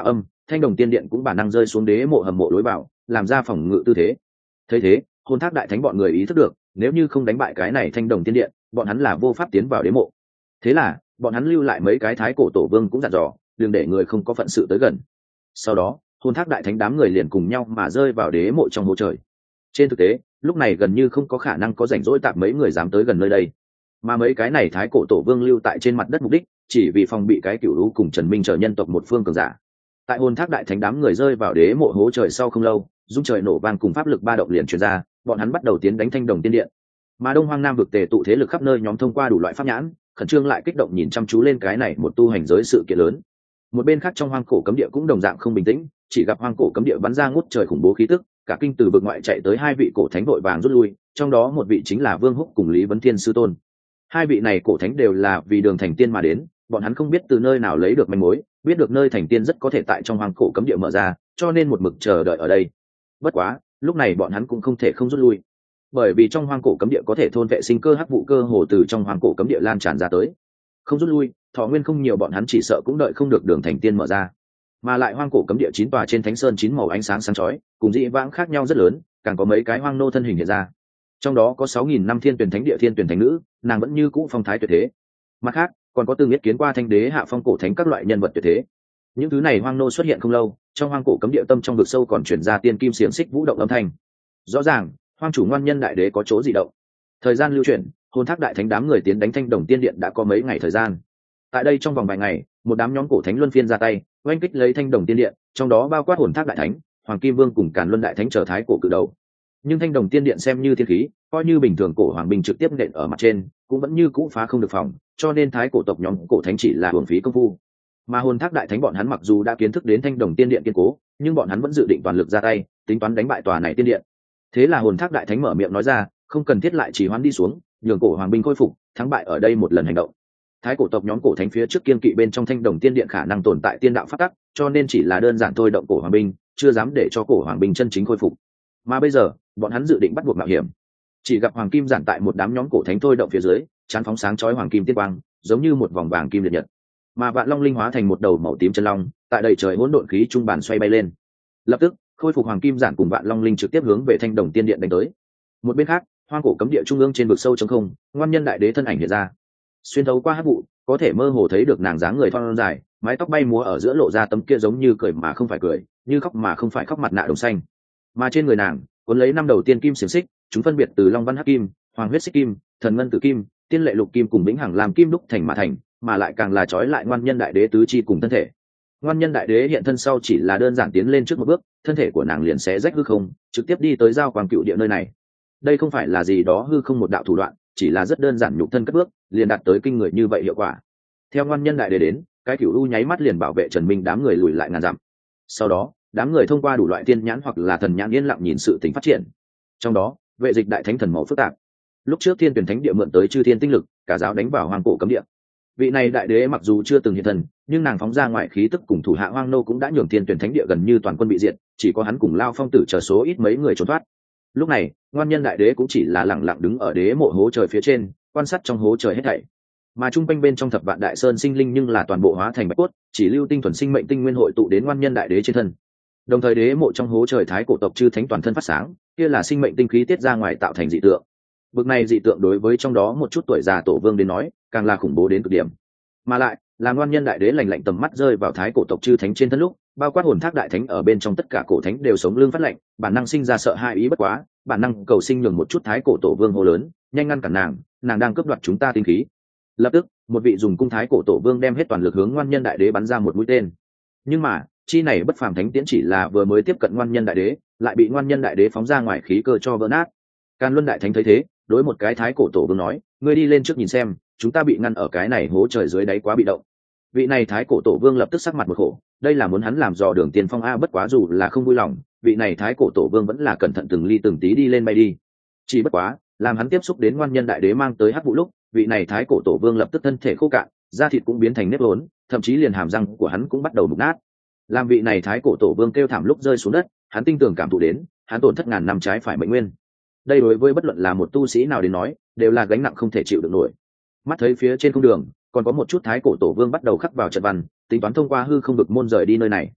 thanh đồng tiên điện cũng bản năng rơi xuống đế mộ hầm mộ lối vào, làm ra phòng ngự tư thế. Thấy thế, hồn thác đại thánh bọn người ý thức được, nếu như không đánh bại cái này thanh đồng tiên điện, bọn hắn là vô pháp tiến vào đế mộ. Thế là bọn hắn lưu lại mấy cái thái cổ tổ vương cũng dặn dò, đừng để người không có phận sự tới gần. Sau đó hồn thác đại thánh đám người liền cùng nhau mà rơi vào đế mộ trong hố trời. Trên thực tế lúc này gần như không có khả năng có rảnh rỗi tạm mấy người dám tới gần nơi đây, mà mấy cái này thái cổ tổ vương lưu tại trên mặt đất mục đích chỉ vì phòng bị cái cửu lũ cùng Trần Minh chờ nhân tộc một phương cường giả. Tại hồn thác đại thánh đám người rơi vào đế mộ hố trời sau không lâu, dung trời nổ vang cùng pháp lực ba động liền truyền ra, bọn hắn bắt đầu tiến đánh thanh đồng tiên điện. Mà đông hoang nam vực tề tụ thế lực khắp nơi nhóm thông qua đủ loại pháp nhãn, khẩn trương lại kích động nhìn chăm chú lên cái này một tu hành giới sự kiện lớn. Một bên khác trong hoang cổ cấm địa cũng đồng dạng không bình tĩnh, chỉ gặp hoang cổ cấm địa bắn ra ngút trời khủng bố khí tức, cả kinh từ vực ngoại chạy tới hai vị cổ thánh vội vàng rút lui, trong đó một vị chính là Vương Húc cùng Lý Vấn Thiên sư tôn. Hai vị này cổ thánh đều là vì đường thành tiên mà đến, bọn hắn không biết từ nơi nào lấy được manh mối, biết được nơi thành tiên rất có thể tại trong hoang cổ cấm địa mở ra, cho nên một mực chờ đợi ở đây. Bất quá lúc này bọn hắn cũng không thể không rút lui, bởi vì trong hoang cổ cấm địa có thể thôn vệ sinh cơ hắc vụ cơ hồ từ trong hoang cổ cấm địa lan tràn ra tới. Không rút lui, thọ nguyên không nhiều, bọn hắn chỉ sợ cũng đợi không được đường thành tiên mở ra. Mà lại hoang cổ cấm địa 9 tòa trên thánh sơn 9 màu ánh sáng sáng chói, cùng dị vãng khác nhau rất lớn, càng có mấy cái hoang nô thân hình hiện ra. Trong đó có 6000 năm thiên tuyển thánh địa thiên tuyển thánh nữ, nàng vẫn như cũ phong thái tuyệt thế. Mặt khác, còn có từng biết kiến qua thanh đế hạ phong cổ thánh các loại nhân vật tuyệt thế. Những thứ này hoang nô xuất hiện không lâu, trong hoang cổ cấm địa tâm trong vực sâu còn truyền ra tiên kim xiềng xích vũ động âm thanh. Rõ ràng, hoang chủ ngoan nhân đại đế có chỗ dị động. Thời gian lưu chuyển, hồn thác đại thánh đám người tiến đánh thanh đồng tiên điện đã có mấy ngày thời gian. Tại đây trong vòng vài ngày, một đám nhóm cổ thánh luân phiên ra tay, oanh kích lấy thanh đồng tiên điện, trong đó bao quát hồn thác đại thánh, hoàng kim vương cùng càn luân đại thánh trở thái cổ cự đầu. Nhưng thanh đồng tiên điện xem như thiên khí, coi như bình thường cổ hoàng binh trực tiếp nện ở mặt trên, cũng vẫn như cũ phá không được phòng, cho nên thái cổ tộc nhóm cổ thánh chỉ là hưởng phí công phu. Mà hồn thác đại thánh bọn hắn mặc dù đã kiến thức đến thanh đồng tiên điện kiên cố, nhưng bọn hắn vẫn dự định toàn lực ra tay, tính toán đánh bại tòa này tiên điện. Thế là hồn thác đại thánh mở miệng nói ra, không cần thiết lại chỉ hoãn đi xuống, nhường cổ hoàng binh khôi phục, thắng bại ở đây một lần hành động. Thái cổ tộc nhóm cổ thánh phía trước kiên kỵ bên trong thanh đồng tiên điện khả năng tồn tại tiên đạo pháp tắc, cho nên chỉ là đơn giản thôi động cổ hoàng binh, chưa dám để cho cổ hoàng binh chân chính khôi phục. Mà bây giờ bọn hắn dự định bắt buộc mạo hiểm. Chỉ gặp hoàng kim giản tại một đám nhóm cổ thánh thôi động phía dưới, chán phóng sáng chói hoàng kim tiên quang, giống như một vòng vàng kim liệt nhật. Mà vạn long linh hóa thành một đầu màu tím chân long, tại đầy trời hỗn độn khí trung bàn xoay bay lên. Lập tức khôi phục hoàng kim giản cùng vạn long linh trực tiếp hướng về thanh đồng tiên điện đánh tới. Một bên khác, hoang cổ cấm địa trung ương trên vực sâu trống không, ngoan nhân đại đế thân ảnh hiện ra, xuyên thấu qua hắc vụ có thể mơ hồ thấy được nàng dáng người thon dài, mái tóc bay múa ở giữa lộ ra tấm kia giống như cười mà không phải cười, như khóc mà không phải khóc mặt nạ đồng xanh. Mà trên người nàng cuốn lấy 5 đầu tiên kim xiềng xích, chúng phân biệt từ long văn hắc kim, hoàng huyết xích kim, thần ngân tử kim, tiên lệ lục kim cùng vĩnh hằng làm kim đúc thành mà thành, mà lại càng là trói lại ngoan nhân đại đế tứ chi cùng thân thể. Ngoan nhân đại đế hiện thân sau chỉ là đơn giản tiến lên trước một bước, thân thể của nàng liền xé rách hư không, trực tiếp đi tới giao quang cựu địa nơi này. Đây không phải là gì đó hư không một đạo thủ đoạn, chỉ là rất đơn giản nhục thân cất bước, liền đạt tới kinh người như vậy hiệu quả. Theo ngoan nhân đại đế đến, cái cựu u nháy mắt liền bảo vệ Trần Minh đám người lùi lại ngàn dặm. Sau đó đám người thông qua đủ loại tiên nhãn hoặc là thần nhãn yên lặng nhìn sự tình phát triển. Trong đó vệ dịch đại thánh thần mẫu phức tạp, lúc trước thiên tuyển thánh địa mượn tới chư thiên tinh lực, cả giáo đánh vào hoang cổ cấm địa. Vị này đại đế mặc dù chưa từng hiện thần, nhưng nàng phóng ra ngoại khí tức cùng thủ hạ hoang nô cũng đã nhường thiên tuyển thánh địa gần như toàn quân bị diệt, chỉ có hắn cùng Lao Phong Tử chờ số ít mấy người trốn thoát. Lúc này ngoan nhân đại đế cũng chỉ là lẳng lặng đứng ở đế mộ hố trời phía trên, quan sát trong hố trời hết thảy. Mà trung quanh bên trong thập vạn đại sơn sinh linh nhưng là toàn bộ hóa thành bạch cốt, chỉ lưu tinh thuần sinh mệnh tinh nguyên hội tụ đến ngoan nhân đại đế trên thân. Đồng thời đế mộ trong hố trời thái cổ tộc chư thánh toàn thân phát sáng, kia là sinh mệnh tinh khí tiết ra ngoài tạo thành dị tượng. Bực này dị tượng đối với trong đó một chút tuổi già tổ vương đến nói, càng là khủng bố đến cực điểm. Mà lại, là ngoan nhân đại đế lạnh lạnh tầm mắt rơi vào thái cổ tộc chư thánh trên thân lúc, bao quát hồn thác đại thánh ở bên trong tất cả cổ thánh đều sống lưng phát lạnh, bản năng sinh ra sợ hãi ý bất quá, bản năng cầu sinh nhường một chút thái cổ tổ vương hô lớn, nhanh ngăn cản nàng đang cướp đoạt chúng ta tinh khí. Lập tức, một vị dùng cung thái cổ tổ vương đem hết toàn lực hướng ngoan nhân đại đế bắn ra một mũi tên. Nhưng mà, chi này bất phàm thánh tiễn chỉ là vừa mới tiếp cận ngoan nhân đại đế, lại bị ngoan nhân đại đế phóng ra ngoài khí cơ cho vỡ nát. Càn Luân đại thánh thấy thế, đối một cái thái cổ tổ vương nói, ngươi đi lên trước nhìn xem, chúng ta bị ngăn ở cái này hố trời dưới đáy quá bị động. Vị này thái cổ tổ vương lập tức sắc mặt một khổ, đây là muốn hắn làm dò đường tiền phong a, bất quá dù là không vui lòng, vị này thái cổ tổ vương vẫn là cẩn thận từng ly từng tí đi lên bay đi. Chỉ bất quá, làm hắn tiếp xúc đến ngoan nhân đại đế mang tới hắc vụ lúc, vị này thái cổ tổ vương lập tức thân thể khô cạn, da thịt cũng biến thành nếp lốn, thậm chí liền hàm răng của hắn cũng bắt đầu mục nát. Làm vị này thái cổ tổ vương kêu thảm lúc rơi xuống đất, hắn tinh tường cảm thụ đến, hắn tổn thất ngàn năm trái phải mệnh nguyên. Đây đối với bất luận là một tu sĩ nào đến nói, đều là gánh nặng không thể chịu được nổi. Mắt thấy phía trên cung đường, còn có một chút thái cổ tổ vương bắt đầu khắc vào trận văn, tính toán thông qua hư không vực môn rời đi nơi này.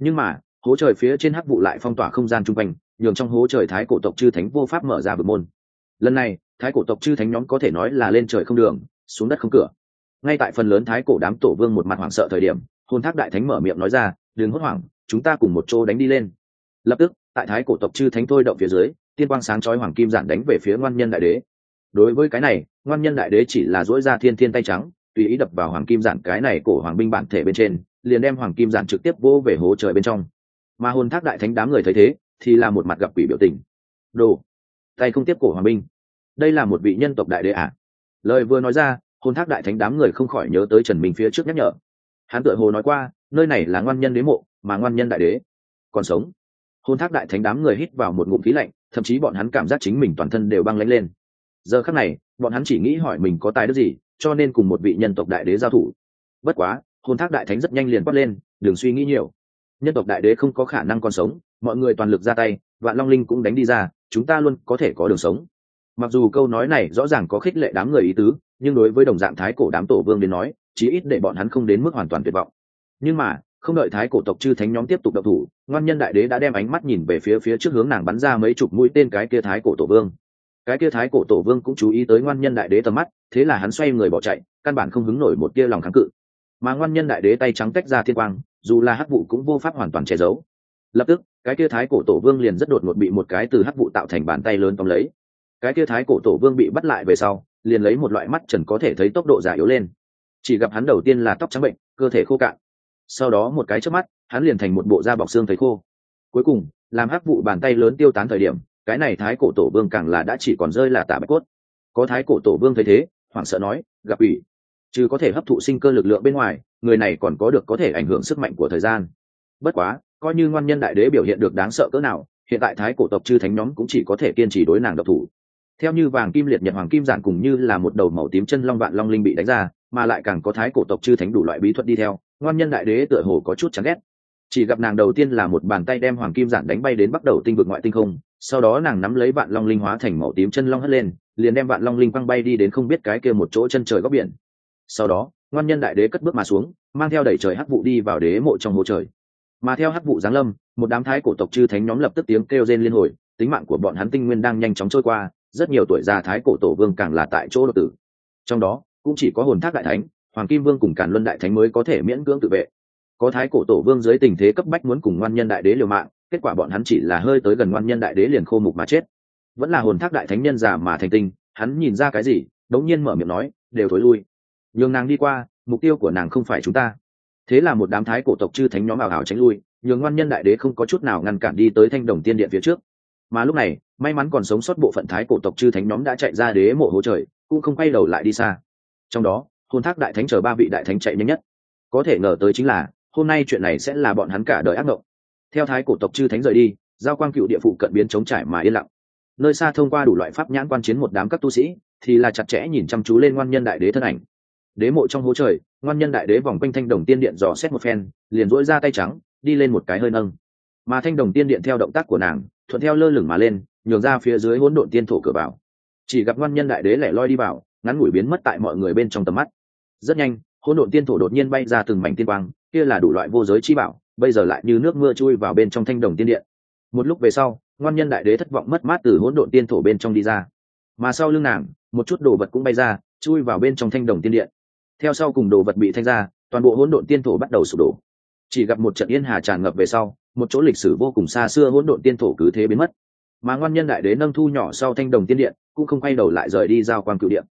Nhưng mà hố trời phía trên hắc vụ lại phong tỏa không gian chung quanh, nhường trong hố trời thái cổ tộc chư thánh vô pháp mở ra vực môn. Lần này thái cổ tộc chư thánh nhóm có thể nói là lên trời không đường, xuống đất không cửa. Ngay tại phần lớn thái cổ đám tổ vương một mặt hoảng sợ thời điểm, hồn thác đại thánh mở miệng nói ra, đừng hốt hoảng, chúng ta cùng một chỗ đánh đi lên. Lập tức tại thái cổ tộc chư thánh thôi động phía dưới, tiên quang sáng chói hoàng kim giản đánh về phía ngoan nhân đại đế. Đối với cái này, ngoan nhân đại đế chỉ là duỗi ra thiên thiên tay trắng, tùy ý đập vào hoàng kim giản cái này cổ hoàng binh bản thể bên trên, liền đem hoàng kim giản trực tiếp vô về hố trời bên trong. Mà hồn thác đại thánh đám người thấy thế thì là một mặt gặp quỷ biểu tình. Đồ, tay không tiếp cổ hoàng binh, đây là một vị nhân tộc đại đế à? Lời vừa nói ra, hồn thác đại thánh đám người không khỏi nhớ tới Trần Minh phía trước nhắc nhở. Hắn tựa hồ nói qua, nơi này là ngoan nhân đế mộ, mà ngoan nhân đại đế còn sống. Hồn thác đại thánh đám người hít vào một ngụm khí lạnh, thậm chí bọn hắn cảm giác chính mình toàn thân đều băng lãnh lên. Giờ khắc này, bọn hắn chỉ nghĩ hỏi mình có tài đức gì, cho nên cùng một vị nhân tộc đại đế giao thủ. Bất quá, hồn thác đại thánh rất nhanh liền quát lên, đừng suy nghĩ nhiều. Nhân tộc đại đế không có khả năng còn sống, mọi người toàn lực ra tay, Vạn Long Linh cũng đánh đi ra, chúng ta luôn có thể có đường sống. Mặc dù câu nói này rõ ràng có khích lệ đám người ý tứ, nhưng đối với đồng dạng thái cổ đám tổ vương đến nói, chí ít để bọn hắn không đến mức hoàn toàn tuyệt vọng. Nhưng mà không đợi thái cổ tộc chư thánh nhóm tiếp tục động thủ, ngoan nhân đại đế đã đem ánh mắt nhìn về phía trước hướng nàng bắn ra mấy chục mũi tên cái kia thái cổ tổ vương. Cái kia thái cổ tổ vương cũng chú ý tới ngoan nhân đại đế tầm mắt, thế là hắn xoay người bỏ chạy, căn bản không hứng nổi một tia lòng kháng cự. Mà ngoan nhân đại đế tay trắng tách ra thiên quang, dù là hắc vụ cũng vô pháp hoàn toàn che giấu. Lập tức cái kia thái cổ tổ vương liền rất đột ngột bị một cái từ hắc vụ tạo thành bàn tay lớn tóm lấy. Cái kia thái cổ tổ vương bị bắt lại về sau, liền lấy một loại mắt trần có thể thấy tốc độ già yếu lên. Chỉ gặp hắn đầu tiên là tóc trắng bệnh, cơ thể khô cạn, sau đó một cái chớp mắt hắn liền thành một bộ da bọc xương thấy khô. Cuối cùng làm hắc vụ bàn tay lớn tiêu tán thời điểm, cái này thái cổ tổ vương càng là đã chỉ còn rơi là tả bạch cốt. Có thái cổ tổ vương thấy thế hoảng sợ nói, gặp ủy, chứ có thể hấp thụ sinh cơ lực lượng bên ngoài, người này còn có thể ảnh hưởng sức mạnh của thời gian. Bất quá coi như ngoan nhân đại đế biểu hiện được đáng sợ cỡ nào, hiện tại thái cổ tộc chư thánh nhóm cũng chỉ có thể kiên trì đối nàng độc thủ. Theo như vàng kim liệt nhật hoàng kim giản cùng như là một đầu màu tím chân long Vạn Long Linh bị đánh ra, mà lại càng có thái cổ tộc chư thánh đủ loại bí thuật đi theo, ngoan nhân đại đế tựa hồ có chút chán ghét. Chỉ gặp nàng đầu tiên là một bàn tay đem hoàng kim giản đánh bay đến bắt đầu tinh vực ngoại tinh không, sau đó nàng nắm lấy Vạn Long Linh hóa thành màu tím chân long hất lên, liền đem Vạn Long Linh quăng bay đi đến không biết cái kia một chỗ chân trời góc biển. Sau đó ngoan nhân đại đế cất bước mà xuống, mang theo đẩy trời hắc vụ đi vào đế mộ trong hố trời. Mà theo hắc vụ giáng lâm, một đám thái cổ tộc chư thánh nhóm lập tức tiếng kêu rên liên hồi, tính mạng của bọn hắn tinh nguyên đang nhanh chóng trôi qua, rất nhiều tuổi già thái cổ tổ vương càng là tại chỗ đột tử. Trong đó cũng chỉ có hồn thác đại thánh, hoàng kim vương cùng càn luân đại thánh mới có thể miễn cưỡng tự vệ. Có thái cổ tổ vương dưới tình thế cấp bách muốn cùng ngoan nhân đại đế liều mạng, kết quả bọn hắn chỉ là hơi tới gần ngoan nhân đại đế liền khô mục mà chết. Vẫn là hồn thác đại thánh nhân già mà thành tinh, hắn nhìn ra cái gì đống nhiên mở miệng nói, đều thối lui, nhường nàng đi qua, mục tiêu của nàng không phải chúng ta. Thế là một đám thái cổ tộc chư thánh nhóm ảo ảo tránh lui, nhường ngoan nhân đại đế không có chút nào ngăn cản đi tới thanh đồng tiên điện phía trước. Mà lúc này may mắn còn sống sót bộ phận thái cổ tộc chư thánh nhóm đã chạy ra đế mộ hố trời, cũng không quay đầu lại đi xa. Trong đó hồn thác đại thánh chờ ba vị đại thánh chạy nhanh nhất. Có thể ngờ tới chính là hôm nay chuyện này sẽ là bọn hắn cả đời ác mộng. Theo thái cổ tộc chư thánh rời đi, giao quang cựu địa phụ cận biến trống trải mà yên lặng. Nơi xa thông qua đủ loại pháp nhãn quan chiến một đám các tu sĩ thì là chặt chẽ nhìn chăm chú lên ngoan nhân đại đế thân ảnh. Đế mộ trong hố trời, ngoan nhân đại đế vòng quanh thanh đồng tiên điện dò xét một phen, liền duỗi ra tay trắng đi lên một cái hơi nâng, mà thanh đồng tiên điện theo động tác của nàng thuận theo lơ lửng mà lên, nhường ra phía dưới hỗn độn tiên thổ cửa vào. Chỉ gặp ngoan nhân đại đế lẻ loi đi vào, ngắn ngủi biến mất tại mọi người bên trong tầm mắt. Rất nhanh hỗn độn tiên thổ đột nhiên bay ra từng mảnh tiên quang, kia là đủ loại vô giới chi bảo, bây giờ lại như nước mưa chui vào bên trong thanh đồng tiên điện. Một lúc về sau, ngoan nhân đại đế thất vọng mất mát từ hỗn độn tiên thổ bên trong đi ra, mà sau lưng nàng một chút đồ vật cũng bay ra, chui vào bên trong thanh đồng tiên điện. Theo sau cùng đồ vật bị thanh ra, toàn bộ hỗn độn tiên thổ bắt đầu sụp đổ. Chỉ gặp một trận yên hà tràn ngập về sau, một chỗ lịch sử vô cùng xa xưa hỗn độn tiên thổ cứ thế biến mất. Mà ngoan nhân đại đế nâng thu nhỏ sau thanh đồng tiên điện, cũng không quay đầu lại rời đi giao quang cựu điện.